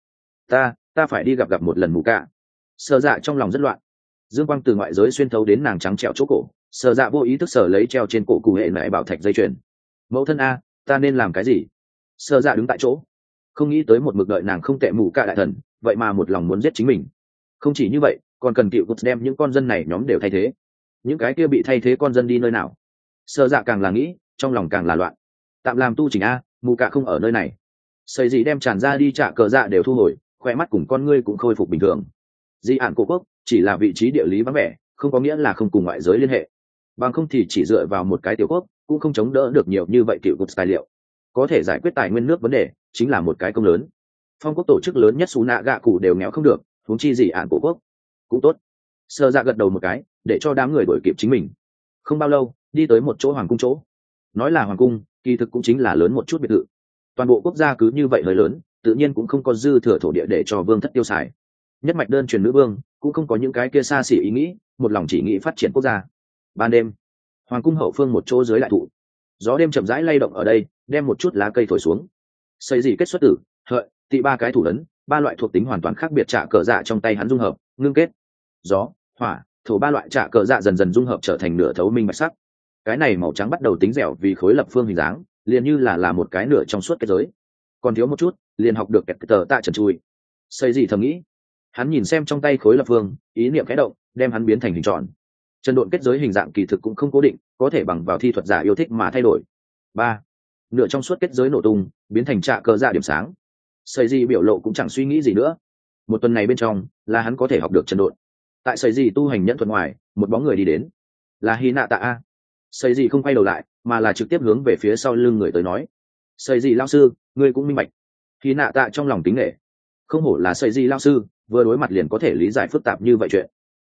Ta phải đi gặp một lần mù cả. Sở dạ trong lòng rất loạn. Dương quang từ ngoại giới xuyên thấu đến nàng trắng trẻo chỗ cổ, Sở dạ vô ý thức sở lấy treo trên cổ cụ hệ lại bảo thạch dây chuyền. Mẫu thân a, ta nên làm cái gì? Sở dạ đứng tại chỗ, không nghĩ tới một mực đợi nàng không tệ mù cả đại thần, vậy mà một lòng muốn giết chính mình. Không chỉ như vậy, còn cần cựu guts đem những con dân này nhóm đều thay thế. Những cái kia bị thay thế con dân đi nơi nào? Sở dạ càng là nghĩ, trong lòng càng là loạn. Tạm làm tu chỉnh a, mù cả không ở nơi này. Xây gì đem tràn ra đi trả cờ dạ đều thu hồi, khoe mắt cùng con ngươi cũng khôi phục bình thường. Di ản cổ quốc chỉ là vị trí địa lý vắng vẻ, không có nghĩa là không cùng ngoại giới liên hệ. Bằng không thì chỉ dựa vào một cái tiểu quốc cũng không chống đỡ được nhiều như vậy cựu guts tài liệu. Có thể giải quyết tài nguyên nước vấn đề chính là một cái công lớn. Phong quốc tổ chức lớn nhất xú nạ gạ cụ đều nghèo không được, huống chi gì ản cổ quốc cũng tốt. Sơ dạ gật đầu một cái để cho đám người đuổi kịp chính mình. Không bao lâu đi tới một chỗ hoàng cung chỗ. Nói là hoàng cung, kỳ thực cũng chính là lớn một chút biệt thự. Toàn bộ quốc gia cứ như vậy hơi lớn, tự nhiên cũng không có dư thừa thổ địa để cho vương thất tiêu xài. Nhất mạch đơn truyền nữ vương cũng không có những cái kia xa xỉ ý nghĩ, một lòng chỉ nghĩ phát triển quốc gia. Ban đêm, hoàng cung hậu phương một chỗ dưới đại thụ, gió đêm chậm rãi lay động ở đây, đem một chút lá cây thổi xuống. Xây gì kết xuất tử, hợi, tị ba cái thủ ấn, ba loại thuộc tính hoàn toàn khác biệt trả cờ dạ trong tay hắn dung hợp, ngưng kết. Gió, hỏa, thổ ba loại trả cờ dạ dần dần dung hợp trở thành nửa thấu minh bạch sắc. Cái này màu trắng bắt đầu tính dẻo vì khối lập phương hình dáng, liền như là một cái nửa trong suốt kết giới. Còn thiếu một chút, liền học được kẹt tờ tạ trần chui. Xây gì thầm nghĩ. Hắn nhìn xem trong tay khối lập phương, ý niệm khẽ động, đem hắn biến thành hình tròn. Chân độn kết giới hình dạng kỳ thực cũng không cố định, có thể bằng vào thi thuật giả yêu thích mà thay đổi. 3. Nửa trong suốt kết giới nổ tung, biến thành trạ cờ dạ điểm sáng. Xây gì biểu lộ cũng chẳng suy nghĩ gì nữa. Một tuần này bên trong, là hắn có thể học được chân độn. Tại xây gì tu hành nhẫn thuật ngoài, một bóng người đi đến, là Hinata a. Xây gì không quay đầu lại, mà là trực tiếp hướng về phía sau lưng người tới nói. Xây gì lão sư, ngươi cũng minh bạch. Hinata trong lòng tính nể. Không hổ là xây gì lão sư, vừa đối mặt liền có thể lý giải phức tạp như vậy chuyện.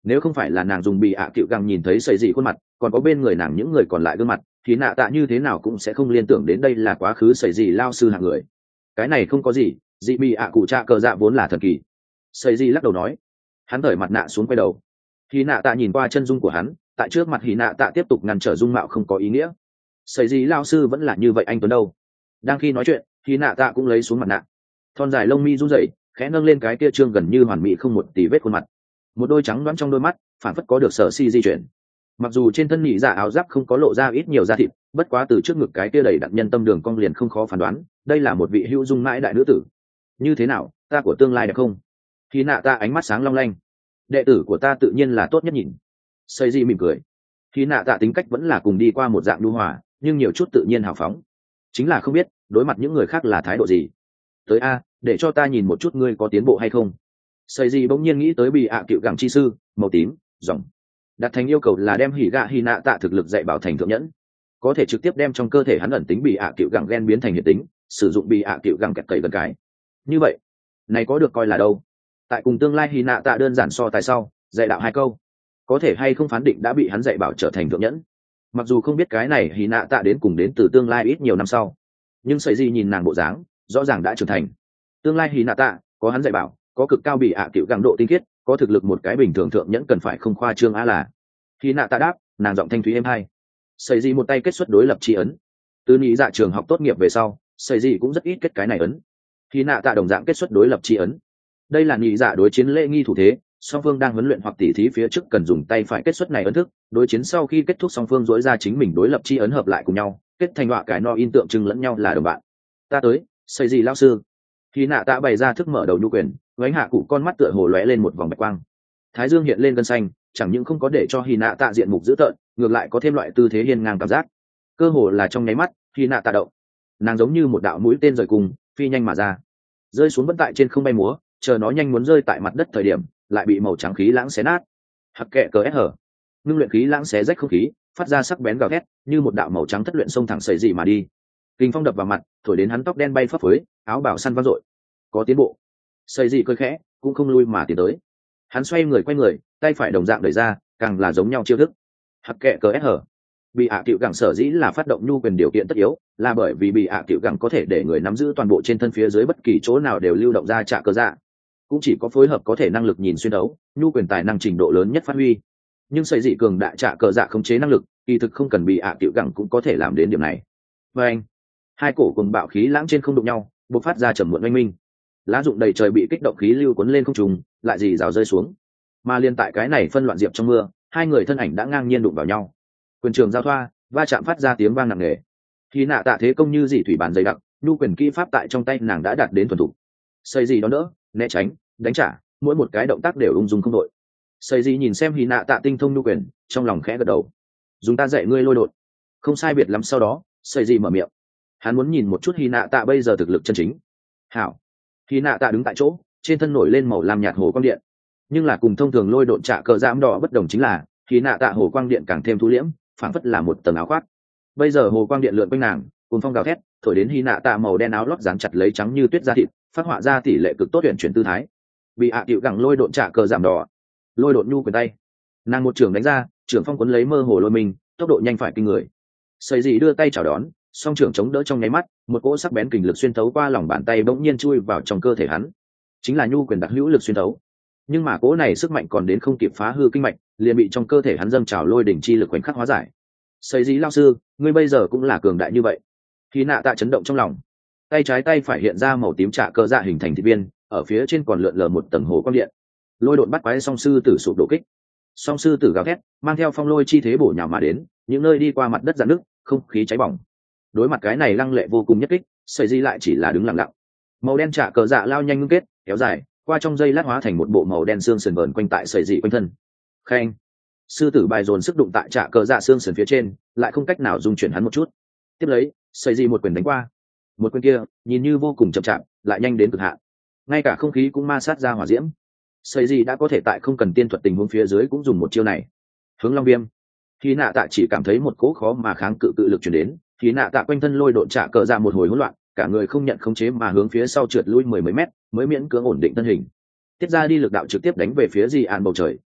nếu không phải là nàng dùng bị ạ cựu găng nhìn thấy sầy dị khuôn mặt, còn có bên người nàng những người còn lại gương mặt, thì nạ tạ như thế nào cũng sẽ không liên tưởng đến đây là quá khứ sầy dị lao sư hạng người. Cái này không có gì, dị bị ạ cụ trạ cờ dạ vốn là thần kỳ. Sầy dị lắc đầu nói. Hắn cởi mặt nạ xuống quay đầu. Thì nạ tạ nhìn qua chân dung của hắn, tại trước mặt hì nạ tạ tiếp tục ngăn trở dung mạo không có ý nghĩa. Sầy dị lao sư vẫn là như vậy anh tuấn đâu. Đang khi nói chuyện, hì nạ tạ cũng lấy xuống mặt nạ. Thon dài lông mi run rẩy, khẽ nâng lên cái kia trương gần như hoàn mỹ không một tì vết khuôn mặt, một đôi trắng đoán trong đôi mắt phản phất có được sở si di chuyển. Mặc dù trên thân nhị dạ áo giáp không có lộ ra ít nhiều da thịt, bất quá từ trước ngực cái kia đầy đặn nhân tâm đường cong liền không khó phán đoán đây là một vị hữu dung mãi đại nữ tử. Như thế nào, ta của tương lai đẹp không? Khi nạ ta ánh mắt sáng long lanh. Đệ tử của ta tự nhiên là tốt nhất nhìn. Xây di mỉm cười. Khi nạ tạ tính cách vẫn là cùng đi qua một dạng lưu hòa, nhưng nhiều chút tự nhiên hào phóng. Chính là không biết đối mặt những người khác là thái độ gì. Tới a, để cho ta nhìn một chút ngươi có tiến bộ hay không. Xây di bỗng nhiên nghĩ tới bị ạ cựu gẳng chi sư màu tím dòng đặt thành yêu cầu là đem hỉ gạ hy nạ tạ thực lực dạy bảo thành thượng nhẫn, có thể trực tiếp đem trong cơ thể hắn ẩn tính bị ạ cựu gẳng gen biến thành hiện tính, sử dụng bị ạ cựu gẳng kẹt cầy gần cái. Như vậy này có được coi là đâu? Tại cùng tương lai hy nạ tạ đơn giản so tài sau dạy đạo 2 câu, có thể hay không phán định đã bị hắn dạy bảo trở thành thượng nhẫn. Mặc dù không biết cái này hy nạ tạ đến cùng đến từ tương lai ít nhiều năm sau, nhưng sợi di nhìn nàng bộ dáng rõ ràng đã trưởng thành. Tương lai hy nạ tạ có hắn dạy bảo, có cực cao bị ạ cựu gẳng độ tinh khiết, có thực lực một cái bình thường thượng nhẫn cần phải không khoa trương á là. Khi nạ tạ đáp, nàng giọng thanh thúy êm hay. Sầy gì một tay kết xuất đối lập tri ấn. Từ nghĩ dạ trường học tốt nghiệp về sau, sầy gì cũng rất ít kết cái này ấn. Khi nạ tạ đồng dạng kết xuất đối lập tri ấn. Đây là nghĩ dạ đối chiến lễ nghi thủ thế, song phương đang huấn luyện hoặc tỉ thí phía trước cần dùng tay phải kết xuất này ấn thức, đối chiến sau khi kết thúc song phương dối ra chính mình đối lập tri ấn hợp lại cùng nhau, kết thành họa cái no in tượng trưng lẫn nhau là đồng bạn. Ta tới, sầy gì lao sư. Khi nạ tạ bày ra thức mở đầu nhu quyền, vánh hạ cụ con mắt tựa hồ lóe lên một vòng bạch quang, thái dương hiện lên gân xanh, chẳng những không có để cho hy nạ tạ diện mục dữ tợn, ngược lại có thêm loại tư thế hiên ngang cảm giác. Cơ hồ là trong nháy mắt, hy nạ tạ động, nàng giống như một đạo mũi tên rời cùng phi nhanh mà ra, rơi xuống vẫn tại trên không bay múa, chờ nó nhanh muốn rơi tại mặt đất thời điểm lại bị màu trắng khí lãng xé nát. Hặc kệ cờ ép hở, ngưng luyện khí lãng xé rách không khí, phát ra sắc bén gào thét, như một đạo màu trắng thất luyện xông thẳng sầy dị mà đi. Kình phong đập vào mặt, thổi đến hắn tóc đen bay phấp phới, áo bào săn vang dội. Có tiến bộ. Sầy dị cười khẽ, cũng không lui mà tiến tới. Hắn xoay người quay người, tay phải đồng dạng đẩy ra, càng là giống nhau chiêu thức. Hặc kệ cờ ép hở. Bị ạ cựu gẳng sở dĩ là phát động nhu quyền điều kiện tất yếu, là bởi vì bị ạ cựu gẳng có thể để người nắm giữ toàn bộ trên thân phía dưới bất kỳ chỗ nào đều lưu động ra trả cơ dạ. Cũng chỉ có phối hợp có thể năng lực nhìn xuyên đấu, nhu quyền tài năng trình độ lớn nhất phát huy. Nhưng sầy dị cường đại trả cơ dạ khống chế năng lực, kỳ thực không cần bị ạ cựu gẳng cũng có thể làm đến điểm này. Và anh, hai cổ cùng bạo khí lãng trên không đụng nhau, bộc phát ra trầm muộn oanh minh. Lá rụng đầy trời bị kích động khí lưu cuốn lên không trung, lại dì rào rơi xuống. Mà liên tại cái này phân loạn diệp trong mưa, hai người thân ảnh đã ngang nhiên đụng vào nhau. Quyền trường giao thoa, va chạm phát ra tiếng vang nặng nề. Khi nạ tạ thế công như dị thủy bàn dày đặc, nhu quyền kỹ pháp tại trong tay nàng đã đạt đến thuần thục. Xây gì đó đỡ, né tránh, đánh trả, mỗi một cái động tác đều ung dung không đội. Xây gì nhìn xem Hy nạ tạ tinh thông nhu quyền, trong lòng khẽ gật đầu. Dùng ta dạy ngươi lôi đột. Không sai biệt lắm sau đó, Xây gì mở miệng. Hắn muốn nhìn một chút Hy nạ tạ bây giờ thực lực chân chính. Hảo. Hy nạ tạ đứng tại chỗ, trên thân nổi lên màu lam nhạt hồ quang điện, nhưng là cùng thông thường lôi độn trả cờ giam đỏ bất đồng chính là Hy nạ tạ hồ quang điện càng thêm thu liễm, phảng phất là một tầng áo khoác. Bây giờ hồ quang điện lượn quanh nàng, cùng phong gào thét, thổi đến Hy nạ tạ màu đen áo lót dán chặt lấy trắng như tuyết da thịt, phát họa ra tỷ lệ cực tốt tuyển chuyển tư thái. Bị ạ tiệu gẳng lôi độn trả cờ giảm đỏ, lôi độn nhu quyền tay, nàng một trường đánh ra, trường phong cuốn lấy mơ hồ lôi mình, tốc độ nhanh phải kinh người. Sấy dị đưa tay chào đón, song trường chống đỡ trong nháy mắt, một cỗ sắc bén kình lực xuyên thấu qua lòng bàn tay bỗng nhiên chui vào trong cơ thể hắn, chính là nhu quyền đặc hữu lực xuyên thấu. Nhưng mà cỗ này sức mạnh còn đến không kịp phá hư kinh mạch, liền bị trong cơ thể hắn dâng trào lôi đỉnh chi lực khoảnh khắc hóa giải. Sấy dị lao sư, ngươi bây giờ cũng là cường đại như vậy. Khi nạ tạ chấn động trong lòng, tay trái tay phải hiện ra màu tím trả cơ dạ hình thành thị viên, ở phía trên còn lượn lờ một tầng hồ quang điện. Lôi độn bắt quái song sư tử sụp đổ kích, song sư tử gào thét, mang theo phong lôi chi thế bổ nhào mà đến, những nơi đi qua mặt đất rạn nứt, không khí cháy bỏng. Đối mặt cái này lăng lệ vô cùng nhất kích, sợi di lại chỉ là đứng lặng lặng. Màu đen trả cờ dạ lao nhanh ngưng kết, kéo dài, qua trong dây lát hóa thành một bộ màu đen xương sườn vờn quanh tại sợi dị quanh thân. Khen, sư tử bài dồn sức đụng tại trả cờ dạ xương sườn phía trên, lại không cách nào dung chuyển hắn một chút. Tiếp lấy, sợi dị một quyền đánh qua. Một quyền kia, nhìn như vô cùng chậm chạp, lại nhanh đến cực hạn. Ngay cả không khí cũng ma sát ra hỏa diễm. Sợi dị đã có thể tại không cần tiên thuật tình huống phía dưới cũng dùng một chiêu này. Hướng long viêm. Khi nạ tạ chỉ cảm thấy một cỗ khó mà kháng cự lực truyền đến, khi nạ tạ quanh thân lôi độn trả cờ ra một hồi hỗn loạn, cả người không nhận khống chế mà hướng phía sau trượt lui 10 mấy mét, mới miễn cưỡng ổn định thân hình. Tiết ra đi lực đạo trực tiếp đánh về phía Di An bầu trời,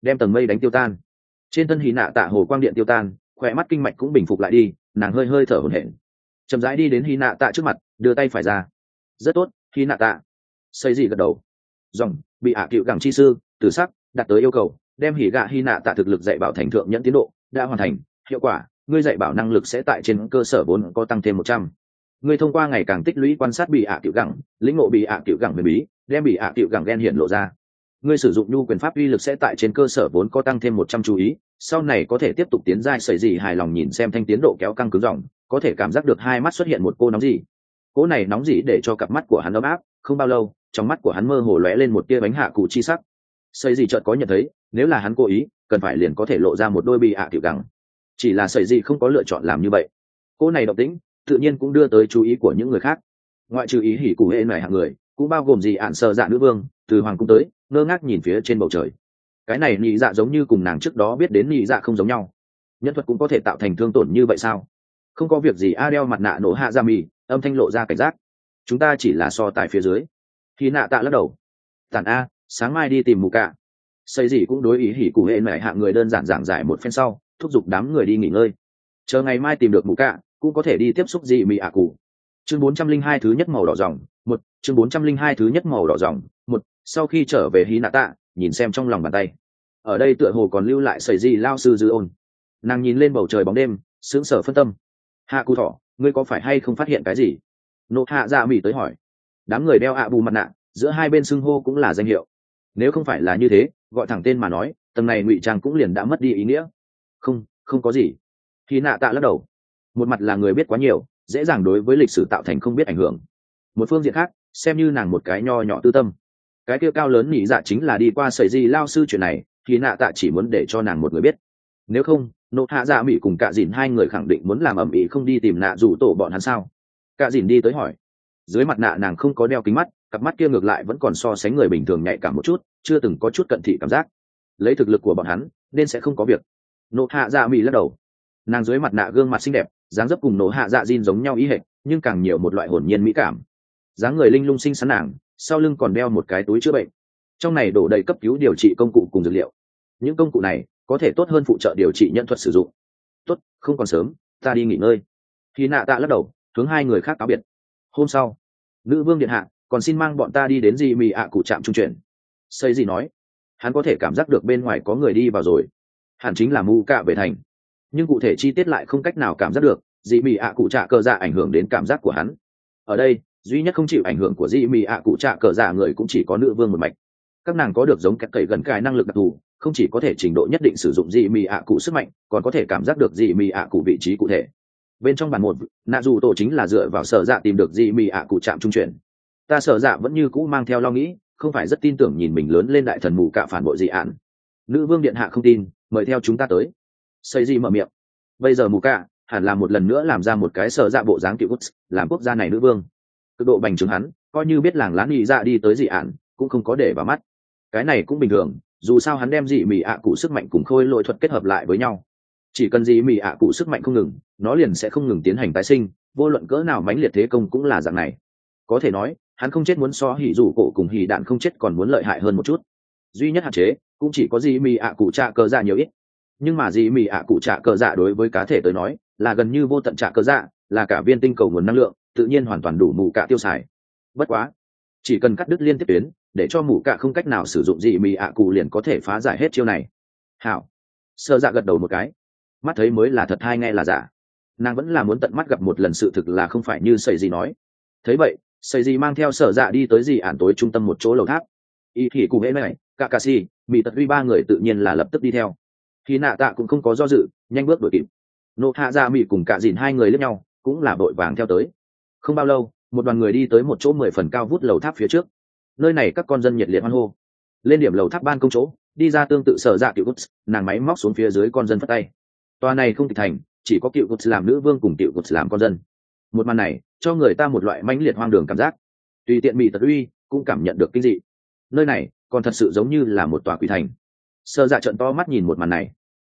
đem tầng mây đánh tiêu tan. Trên thân Hy Nạ Tạ hồ quang điện tiêu tan, khỏe mắt kinh mạch cũng bình phục lại đi, nàng hơi hơi thở hổn hển, chậm rãi đi đến Hy Nạ Tạ trước mặt, đưa tay phải ra. Rất tốt, Hy Nạ Tạ. Xây gì gật đầu. Dòng bị cựu gẳng chi sư tử sắc đặt tới yêu cầu, đem hỉ gạ Hy Nạ Tạ thực lực dạy bảo thành thượng nhẫn tiến độ đã hoàn thành. Hiệu quả, ngươi dạy bảo năng lực sẽ tại trên cơ sở vốn có tăng thêm 100. Ngươi thông qua ngày càng tích lũy quan sát bị cựu gẳng, lĩnh ngộ bị cựu gẳng huyền bí, đem bị cựu gẳng gen hiện lộ ra. Ngươi sử dụng nhu quyền pháp uy lực sẽ tại trên cơ sở vốn có tăng thêm 100 chú ý, sau này có thể tiếp tục tiến giai. Sẩy gì hài lòng nhìn xem thanh tiến độ kéo căng cứng dòng, có thể cảm giác được hai mắt xuất hiện một cô nóng gì. Cô này nóng gì để cho cặp mắt của hắn ấm áp, không bao lâu, trong mắt của hắn mơ hồ lóe lên một tia bánh hạ cụ chi sắc. Sẩy gì chợt có nhận thấy, nếu là hắn cố ý, cần phải liền có thể lộ ra một đôi bị cựu gẳng. Chỉ là Sẩy gì không có lựa chọn làm như vậy. Cô này động tĩnh, tự nhiên cũng đưa tới chú ý của những người khác. Ngoại trừ ý hỉ cụ hệ này hạng người, cũng bao gồm gì ản sơ dạ nữ vương, từ hoàng cung tới, ngơ ngác nhìn phía trên bầu trời. Cái này nhị dạ giống như cùng nàng trước đó biết đến nhị dạ không giống nhau. Nhân thuật cũng có thể tạo thành thương tổn như vậy sao? Không có việc gì. Đeo mặt nạ nổ hạ ra mì, âm thanh lộ ra cảnh giác. Chúng ta chỉ là so tài phía dưới. Khi nạ tạ lắc đầu. Tản a, sáng mai đi tìm mù cả. Xây gì cũng đối ý hỉ cụ hệ mẹ hạng người đơn giản giảng giải một phen sau, thúc giục đám người đi nghỉ ngơi. Chờ ngày mai tìm được mù cả, cũng có thể đi tiếp xúc gì mì cụ. Chương 402 thứ nhất màu đỏ dòng, một. Chương 402 thứ nhất màu đỏ dòng, một. Sau khi trở về Hy Nạ Tạ, nhìn xem trong lòng bàn tay, ở đây tựa hồ còn lưu lại sẩy gì lao sư dư ôn. Nàng nhìn lên bầu trời bóng đêm, sững sờ phân tâm. Hạ cụ thỏ, ngươi có phải hay không phát hiện cái gì? Nộ hạ dạ mỉ tới hỏi. Đám người đeo bù mặt nạ, giữa hai bên xưng hô cũng là danh hiệu. Nếu không phải là như thế, gọi thẳng tên mà nói, tầng này ngụy trang cũng liền đã mất đi ý nghĩa. Không có gì. Hy Nạ Tạ lắc đầu. Một mặt là người biết quá nhiều, dễ dàng đối với lịch sử tạo thành không biết ảnh hưởng. Một phương diện khác, xem như nàng một cái nho nhỏ tư tâm. Cái kia cao lớn nhị dạ chính là đi qua sẩy gì lao sư chuyện này, thì Nạ Tạ chỉ muốn để cho nàng một người biết. Nếu không, nộ hạ dạ mỹ cùng cạ dìn hai người khẳng định muốn làm ầm ĩ không đi tìm nạ rủ tổ bọn hắn sao. Cạ dìn đi tới hỏi. Dưới mặt nạ nàng không có đeo kính mắt, cặp mắt kia ngược lại vẫn còn so sánh người bình thường nhạy cảm một chút, chưa từng có chút cận thị cảm giác. Lấy thực lực của bọn hắn nên sẽ không có việc. Nộ hạ dạ mỹ lắc đầu. Nàng dưới mặt nạ gương mặt xinh đẹp, dáng dấp cùng nộ hạ dạ dìn giống nhau ý hệt, nhưng càng nhiều một loại hồn nhiên mỹ cảm. Dáng người linh lung xinh xắn nàng, sau lưng còn đeo một cái túi chữa bệnh, trong này đổ đầy cấp cứu điều trị công cụ cùng dược liệu. Những công cụ này có thể tốt hơn phụ trợ điều trị nhân thuật sử dụng. Tốt, không còn sớm, ta đi nghỉ ngơi. Khi Nạ Tạ lắc đầu, hướng hai người khác cáo biệt. Hôm sau, nữ vương điện hạ còn xin mang bọn ta đi đến gì mì cụ trạm trung chuyển. Xây gì nói, hắn có thể cảm giác được bên ngoài có người đi vào rồi, hẳn chính là mù cạ về thành, nhưng cụ thể chi tiết lại không cách nào cảm giác được. Dị mì cụ trạ cờ dạ ảnh hưởng đến cảm giác của hắn. Ở đây, duy nhất không chịu ảnh hưởng của dị mì cụ trạ cờ dạ người cũng chỉ có nữ vương một mạch. Các nàng có được giống kẹt cậy gần cái năng lực đặc thù, không chỉ có thể trình độ nhất định sử dụng dị mì cụ sức mạnh, còn có thể cảm giác được dị mì cụ vị trí cụ thể. Bên trong bản một, nạ dù tổ chính là dựa vào sở dạ tìm được dị mì cụ trạm trung chuyển. Ta sở dạ vẫn như cũ mang theo lo nghĩ, không phải rất tin tưởng nhìn mình lớn lên đại thần mù cạ phản bội dị ạn. Nữ vương điện hạ không tin, mời theo chúng ta tới. Xây gì mở miệng. Bây giờ mù cạ hẳn là một lần nữa làm ra một cái sở dạ bộ dáng cựu quốc, làm quốc gia này nữ vương. Cực độ bành trướng hắn, coi như biết làng lán nghị dạ đi tới dị ạn, cũng không có để vào mắt. Cái này cũng bình thường, dù sao hắn đem dị mì cụ sức mạnh cùng khôi lỗi thuật kết hợp lại với nhau. Chỉ cần dị mì cụ sức mạnh không ngừng, nó liền sẽ không ngừng tiến hành tái sinh, vô luận cỡ nào mãnh liệt thế công cũng là dạng này. Có thể nói, hắn không chết muốn so hỉ rủ cổ cùng hỉ đạn không chết còn muốn lợi hại hơn một chút. Duy nhất hạn chế cũng chỉ có dị mì cụ trạ cờ dạ nhiều ít. Nhưng mà dị mì cụ trạ cờ dạ đối với cá thể tới nói là gần như vô tận trạ cờ dạ, là cả viên tinh cầu nguồn năng lượng, tự nhiên hoàn toàn đủ mù cạ tiêu xài. Bất quá, chỉ cần cắt đứt liên tiếp tuyến, để cho mù cạ không cách nào sử dụng dị mì cụ liền có thể phá giải hết chiêu này. Hảo. Sơ dạ gật đầu một cái. Mắt thấy mới là thật, hay nghe là giả. Nàng vẫn là muốn tận mắt gặp một lần sự thực là không phải như sẩy gì nói. Thấy vậy, sẩy gì mang theo Sở Dạ đi tới dị ản tối trung tâm một chỗ lầu tháp. Y thì cùng hễ này, Kakashi, Mị Tật Huy ba người tự nhiên là lập tức đi theo. Khi Nạ Tạ cũng không có do dự, nhanh bước đuổi kịp. Nộ hạ dạ mị cùng cả dìn hai người lướt nhau, cũng là vội vàng theo tới. Không bao lâu, một đoàn người đi tới một chỗ 10 phần cao vút lầu tháp phía trước. Nơi này các con dân nhiệt liệt hoan hô. Lên điểm lầu tháp ban công chỗ, đi ra tương tự Sở Dạ cựu Guts, nàng máy móc xuống phía dưới con dân phất tay. Tòa này không kịch thành, chỉ có cựu Guts làm nữ vương cùng cựu Guts làm con dân. Một màn này cho người ta một loại mãnh liệt hoang đường cảm giác. Tùy tiện Mị Tật Uy cũng cảm nhận được kinh dị. Nơi này còn thật sự giống như là một tòa quỷ thành. Sở Dạ trợn to mắt nhìn một màn này.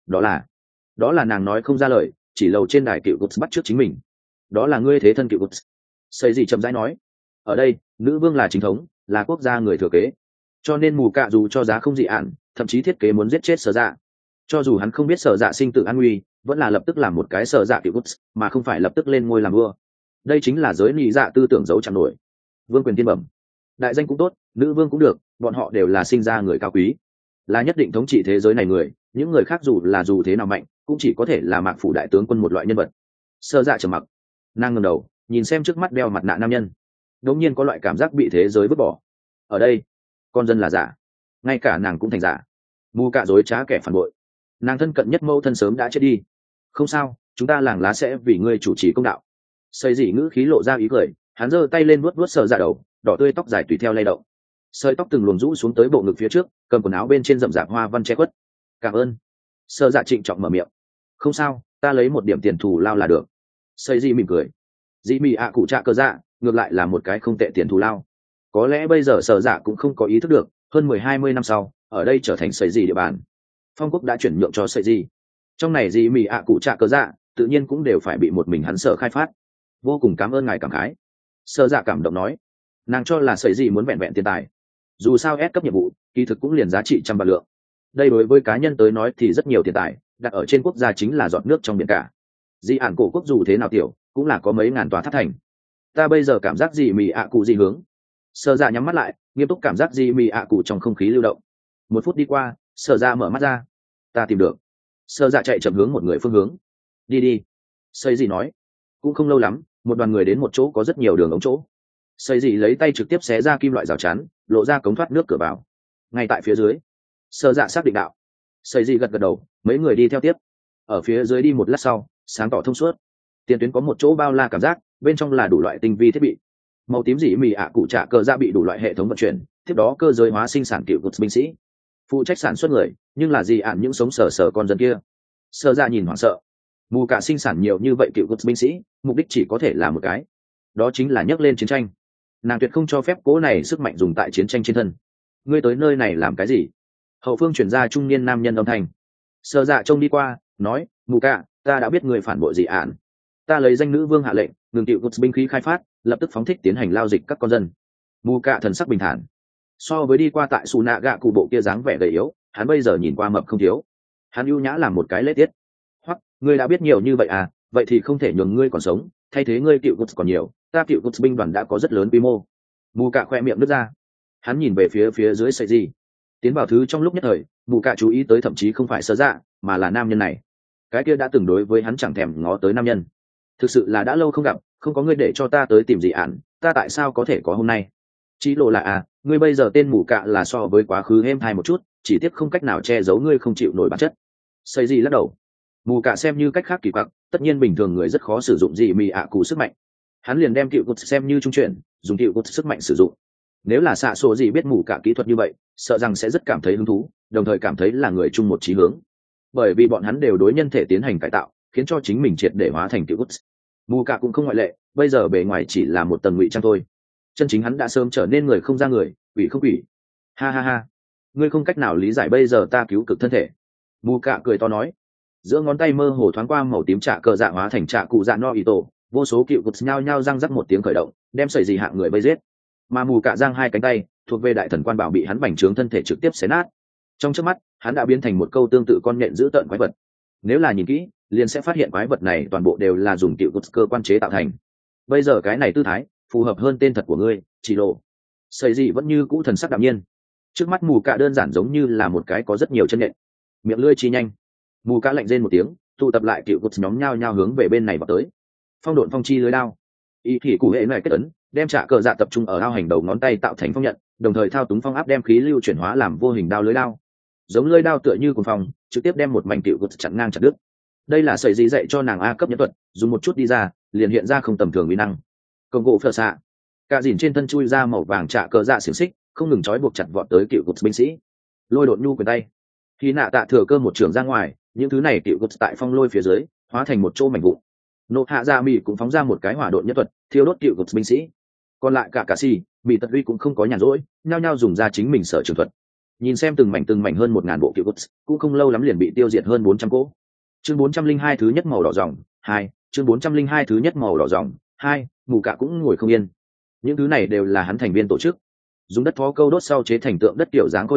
Đó là nàng nói không ra lời, chỉ lầu trên đài cựu Guts bắt trước chính mình. Đó là ngươi thế thân cựu Guts. Xây gì chậm rãi nói. Ở đây, nữ vương là chính thống, là quốc gia người thừa kế. Cho nên mù cạ dù cho giá không dị ạn, thậm chí thiết kế muốn giết chết sở dạ. Cho dù hắn không biết sở dạ sinh tử an nguy, vẫn là lập tức làm một cái sở dạ cựu Guts, mà không phải lập tức lên ngôi làm vua. Đây chính là giới nị dạ tư tưởng giấu chẳng nổi. Vương quyền thiên bẩm, đại danh cũng tốt, nữ vương cũng được, bọn họ đều là sinh ra người cao quý, là nhất định thống trị thế giới này người. Những người khác dù thế nào mạnh, cũng chỉ có thể là mạc phủ đại tướng quân một loại nhân vật. Sở dạ trầm mặc, nàng ngẩng đầu nhìn xem trước mắt đeo mặt nạ nam nhân, đống nhiên có loại cảm giác bị thế giới vứt bỏ. Ở đây con dân là giả, ngay cả nàng cũng thành giả, mù cạ dối trá kẻ phản bội. Nàng thân cận nhất mẫu thân sớm đã chết đi. Không sao, chúng ta làng lá sẽ vì ngươi chủ trì công đạo. Xây dị ngữ khí lộ ra ý cười, hắn giơ tay lên vuốt vuốt Sở dạ đầu, đỏ tươi tóc dài tùy theo lay động, sợi tóc từng luồn rũ xuống tới bộ ngực phía trước, cầm quần áo bên trên rậm rạp hoa văn che khuất. Cảm ơn. Sở dạ trịnh trọng mở miệng. Không sao, ta lấy một điểm tiền thù lao là được. Xây dị mỉm cười. Dị mì ạ cụ trạ cơ dạ ngược lại là một cái không tệ tiền thù lao. Có lẽ bây giờ Sở dạ cũng không có ý thức được, hơn 10-20 năm sau, ở đây trở thành xây dị địa bàn. Phong quốc đã chuyển nhượng cho sợi gì, trong này dị mì ạ cụ trạ cơ dạ tự nhiên cũng đều phải bị một mình hắn Sở khai phát. Vô cùng cảm ơn ngài cảm khái. Sở dạ cảm động nói, nàng cho là sợi gì muốn vẹn vẹn tiền tài, dù sao S cấp nhiệm vụ kỳ thực cũng liền giá trị trăm vạn lượng. Đây đối với cá nhân tới nói thì rất nhiều tiền tài, đặt ở trên quốc gia chính là giọt nước trong biển cả. Dị ản cổ quốc dù thế nào tiểu, cũng là có mấy ngàn tòa tháp thành. Ta bây giờ cảm giác dị mì ạ cụ dị hướng. Sở dạ nhắm mắt lại, nghiêm túc cảm giác dị mì ạ cụ trong không khí lưu động. 1 phút đi qua, Sở dạ mở mắt ra. Ta tìm được. Sở dạ chạy chậm hướng một người phương hướng. Đi đi. Xây gì nói. Cũng không lâu lắm, một đoàn người đến một chỗ có rất nhiều đường ống chỗ. Xây gì lấy tay trực tiếp xé ra kim loại rào chắn, lộ ra cống thoát nước cửa vào. Ngay tại phía dưới, Sở dạ xác định đạo. Xây gì gật gật đầu, mấy người đi theo tiếp. Ở phía dưới đi một lát sau, sáng tỏ thông suốt. Tiền tuyến có một chỗ bao la cảm giác, bên trong là đủ loại tinh vi thiết bị. Màu tím dị mì ạ cụ trạ cơ dạ bị đủ loại hệ thống vận chuyển, tiếp đó cơ giới hóa sinh sản cựu binh sĩ, phụ trách sản xuất người, nhưng là gì ạn những sống sờ con dân kia. Sở dạ nhìn hoảng sợ. Mù cả sinh sản nhiều như vậy cựu binh sĩ, mục đích chỉ có thể là một cái, đó chính là nhấc lên chiến tranh. Nàng tuyệt không cho phép cố này sức mạnh dùng tại chiến tranh trên thân. Ngươi tới nơi này làm cái gì? Hậu phương chuyển ra trung niên nam nhân âm thanh. Sở dạ trông đi qua, nói, mù cả, ta đã biết người phản bội dị ạn. Ta lấy danh nữ vương hạ lệnh ngừng cựu binh khí khai phát, lập tức phóng thích tiến hành lao dịch các con dân. Mù cả thần sắc bình thản. So với đi qua tại Su Nạ Gạ cụ bộ kia dáng vẻ gầy yếu, hắn bây giờ nhìn qua mập không thiếu. Hắn ưu nhã làm một cái lễ tiết. Hoặc ngươi đã biết nhiều như vậy à, vậy thì không thể nhường ngươi còn sống, thay thế ngươi cựu còn nhiều, ta cựu binh đoàn đã có rất lớn quy mô. Mù cả khoe miệng nứt ra. Hắn nhìn về phía dưới sợi gì. Tiến vào thứ trong lúc nhất thời, mù cả chú ý tới thậm chí không phải Sở dạ, mà là nam nhân này. Cái kia đã từng đối với hắn chẳng thèm ngó tới nam nhân. Thực sự là đã lâu không gặp, không có ngươi để cho ta tới tìm dị ạn, ta tại sao có thể có hôm nay? Chỉ lộ là à, ngươi bây giờ tên mù cạ là so với quá khứ êm thai một chút, chỉ tiếc không cách nào che giấu ngươi không chịu nổi bản chất. Xây gì lắc đầu. Mù cạ xem như cách khác kỳ quặc, tất nhiên bình thường người rất khó sử dụng dị mì ạ cụ sức mạnh. Hắn liền đem cựu cụt xem như trung chuyển, dùng cựu cụt sức mạnh sử dụng. Nếu là xạ số gì biết mù cạ kỹ thuật như vậy, sợ rằng sẽ rất cảm thấy hứng thú, đồng thời cảm thấy là người chung một chí hướng. Bởi vì bọn hắn đều đối nhân thể tiến hành cải tạo, khiến cho chính mình triệt để hóa thành cựu cụt. Mù cạ cũng không ngoại lệ, bây giờ bề ngoài chỉ là một tầng ngụy trang thôi. Chân chính hắn đã sớm trở nên người không ra người, quỷ không quỷ. Ha ha ha, ngươi không cách nào lý giải bây giờ ta cứu cực thân thể. Mù cạ cười to nói. Giữa ngón tay mơ hồ thoáng qua màu tím trạ cờ dạ hóa thành trạ cụ dạ no ỉ tổ, vô số cựu cụt nhao nhao răng rắc một tiếng khởi động, đem sợi gì hạng người vây giết. Mà mù cạ giang hai cánh tay, thuộc về đại thần quan bảo bị hắn bành trướng thân thể trực tiếp xé nát. Trong chớp mắt, hắn đã biến thành một câu tương tự con nhện dữ tợn quái vật. Nếu là nhìn kỹ, liền sẽ phát hiện quái vật này toàn bộ đều là dùng cựu cụt cơ quan chế tạo thành. Bây giờ cái này tư thái phù hợp hơn tên thật của ngươi, chỉ lộ. Sợi gì vẫn như cũ thần sắc đạm nhiên. Trước mắt mù cạ đơn giản giống như là một cái có rất nhiều chân nhện, miệng lưỡi chi nhanh. Mù cạ lạnh rên một tiếng, tụ tập lại cựu cụt nhóm nhao nhao hướng về bên này vào tới. Phong độn phong chi lưới đao, ý thì cụ hệ này kết ấn, đem trả cờ dạ tập trung ở ao hành đầu ngón tay tạo thành phong nhận, đồng thời thao túng phong áp đem khí lưu chuyển hóa làm vô hình đao lưới đao. Giống lưới đao tựa như cuồng phong, trực tiếp đem một mảnh cựu cụt chặn ngang chặt đứt. Đây là sợi gì dạy cho nàng A cấp nhân thuật, dùng một chút đi ra, liền hiện ra không tầm thường uy năng. Công cụ phở xạ, cả dìn trên thân chui ra màu vàng trả cờ dạ xiềng xích, không ngừng trói buộc chặt vọt tới cựu cụt binh sĩ. Lôi đột nhu quyền tay, khi nạ tạ thừa cơ một trường ra ngoài, những thứ này cựu cụt tại phong lôi phía dưới hóa thành một chỗ mảnh vụn. Nộ hạ ra mì cũng phóng ra một cái hỏa độn nhất thuật, thiêu đốt cựu cụt binh sĩ. Còn lại cả xì mì tật uy cũng không có nhàn rỗi, nhao nhao dùng ra chính mình sở trường thuật. Nhìn xem từng mảnh hơn 1000 bộ cựu cụt, cũng không lâu lắm liền bị tiêu diệt hơn 400 cỗ. Chương 402 thứ nhất màu đỏ ròng 2, chương 402 thứ nhất màu đỏ ròng 2, mù cả cũng ngồi không yên. Những thứ này đều là hắn thành viên tổ chức, dùng đất phó câu đốt sau chế thành tượng đất kiểu dáng khối lỗi,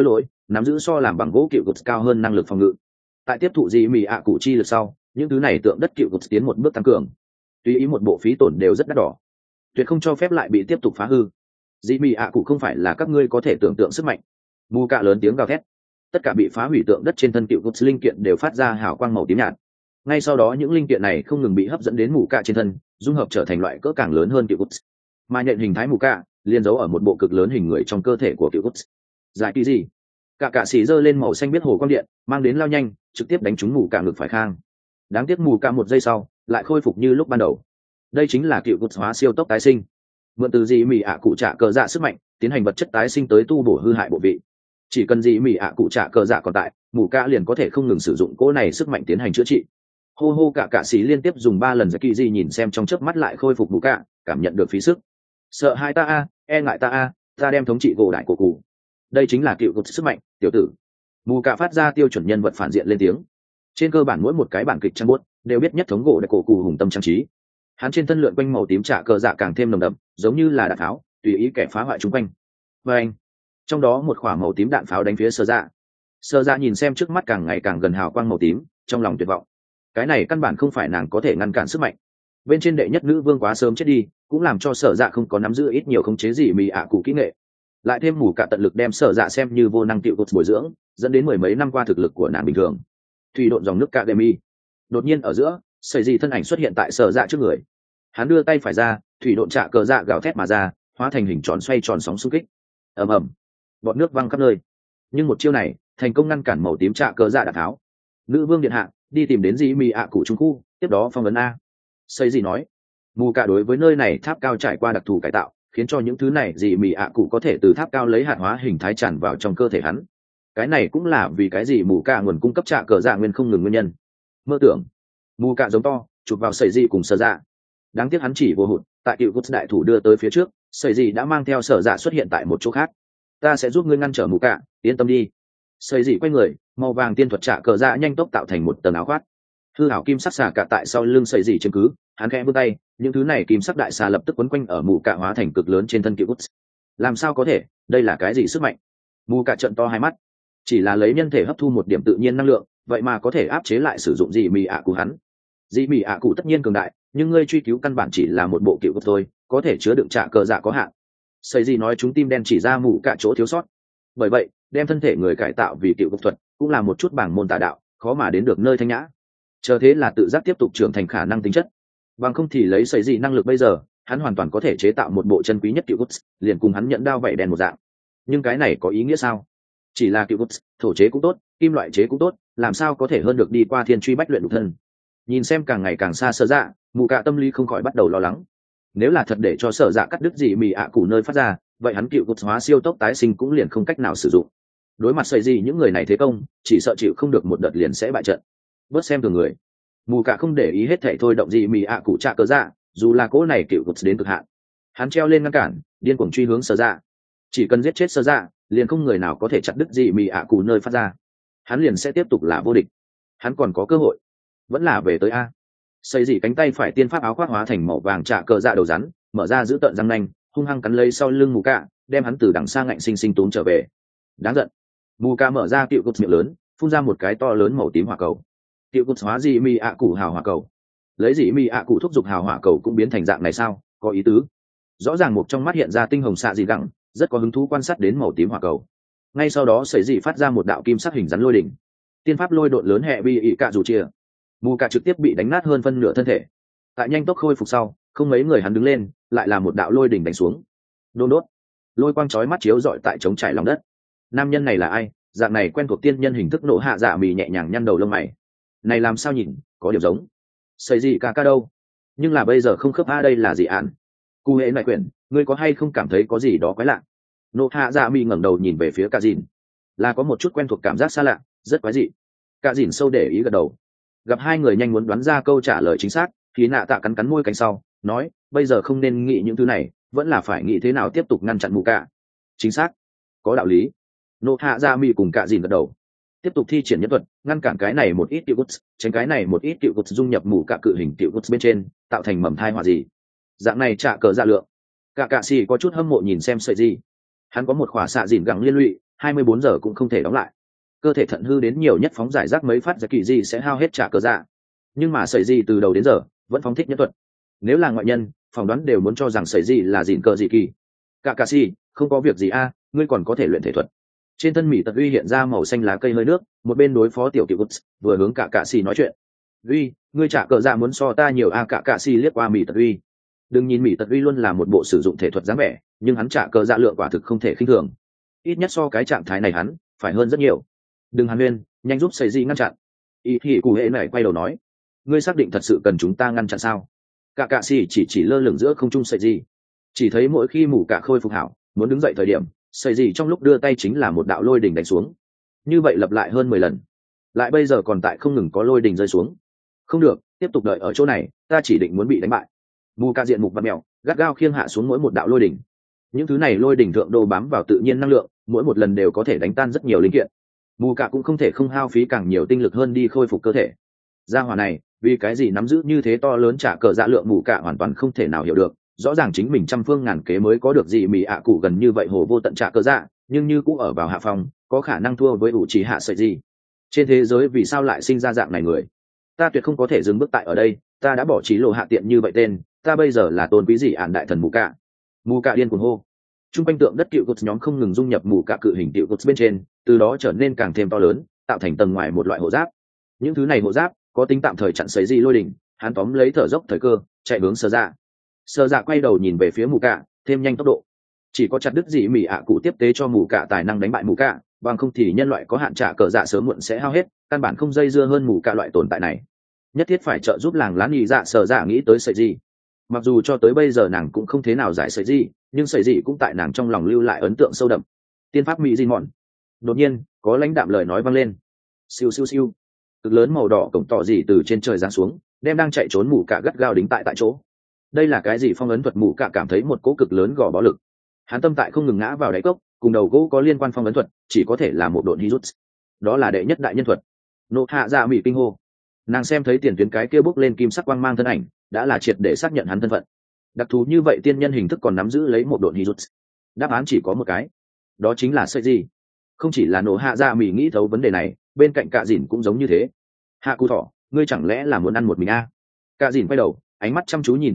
nắm giữ so làm bằng gỗ cựu gục cao hơn năng lực phòng ngự. Tại tiếp thụ dị mì ạ cụ chi lực sau, những thứ này tượng đất cựu gục tiến một bước tăng cường. Tùy ý một bộ phí tổn đều rất đắt đỏ, tuyệt không cho phép lại bị tiếp tục phá hư. Dị mì ạ cụ không phải là các ngươi có thể tưởng tượng sức mạnh. Mù cạ lớn tiếng gào thét, tất cả bị phá hủy tượng đất trên thân cựu gục linh kiện đều phát ra hào quang màu tím nhạt. Ngay sau đó những linh kiện này không ngừng bị hấp dẫn đến mù cạ trên thân, dung hợp trở thành loại cỡ càng lớn hơn cựu gục. Mà nhận hình thái mù cạ liên giấu ở một bộ cực lớn hình người trong cơ thể của cựu gục. Giải kỳ gì? Cả xì giơ lên màu xanh biết hồ quang điện, mang đến lao nhanh, trực tiếp đánh trúng mù cạ ngực phải khang. Đáng tiếc mù cạ một giây sau lại khôi phục như lúc ban đầu. Đây chính là cựu gục hóa siêu tốc tái sinh, mượn từ dị mì ạ cụ trả cờ dạ sức mạnh tiến hành vật chất tái sinh tới tu bổ hư hại bộ vị. Chỉ cần dị mì ạ cụ trả cờ dạ còn tại, mù cạ liền có thể không ngừng sử dụng cỗ này sức mạnh tiến hành chữa trị. Hô hô, cả xì liên tiếp dùng 3 lần giải kỳ gì nhìn xem trong chớp mắt lại khôi phục mù cạ, cảm nhận được phí sức. Sợ hai ta a, e ngại ta a, ta đem thống trị gỗ đại của cụ. Đây chính là cựu gục sức mạnh, tiểu tử. Mù cạ phát ra tiêu chuẩn nhân vật phản diện lên tiếng. Trên cơ bản mỗi một cái bản kịch trang bút đều biết nhất thống gỗ đại cổ cụ hùng tâm trang trí. Hắn trên thân lượn quanh màu tím trả cờ dạ càng thêm nồng đậm, giống như là đạn pháo tùy ý kẻ phá hoại chung quanh. Và anh, trong đó một quả màu tím đạn pháo đánh phía Sơ Dạ. Sơ Dạ nhìn xem trước mắt càng ngày càng gần hào quang màu tím, trong lòng tuyệt vọng. Cái này căn bản không phải nàng có thể ngăn cản sức mạnh. Bên trên đệ nhất nữ vương quá sớm chết đi, cũng làm cho Sở Dạ không có nắm giữ ít nhiều khống chế gì mì ạ cụ kỹ nghệ. Lại thêm mù cả tận lực đem Sở Dạ xem như vô năng tiểu cột bồi dưỡng, dẫn đến mười mấy năm qua thực lực của nàng bình thường. Thủy độn dòng nước Academy. Đột nhiên ở giữa, sợi gì thân ảnh xuất hiện tại Sở Dạ trước người. Hắn đưa tay phải ra, thủy độn trạ cờ dạ gào thét mà ra, hóa thành hình tròn xoay tròn sóng xung kích. Ầm ầm, bọt nước văng khắp nơi. Nhưng một chiêu này thành công ngăn cản màu tím trạ cờ dạ đạn tháo. Nữ vương điện hạ đi tìm đến dị mì ạ cụ trung khu, tiếp đó phong ấn a. Xây gì nói, mù cả đối với nơi này tháp cao trải qua đặc thù cải tạo, khiến cho những thứ này dị mì ạ cụ có thể từ tháp cao lấy hạt hóa hình thái tràn vào trong cơ thể hắn. Cái này cũng là vì cái gì mù cả nguồn cung cấp trạ cờ dạ nguyên không ngừng nguyên nhân. Mơ tưởng, mù cả giống to chụp vào sợi dị cùng Sơ Dạ. Đáng tiếc hắn chỉ vô hụt, tại cựu gút đại thủ đưa tới phía trước, sợi dị đã mang theo Sở Dạ xuất hiện tại một chỗ khác. Ta sẽ giúp ngươi ngăn trở mù cạ, yên tâm đi. Sợi dị quay người, màu vàng tiên thuật trả cờ dạ nhanh tốc tạo thành một tầng áo khoác. Hư hảo kim sắc xà cả tại sau lưng sợi dị chứng cứ, hắn khẽ vươn tay, những thứ này kim sắc đại xà lập tức quấn quanh ở mù cạ hóa thành cực lớn trên thân cựu gút. Làm sao có thể, đây là cái gì sức mạnh? Mù cạ trợn to hai mắt, chỉ là lấy nhân thể hấp thu một điểm tự nhiên năng lượng, vậy mà có thể áp chế lại sử dụng dị mì ạ của hắn. Dị mì ạ cụ tất nhiên cường đại, nhưng ngươi truy cứu căn bản chỉ là một bộ cựu gục thôi, có thể chứa đựng trả cờ dạ có hạn. Xây gì nói chúng tim đen chỉ ra mù cả chỗ thiếu sót. Bởi vậy đem thân thể người cải tạo vì cựu gục thuật cũng là một chút bảng môn tà đạo, khó mà đến được nơi thanh nhã. Chờ thế là tự giác tiếp tục trưởng thành khả năng tính chất, bằng không thì lấy xây gì năng lực bây giờ, hắn hoàn toàn có thể chế tạo một bộ chân quý nhất cựu gục, liền cùng hắn nhận đao vậy đèn một dạng. Nhưng cái này có ý nghĩa sao? Chỉ là cựu gục, thổ chế cũng tốt, kim loại chế cũng tốt, làm sao có thể hơn được đi qua thiên truy bách luyện đục thân. Nhìn xem càng ngày càng xa Sở Dạ, mù cả tâm lý không khỏi bắt đầu lo lắng. Nếu là thật để cho Sở Dạ cắt đứt dị mì ạ cụ nơi phát ra, vậy hắn cựu gục hóa siêu tốc tái sinh cũng liền không cách nào sử dụng. Đối mặt sợi gì những người này thế công, chỉ sợ chịu không được một đợt liền sẽ bại trận. Bớt xem thường người. Mù cả không để ý hết thảy thôi động dị mì ạ cụ trả cờ dạ, dù là cỗ này cựu gục đến cực hạn. Hắn treo lên ngăn cản, điên cuồng truy hướng Sở Dạ. Chỉ cần giết chết Sở Dạ, liền không người nào có thể chặt đứt dị mì ạ cụ nơi phát ra. Hắn liền sẽ tiếp tục là vô địch. Hắn còn có cơ hội. Vẫn là về tới a. Xây dị cánh tay phải tiên pháp áo khoác hóa thành màu vàng trả cờ dạ đầu rắn, mở ra giữ tợn răng nanh, hung hăng cắn lấy sau lưng mù cạ, đem hắn từ đằng xa ngạnh sinh sinh tốn trở về. Đáng giận. Mù cạ mở ra cựu gục miệng lớn, phun ra một cái to lớn màu tím hỏa cầu. Cựu gục hóa dị mì ạ cụ hào hỏa cầu. Lấy dị mì ạ cụ thúc giục hào hỏa cầu cũng biến thành dạng này sao? Có ý tứ. Rõ ràng một trong mắt hiện ra tinh hồng xạ dị gẳng, rất có hứng thú quan sát đến màu tím hỏa cầu. Ngay sau đó sẩy dị phát ra một đạo kim sắc hình rắn lôi đỉnh. Tiên pháp lôi độn lớn hệ bi ị cạ dù chia. Mù cả trực tiếp bị đánh nát hơn phân nửa thân thể. Tại nhanh tốc khôi phục sau, không mấy người hắn đứng lên, lại là một đạo lôi đỉnh đánh xuống. Đôn đốt, lôi quang chói mắt chiếu rọi tại trống trải lòng đất. Nam nhân này là ai? Dạng này quen thuộc tiên nhân hình thức nộ hạ dạ mì nhẹ nhàng nhăn đầu lông mày. Này làm sao nhìn, có điều giống. Xây gì ca đâu? Nhưng là bây giờ không khớp a, đây là gì án? Cụ hệ này quyển, ngươi có hay không cảm thấy có gì đó quái lạ? Nộ hạ dạ mì ngẩng đầu nhìn về phía Cả Dìn, là có một chút quen thuộc cảm giác xa lạ, rất quái dị. Cả Dìn sâu để ý gật đầu. Gặp hai người nhanh muốn đoán ra câu trả lời chính xác, thì nạ tạ cắn cắn môi cánh sau, nói, bây giờ không nên nghĩ những thứ này, vẫn là phải nghĩ thế nào tiếp tục ngăn chặn mù cả. Chính xác, có đạo lý. Nộ hạ ra mi cùng Cả Dìn gật đầu. Tiếp tục thi triển nhân thuật, ngăn cản cái này một ít cựu gút, tránh cái này một ít cựu gút dung nhập mù cả cự hình cựu gút bên trên, tạo thành mầm thai họa gì. Dạng này trả cờ dạ lượng. Cả xì có chút hâm mộ nhìn xem sợi gì. Hắn có một khỏa xạ dìn gẳng liên lụy, 24 giờ cũng không thể đóng lại. Cơ thể thận hư đến nhiều nhất phóng giải rác mấy phát ra kỳ gì sẽ hao hết trả cờ dạ, nhưng mà sẩy gì từ đầu đến giờ vẫn phóng thích nhất thuật. Nếu là ngoại nhân phỏng đoán đều muốn cho rằng sẩy gì là dịn cờ dị kỳ. Cả cà si không có việc gì a, ngươi còn có thể luyện thể thuật. Trên thân mỹ tật uy hiện ra màu xanh lá cây hơi nước, một bên đối phó tiểu cựu Woods, vừa hướng cả cà si nói chuyện. Uy, ngươi trả cờ dạ muốn so ta nhiều a. Cả cà si liếc qua mỹ tật uy. Đừng nhìn mỹ tật uy luôn là một bộ sử dụng thể thuật dáng vẻ, nhưng hắn trả cờ dạ lượng quả thực không thể khinh thường. Ít nhất so cái trạng thái này hắn phải hơn rất nhiều. Đừng hàn huyên, nhanh giúp sẩy gì ngăn chặn. Ý thì cụ hệ này quay đầu nói, ngươi xác định thật sự cần chúng ta ngăn chặn sao? Cả cạ xì chỉ lơ lửng giữa không trung sẩy gì, chỉ thấy mỗi khi mù cả khôi phục hảo muốn đứng dậy thời điểm, sẩy gì trong lúc đưa tay chính là một đạo lôi đỉnh đánh xuống. Như vậy lặp lại hơn 10 lần, lại bây giờ còn tại không ngừng có lôi đỉnh rơi xuống. Không được, tiếp tục đợi ở chỗ này, ta chỉ định muốn bị đánh bại. Mù cả diện mục vặn mèo, gắt gao khiêng hạ xuống mỗi một đạo lôi đỉnh. Những thứ này lôi đỉnh thượng đô bám vào tự nhiên năng lượng, mỗi một lần đều có thể đánh tan rất nhiều linh kiện. Mù cả cũng không thể không hao phí càng nhiều tinh lực hơn đi khôi phục cơ thể. Gia hỏa này vì cái gì nắm giữ như thế to lớn trả cờ dạ lượng, mù cả hoàn toàn không thể nào hiểu được. Rõ ràng chính mình trăm phương ngàn kế mới có được gì mì ạ cụ gần như vậy hồ vô tận trả cờ dạ, nhưng như cũng ở vào hạ phòng, có khả năng thua với ủ trì hạ sợi gì. Trên thế giới vì sao lại sinh ra dạng này người? Ta tuyệt không có thể dừng bước tại ở đây, ta đã bỏ trí lộ hạ tiện như vậy tên, ta bây giờ là tôn quý gì ản đại thần mù cả. Mù cả điên cuồng hô. Trung quanh tượng đất cựu cột nhóm không ngừng dung nhập mù cả cự hình cựu cột bên trên, từ đó trở nên càng thêm to lớn, tạo thành tầng ngoài một loại hộ giáp. Những thứ này hộ giáp có tính tạm thời chặn sấy gì lôi đỉnh. Hắn tóm lấy thở dốc thời cơ, chạy hướng sơ dạ. Sơ dạ quay đầu nhìn về phía mù cả, thêm nhanh tốc độ. Chỉ có chặt đứt dị mỉ ạ cụ tiếp tế cho mù cả tài năng đánh bại mù cả, bằng không thì nhân loại có hạn trả cờ dạ sớm muộn sẽ hao hết, căn bản không dây dưa hơn mù cả loại tồn tại này. Nhất thiết phải trợ giúp làng lá nhị dạ. Sơ dạ nghĩ tới sợi gì. Mặc dù cho tới bây giờ nàng cũng không thế nào giải sợi gì, nhưng sợi gì cũng tại nàng trong lòng lưu lại ấn tượng sâu đậm. Tiên pháp mỹ di mòn. Đột nhiên có lãnh đạm lời nói vang lên. Siêu siêu siêu. Cực lớn màu đỏ cổng tỏ gì từ trên trời giáng xuống, đem đang chạy trốn mù cả gắt gao đính tại chỗ. Đây là cái gì? Phong ấn thuật. Mù cả cảm thấy một cỗ cực lớn gò bó lực. Hắn tâm tại không ngừng ngã vào đáy cốc, cùng đầu gỗ có liên quan phong ấn thuật chỉ có thể là một độn hít. Đó là đệ nhất đại nhân thuật. Nộ hạ dạ mỹ kinh hô. Nàng xem thấy tiền tuyến cái kia bốc lên kim sắc quang mang thân ảnh, đã là triệt để xác nhận hắn thân phận. Đặc thù như vậy tiên nhân hình thức còn nắm giữ lấy một độn hít. Đáp án chỉ có một cái, đó chính là sợi gì. Không chỉ là nổ hạ dạ mỹ nghĩ thấu vấn đề này, bên cạnh cạ dìn cũng giống như thế. Hạ cụ thỏ, ngươi chẳng lẽ là muốn ăn một mình a? Cạ dìn quay đầu, ánh mắt chăm chú nhìn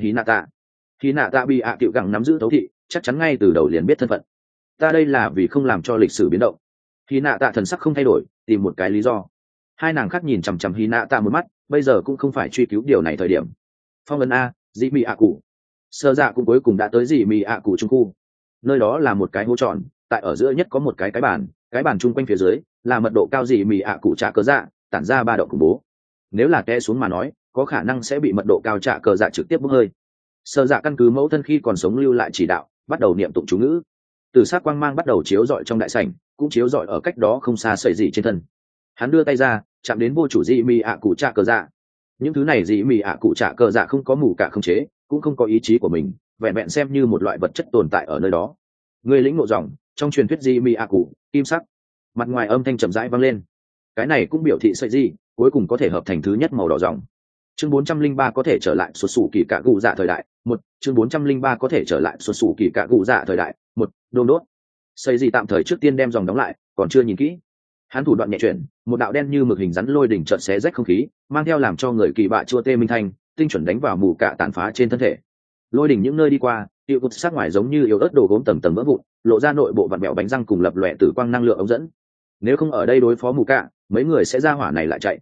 Hí nạ tạ bị ạ cựu gẳng nắm giữ thấu thị, chắc chắn ngay từ đầu liền biết thân phận. Ta đây là vì không làm cho lịch sử biến động. Hí nạ tạ thần sắc không thay đổi, tìm một cái lý do. Hai nàng khác nhìn chằm chằm Hí nạ tạ một mắt, bây giờ cũng không phải truy cứu điều này thời điểm. Phong ấn a, dị mì ạ cụ. Sơ dạ cũng cuối cùng đã tới dị mì ạ cụ trung khu. Nơi đó là một cái hố tròn, tại ở giữa nhất có một cái bàn chung quanh phía dưới là mật độ cao dị mì ạ cụ trả cờ dạ, tản ra ba động khủng bố. Nếu là té xuống mà nói, có khả năng sẽ bị mật độ cao trả cờ dạ trực tiếp bốc hơi. Sơ dạ căn cứ mẫu thân khi còn sống lưu lại chỉ đạo, bắt đầu niệm tụng chú ngữ. Từ sắc quang mang bắt đầu chiếu rọi trong đại sảnh, cũng chiếu rọi ở cách đó không xa sợi dị trên thân. Hắn đưa tay ra, chạm đến vô chủ dị mì ạ cụ trả cờ dạ. Những thứ này dị mì ạ cụ trả cờ dạ không có mù cả không chế, cũng không có ý chí của mình, vẹn vẹn xem như một loại vật chất tồn tại ở nơi đó. Người lĩnh ngộ dòng trong truyền thuyết dị mì ạ cụ kim sắc. Mặt ngoài âm thanh chậm rãi vang lên. Cái này cũng biểu thị sợi dị cuối cùng có thể hợp thành thứ nhất màu đỏ dòng. Chương 403 có thể trở lại xuất xù kỳ cạ gù dạ thời đại. Một, chương 403 có thể trở lại xuất xù kỳ cạ gù dạ thời đại. Một, đôn đốt. Sợi dị tạm thời trước tiên đem dòng đóng lại, còn chưa nhìn kỹ. Hắn thủ đoạn nhẹ chuyển, một đạo đen như mực hình rắn lôi đỉnh chợt xé rách không khí, mang theo làm cho người kỳ bạ chua tê minh thanh, tinh chuẩn đánh vào mù cả tàn phá trên thân thể. Lôi đỉnh những nơi đi qua, hiệu cột sắc ngoài giống như yếu ớt đồ gốm tầng tầng vỡ vụn, lộ ra nội bộ vặn bẹo bánh răng cùng lập lòe tử quang năng lượng ống dẫn. Nếu không ở đây đối phó mù cả, mấy người sẽ ra hỏa này lại chạy.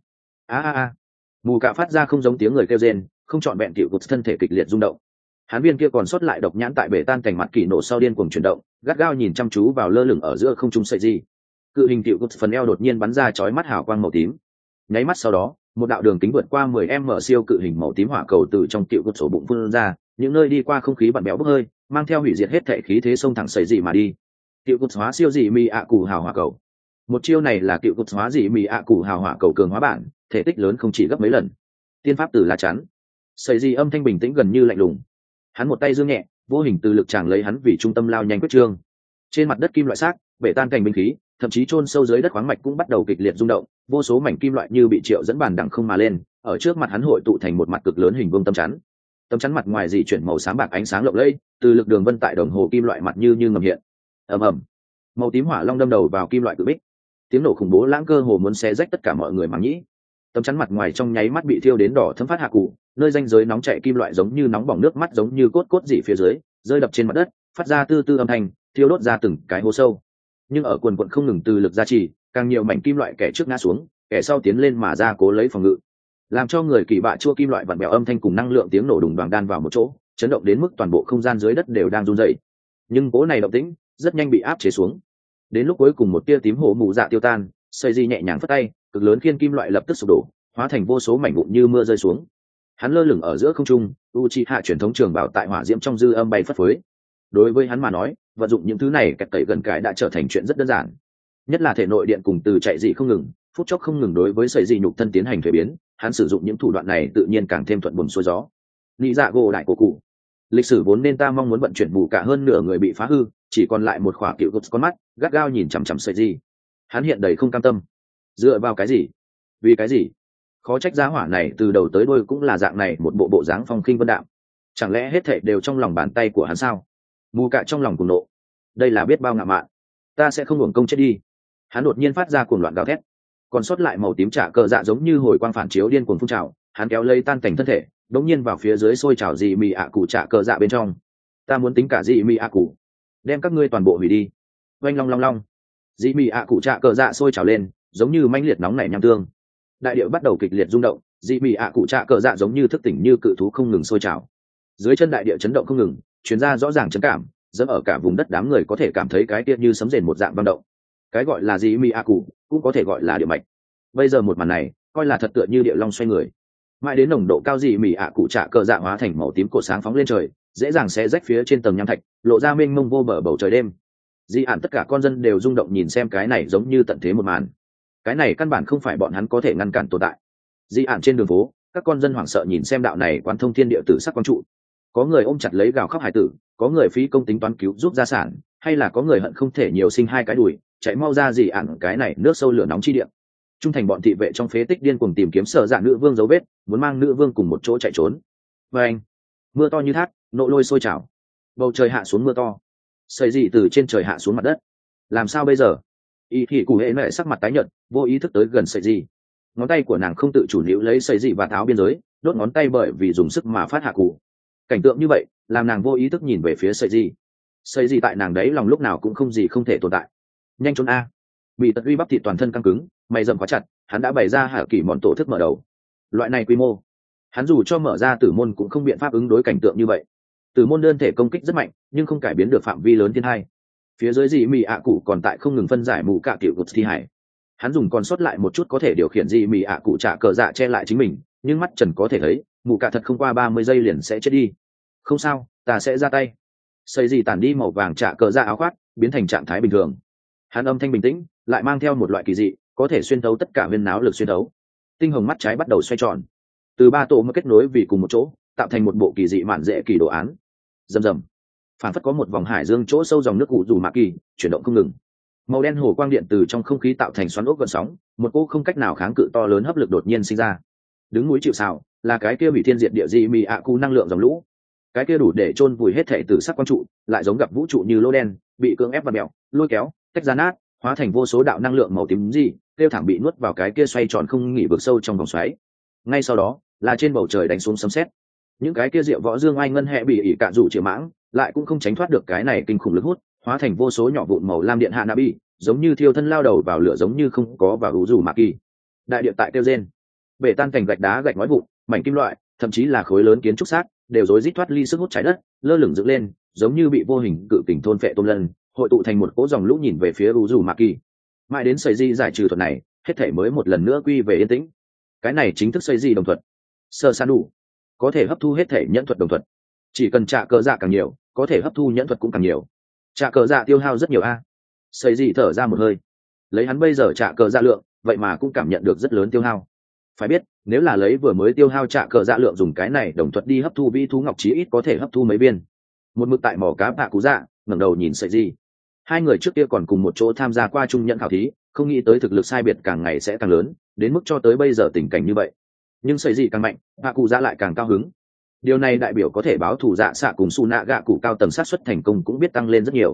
Mù cả phát ra không giống tiếng người kêu rên, không chọn vẹn hiệu cột thân thể kịch liệt rung động. Hắn viên kia còn sót lại độc nhãn tại bể tan cảnh mặt kỳ nổ sau điên cuồng chuyển động, gắt gao nhìn chăm chú vào lơ lửng ở giữa không trung sợi gì. Cự hình tiểu cột phần eo đột nhiên bắn ra chói mắt hào quang màu tím. Nháy mắt sau đó, một đạo đường kính vượt qua 10m siêu cự hình màu tím hỏa cầu từ trong tiểu cột sổ bụng phun ra, những nơi đi qua không khí bặn béo bốc hơi, mang theo hủy diệt hết thảy khí thế xông thẳng sấy dị mà đi. Tiểu cột hóa siêu dị mì ạ cụ hào hỏa cầu. Một chiêu này là tiểu cột hóa dị mì ạ cụ hào hỏa cầu cường hóa bản, thể tích lớn không chỉ gấp mấy lần. Tiên pháp từ lá chắn. Sấy dị âm thanh bình tĩnh gần như lạnh lùng. Hắn một tay giương nhẹ, vô hình từ lực tràng lấy hắn vì trung tâm lao nhanh quyết trương. Trên mặt đất kim loại xác, bể tan cảnh binh khí, thậm chí chôn sâu dưới đất khoáng mạch cũng bắt đầu kịch liệt rung động, vô số mảnh kim loại như bị triệu dẫn bàn đằng không mà lên, ở trước mặt hắn hội tụ thành một mặt cực lớn hình vuông tấm chắn. Tấm chắn mặt ngoài dị chuyển màu xám bạc ánh sáng lộng lẫy, từ lực đường vân tại đồng hồ kim loại mặt như ngầm hiện. Ầm ầm. Màu tím hỏa long đâm đầu vào kim loại cự bích, tiếng nổ khủng bố lãng cơ hồ muốn xé rách tất cả mọi người màng nhĩ. Tấm chắn mặt ngoài trong nháy mắt bị thiêu đến đỏ thấm phát hạ cụ, nơi ranh giới nóng chảy kim loại giống như nóng bỏng nước mắt giống như cốt cốt dị phía dưới rơi đập trên mặt đất, phát ra tư tư âm thanh, thiêu đốt ra từng cái hố sâu. Nhưng ở quần quận không ngừng từ lực gia trì, càng nhiều mảnh kim loại kẻ trước ngã xuống, kẻ sau tiến lên mà ra cố lấy phòng ngự, làm cho người kỳ bạ chua kim loại vặn bèo âm thanh cùng năng lượng tiếng nổ đùng đoàng đan vào một chỗ, chấn động đến mức toàn bộ không gian dưới đất đều đang run rẩy. Nhưng cố này động tĩnh rất nhanh bị áp chế xuống. Đến lúc cuối cùng một tia tím hổ mù dạ tiêu tan, sợi di nhẹ nhàng phất tay, cực lớn khiên kim loại lập tức sụp đổ, hóa thành vô số mảnh vụn như mưa rơi xuống. Hắn lơ lửng ở giữa không trung, Uchiha truyền thống trường bảo tại hỏa diễm trong dư âm bay phất phới. Đối với hắn mà nói, vận dụng những thứ này kẹt tẩy gần cải đã trở thành chuyện rất đơn giản. Nhất là thể nội điện cùng từ chạy dị không ngừng, phút chốc không ngừng đối với sợi dị nhục thân tiến hành thuế biến, hắn sử dụng những thủ đoạn này tự nhiên càng thêm thuận buồm xuôi gió. Lý Dạ Gỗ đại cổ cụ. Lịch sử vốn nên ta mong muốn vận chuyển bù cả hơn nửa người bị phá hư, chỉ còn lại một khỏa cựu gột con mắt, gắt gao nhìn chằm chằm sợi dị. Hắn hiện đầy không cam tâm. Dựa vào cái gì? Vì cái gì? Khó trách giá hỏa này từ đầu tới đuôi cũng là dạng này, một bộ dáng phong khinh vân đạm. Chẳng lẽ hết thảy đều trong lòng bàn tay của hắn sao? Mù cả trong lòng cuồng nộ. Đây là biết bao ngạo mạn. Ta sẽ không hưởng công chết đi. Hắn đột nhiên phát ra cuồng loạn gào thét. Còn sót lại màu tím trả cờ dạ giống như hồi quang phản chiếu điên cuồng phun trào, hắn kéo lây tan cảnh thân thể, đống nhiên vào phía dưới sôi trào dị mì ạ cụ trả cờ dạ bên trong. Ta muốn tính cả dị mì ạ cụ, đem các ngươi toàn bộ hủy đi. Oanh long long long. Dị mì ạ cụ trả cờ dạ sôi trào lên, giống như mãnh liệt nóng nảy nham tương. Đại địa bắt đầu kịch liệt rung động, dị mì ạ cụ trả cờ dạ giống như thức tỉnh như cự thú không ngừng sôi trào. Dưới chân đại địa chấn động không ngừng, truyền ra rõ ràng chấn cảm, dẫm ở cả vùng đất đám người có thể cảm thấy cái tiết như sấm rền một dạng vang động. Cái gọi là dị mì ạ cụ cũng có thể gọi là địa mạch. Bây giờ một màn này coi là thật tựa như địa long xoay người, mãi đến nồng độ cao dị mì ạ cụ trả cờ dạ hóa thành màu tím cổ sáng phóng lên trời, dễ dàng sẽ rách phía trên tầng nham thạch, lộ ra mênh mông vô bờ bầu trời đêm. Dị ản tất cả con dân đều rung động nhìn xem cái này giống như tận thế một màn. Cái này căn bản không phải bọn hắn có thể ngăn cản tồn tại. Dị ản trên đường phố, các con dân hoảng sợ nhìn xem đạo này quán thông thiên địa tử sắc quang trụ. Có người ôm chặt lấy gào khóc hải tử, có người phí công tính toán cứu giúp gia sản, hay là có người hận không thể nhiều sinh hai cái đùi, chạy mau ra dị ản cái này nước sâu lửa nóng chi địa. Trung thành bọn thị vệ trong phế tích điên cuồng tìm kiếm sở dạ nữ vương dấu vết, muốn mang nữ vương cùng một chỗ chạy trốn. Và anh, mưa to như thác, nộ lôi sôi trào, bầu trời hạ xuống mưa to, sợi dị từ trên trời hạ xuống mặt đất. Làm sao bây giờ? Y thị cụ hệ mẹ sắc mặt tái nhợt, vô ý thức tới gần sợi dị. Ngón tay của nàng không tự chủ níu lấy sợi dị và tháo biên giới, đốt ngón tay bởi vì dùng sức mà phát hạ cụ. Cảnh tượng như vậy làm nàng vô ý thức nhìn về phía sợi dị. Sợi dị tại nàng đấy lòng lúc nào cũng không gì không thể tồn tại. Nhanh trốn a! Bị tật uy bắp thịt toàn thân căng cứng, mày rậm quá chặt, hắn đã bày ra hạ kỳ mòn tổ thức mở đầu. Loại này quy mô, hắn dù cho mở ra tử môn cũng không biện pháp ứng đối cảnh tượng như vậy. Tử môn đơn thể công kích rất mạnh, nhưng không cải biến được phạm vi lớn thiên hai. Phía dưới dị mì ạ cụ còn tại không ngừng phân giải mù cả kiểu gục thi hải. Hắn dùng còn sót lại một chút có thể điều khiển dị mì ạ cụ trả cờ dạ che lại chính mình, nhưng mắt trần có thể thấy mù cả thật không qua 30 giây liền sẽ chết đi. Không sao, ta sẽ ra tay. Xây dị tản đi màu vàng trả cờ dạ áo khoác, biến thành trạng thái bình thường. Hắn âm thanh bình tĩnh, lại mang theo một loại kỳ dị, có thể xuyên thấu tất cả viên náo lực xuyên thấu. Tinh hồng mắt trái bắt đầu xoay tròn, từ ba tổ mà kết nối vì cùng một chỗ, tạo thành một bộ kỳ dị mạn dễ kỳ đồ án. Rầm rầm, phản phất có một vòng hải dương chỗ sâu dòng nước cụ dù mạ kỳ chuyển động không ngừng. Màu đen hồ quang điện từ trong không khí tạo thành xoắn ốc gợn sóng, một cỗ không cách nào kháng cự to lớn hấp lực đột nhiên sinh ra. Đứng núi chịu sào là cái kia hủy thiên diệt địa dị mì ạ cụ năng lượng dòng lũ. Cái kia đủ để chôn vùi hết thể từ sắc quang trụ, lại giống gặp vũ trụ như lô đen, bị cưỡng ép và mèo, lôi kéo, tách ra nát, hóa thành vô số đạo năng lượng màu tím gì, tiêu thẳng bị nuốt vào cái kia xoay tròn không nghỉ vực sâu trong vòng xoáy. Ngay sau đó, là trên bầu trời đánh xuống sấm sét. Những cái kia diệu võ dương oai ngân hệ bị ỉ cạn rủ triệu mãng, lại cũng không tránh thoát được cái này kinh khủng lực hút, hóa thành vô số nhỏ vụn màu lam điện hạ nabi, giống như thiêu thân lao đầu vào lửa giống như không có vào ủ rủ mạ kỳ. Đại địa tại tiêu rên, bể tan thành gạch đá gạch ngói vụn, mảnh kim loại, thậm chí là khối lớn kiến trúc xác, đều rối rít thoát ly sức hút trái đất, lơ lửng dựng lên, giống như bị vô hình cự kình thôn phệ tôm lân, hội tụ thành một cỗ dòng lũ nhìn về phía ủ rủ mạ kỳ. Mãi đến sợi di giải trừ thuật này, hết thể mới một lần nữa quy về yên tĩnh. Cái này chính thức sợi di đồng thuật. Sơ san đủ có thể hấp thu hết thể nhẫn thuật đồng thuật, chỉ cần trả cờ dạ càng nhiều, có thể hấp thu nhẫn thuật cũng càng nhiều. Trả cờ dạ tiêu hao rất nhiều a. Sợi di thở ra một hơi, lấy hắn bây giờ trả cờ dạ lượng, vậy mà cũng cảm nhận được rất lớn tiêu hao. Phải biết, nếu là lấy vừa mới tiêu hao trả cờ dạ lượng dùng cái này đồng thuật đi hấp thu vi thú ngọc chí ít có thể hấp thu mấy viên. Một mực tại mỏ cá bạ cú dạ ngẩng đầu nhìn sợi di. Hai người trước kia còn cùng một chỗ tham gia qua trung nhận khảo thí, không nghĩ tới thực lực sai biệt càng ngày sẽ càng lớn, đến mức cho tới bây giờ tình cảnh như vậy. Nhưng sợi gì càng mạnh, hạ cụ dạ lại càng cao hứng. Điều này đại biểu có thể báo thù dạ xạ cùng su nạ gạ cụ cao tầng sát xuất thành công cũng biết tăng lên rất nhiều.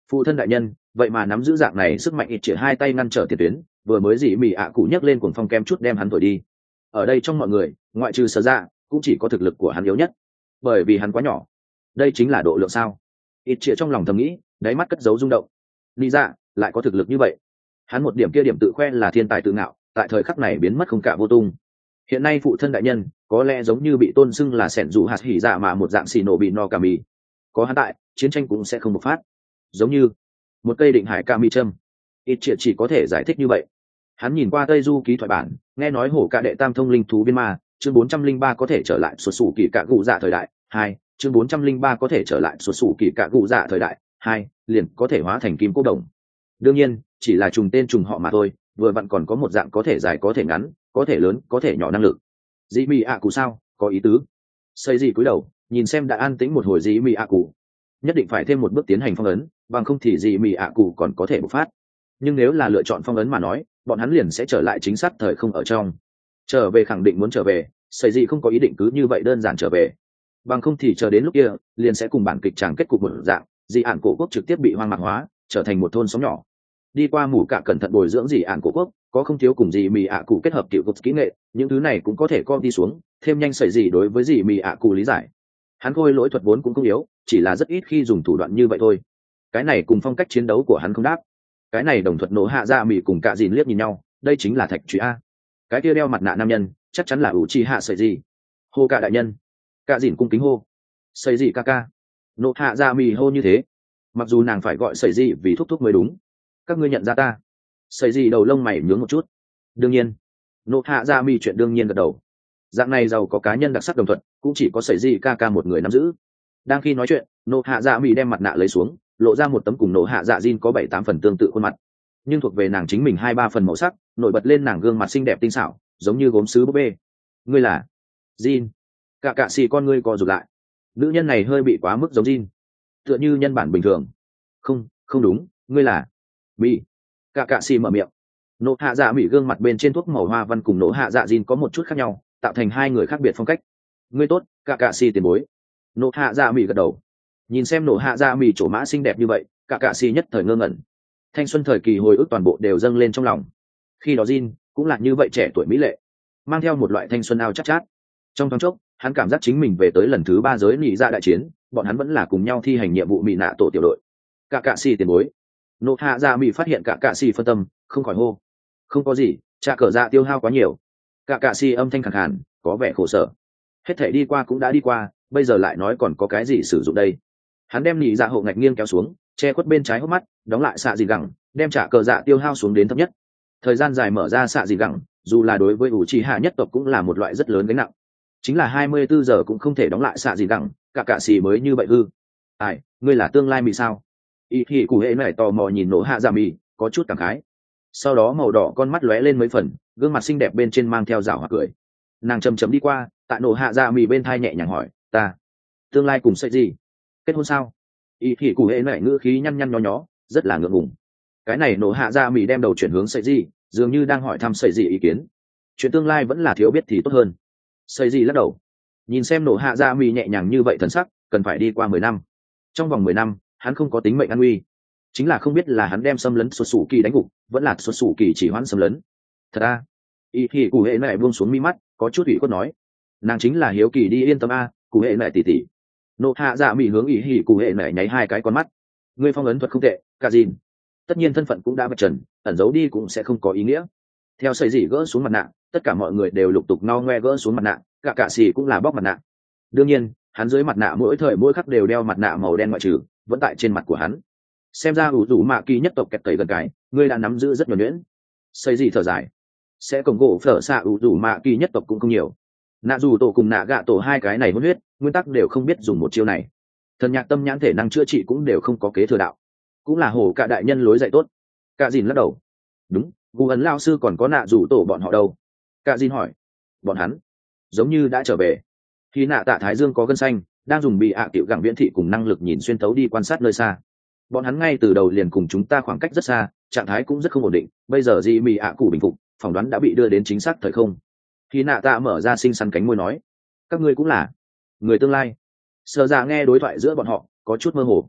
Phụ thân đại nhân vậy mà nắm giữ dạng này sức mạnh ít chỉ hai tay ngăn trở tiền tuyến, vừa mới dị mị ạ cụ nhấc lên cuồng phong kem chút đem hắn thổi đi. Ở đây trong mọi người ngoại trừ sở ra cũng chỉ có thực lực của hắn yếu nhất, bởi vì hắn quá nhỏ. Đây chính là độ lượng sao? Ít chỉ trong lòng thầm nghĩ, đáy mắt cất giấu rung động. Lý dạ lại có thực lực như vậy. Hắn một điểm kia điểm tự khoe là thiên tài tự ngạo, tại thời khắc này biến mất không cả vô tung. Hiện nay phụ thân đại nhân có lẽ giống như bị tôn xưng là sẻn dụ hạt hỉ dạ mà một dạng xì nổ bị no cà mì. Có hắn tại, chiến tranh cũng sẽ không bộc phát. Giống như một cây định hải ca mi châm. Ít triệt chỉ có thể giải thích như vậy. Hắn nhìn qua Tây Du ký thoại bản, nghe nói hổ cạ đệ tam thông linh thú biên ma, chương 403 có thể trở lại xuất xù kỳ cạ gụ dạ thời đại 2, chương 403 có thể trở lại xuất xù kỳ cạ gụ dạ thời đại 2, liền có thể hóa thành kim cô đồng. Đương nhiên, chỉ là trùng tên trùng họ mà thôi, vừa vặn còn có một dạng có thể dài có thể ngắn, có thể lớn có thể nhỏ năng lực. Dĩ mị ạ cụ sao, có ý tứ. Xây gì cúi đầu, nhìn xem đã an tĩnh một hồi dĩ mị ạ cụ. Nhất định phải thêm một bước tiến hành phong ấn, bằng không thì dĩ mị ạ cụ còn có thể bộc phát. Nhưng nếu là lựa chọn phong ấn mà nói, bọn hắn liền sẽ trở lại chính xác thời không ở trong. Trở về khẳng định muốn trở về, xây gì không có ý định cứ như vậy đơn giản trở về. Bằng không thì chờ đến lúc kia, liền sẽ cùng bản kịch tràng kết cục một dạng, dị ản cổ quốc trực tiếp bị hoang mạc hóa, trở thành một thôn xóm nhỏ. Đi qua mù cả cẩn thận bồi dưỡng dị ản cổ quốc, có không thiếu cùng dị mì ạ cụ kết hợp cựu vực kỹ nghệ, những thứ này cũng có thể co đi xuống, thêm nhanh sẩy gì đối với dị mì ạ cụ lý giải. Hắn khôi lỗi thuật vốn cũng không yếu, chỉ là rất ít khi dùng thủ đoạn như vậy thôi. Cái này cùng phong cách chiến đấu của hắn không đáp. Cái này đồng thuật nổ hạ ra mì cùng cả dìn liếc nhìn nhau, đây chính là thạch truy a. Cái kia đeo mặt nạ nam nhân chắc chắn là ủ chi hạ sẩy gì. Hô cả đại nhân. Cả dìn cung kính hô. Sẩy gì ca ca. Nổ hạ ra mì hô như thế, mặc dù nàng phải gọi sẩy gì vì thúc thúc mới đúng. Các ngươi nhận ra ta? Sẩy gì đầu lông mày nhướng một chút. Đương nhiên. Nổ hạ ra mì chuyện đương nhiên gật đầu. Dạng này giàu có cá nhân đặc sắc đồng thuận, cũng chỉ có sẩy gì ca ca một người nắm giữ. Đang khi nói chuyện, nổ hạ dạ mì đem mặt nạ lấy xuống, lộ ra một tấm cùng nổ hạ dạ Jin có 7-8 phần tương tự khuôn mặt, nhưng thuộc về nàng chính mình 2-3 phần màu sắc, nổi bật lên nàng gương mặt xinh đẹp tinh xảo, giống như gốm sứ búp bê. Ngươi là Jin? Cả cạ xì con ngươi co rụt lại. Nữ nhân này hơi bị quá mức giống Jin, tựa như nhân bản bình thường. Không đúng, ngươi là Mỹ. Cả cạ xì mở miệng. Nổ hạ dạ Mỹ gương mặt bên trên thuốc màu hoa văn cùng nổ hạ dạ Jin có một chút khác nhau, tạo thành hai người khác biệt phong cách. Ngươi tốt, cả cạ xì tiền bối. Nổ hạ dạ Mỹ gật đầu. Nhìn xem nổ hạ dạ Mỹ chỗ mã xinh đẹp như vậy, cả cạ xì nhất thời ngơ ngẩn. Thanh xuân thời kỳ hồi ức toàn bộ đều dâng lên trong lòng. Khi đó Jin cũng là như vậy, trẻ tuổi mỹ lệ, mang theo một loại thanh xuân ao chắc chát. Trong thoáng chốc, hắn cảm giác chính mình về tới lần thứ 3 giới nị dạ đại chiến, bọn hắn vẫn là cùng nhau thi hành nhiệm vụ mỹ nạ tổ tiểu đội. Cả cạ xì tiền bối. Nộ hạ dạ Mỹ phát hiện cả cạ xì phân tâm, không khỏi hô. Không có gì, trả cờ dạ tiêu hao quá nhiều. Cả cạ xì âm thanh khàn khàn, có vẻ khổ sở. Hết thể đi qua cũng đã đi qua, bây giờ lại nói còn có cái gì sử dụng đây. Hắn đem nị dạ hộ ngạch nghiêng kéo xuống, che khuất bên trái hốc mắt, đóng lại xạ dị gẳng, đem trả cờ dạ tiêu hao xuống đến thấp nhất. Thời gian dài mở ra xạ dị gẳng, dù là đối với ủ trì hạ nhất tộc cũng là một loại rất lớn gánh nặng. Chính là 24 giờ cũng không thể đóng lại xạ dị gẳng, cả cạ xì mới như vậy hư. Ai, ngươi là tương lai Mỹ sao? Y thì cụ hệ này tò mò nhìn nổ hạ dạ Mỹ, có chút cảm khái. Sau đó màu đỏ con mắt lóe lên mấy phần, gương mặt xinh đẹp bên trên mang theo rảo hoặc cười. Nàng chầm chầm đi qua, tại nổ hạ dạ Mỹ bên thai nhẹ nhàng hỏi, ta tương lai cùng sẽ gì? Kết hôn sao? Y thì cụ hệ này ngữ khí nhăn nhăn nhó nhó, rất là ngượng ngùng. Cái này nổ hạ dạ Mỹ đem đầu chuyển hướng sợi gì, dường như đang hỏi thăm sợi gì ý kiến. Chuyện tương lai vẫn là thiếu biết thì tốt hơn. Sợi gì lắc đầu, nhìn xem nổ hạ dạ Mỹ nhẹ nhàng như vậy thần sắc, cần phải đi qua 10 năm. Trong vòng 10 năm, hắn không có tính mệnh an nguy, chính là không biết là hắn đem xâm lấn xuất xù kỳ đánh gục, vẫn là xuất xù kỳ chỉ hoãn xâm lấn. Thật à? Y thì cụ hệ này buông xuống mi mắt, có chút ủy khuất nói, nàng chính là hiếu kỳ đi, yên tâm a, cụ hệ này tỉ tỉ. Nộ hạ dạ Mỹ hướng Y thì cụ hệ này nháy hai cái con mắt. Ngươi phong ấn thuật không tệ, cả gìn. Tất nhiên thân phận cũng đã vạch trần, ẩn giấu đi cũng sẽ không có ý nghĩa. Theo sợi dỉ gỡ xuống mặt nạ, tất cả mọi người đều lục tục no ngoe gỡ xuống mặt nạ, cả cạ xì cũng là bóc mặt nạ. Đương nhiên, hắn dưới mặt nạ mỗi thời mỗi khắc đều đeo mặt nạ màu đen ngoại trừ, vẫn tại trên mặt của hắn. Xem ra ủ rủ mạ kỳ nhất tộc kẹt tẩy gần cái, ngươi đã nắm giữ rất nhuần nhuyễn. Sợi dỉ thở dài, sẽ cổng gỗ phở xạ ủ rủ mạ kỳ nhất tộc cũng không nhiều. Nạ dù tổ cùng nạ gạ tổ hai cái này hôn huyết, nguyên tắc đều không biết dùng một chiêu này. Thần nhạc tâm nhãn thể năng chữa trị cũng đều không có kế thừa đạo, cũng là hồ cả đại nhân lối dạy tốt. Cả dìn lắc đầu, đúng, gu ấn lao sư còn có nạ dù tổ bọn họ đâu? Cả dìn hỏi, bọn hắn giống như đã trở về. Khi nạ tạ thái dương có gân xanh, đang dùng bị ạ tiểu gẳng viễn thị cùng năng lực nhìn xuyên thấu đi quan sát nơi xa. Bọn hắn ngay từ đầu liền cùng chúng ta khoảng cách rất xa, trạng thái cũng rất không ổn định, bây giờ dị mì ạ cụ bình phục, phỏng đoán đã bị đưa đến chính xác thời không. Khi nạ tạ mở ra xinh xắn cánh môi nói, các ngươi cũng là người tương lai. Sợ ra nghe đối thoại giữa bọn họ có chút mơ hồ.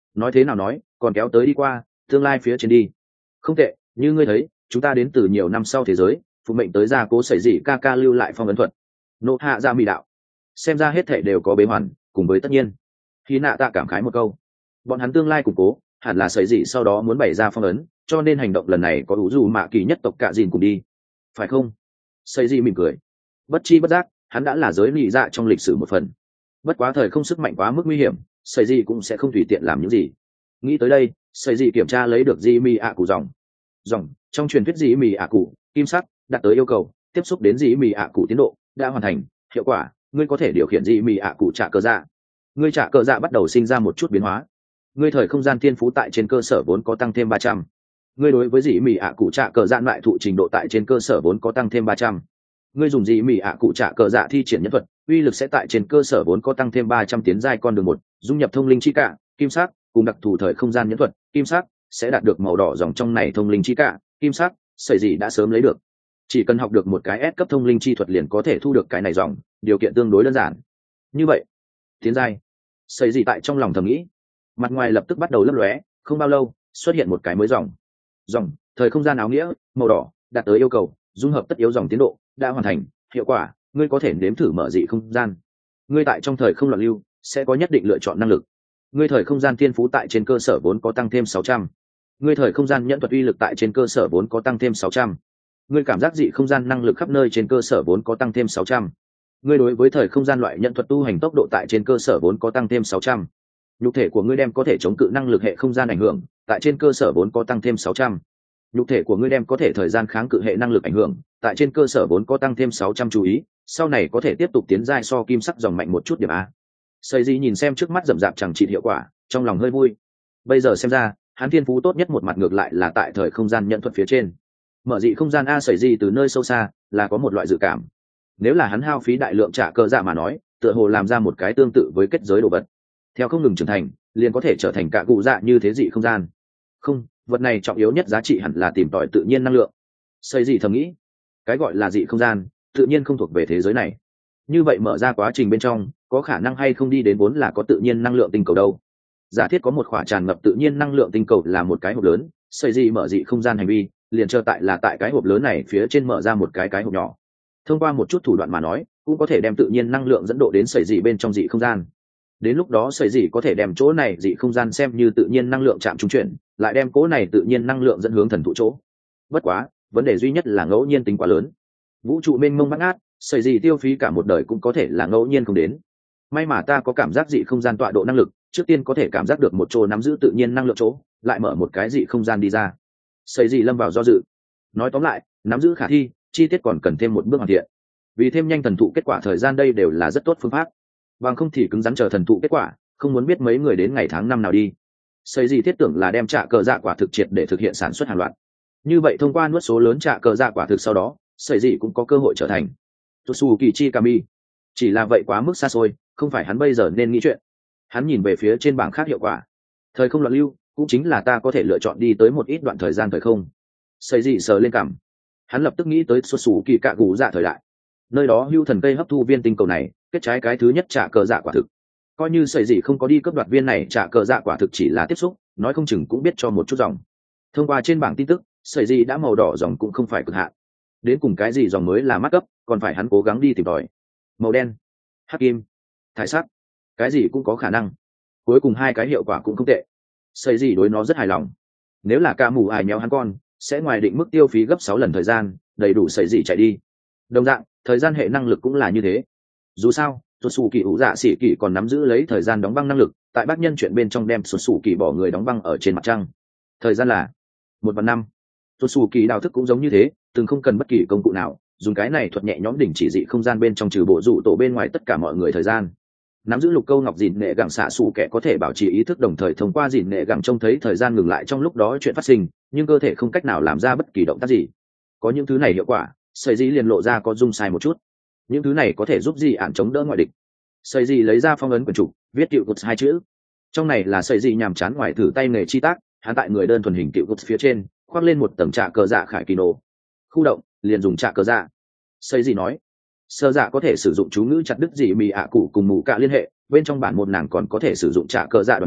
nói thế nào nói còn kéo tới đi qua tương lai phía trên đi. Không tệ, như ngươi thấy chúng ta đến từ nhiều năm sau thế giới, phụ mệnh tới gia cố xảy dị ca ca lưu lại phong ấn thuật. Nộ hạ ra mì đạo, xem ra hết thể đều có bế hoàn cùng với tất nhiên. Khi nạ tạ cảm khái một câu, bọn hắn tương lai củng cố hẳn là xảy dị sau đó muốn bày ra phong ấn, cho nên hành động lần này có đủ dù mạ kỳ nhất tộc cạ dìn cùng đi, phải không? Xảy dị mỉm cười, bất chi bất giác hắn đã là giới lì dạ trong lịch sử một phần. Bất quá thời không sức mạnh quá mức nguy hiểm, xảy dị cũng sẽ không tùy tiện làm những gì. Nghĩ tới đây, xảy dị kiểm tra lấy được dị mì ạ cụ dòng trong truyền thuyết dị mì ạ cụ kim sắc đạt tới yêu cầu tiếp xúc đến dị mì ạ cụ tiến độ đã hoàn thành. Hiệu quả, ngươi có thể điều khiển dị mì ạ cụ trả cờ dạ. Ngươi trả cờ dạ bắt đầu sinh ra một chút biến hóa. Ngươi thời không gian thiên phú tại trên cơ sở vốn có tăng thêm 300. Ngươi đối với dị mì ạ cụ trả cờ dạ lại thụ trình độ tại trên cơ sở vốn có tăng thêm 300. Ngươi dùng dị mì ạ cụ trả cờ dạ thi triển nhân thuật, uy lực sẽ tại trên cơ sở vốn có tăng thêm 300 tiến giai con đường một, dung nhập thông linh chi cả kim sắc cùng đặc thù thời không gian nhẫn thuật kim sắc sẽ đạt được màu đỏ dòng trong này thông linh chi cả kim sắc sợi gì đã sớm lấy được, chỉ cần học được một cái S cấp thông linh chi thuật liền có thể thu được cái này dòng, điều kiện tương đối đơn giản. Như vậy tiến giai, sợi gì tại trong lòng thầm nghĩ. Mặt ngoài lập tức bắt đầu lấp lóe, không bao lâu xuất hiện một cái mới dòng thời không gian áo nghĩa màu đỏ đạt tới yêu cầu, dung hợp tất yếu dòng tiến độ đã hoàn thành. Hiệu quả, ngươi có thể nếm thử mở dị không gian. Ngươi tại trong thời không loạn lưu sẽ có nhất định lựa chọn năng lực. Ngươi thời không gian thiên phú tại trên cơ sở vốn có tăng thêm 600. Ngươi thời không gian nhẫn thuật uy lực tại trên cơ sở vốn có tăng thêm 600. Ngươi cảm giác dị không gian năng lực khắp nơi trên cơ sở vốn có tăng thêm 600. Ngươi đối với thời không gian loại nhận thuật tu hành tốc độ tại trên cơ sở vốn có tăng thêm 600. Nhục thể của ngươi đem có thể chống cự năng lực hệ không gian ảnh hưởng, tại trên cơ sở vốn có tăng thêm 600. Nhục thể của ngươi đem có thể thời gian kháng cự hệ năng lực ảnh hưởng, tại trên cơ sở vốn có tăng thêm 600. Chú ý, sau này có thể tiếp tục tiến giai so kim sắc dòng mạnh một chút điểm a. Sầy gì nhìn xem trước mắt rậm rạp chẳng trị hiệu quả, trong lòng hơi vui. Bây giờ xem ra, hắn thiên phú tốt nhất một mặt ngược lại là tại thời không gian nhận thuật phía trên. Mở dị không gian a, sầy gì từ nơi sâu xa là có một loại dự cảm. Nếu là hắn hao phí đại lượng trả cơ dạ mà nói, tựa hồ làm ra một cái tương tự với kết giới đồ vật. Theo không ngừng trưởng thành, liền có thể trở thành cả cụ dạ như thế dị không gian. Không, vật này trọng yếu nhất giá trị hẳn là tìm tòi tự nhiên năng lượng. Sầy gì thầm nghĩ, cái gọi là dị không gian, tự nhiên không thuộc về thế giới này. Như vậy mở ra quá trình bên trong, có khả năng hay không đi đến vốn là có tự nhiên năng lượng tinh cầu đâu? Giả thiết có một khỏa tràn ngập tự nhiên năng lượng tinh cầu là một cái hộp lớn, sầy gì mở dị không gian hành vi, liền chờ tại là tại cái hộp lớn này phía trên mở ra một cái hộp nhỏ. Thông qua một chút thủ đoạn mà nói, cũng có thể đem tự nhiên năng lượng dẫn độ đến sầy gì bên trong dị không gian. Đến lúc đó sầy gì có thể đem chỗ này dị không gian xem như tự nhiên năng lượng chạm trung chuyển, lại đem cố này tự nhiên năng lượng dẫn hướng thần thụ chỗ. Bất quá, vấn đề duy nhất là ngẫu nhiên tính quá lớn. Vũ trụ mênh mông bát ngát, sầy gì tiêu phí cả một đời cũng có thể là ngẫu nhiên không đến. May mà ta có cảm giác dị không gian tọa độ năng lực, trước tiên có thể cảm giác được một chỗ nắm giữ tự nhiên năng lượng chỗ, lại mở một cái dị không gian đi ra. Sầy gì lâm vào do dự. Nói tóm lại, nắm giữ khả thi, chi tiết còn cần thêm một bước hoàn thiện. Vì thêm nhanh thần thụ kết quả thời gian đây đều là rất tốt phương pháp. Bằng không thì cứng rắn chờ thần thụ kết quả, không muốn biết mấy người đến ngày tháng năm nào đi. Sầy gì thiết tưởng là đem trả cờ dạ quả thực triệt để thực hiện sản xuất hàng loạt. Như vậy thông qua nuốt số lớn trả cờ dạ quả thực sau đó, sầy gì cũng có cơ hội trở thành Tsukichi Kami. Chỉ là vậy quá mức xa xôi, không phải hắn bây giờ nên nghĩ chuyện. Hắn nhìn về phía trên bảng khác hiệu quả. Thời không loạn lưu, cũng chính là ta có thể lựa chọn đi tới một ít đoạn thời gian thời không. Sầy gì sờ lên cằm. Hắn lập tức nghĩ tới Tsukichi cạ gù dạ thời đại. Nơi đó hưu thần cây hấp thu viên tinh cầu này, kết trái cái thứ nhất trả cờ dạ quả thực. Coi như sầy gì không có đi cướp đoạt viên này trả cờ dạ quả thực chỉ là tiếp xúc, nói không chừng cũng biết cho một chút dòng. Thông qua trên bảng tin tức, sầy gì đã màu đỏ dòng cũng không phải cực hạn. Đến cùng cái gì dòng mới là mắc cấp, còn phải hắn cố gắng đi tìm tòi. Màu đen, hắc kim, thải sắc, cái gì cũng có khả năng. Cuối cùng hai cái hiệu quả cũng không tệ. Sầy gì đối nó rất hài lòng. Nếu là ca mù ải nhéo hắn con, sẽ ngoài định mức tiêu phí gấp 6 lần thời gian, đầy đủ sầy gì chạy đi. Đồng dạng, thời gian hệ năng lực cũng là như thế. Dù sao, xuất xù kỳ ủ dạ xỉ kỳ còn nắm giữ lấy thời gian đóng băng năng lực, tại bác nhân chuyện bên trong đem xuất xù kỳ bỏ người đóng băng ở trên mặt trăng. Thời gian là 1/5. Xuất xù kỳ đào thức cũng giống như thế, từng không cần bất kỳ công cụ nào, dùng cái này thuật nhẹ nhõm đỉnh chỉ dị không gian bên trong trừ bộ dụ tổ bên ngoài tất cả mọi người thời gian. Nắm giữ lục câu ngọc dìn nệ gẳng xạ xù kẻ có thể bảo trì ý thức đồng thời thông qua dìn nệ gẳng trông thấy thời gian ngừng lại trong lúc đó chuyện phát sinh, nhưng cơ thể không cách nào làm ra bất kỳ động tác gì. Có những thứ này hiệu quả, sầy dĩ liền lộ ra có dung sai một chút. Những thứ này có thể giúp dị ản chống đỡ ngoại địch. Sầy dĩ lấy ra phong ấn quyển trục, viết cựu cụt 2 chữ. Trong này là sầy dĩ nhàm chán ngoài thử tay nghề chi tác, hắn tại người đơn thuần hình cựu cụt phía trên khoác lên một tầng trạ cờ dạ khải kỳ nổ. Khu động liền dùng trạ cờ dạ. Sầy dĩ nói, sơ dạ có thể sử dụng chú ngữ chặt đứt dị mì ạ cụ cùng mù cạ liên hệ, bên trong bản một nàng còn có thể sử dụng trạ cờ dạ đòn đao,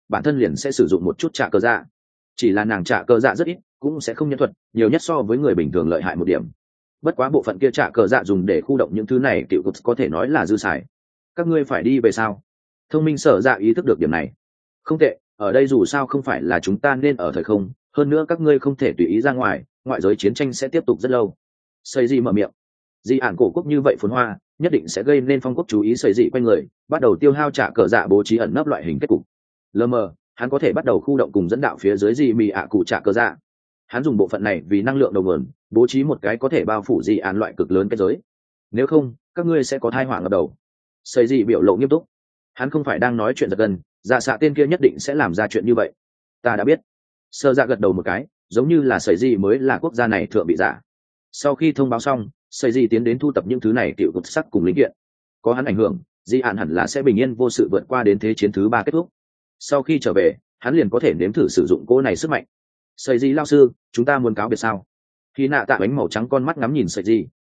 bản thân liền sẽ sử dụng một chút trả cơ dạ. Chỉ là nàng trả cơ dạ rất ít, cũng sẽ không nhân thuật, nhiều nhất so với người bình thường lợi hại một điểm. Bất quá bộ phận kia trả cơ dạ dùng để khu động những thứ này cựu có thể nói là dư xài. Các ngươi phải đi về sao? Thông minh sở dạ ý thức được điểm này. Không tệ, ở đây dù sao không phải là chúng ta nên ở thời không, hơn nữa các ngươi không thể tùy ý ra ngoài, ngoại giới chiến tranh sẽ tiếp tục rất lâu. Xây gì mở miệng. Di ản cổ quốc như vậy phồn hoa, nhất định sẽ gây nên phong quốc chú ý xây dị quanh người, bắt đầu tiêu hao trả cờ dạ bố trí ẩn nấp loại hình kết cục. Lờ mờ, hắn có thể bắt đầu khu động cùng dẫn đạo phía dưới dị mì ạ cụ trả cờ dạ. Hắn dùng bộ phận này vì năng lượng đầu nguồn, bố trí một cái có thể bao phủ dị ản loại cực lớn kết giới. Nếu không, các ngươi sẽ có tai họa ngập đầu. Xây dị biểu lộ nghiêm túc. Hắn không phải đang nói chuyện giật gân, dạ xạ tên kia nhất định sẽ làm ra chuyện như vậy. Ta đã biết. Sơ dạ gật đầu một cái, giống như là xây dị mới là quốc gia này thượng bị giả. Sau khi thông báo xong, xây gì tiến đến thu tập những thứ này tiểu cột sắc cùng linh kiện. Có hắn ảnh hưởng, di ạn hẳn là sẽ bình yên vô sự vượt qua đến thế chiến thứ 3 kết thúc. Sau khi trở về, hắn liền có thể nếm thử sử dụng cỗ này sức mạnh. Xây gì lao sư, chúng ta muốn cáo biệt sao? Khi nạ tạ bánh màu trắng con mắt ngắm nhìn xây gì.